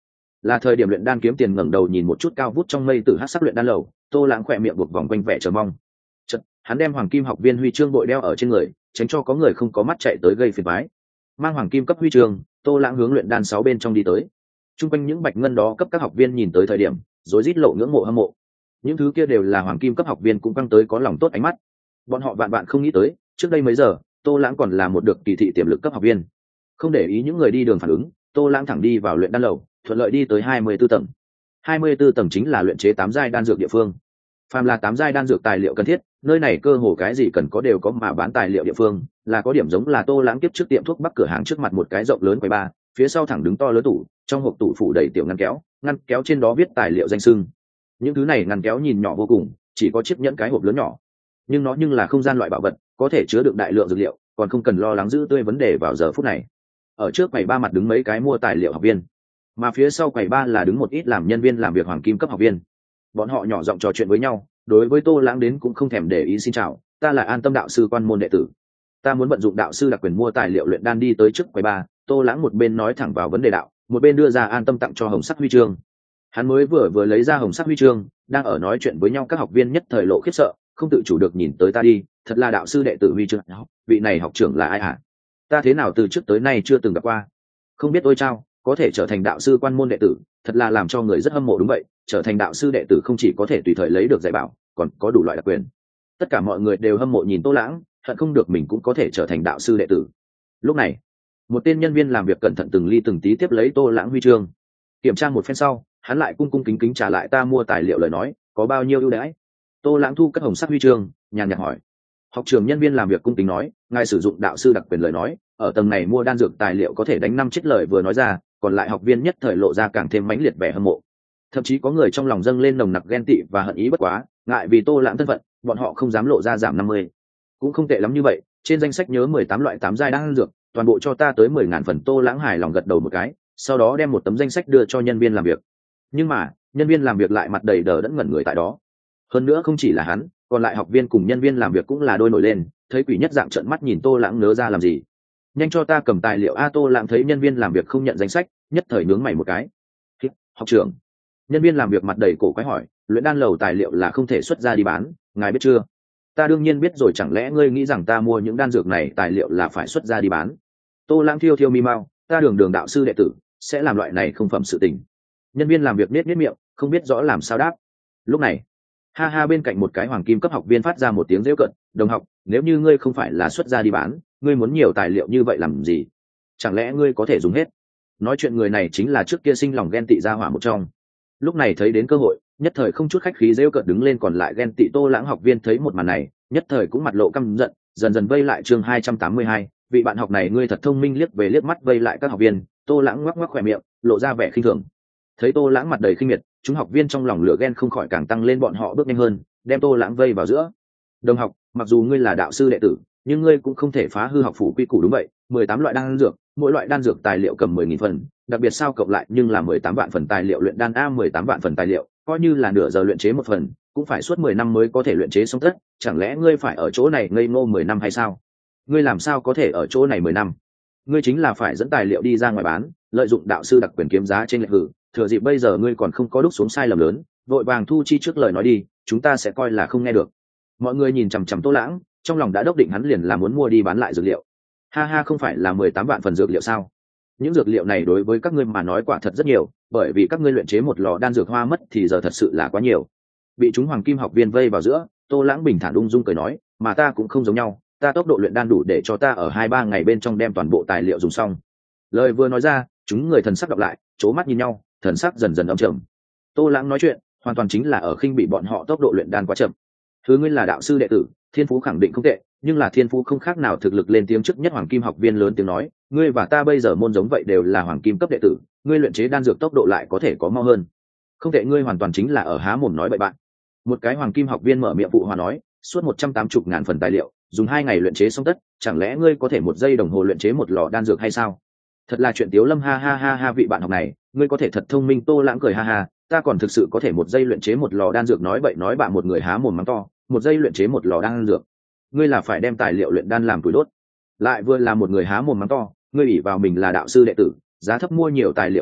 Là thời điểm luyện đan kiếm tiền ngẩng đầu nhìn một chút cao vút trong mây từ hắc sắc luyện đan lầu, Tô Lãng khỏe miệng buộc vòng quanh vẻ chờ mong. Chợt, hắn đem hoàng kim học viên huy chương bội đeo ở trên người, tránh cho có người không có mắt chạy tới gây phiền toái. Mang hoàng kim cấp huy chương, Tô Lãng hướng luyện đan sáu bên trong đi tới. Trung quanh những bạch ngân đó cấp các học viên nhìn tới thời điểm, rối rít lộ ngưỡng mộ hâm mộ. Những thứ kia đều là hoàng kim cấp học viên cũng căng tới có lòng tốt ánh mắt. Bọn họ vạn vạn không nghĩ tới, trước đây mấy giờ, Tô Lãng còn là một được kỳ thị tiềm lực cấp học viên. Không để ý những người đi đường phản ứng, Tô Lãng thẳng đi vào luyện đan lầu, thuận lợi đi tới hai mươi tư tầng. hai mươi tư tầng chính là luyện chế tám giai đan dược địa phương. Phàm là tám giai đan dược tài liệu cần thiết, nơi này cơ hồ cái gì cần có đều có mà bán tài liệu địa phương, là có điểm giống là Tô Lãng tiếp trước tiệm thuốc Bắc cửa hàng trước mặt một cái rộng lớn quầy ba, phía sau thẳng đứng to lớn tủ, trong hộp tủ phủ đầy tiểu ngăn kéo, ngăn kéo trên đó viết tài liệu danh xưng. Những thứ này ngăn kéo nhìn nhỏ vô cùng, chỉ có chiếc nhẫn cái hộp lớn nhỏ, nhưng nó nhưng là không gian loại bảo vật, có thể chứa đựng đại lượng dược liệu, còn không cần lo lắng giữ tươi vấn đề vào giờ phút này. Ở trước quầy ba mặt đứng mấy cái mua tài liệu học viên, mà phía sau quầy ba là đứng một ít làm nhân viên làm việc hoàng kim cấp học viên. Bọn họ nhỏ giọng trò chuyện với nhau, đối với Tô Lãng đến cũng không thèm để ý. Xin chào, ta là An Tâm đạo sư quan môn đệ tử, ta muốn vận dụng đạo sư đặc quyền mua tài liệu luyện đan. Đi tới trước quầy ba, Tô Lãng một bên nói thẳng vào vấn đề đạo, một bên đưa ra An Tâm tặng cho hồng sắc huy chương. Hắn mới vừa vừa lấy ra hồng sắc huy chương, đang ở nói chuyện với nhau, các học viên nhất thời lộ khiếp sợ, không tự chủ được nhìn tới ta. Đi, thật là đạo sư đệ tử huy chương, vị này học trưởng là ai hả? Ta thế nào từ trước tới nay chưa từng gặp qua, không biết ôi chao, có thể trở thành đạo sư quan môn đệ tử, thật là làm cho người rất hâm mộ. Đúng vậy, trở thành đạo sư đệ tử không chỉ có thể tùy thời lấy được dạy bảo, còn có đủ loại đặc quyền. Tất cả mọi người đều hâm mộ nhìn Tô Lãng, hận không được mình cũng có thể trở thành đạo sư đệ tử. Lúc này, một tên nhân viên làm việc cẩn thận từng ly từng tí tiếp lấy Tô Lãng huy chương, kiểm tra một phen sau, hắn lại cung cung kính kính trả lại, ta mua tài liệu lời nói có bao nhiêu ưu đãi? Tô Lãng thu cất hồng sắc huy chương, nhàn nhạt hỏi. Học trưởng nhân viên làm việc cung kính nói, ngài sử dụng đạo sư đặc quyền lời nói, ở tầng này mua đan dược tài liệu có thể đánh năm chiếc. Lời vừa nói ra, còn lại học viên nhất thời lộ ra càng thêm mãnh liệt vẻ hâm mộ, thậm chí có người trong lòng dâng lên nồng nặc ghen tị và hận ý. Bất quá, ngại vì Tô Lãng thân phận, bọn họ không dám lộ ra giảm năm mươi. Cũng không tệ lắm như vậy, trên danh sách nhớ mười tám loại tám giai đan dược, toàn bộ cho ta tới mười ngàn phần. Tô Lãng hài lòng gật đầu một cái, sau đó đem một tấm danh sách đưa cho nhân viên làm việc. Nhưng mà, nhân viên làm việc lại mặt đầy đờ đẫn ngẩn người tại đó. Hơn nữa không chỉ là hắn, còn lại học viên cùng nhân viên làm việc cũng là đôi nổi lên, thấy quỷ nhất dạng trợn mắt nhìn Tô Lãng, nớ ra làm gì? Nhanh cho ta cầm tài liệu a. Tô Lãng thấy nhân viên làm việc không nhận danh sách, nhất thời nhướng mày một cái. Học trưởng. Nhân viên làm việc mặt đầy cổ quái hỏi, luyện đan lầu tài liệu là không thể xuất ra đi bán, ngài biết chưa? Ta đương nhiên biết rồi, chẳng lẽ ngươi nghĩ rằng ta mua những đan dược này tài liệu là phải xuất ra đi bán? Tô Lãng thiêu thiêu mi mau, ta đường đường đạo sư đệ tử sẽ làm loại này không phẩm sự tình. Nhân viên làm việc nết nết miệng, không biết rõ làm sao đáp. Lúc này, ha ha, bên cạnh một cái hoàng kim cấp học viên phát ra một tiếng rêu cợt, đồng học, nếu như ngươi không phải là xuất ra đi bán, ngươi muốn nhiều tài liệu như vậy làm gì? Chẳng lẽ ngươi có thể dùng hết? Nói chuyện người này chính là trước kia sinh lòng ghen tị ra hỏa một trong. Lúc này thấy đến cơ hội, nhất thời không chút khách khí rêu cợt đứng lên. Còn lại ghen tị Tô Lãng học viên thấy một màn này, nhất thời cũng mặt lộ căm giận, dần dần vây lại. Chương hai trăm tám mươi hai, vị bạn học này ngươi thật thông minh. Liếc về liếc mắt vây lại các học viên, Tô Lãng ngoắc ngoắc khỏe miệng, lộ ra vẻ khinh thường. Thấy Tô Lãng mặt đầy khinh miệt, chúng học viên trong lòng lửa ghen không khỏi càng tăng lên, bọn họ bước nhanh hơn, đem Tô Lãng vây vào giữa. Đồng học, mặc dù ngươi là đạo sư đệ tử, nhưng ngươi cũng không thể phá hư học phủ quy củ. Đúng vậy, mười tám loại đan dược, mỗi loại đan dược tài liệu cầm mười nghìn phần, đặc biệt sao cộng lại nhưng là mười tám vạn phần tài liệu luyện đan a. Mười tám vạn phần tài liệu, coi như là nửa giờ luyện chế một phần, cũng phải suốt mười năm mới có thể luyện chế xong tất. Chẳng lẽ ngươi phải ở chỗ này ngây ngô mười năm hay sao? Ngươi làm sao có thể ở chỗ này mười năm? Ngươi chính là phải dẫn tài liệu đi ra ngoài bán, lợi dụng đạo sư đặc quyền kiếm giá trên lệch hử. Thừa dịp bây giờ ngươi còn không có đúc xuống sai lầm lớn, vội vàng thu chi trước lời nói đi, chúng ta sẽ coi là không nghe được. Mọi người nhìn chằm chằm Tô Lãng, trong lòng đã đốc định hắn liền là muốn mua đi bán lại dược liệu. Ha ha, không phải là mười tám vạn phần dược liệu sao? Những dược liệu này đối với các ngươi mà nói quả thật rất nhiều, bởi vì các ngươi luyện chế một lò đan dược hoa mất thì giờ thật sự là quá nhiều. Bị chúng hoàng kim học viên vây vào giữa, Tô Lãng bình thản ung dung cười nói, mà ta cũng không giống nhau, ta tốc độ luyện đan đủ để cho ta ở hai ba ngày bên trong đem toàn bộ tài liệu dùng xong. Lời vừa nói ra, chúng người thần sắc đọc lại, chố mắt nhìn nhau, thần sắc dần dần âm trầm. Tô Lãng nói chuyện hoàn toàn chính là ở khinh bị bọn họ tốc độ luyện đan quá chậm. Thứ ngươi là đạo sư đệ tử, thiên phú khẳng định không tệ, nhưng là thiên phú không khác nào thực lực. Lên tiếng trước nhất hoàng kim học viên lớn tiếng nói, ngươi và ta bây giờ môn giống vậy đều là hoàng kim cấp đệ tử, ngươi luyện chế đan dược tốc độ lại có thể có mau hơn. Không tệ, ngươi hoàn toàn chính là ở há mồm nói bậy bạn. Một cái hoàng kim học viên mở miệng phụ hòa nói, suốt một trăm tám mươi ngàn phần tài liệu, dùng hai ngày luyện chế xong tất, chẳng lẽ ngươi có thể một giây đồng hồ luyện chế một lò đan dược hay sao? Thật là chuyện tiếu lâm, ha ha ha ha, vị bạn học này, ngươi có thể thật thông minh. Tô Lãng cười ha ha, ta còn thực sự có thể một giây luyện chế một lò đan dược. Nói bậy nói bạ, một người há mồm mắng to, một giây luyện chế một lò đan dược, ngươi là phải đem tài liệu luyện đan làm tuổi đốt. Lại vừa là một người há mồm mắng to, ngươi ủy vào mình là đạo sư đệ tử, giá thấp mua nhiều tài liệu như vậy,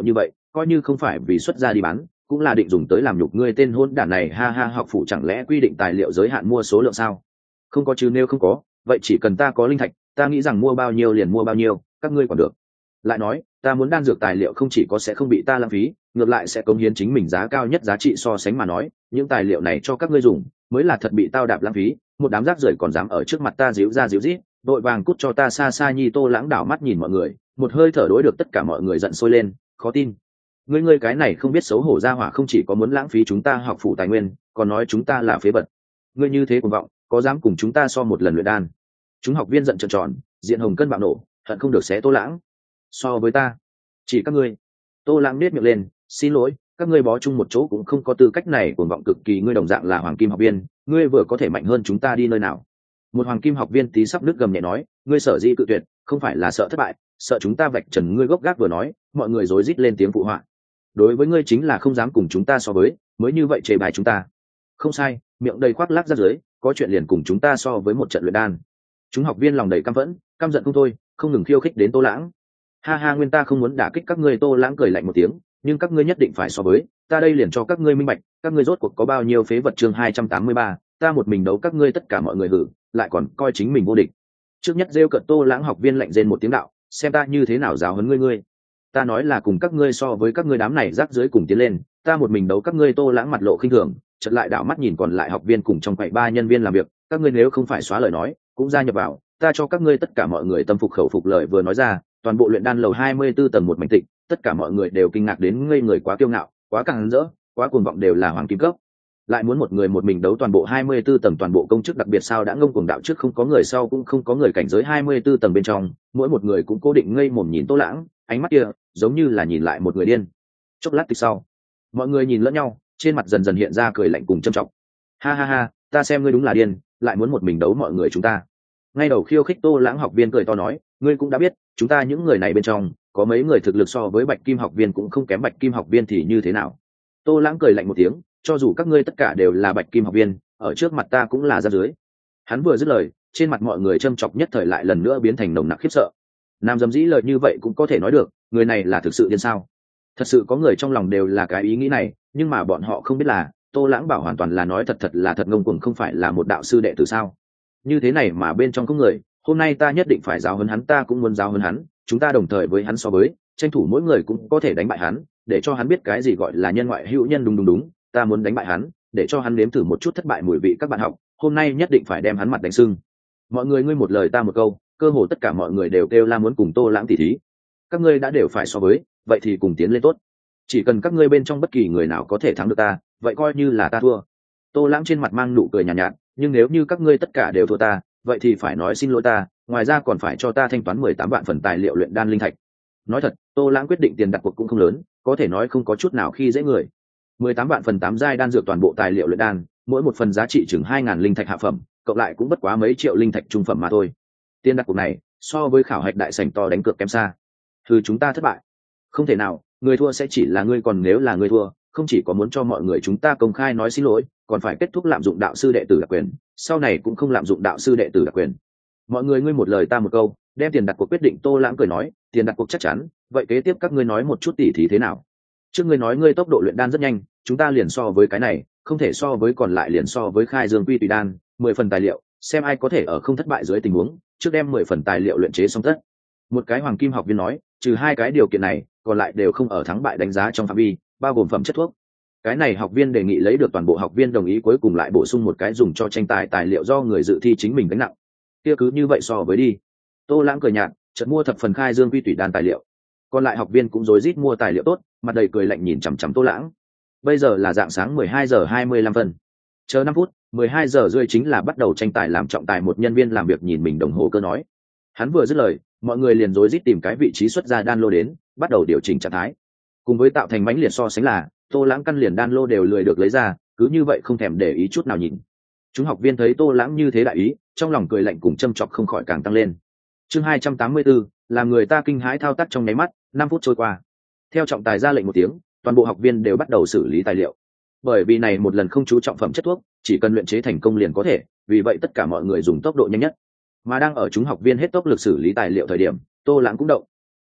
coi như không phải vì xuất ra đi bán cũng là định dùng tới làm nhục ngươi tên hôn đản này. Ha ha, học phủ chẳng lẽ quy định tài liệu giới hạn mua số lượng sao? Không có chứ, nếu không có vậy chỉ cần ta có linh thạch, ta nghĩ rằng mua bao nhiêu liền mua bao nhiêu, các ngươi còn được. Lại nói ta muốn đan dược tài liệu không chỉ có sẽ không bị ta lãng phí, ngược lại sẽ cống hiến chính mình giá cao nhất giá trị. So sánh mà nói, những tài liệu này cho các ngươi dùng mới là thật bị tao đạp lãng phí. Một đám rác rưởi còn dám ở trước mặt ta díu ra díu dít, đội vàng cút cho ta xa xa nhi. Tô Lãng đảo mắt nhìn mọi người, một hơi thở đối được tất cả mọi người giận sôi lên. Khó tin, ngươi ngươi cái này không biết xấu hổ ra hỏa, không chỉ có muốn lãng phí chúng ta học phủ tài nguyên, còn nói chúng ta là phế vật. Ngươi như thế cuồng vọng, có dám cùng chúng ta so một lần luyện đan? Chúng học viên giận tròn tròn, diện hồng cân bạo nổ, hận không được xé Tô Lãng. So với ta, chỉ các ngươi. Tô Lãng nết miệng lên, xin lỗi, các ngươi bó chung một chỗ cũng không có tư cách này. Cuồng vọng cực kỳ, ngươi đồng dạng là hoàng kim học viên, ngươi vừa có thể mạnh hơn chúng ta đi nơi nào? Một hoàng kim học viên tí sắp nước gầm nhẹ nói, ngươi sở dĩ cự tuyệt không phải là sợ thất bại, sợ chúng ta vạch trần ngươi gốc gác. Vừa nói, mọi người rối rít lên tiếng phụ họa. Đối với ngươi chính là không dám cùng chúng ta so với, mới như vậy chê bài chúng ta. Không sai, miệng đầy khoác lác ra dưới, có chuyện liền cùng chúng ta so với một trận luyện đan. Chúng học viên lòng đầy căm phẫn, căm giận không thôi, không ngừng khiêu khích đến Tô Lãng. Ha ha, nguyên ta không muốn đả kích các ngươi. Tô Lãng cười lạnh một tiếng, nhưng các ngươi nhất định phải so với ta, đây liền cho các ngươi minh bạch các ngươi rốt cuộc có bao nhiêu phế vật. Chương hai trăm tám mươi ba, ta một mình đấu các ngươi. Tất cả mọi người hử, lại còn coi chính mình vô địch. Trước nhất rêu cợt Tô Lãng, học viên lạnh rên một tiếng đạo, xem ta như thế nào giáo huấn ngươi. Ngươi ta nói là cùng các ngươi so với, các ngươi đám này rác dưới cùng tiến lên, ta một mình đấu các ngươi. Tô Lãng mặt lộ khinh thường, chợt lại đảo mắt nhìn còn lại học viên cùng trong quầy ba nhân viên làm việc, các ngươi nếu không phải xóa lời nói cũng gia nhập vào, ta cho các ngươi tất cả mọi người tâm phục khẩu phục. Lời vừa nói ra, toàn bộ luyện đan lầu hai mươi 24 tầng một mảnh tịch, tất cả mọi người đều kinh ngạc đến ngây người. Quá kiêu ngạo, quá càng rỡ, quá cuồng vọng, đều là hoàng kim cấp, lại muốn một người một mình đấu toàn bộ hai mươi 24 tầng toàn bộ công chức. Đặc biệt sao đã ngông cuồng đạo, trước không có người sau cũng không có người, cảnh giới hai mươi 24 tầng bên trong mỗi một người cũng cố định ngây mồm nhìn Tô Lãng, ánh mắt kia giống như là nhìn lại một người điên. Chốc lát tịch sau, mọi người nhìn lẫn nhau, trên mặt dần dần hiện ra cười lạnh cùng trầm trọng. Ha ha ha, ta xem ngươi đúng là điên, lại muốn một mình đấu mọi người chúng ta. Ngay đầu khiêu khích Tô Lãng học viên cười to nói, ngươi cũng đã biết chúng ta những người này bên trong có mấy người thực lực so với bạch kim học viên cũng không kém, bạch kim học viên thì như thế nào? Tô Lãng cười lạnh một tiếng, cho dù các ngươi tất cả đều là bạch kim học viên, ở trước mặt ta cũng là rác rưởi. Hắn vừa dứt lời, trên mặt mọi người châm chọc nhất thời lại lần nữa biến thành nồng nặc khiếp sợ. Nam dâm dĩ lời như vậy cũng có thể nói được, người này là thực sự điên sao? Thật sự có người trong lòng đều là cái ý nghĩ này, nhưng mà bọn họ không biết là Tô Lãng bảo hoàn toàn là nói thật, thật là thật ngông cuồng, không phải là một đạo sư đệ tử sao? Như thế này mà bên trong có người, hôm nay ta nhất định phải giáo huấn hắn, ta cũng muốn giáo huấn hắn, chúng ta đồng thời với hắn so với, tranh thủ mỗi người cũng có thể đánh bại hắn, để cho hắn biết cái gì gọi là nhân ngoại hữu nhân. Đúng đúng đúng, ta muốn đánh bại hắn, để cho hắn nếm thử một chút thất bại mùi vị. Các bạn học, hôm nay nhất định phải đem hắn mặt đánh sưng. Mọi người ngươi một lời ta một câu, cơ hồ tất cả mọi người đều kêu la muốn cùng Tô Lãng tỉ thí. Các ngươi đã đều phải so với, vậy thì cùng tiến lên tốt. Chỉ cần các ngươi bên trong bất kỳ người nào có thể thắng được ta, vậy coi như là ta thua. Tô Lãng trên mặt mang nụ cười nhàn nhạt, nhạt, nhưng nếu như các ngươi tất cả đều thua ta, vậy thì phải nói xin lỗi ta, ngoài ra còn phải cho ta thanh toán mười tám vạn phần tài liệu luyện đan linh thạch. Nói thật, Tô Lãng quyết định tiền đặt cuộc cũng không lớn, có thể nói không có chút nào khi dễ người. mười tám vạn phần tám giai đan dược toàn bộ tài liệu luyện đan, mỗi một phần giá trị chừng hai ngàn linh thạch hạ phẩm, cộng lại cũng bất quá mấy triệu linh thạch trung phẩm mà thôi. Tiền đặt cuộc này so với khảo hạch đại sảnh to đánh cược kém xa. Thứ chúng ta thất bại, không thể nào, người thua sẽ chỉ là ngươi, còn nếu là ngươi thua, không chỉ có muốn cho mọi người chúng ta công khai nói xin lỗi, còn phải kết thúc lạm dụng đạo sư đệ tử đặc quyền, sau này cũng không lạm dụng đạo sư đệ tử đặc quyền. Mọi người ngươi một lời ta một câu, đem tiền đặt cuộc quyết định. Tô Lãng cười nói, tiền đặt cuộc chắc chắn, vậy kế tiếp các ngươi nói một chút tỉ thí thế nào? Trước ngươi nói ngươi tốc độ luyện đan rất nhanh, chúng ta liền so với cái này, không thể so với còn lại liền so với khai dương quy tùy đan, mười phần tài liệu, xem ai có thể ở không thất bại dưới tình huống, trước đem mười phần tài liệu luyện chế xong tất. Một cái hoàng kim học viên nói, trừ hai cái điều kiện này, còn lại đều không ở thắng bại đánh giá trong phạm vi, bao gồm phẩm chất thuốc. Cái này học viên đề nghị lấy được toàn bộ học viên đồng ý, cuối cùng lại bổ sung một cái dùng cho tranh tài tài liệu do người dự thi chính mình gánh nặng. Kia cứ như vậy so với đi. Tô Lãng cười nhạt, chợt mua thập phần khai dương quy tủy đan tài liệu. Còn lại học viên cũng rối rít mua tài liệu tốt, mặt đầy cười lạnh nhìn chằm chằm Tô Lãng. Bây giờ là dạng sáng mười hai giờ hai mươi lăm phân. Chờ năm phút, mười hai giờ rưỡi chính là bắt đầu tranh tài làm trọng tài. Một nhân viên làm việc nhìn mình đồng hồ cơ nói. Hắn vừa dứt lời, mọi người liền rối rít tìm cái vị trí xuất ra đan lô đến, bắt đầu điều chỉnh trạng thái. Cùng với tạo thành mãnh liệt so sánh là, Tô Lãng căn liền đan lô đều lười được lấy ra, cứ như vậy không thèm để ý chút nào nhìn. Chúng học viên thấy Tô Lãng như thế đại ý, trong lòng cười lạnh cùng châm chọc không khỏi càng tăng lên. Chương hai trăm tám mươi tư, làm người ta kinh hãi thao tác trong nháy mắt. Năm phút trôi qua, theo trọng tài ra lệnh một tiếng, toàn bộ học viên đều bắt đầu xử lý tài liệu. Bởi vì này một lần không chú trọng phẩm chất thuốc, chỉ cần luyện chế thành công liền có thể, vì vậy tất cả mọi người dùng tốc độ nhanh nhất. Mà đang ở chúng học viên hết tốc lực xử lý tài liệu thời điểm, Tô Lãng cũng động.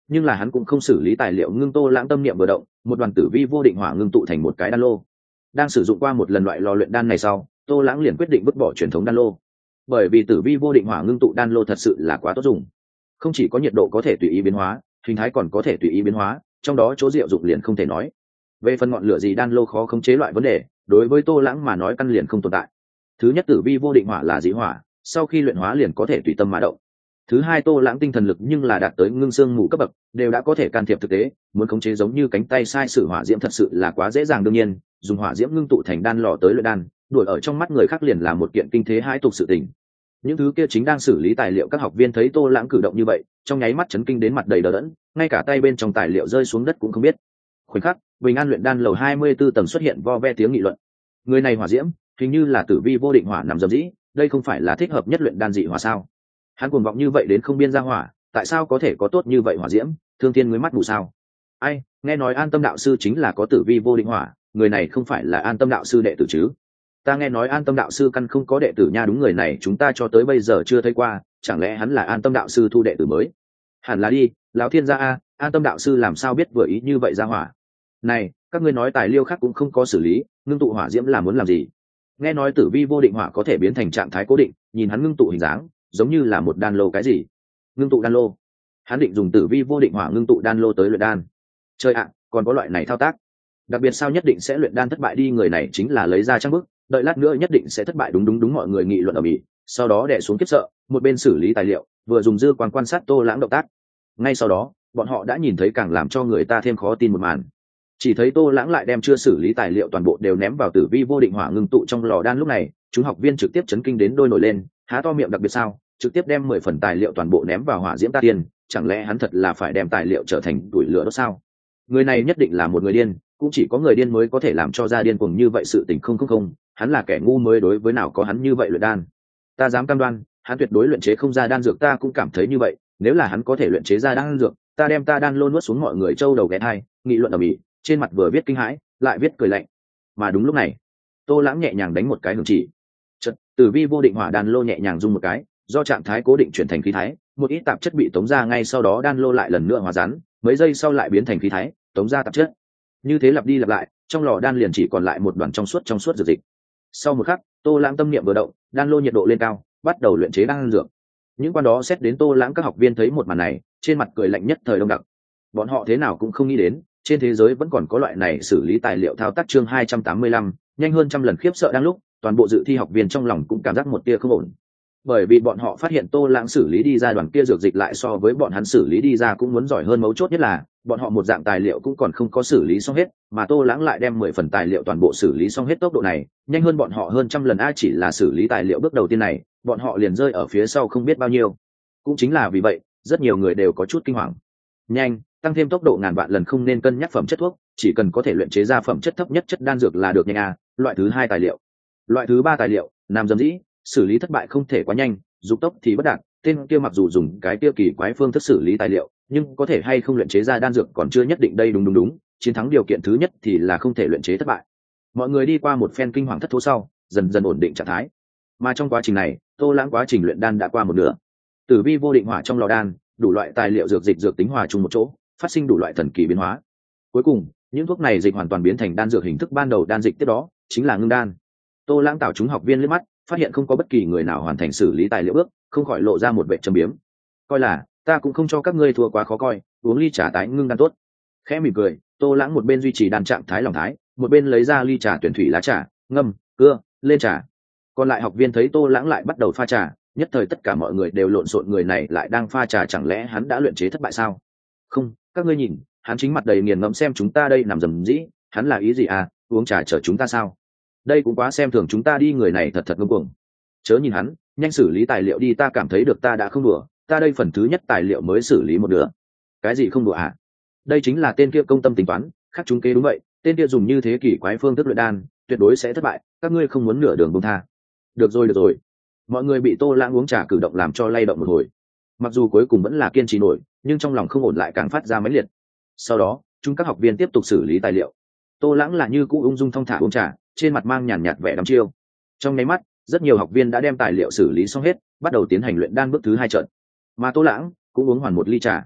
nhưng là hắn cũng không xử lý tài liệu ngưng. Tô Lãng tâm niệm vừa động, một đoàn tử vi vô định hỏa ngưng tụ thành một cái đan lô. Đang sử dụng qua một lần loại lò luyện đan này sau, Tô Lãng liền quyết định vứt bỏ truyền thống đan lô, bởi vì tử vi vô định hỏa ngưng tụ đan lô thật sự là quá tốt dùng, không chỉ có nhiệt độ có thể tùy ý biến hóa, hình thái còn có thể tùy ý biến hóa, trong đó chỗ diệu dụng liền không thể nói. Về phần ngọn lửa gì đan lô khó khống chế loại vấn đề, đối với Tô Lãng mà nói căn liền không tồn tại. Thứ nhất, tử vi vô định hỏa là dị hỏa, sau khi luyện hóa liền có thể tùy tâm mà động. Thứ hai, Tô Lãng tinh thần lực nhưng là đạt tới ngưng xương mù cấp bậc, đều đã có thể can thiệp thực tế, muốn khống chế giống như cánh tay sai sử hỏa diễm thật sự là quá dễ dàng. đương nhiên, dùng hỏa diễm ngưng tụ thành đan lò tới luyện đan, đuổi ở trong mắt người khác liền là một kiện kinh thế hãi tục sự tình. Những thứ kia chính đang xử lý tài liệu các học viên thấy Tô Lãng cử động như vậy, trong nháy mắt chấn kinh đến mặt đầy đờ đẫn, ngay cả tay bên trong tài liệu rơi xuống đất cũng không biết. Khoảnh khắc, Bình An luyện đan lầu hai mươi 24 tầng xuất hiện vo ve tiếng nghị luận. Người này hỏa diễm, hình như là tử vi vô định hỏa nằm dầm dĩ, đây không phải là thích hợp nhất luyện đan dị hỏa sao? Hắn cuồng vọng như vậy đến không biên ra hỏa, tại sao có thể có tốt như vậy hỏa diễm? Thương thiên mới mắt mù sao? Ai, nghe nói An Tâm đạo sư chính là có tử vi vô định hỏa, người này không phải là An Tâm đạo sư đệ tử chứ? Ta nghe nói An Tâm đạo sư căn không có đệ tử nha. Đúng, người này chúng ta cho tới bây giờ chưa thấy qua, chẳng lẽ hắn là An Tâm đạo sư thu đệ tử mới? Hẳn là đi, lão thiên gia a, An Tâm đạo sư làm sao biết vừa ý như vậy ra hỏa? Này, các ngươi nói tài liệu khác cũng không có xử lý, ngưng tụ hỏa diễm là muốn làm gì? Nghe nói tử vi vô định hỏa có thể biến thành trạng thái cố định, nhìn hắn ngưng tụ hình dáng giống như là một đan lô. Cái gì? Ngưng tụ đan lô? Hắn định dùng tử vi vô định hỏa ngưng tụ đan lô tới luyện đan? Chơi ạ, còn có loại này thao tác? Đặc biệt sao nhất định sẽ luyện đan thất bại đi, người này chính là lấy ra trang bức, đợi lát nữa nhất định sẽ thất bại. Đúng đúng đúng, mọi người nghị luận ở mỹ, sau đó đè xuống kiếp sợ, một bên xử lý tài liệu, vừa dùng dư quan quan sát Tô Lãng động tác. Ngay sau đó, bọn họ đã nhìn thấy càng làm cho người ta thêm khó tin một màn. Chỉ thấy Tô Lãng lại đem chưa xử lý tài liệu toàn bộ đều ném vào tử vi vô định hỏa ngưng tụ trong lò đan. Lúc này, chúng học viên trực tiếp chấn kinh đến đôi nổi lên, há to miệng. Đặc biệt sao, trực tiếp đem mười phần tài liệu toàn bộ ném vào hỏa diễm ta tiên, chẳng lẽ hắn thật là phải đem tài liệu trở thành đuổi lửa đó sao? Người này nhất định là một người điên, cũng chỉ có người điên mới có thể làm cho ra điên cuồng như vậy sự tình. Không không không, hắn là kẻ ngu mới đối với nào có hắn như vậy luyện đan. Ta dám cam đoan, hắn tuyệt đối luyện chế không ra đan dược. Ta cũng cảm thấy như vậy, nếu là hắn có thể luyện chế ra đan dược, ta đem ta đan lô nuốt xuống. Mọi người trâu đầu ghé thai, nghị luận ở mỹ, trên mặt vừa viết kinh hãi lại viết cười lạnh. Mà đúng lúc này, Tô Lãng nhẹ nhàng đánh một cái hưởng chỉ, chợt tử vi vô định hỏa đan lô nhẹ nhàng rung một cái, do trạng thái cố định chuyển thành khí thái, một ít tạp chất bị tống ra. Ngay sau đó đan lô lại lần nữa hóa rắn, mấy giây sau lại biến thành khí thái, tống ra tạp chất. Như thế lặp đi lặp lại, trong lò đan liền chỉ còn lại một đoàn trong suốt trong suốt dược dịch. Sau một khắc, Tô Lãng tâm niệm vừa động, đan lô nhiệt độ lên cao, bắt đầu luyện chế đan dược. Những quan đó xét đến Tô Lãng các học viên thấy một màn này, trên mặt cười lạnh nhất thời đông đặc. Bọn họ thế nào cũng không nghĩ đến, trên thế giới vẫn còn có loại này xử lý tài liệu thao tác. Chương hai trăm tám mươi lăm, nhanh hơn trăm lần khiếp sợ. Đang lúc toàn bộ dự thi học viên trong lòng cũng cảm giác một tia không ổn, bởi vì bọn họ phát hiện Tô Lãng xử lý đi ra đoàn kia dược dịch lại so với bọn hắn xử lý đi ra cũng muốn giỏi hơn. Mấu chốt nhất là bọn họ một dạng tài liệu cũng còn không có xử lý xong hết, mà Tô Lãng lại đem mười phần tài liệu toàn bộ xử lý xong hết. Tốc độ này nhanh hơn bọn họ hơn trăm lần a. Chỉ là xử lý tài liệu bước đầu tiên này, bọn họ liền rơi ở phía sau không biết bao nhiêu. Cũng chính là vì vậy, rất nhiều người đều có chút kinh hoàng. Nhanh, tăng thêm tốc độ ngàn vạn lần, không nên cân nhắc phẩm chất thuốc, chỉ cần có thể luyện chế ra phẩm chất thấp nhất chất đan dược là được. Nhanh a. Loại thứ hai tài liệu, loại thứ ba tài liệu, nam dâm dĩ, xử lý thất bại không thể quá nhanh, dục tốc thì bất đạt. Tên kia mặc dù dùng cái kia kỳ quái phương thức xử lý tài liệu, nhưng có thể hay không luyện chế ra đan dược còn chưa nhất định đây. Đúng đúng đúng, chiến thắng điều kiện thứ nhất thì là không thể luyện chế thất bại. Mọi người đi qua một phen kinh hoàng thất thố sau, dần dần ổn định trạng thái. Mà trong quá trình này, Tô Lãng quá trình luyện đan đã qua một nửa. Tử vi vô định hỏa trong lò đan, đủ loại tài liệu dược dịch dược tính hòa chung một chỗ, phát sinh đủ loại thần kỳ biến hóa. Cuối cùng, những thuốc này dịch hoàn toàn biến thành đan dược hình thức ban đầu. Đan dịch tiếp đó chính là ngưng đan. Tô Lãng tạo chúng học viên liếc mắt, phát hiện không có bất kỳ người nào hoàn thành xử lý tài liệu bước, không khỏi lộ ra một vẻ châm biếm. Coi là ta cũng không cho các ngươi thua quá khó coi, uống ly trà tái ngưng đan tốt. Khẽ mỉm cười, Tô Lãng một bên duy trì đan trạng thái lòng thái, một bên lấy ra ly trà tuyển thủy lá trà, ngâm, cưa, lên trà. Còn lại học viên thấy Tô Lãng lại bắt đầu pha trà, nhất thời tất cả mọi người đều lộn xộn. Người này lại đang pha trà, chẳng lẽ hắn đã luyện chế thất bại sao? Không, các ngươi nhìn, hắn chính mặt đầy nghiền ngẫm xem chúng ta đây nằm rầm rĩ, hắn là ý gì à? Uống trà chờ chúng ta sao? Đây cũng quá xem thường chúng ta đi. Người này thật thật ngông cuồng. Chớ nhìn hắn, nhanh xử lý tài liệu đi. Ta cảm thấy được ta đã không đùa, ta đây phần thứ nhất tài liệu mới xử lý một nửa. Cái gì không đùa à? Đây chính là tên kia công tâm tính toán, khác chúng kế đúng vậy. Tên kia dùng như thế kỷ quái phương thức luyện đan, tuyệt đối sẽ thất bại. Các ngươi không muốn nửa đường buông tha. Được rồi được rồi. Mọi người bị Tô Lãng uống trà cử động làm cho lay động một hồi. Mặc dù cuối cùng vẫn là kiên trì nổi, nhưng trong lòng không ổn lại càng phát ra mãnh liệt. Sau đó, chúng các học viên tiếp tục xử lý tài liệu. Tô Lãng là như cũ ung dung thong thả uống trà, trên mặt mang nhàn nhạt vẻ đăm chiêu. Trong nháy mắt, rất nhiều học viên đã đem tài liệu xử lý xong hết, bắt đầu tiến hành luyện đan bước thứ hai trận. Mà Tô Lãng cũng uống hoàn một ly trà.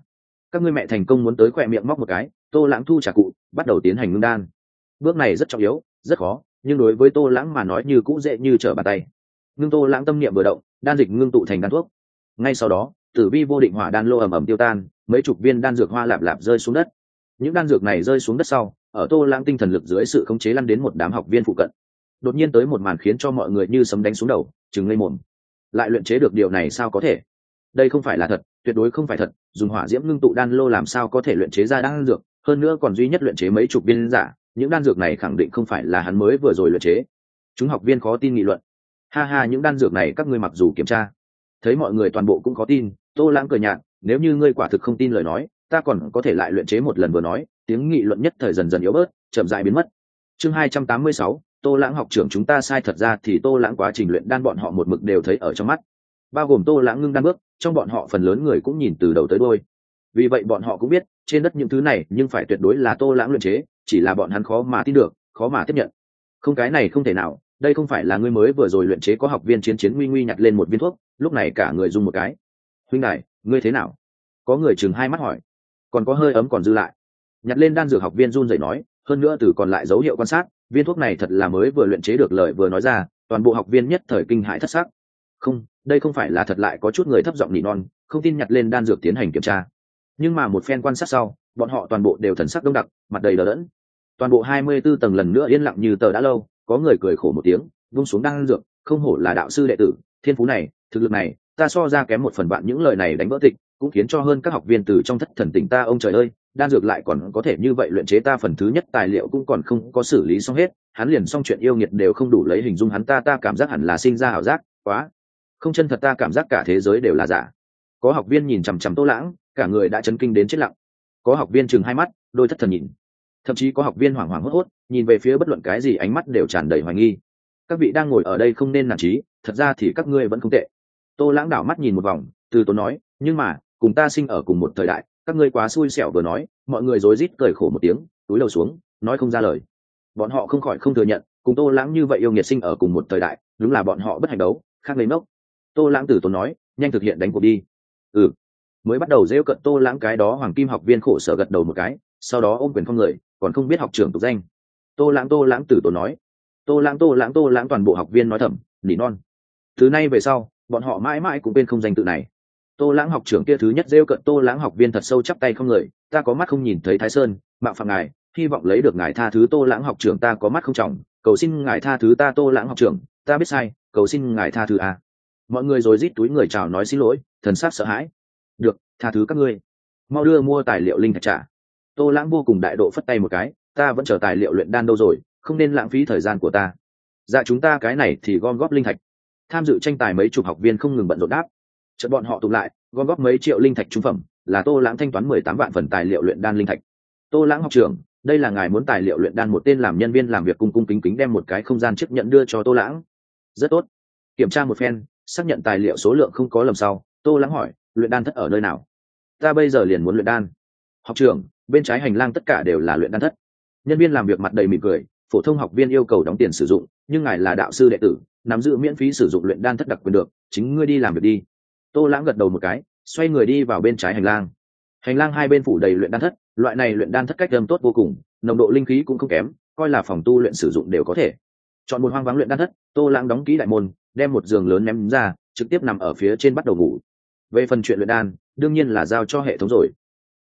các ngươi mẹ thành công muốn tới khỏe miệng móc một cái. Tô Lãng thu trà cụ, bắt đầu tiến hành ngưng đan. Bước này rất trọng yếu, rất khó, nhưng đối với Tô Lãng mà nói như cũng dễ như trở bàn tay. Ngưng Tô Lãng tâm niệm vừa động, đan dịch ngưng tụ thành đan thuốc. Ngay sau đó, tử vi vô định hỏa đan lô ầm ầm tiêu tan, mấy chục viên đan dược hoa lạp lạp rơi xuống đất. Những đan dược này rơi xuống đất sau, ở Tô Lãng tinh thần lực dưới sự khống chế lăn đến một đám học viên phụ cận. Đột nhiên tới một màn khiến cho mọi người như sấm đánh xuống đầu, trừng ngây mồm. Lại luyện chế được điều này sao có thể? Đây không phải là thật, tuyệt đối không phải thật, dùng hỏa diễm ngưng tụ đan lô làm sao có thể luyện chế ra đan dược, hơn nữa còn duy nhất luyện chế mấy chục viên giả, những đan dược này khẳng định không phải là hắn mới vừa rồi luyện chế. Chúng học viên khó tin nghị luận. Ha ha, những đan dược này các ngươi mặc dù kiểm tra, thấy mọi người toàn bộ cũng khó tin. Tô Lãng cười nhạt, nếu như ngươi quả thực không tin lời nói, ta còn có thể lại luyện chế một lần. Vừa nói, tiếng nghị luận nhất thời dần dần yếu bớt, chậm rãi biến mất. Chương hai trăm tám mươi sáu, Tô Lãng học trưởng chúng ta sai. Thật ra thì Tô Lãng quá trình luyện đan bọn họ một mực đều thấy ở trong mắt, bao gồm Tô Lãng ngưng đan bước, trong bọn họ phần lớn người cũng nhìn từ đầu tới đuôi. Vì vậy bọn họ cũng biết, trên đất những thứ này nhưng phải tuyệt đối là Tô Lãng luyện chế, chỉ là bọn hắn khó mà tin được, khó mà tiếp nhận. Không, cái này không thể nào, đây không phải là ngươi mới vừa rồi luyện chế. Có học viên chiến chiến nguy nguy nhặt lên một viên thuốc, lúc này cả người rung một cái. Huynh đại, ngươi thế nào? Có người chừng hai mắt hỏi. Còn có hơi ấm còn dư lại. Nhặt lên đan dược học viên run rẩy nói, hơn nữa từ còn lại dấu hiệu quan sát, viên thuốc này thật là mới vừa luyện chế được. Lời vừa nói ra, toàn bộ học viên nhất thời kinh hãi thất sắc. Không, đây không phải là thật. Lại có chút người thấp giọng nỉ non, không tin nhặt lên đan dược tiến hành kiểm tra. Nhưng mà một phen quan sát sau, bọn họ toàn bộ đều thần sắc đông đặc, mặt đầy đờ đẫn. Toàn bộ hai mươi 24 tầng lần nữa yên lặng như tờ đã lâu. Có người cười khổ một tiếng, buông xuống đan dược, không hổ là đạo sư đệ tử, thiên phú này, thực lực này, ta so ra kém một phần bạn. Những lời này đánh vỡ tịch, cũng khiến cho hơn các học viên từ trong thất thần tỉnh. Ta ông trời ơi, đan dược lại còn có thể như vậy luyện chế. Ta phần thứ nhất tài liệu cũng còn không có xử lý xong hết, hắn liền xong chuyện yêu nghiệt đều không đủ lấy hình dung hắn. Ta ta cảm giác hẳn là sinh ra ảo giác, quá không chân thật. Ta cảm giác cả thế giới đều là giả. Có học viên nhìn chằm chằm Tô Lãng, cả người đã chấn kinh đến chết lặng. Có học viên chừng hai mắt, đôi thất thần nhìn. Thậm chí có học viên hoảng hoảng hốt hốt, nhìn về phía bất luận cái gì, ánh mắt đều tràn đầy hoài nghi. Các vị đang ngồi ở đây không nên nản chí, thật ra thì các ngươi vẫn không tệ. Tô Lãng đảo mắt nhìn một vòng, từ tốn nói, nhưng mà cùng ta sinh ở cùng một thời đại, các ngươi quá xui xẻo. Vừa nói, mọi người rối rít cười khổ một tiếng, túi đầu xuống, nói không ra lời. Bọn họ không khỏi không thừa nhận, cùng Tô Lãng như vậy yêu nghiệt sinh ở cùng một thời đại, đúng là bọn họ bất hạnh đấu, khác lấy nốc. Tô Lãng từ tốn nói, nhanh thực hiện đánh cuộc đi. Ừ. Mới bắt đầu rêu cận Tô Lãng cái đó hoàng kim học viên khổ sở gật đầu một cái, sau đó ôm quyền không người, còn không biết học trưởng tục danh. Tô Lãng Tô Lãng từ tốn nói, Tô Lãng Tô Lãng Tô Lãng. Toàn bộ học viên nói thầm, nỉ non. Từ nay về sau, bọn họ mãi mãi cũng quên không danh tự này. Tô Lãng học trưởng kia thứ nhất rêu cận Tô Lãng học viên thật sâu chắp tay không người, ta có mắt không nhìn thấy Thái Sơn, mạo phạm ngài, hy vọng lấy được ngài tha thứ. Tô Lãng học trưởng, ta có mắt không trọng, cầu xin ngài tha thứ ta. Tô Lãng học trưởng, ta biết sai, cầu xin ngài tha thứ à. Mọi người rồi rít túi người chào nói xin lỗi, thần sắc sợ hãi. Được, tha thứ các ngươi, mau đưa mua tài liệu linh thạch trả. Tô Lãng vô cùng đại độ phất tay một cái, ta vẫn chờ tài liệu luyện đan đâu rồi, không nên lãng phí thời gian của ta. Dạ chúng ta cái này thì gom góp linh thạch. Tham dự tranh tài mấy chục học viên không ngừng bận rộn đáp. Chợt bọn họ tụ lại, gom góp mấy triệu linh thạch trung phẩm, là Tô Lãng thanh toán mười tám vạn phần tài liệu luyện đan linh thạch. Tô Lãng học trưởng, đây là ngài muốn tài liệu luyện đan. Một tên làm nhân viên làm việc cung cung kính kính đem một cái không gian chiếc nhận đưa cho Tô Lãng. Rất tốt. Kiểm tra một phen, xác nhận tài liệu số lượng không có lầm sau, Tô Lãng hỏi, luyện đan thất ở nơi nào? Ta bây giờ liền muốn luyện đan. Học trưởng, bên trái hành lang tất cả đều là luyện đan thất. Nhân viên làm việc mặt đầy mỉm cười, phổ thông học viên yêu cầu đóng tiền sử dụng, nhưng ngài là đạo sư đệ tử, nắm giữ miễn phí sử dụng luyện đan thất đặc quyền được, chính ngươi đi làm việc đi. Tô Lãng gật đầu một cái, xoay người đi vào bên trái hành lang. Hành lang hai bên phủ đầy luyện đan thất, loại này luyện đan thất cách âm tốt vô cùng, nồng độ linh khí cũng không kém, coi là phòng tu luyện sử dụng đều có thể. Chọn một hoang vắng luyện đan thất, Tô Lãng đóng kỹ đại môn, đem một giường lớn ném ra, trực tiếp nằm ở phía trên bắt đầu ngủ. Về phần chuyện luyện đan, đương nhiên là giao cho hệ thống rồi.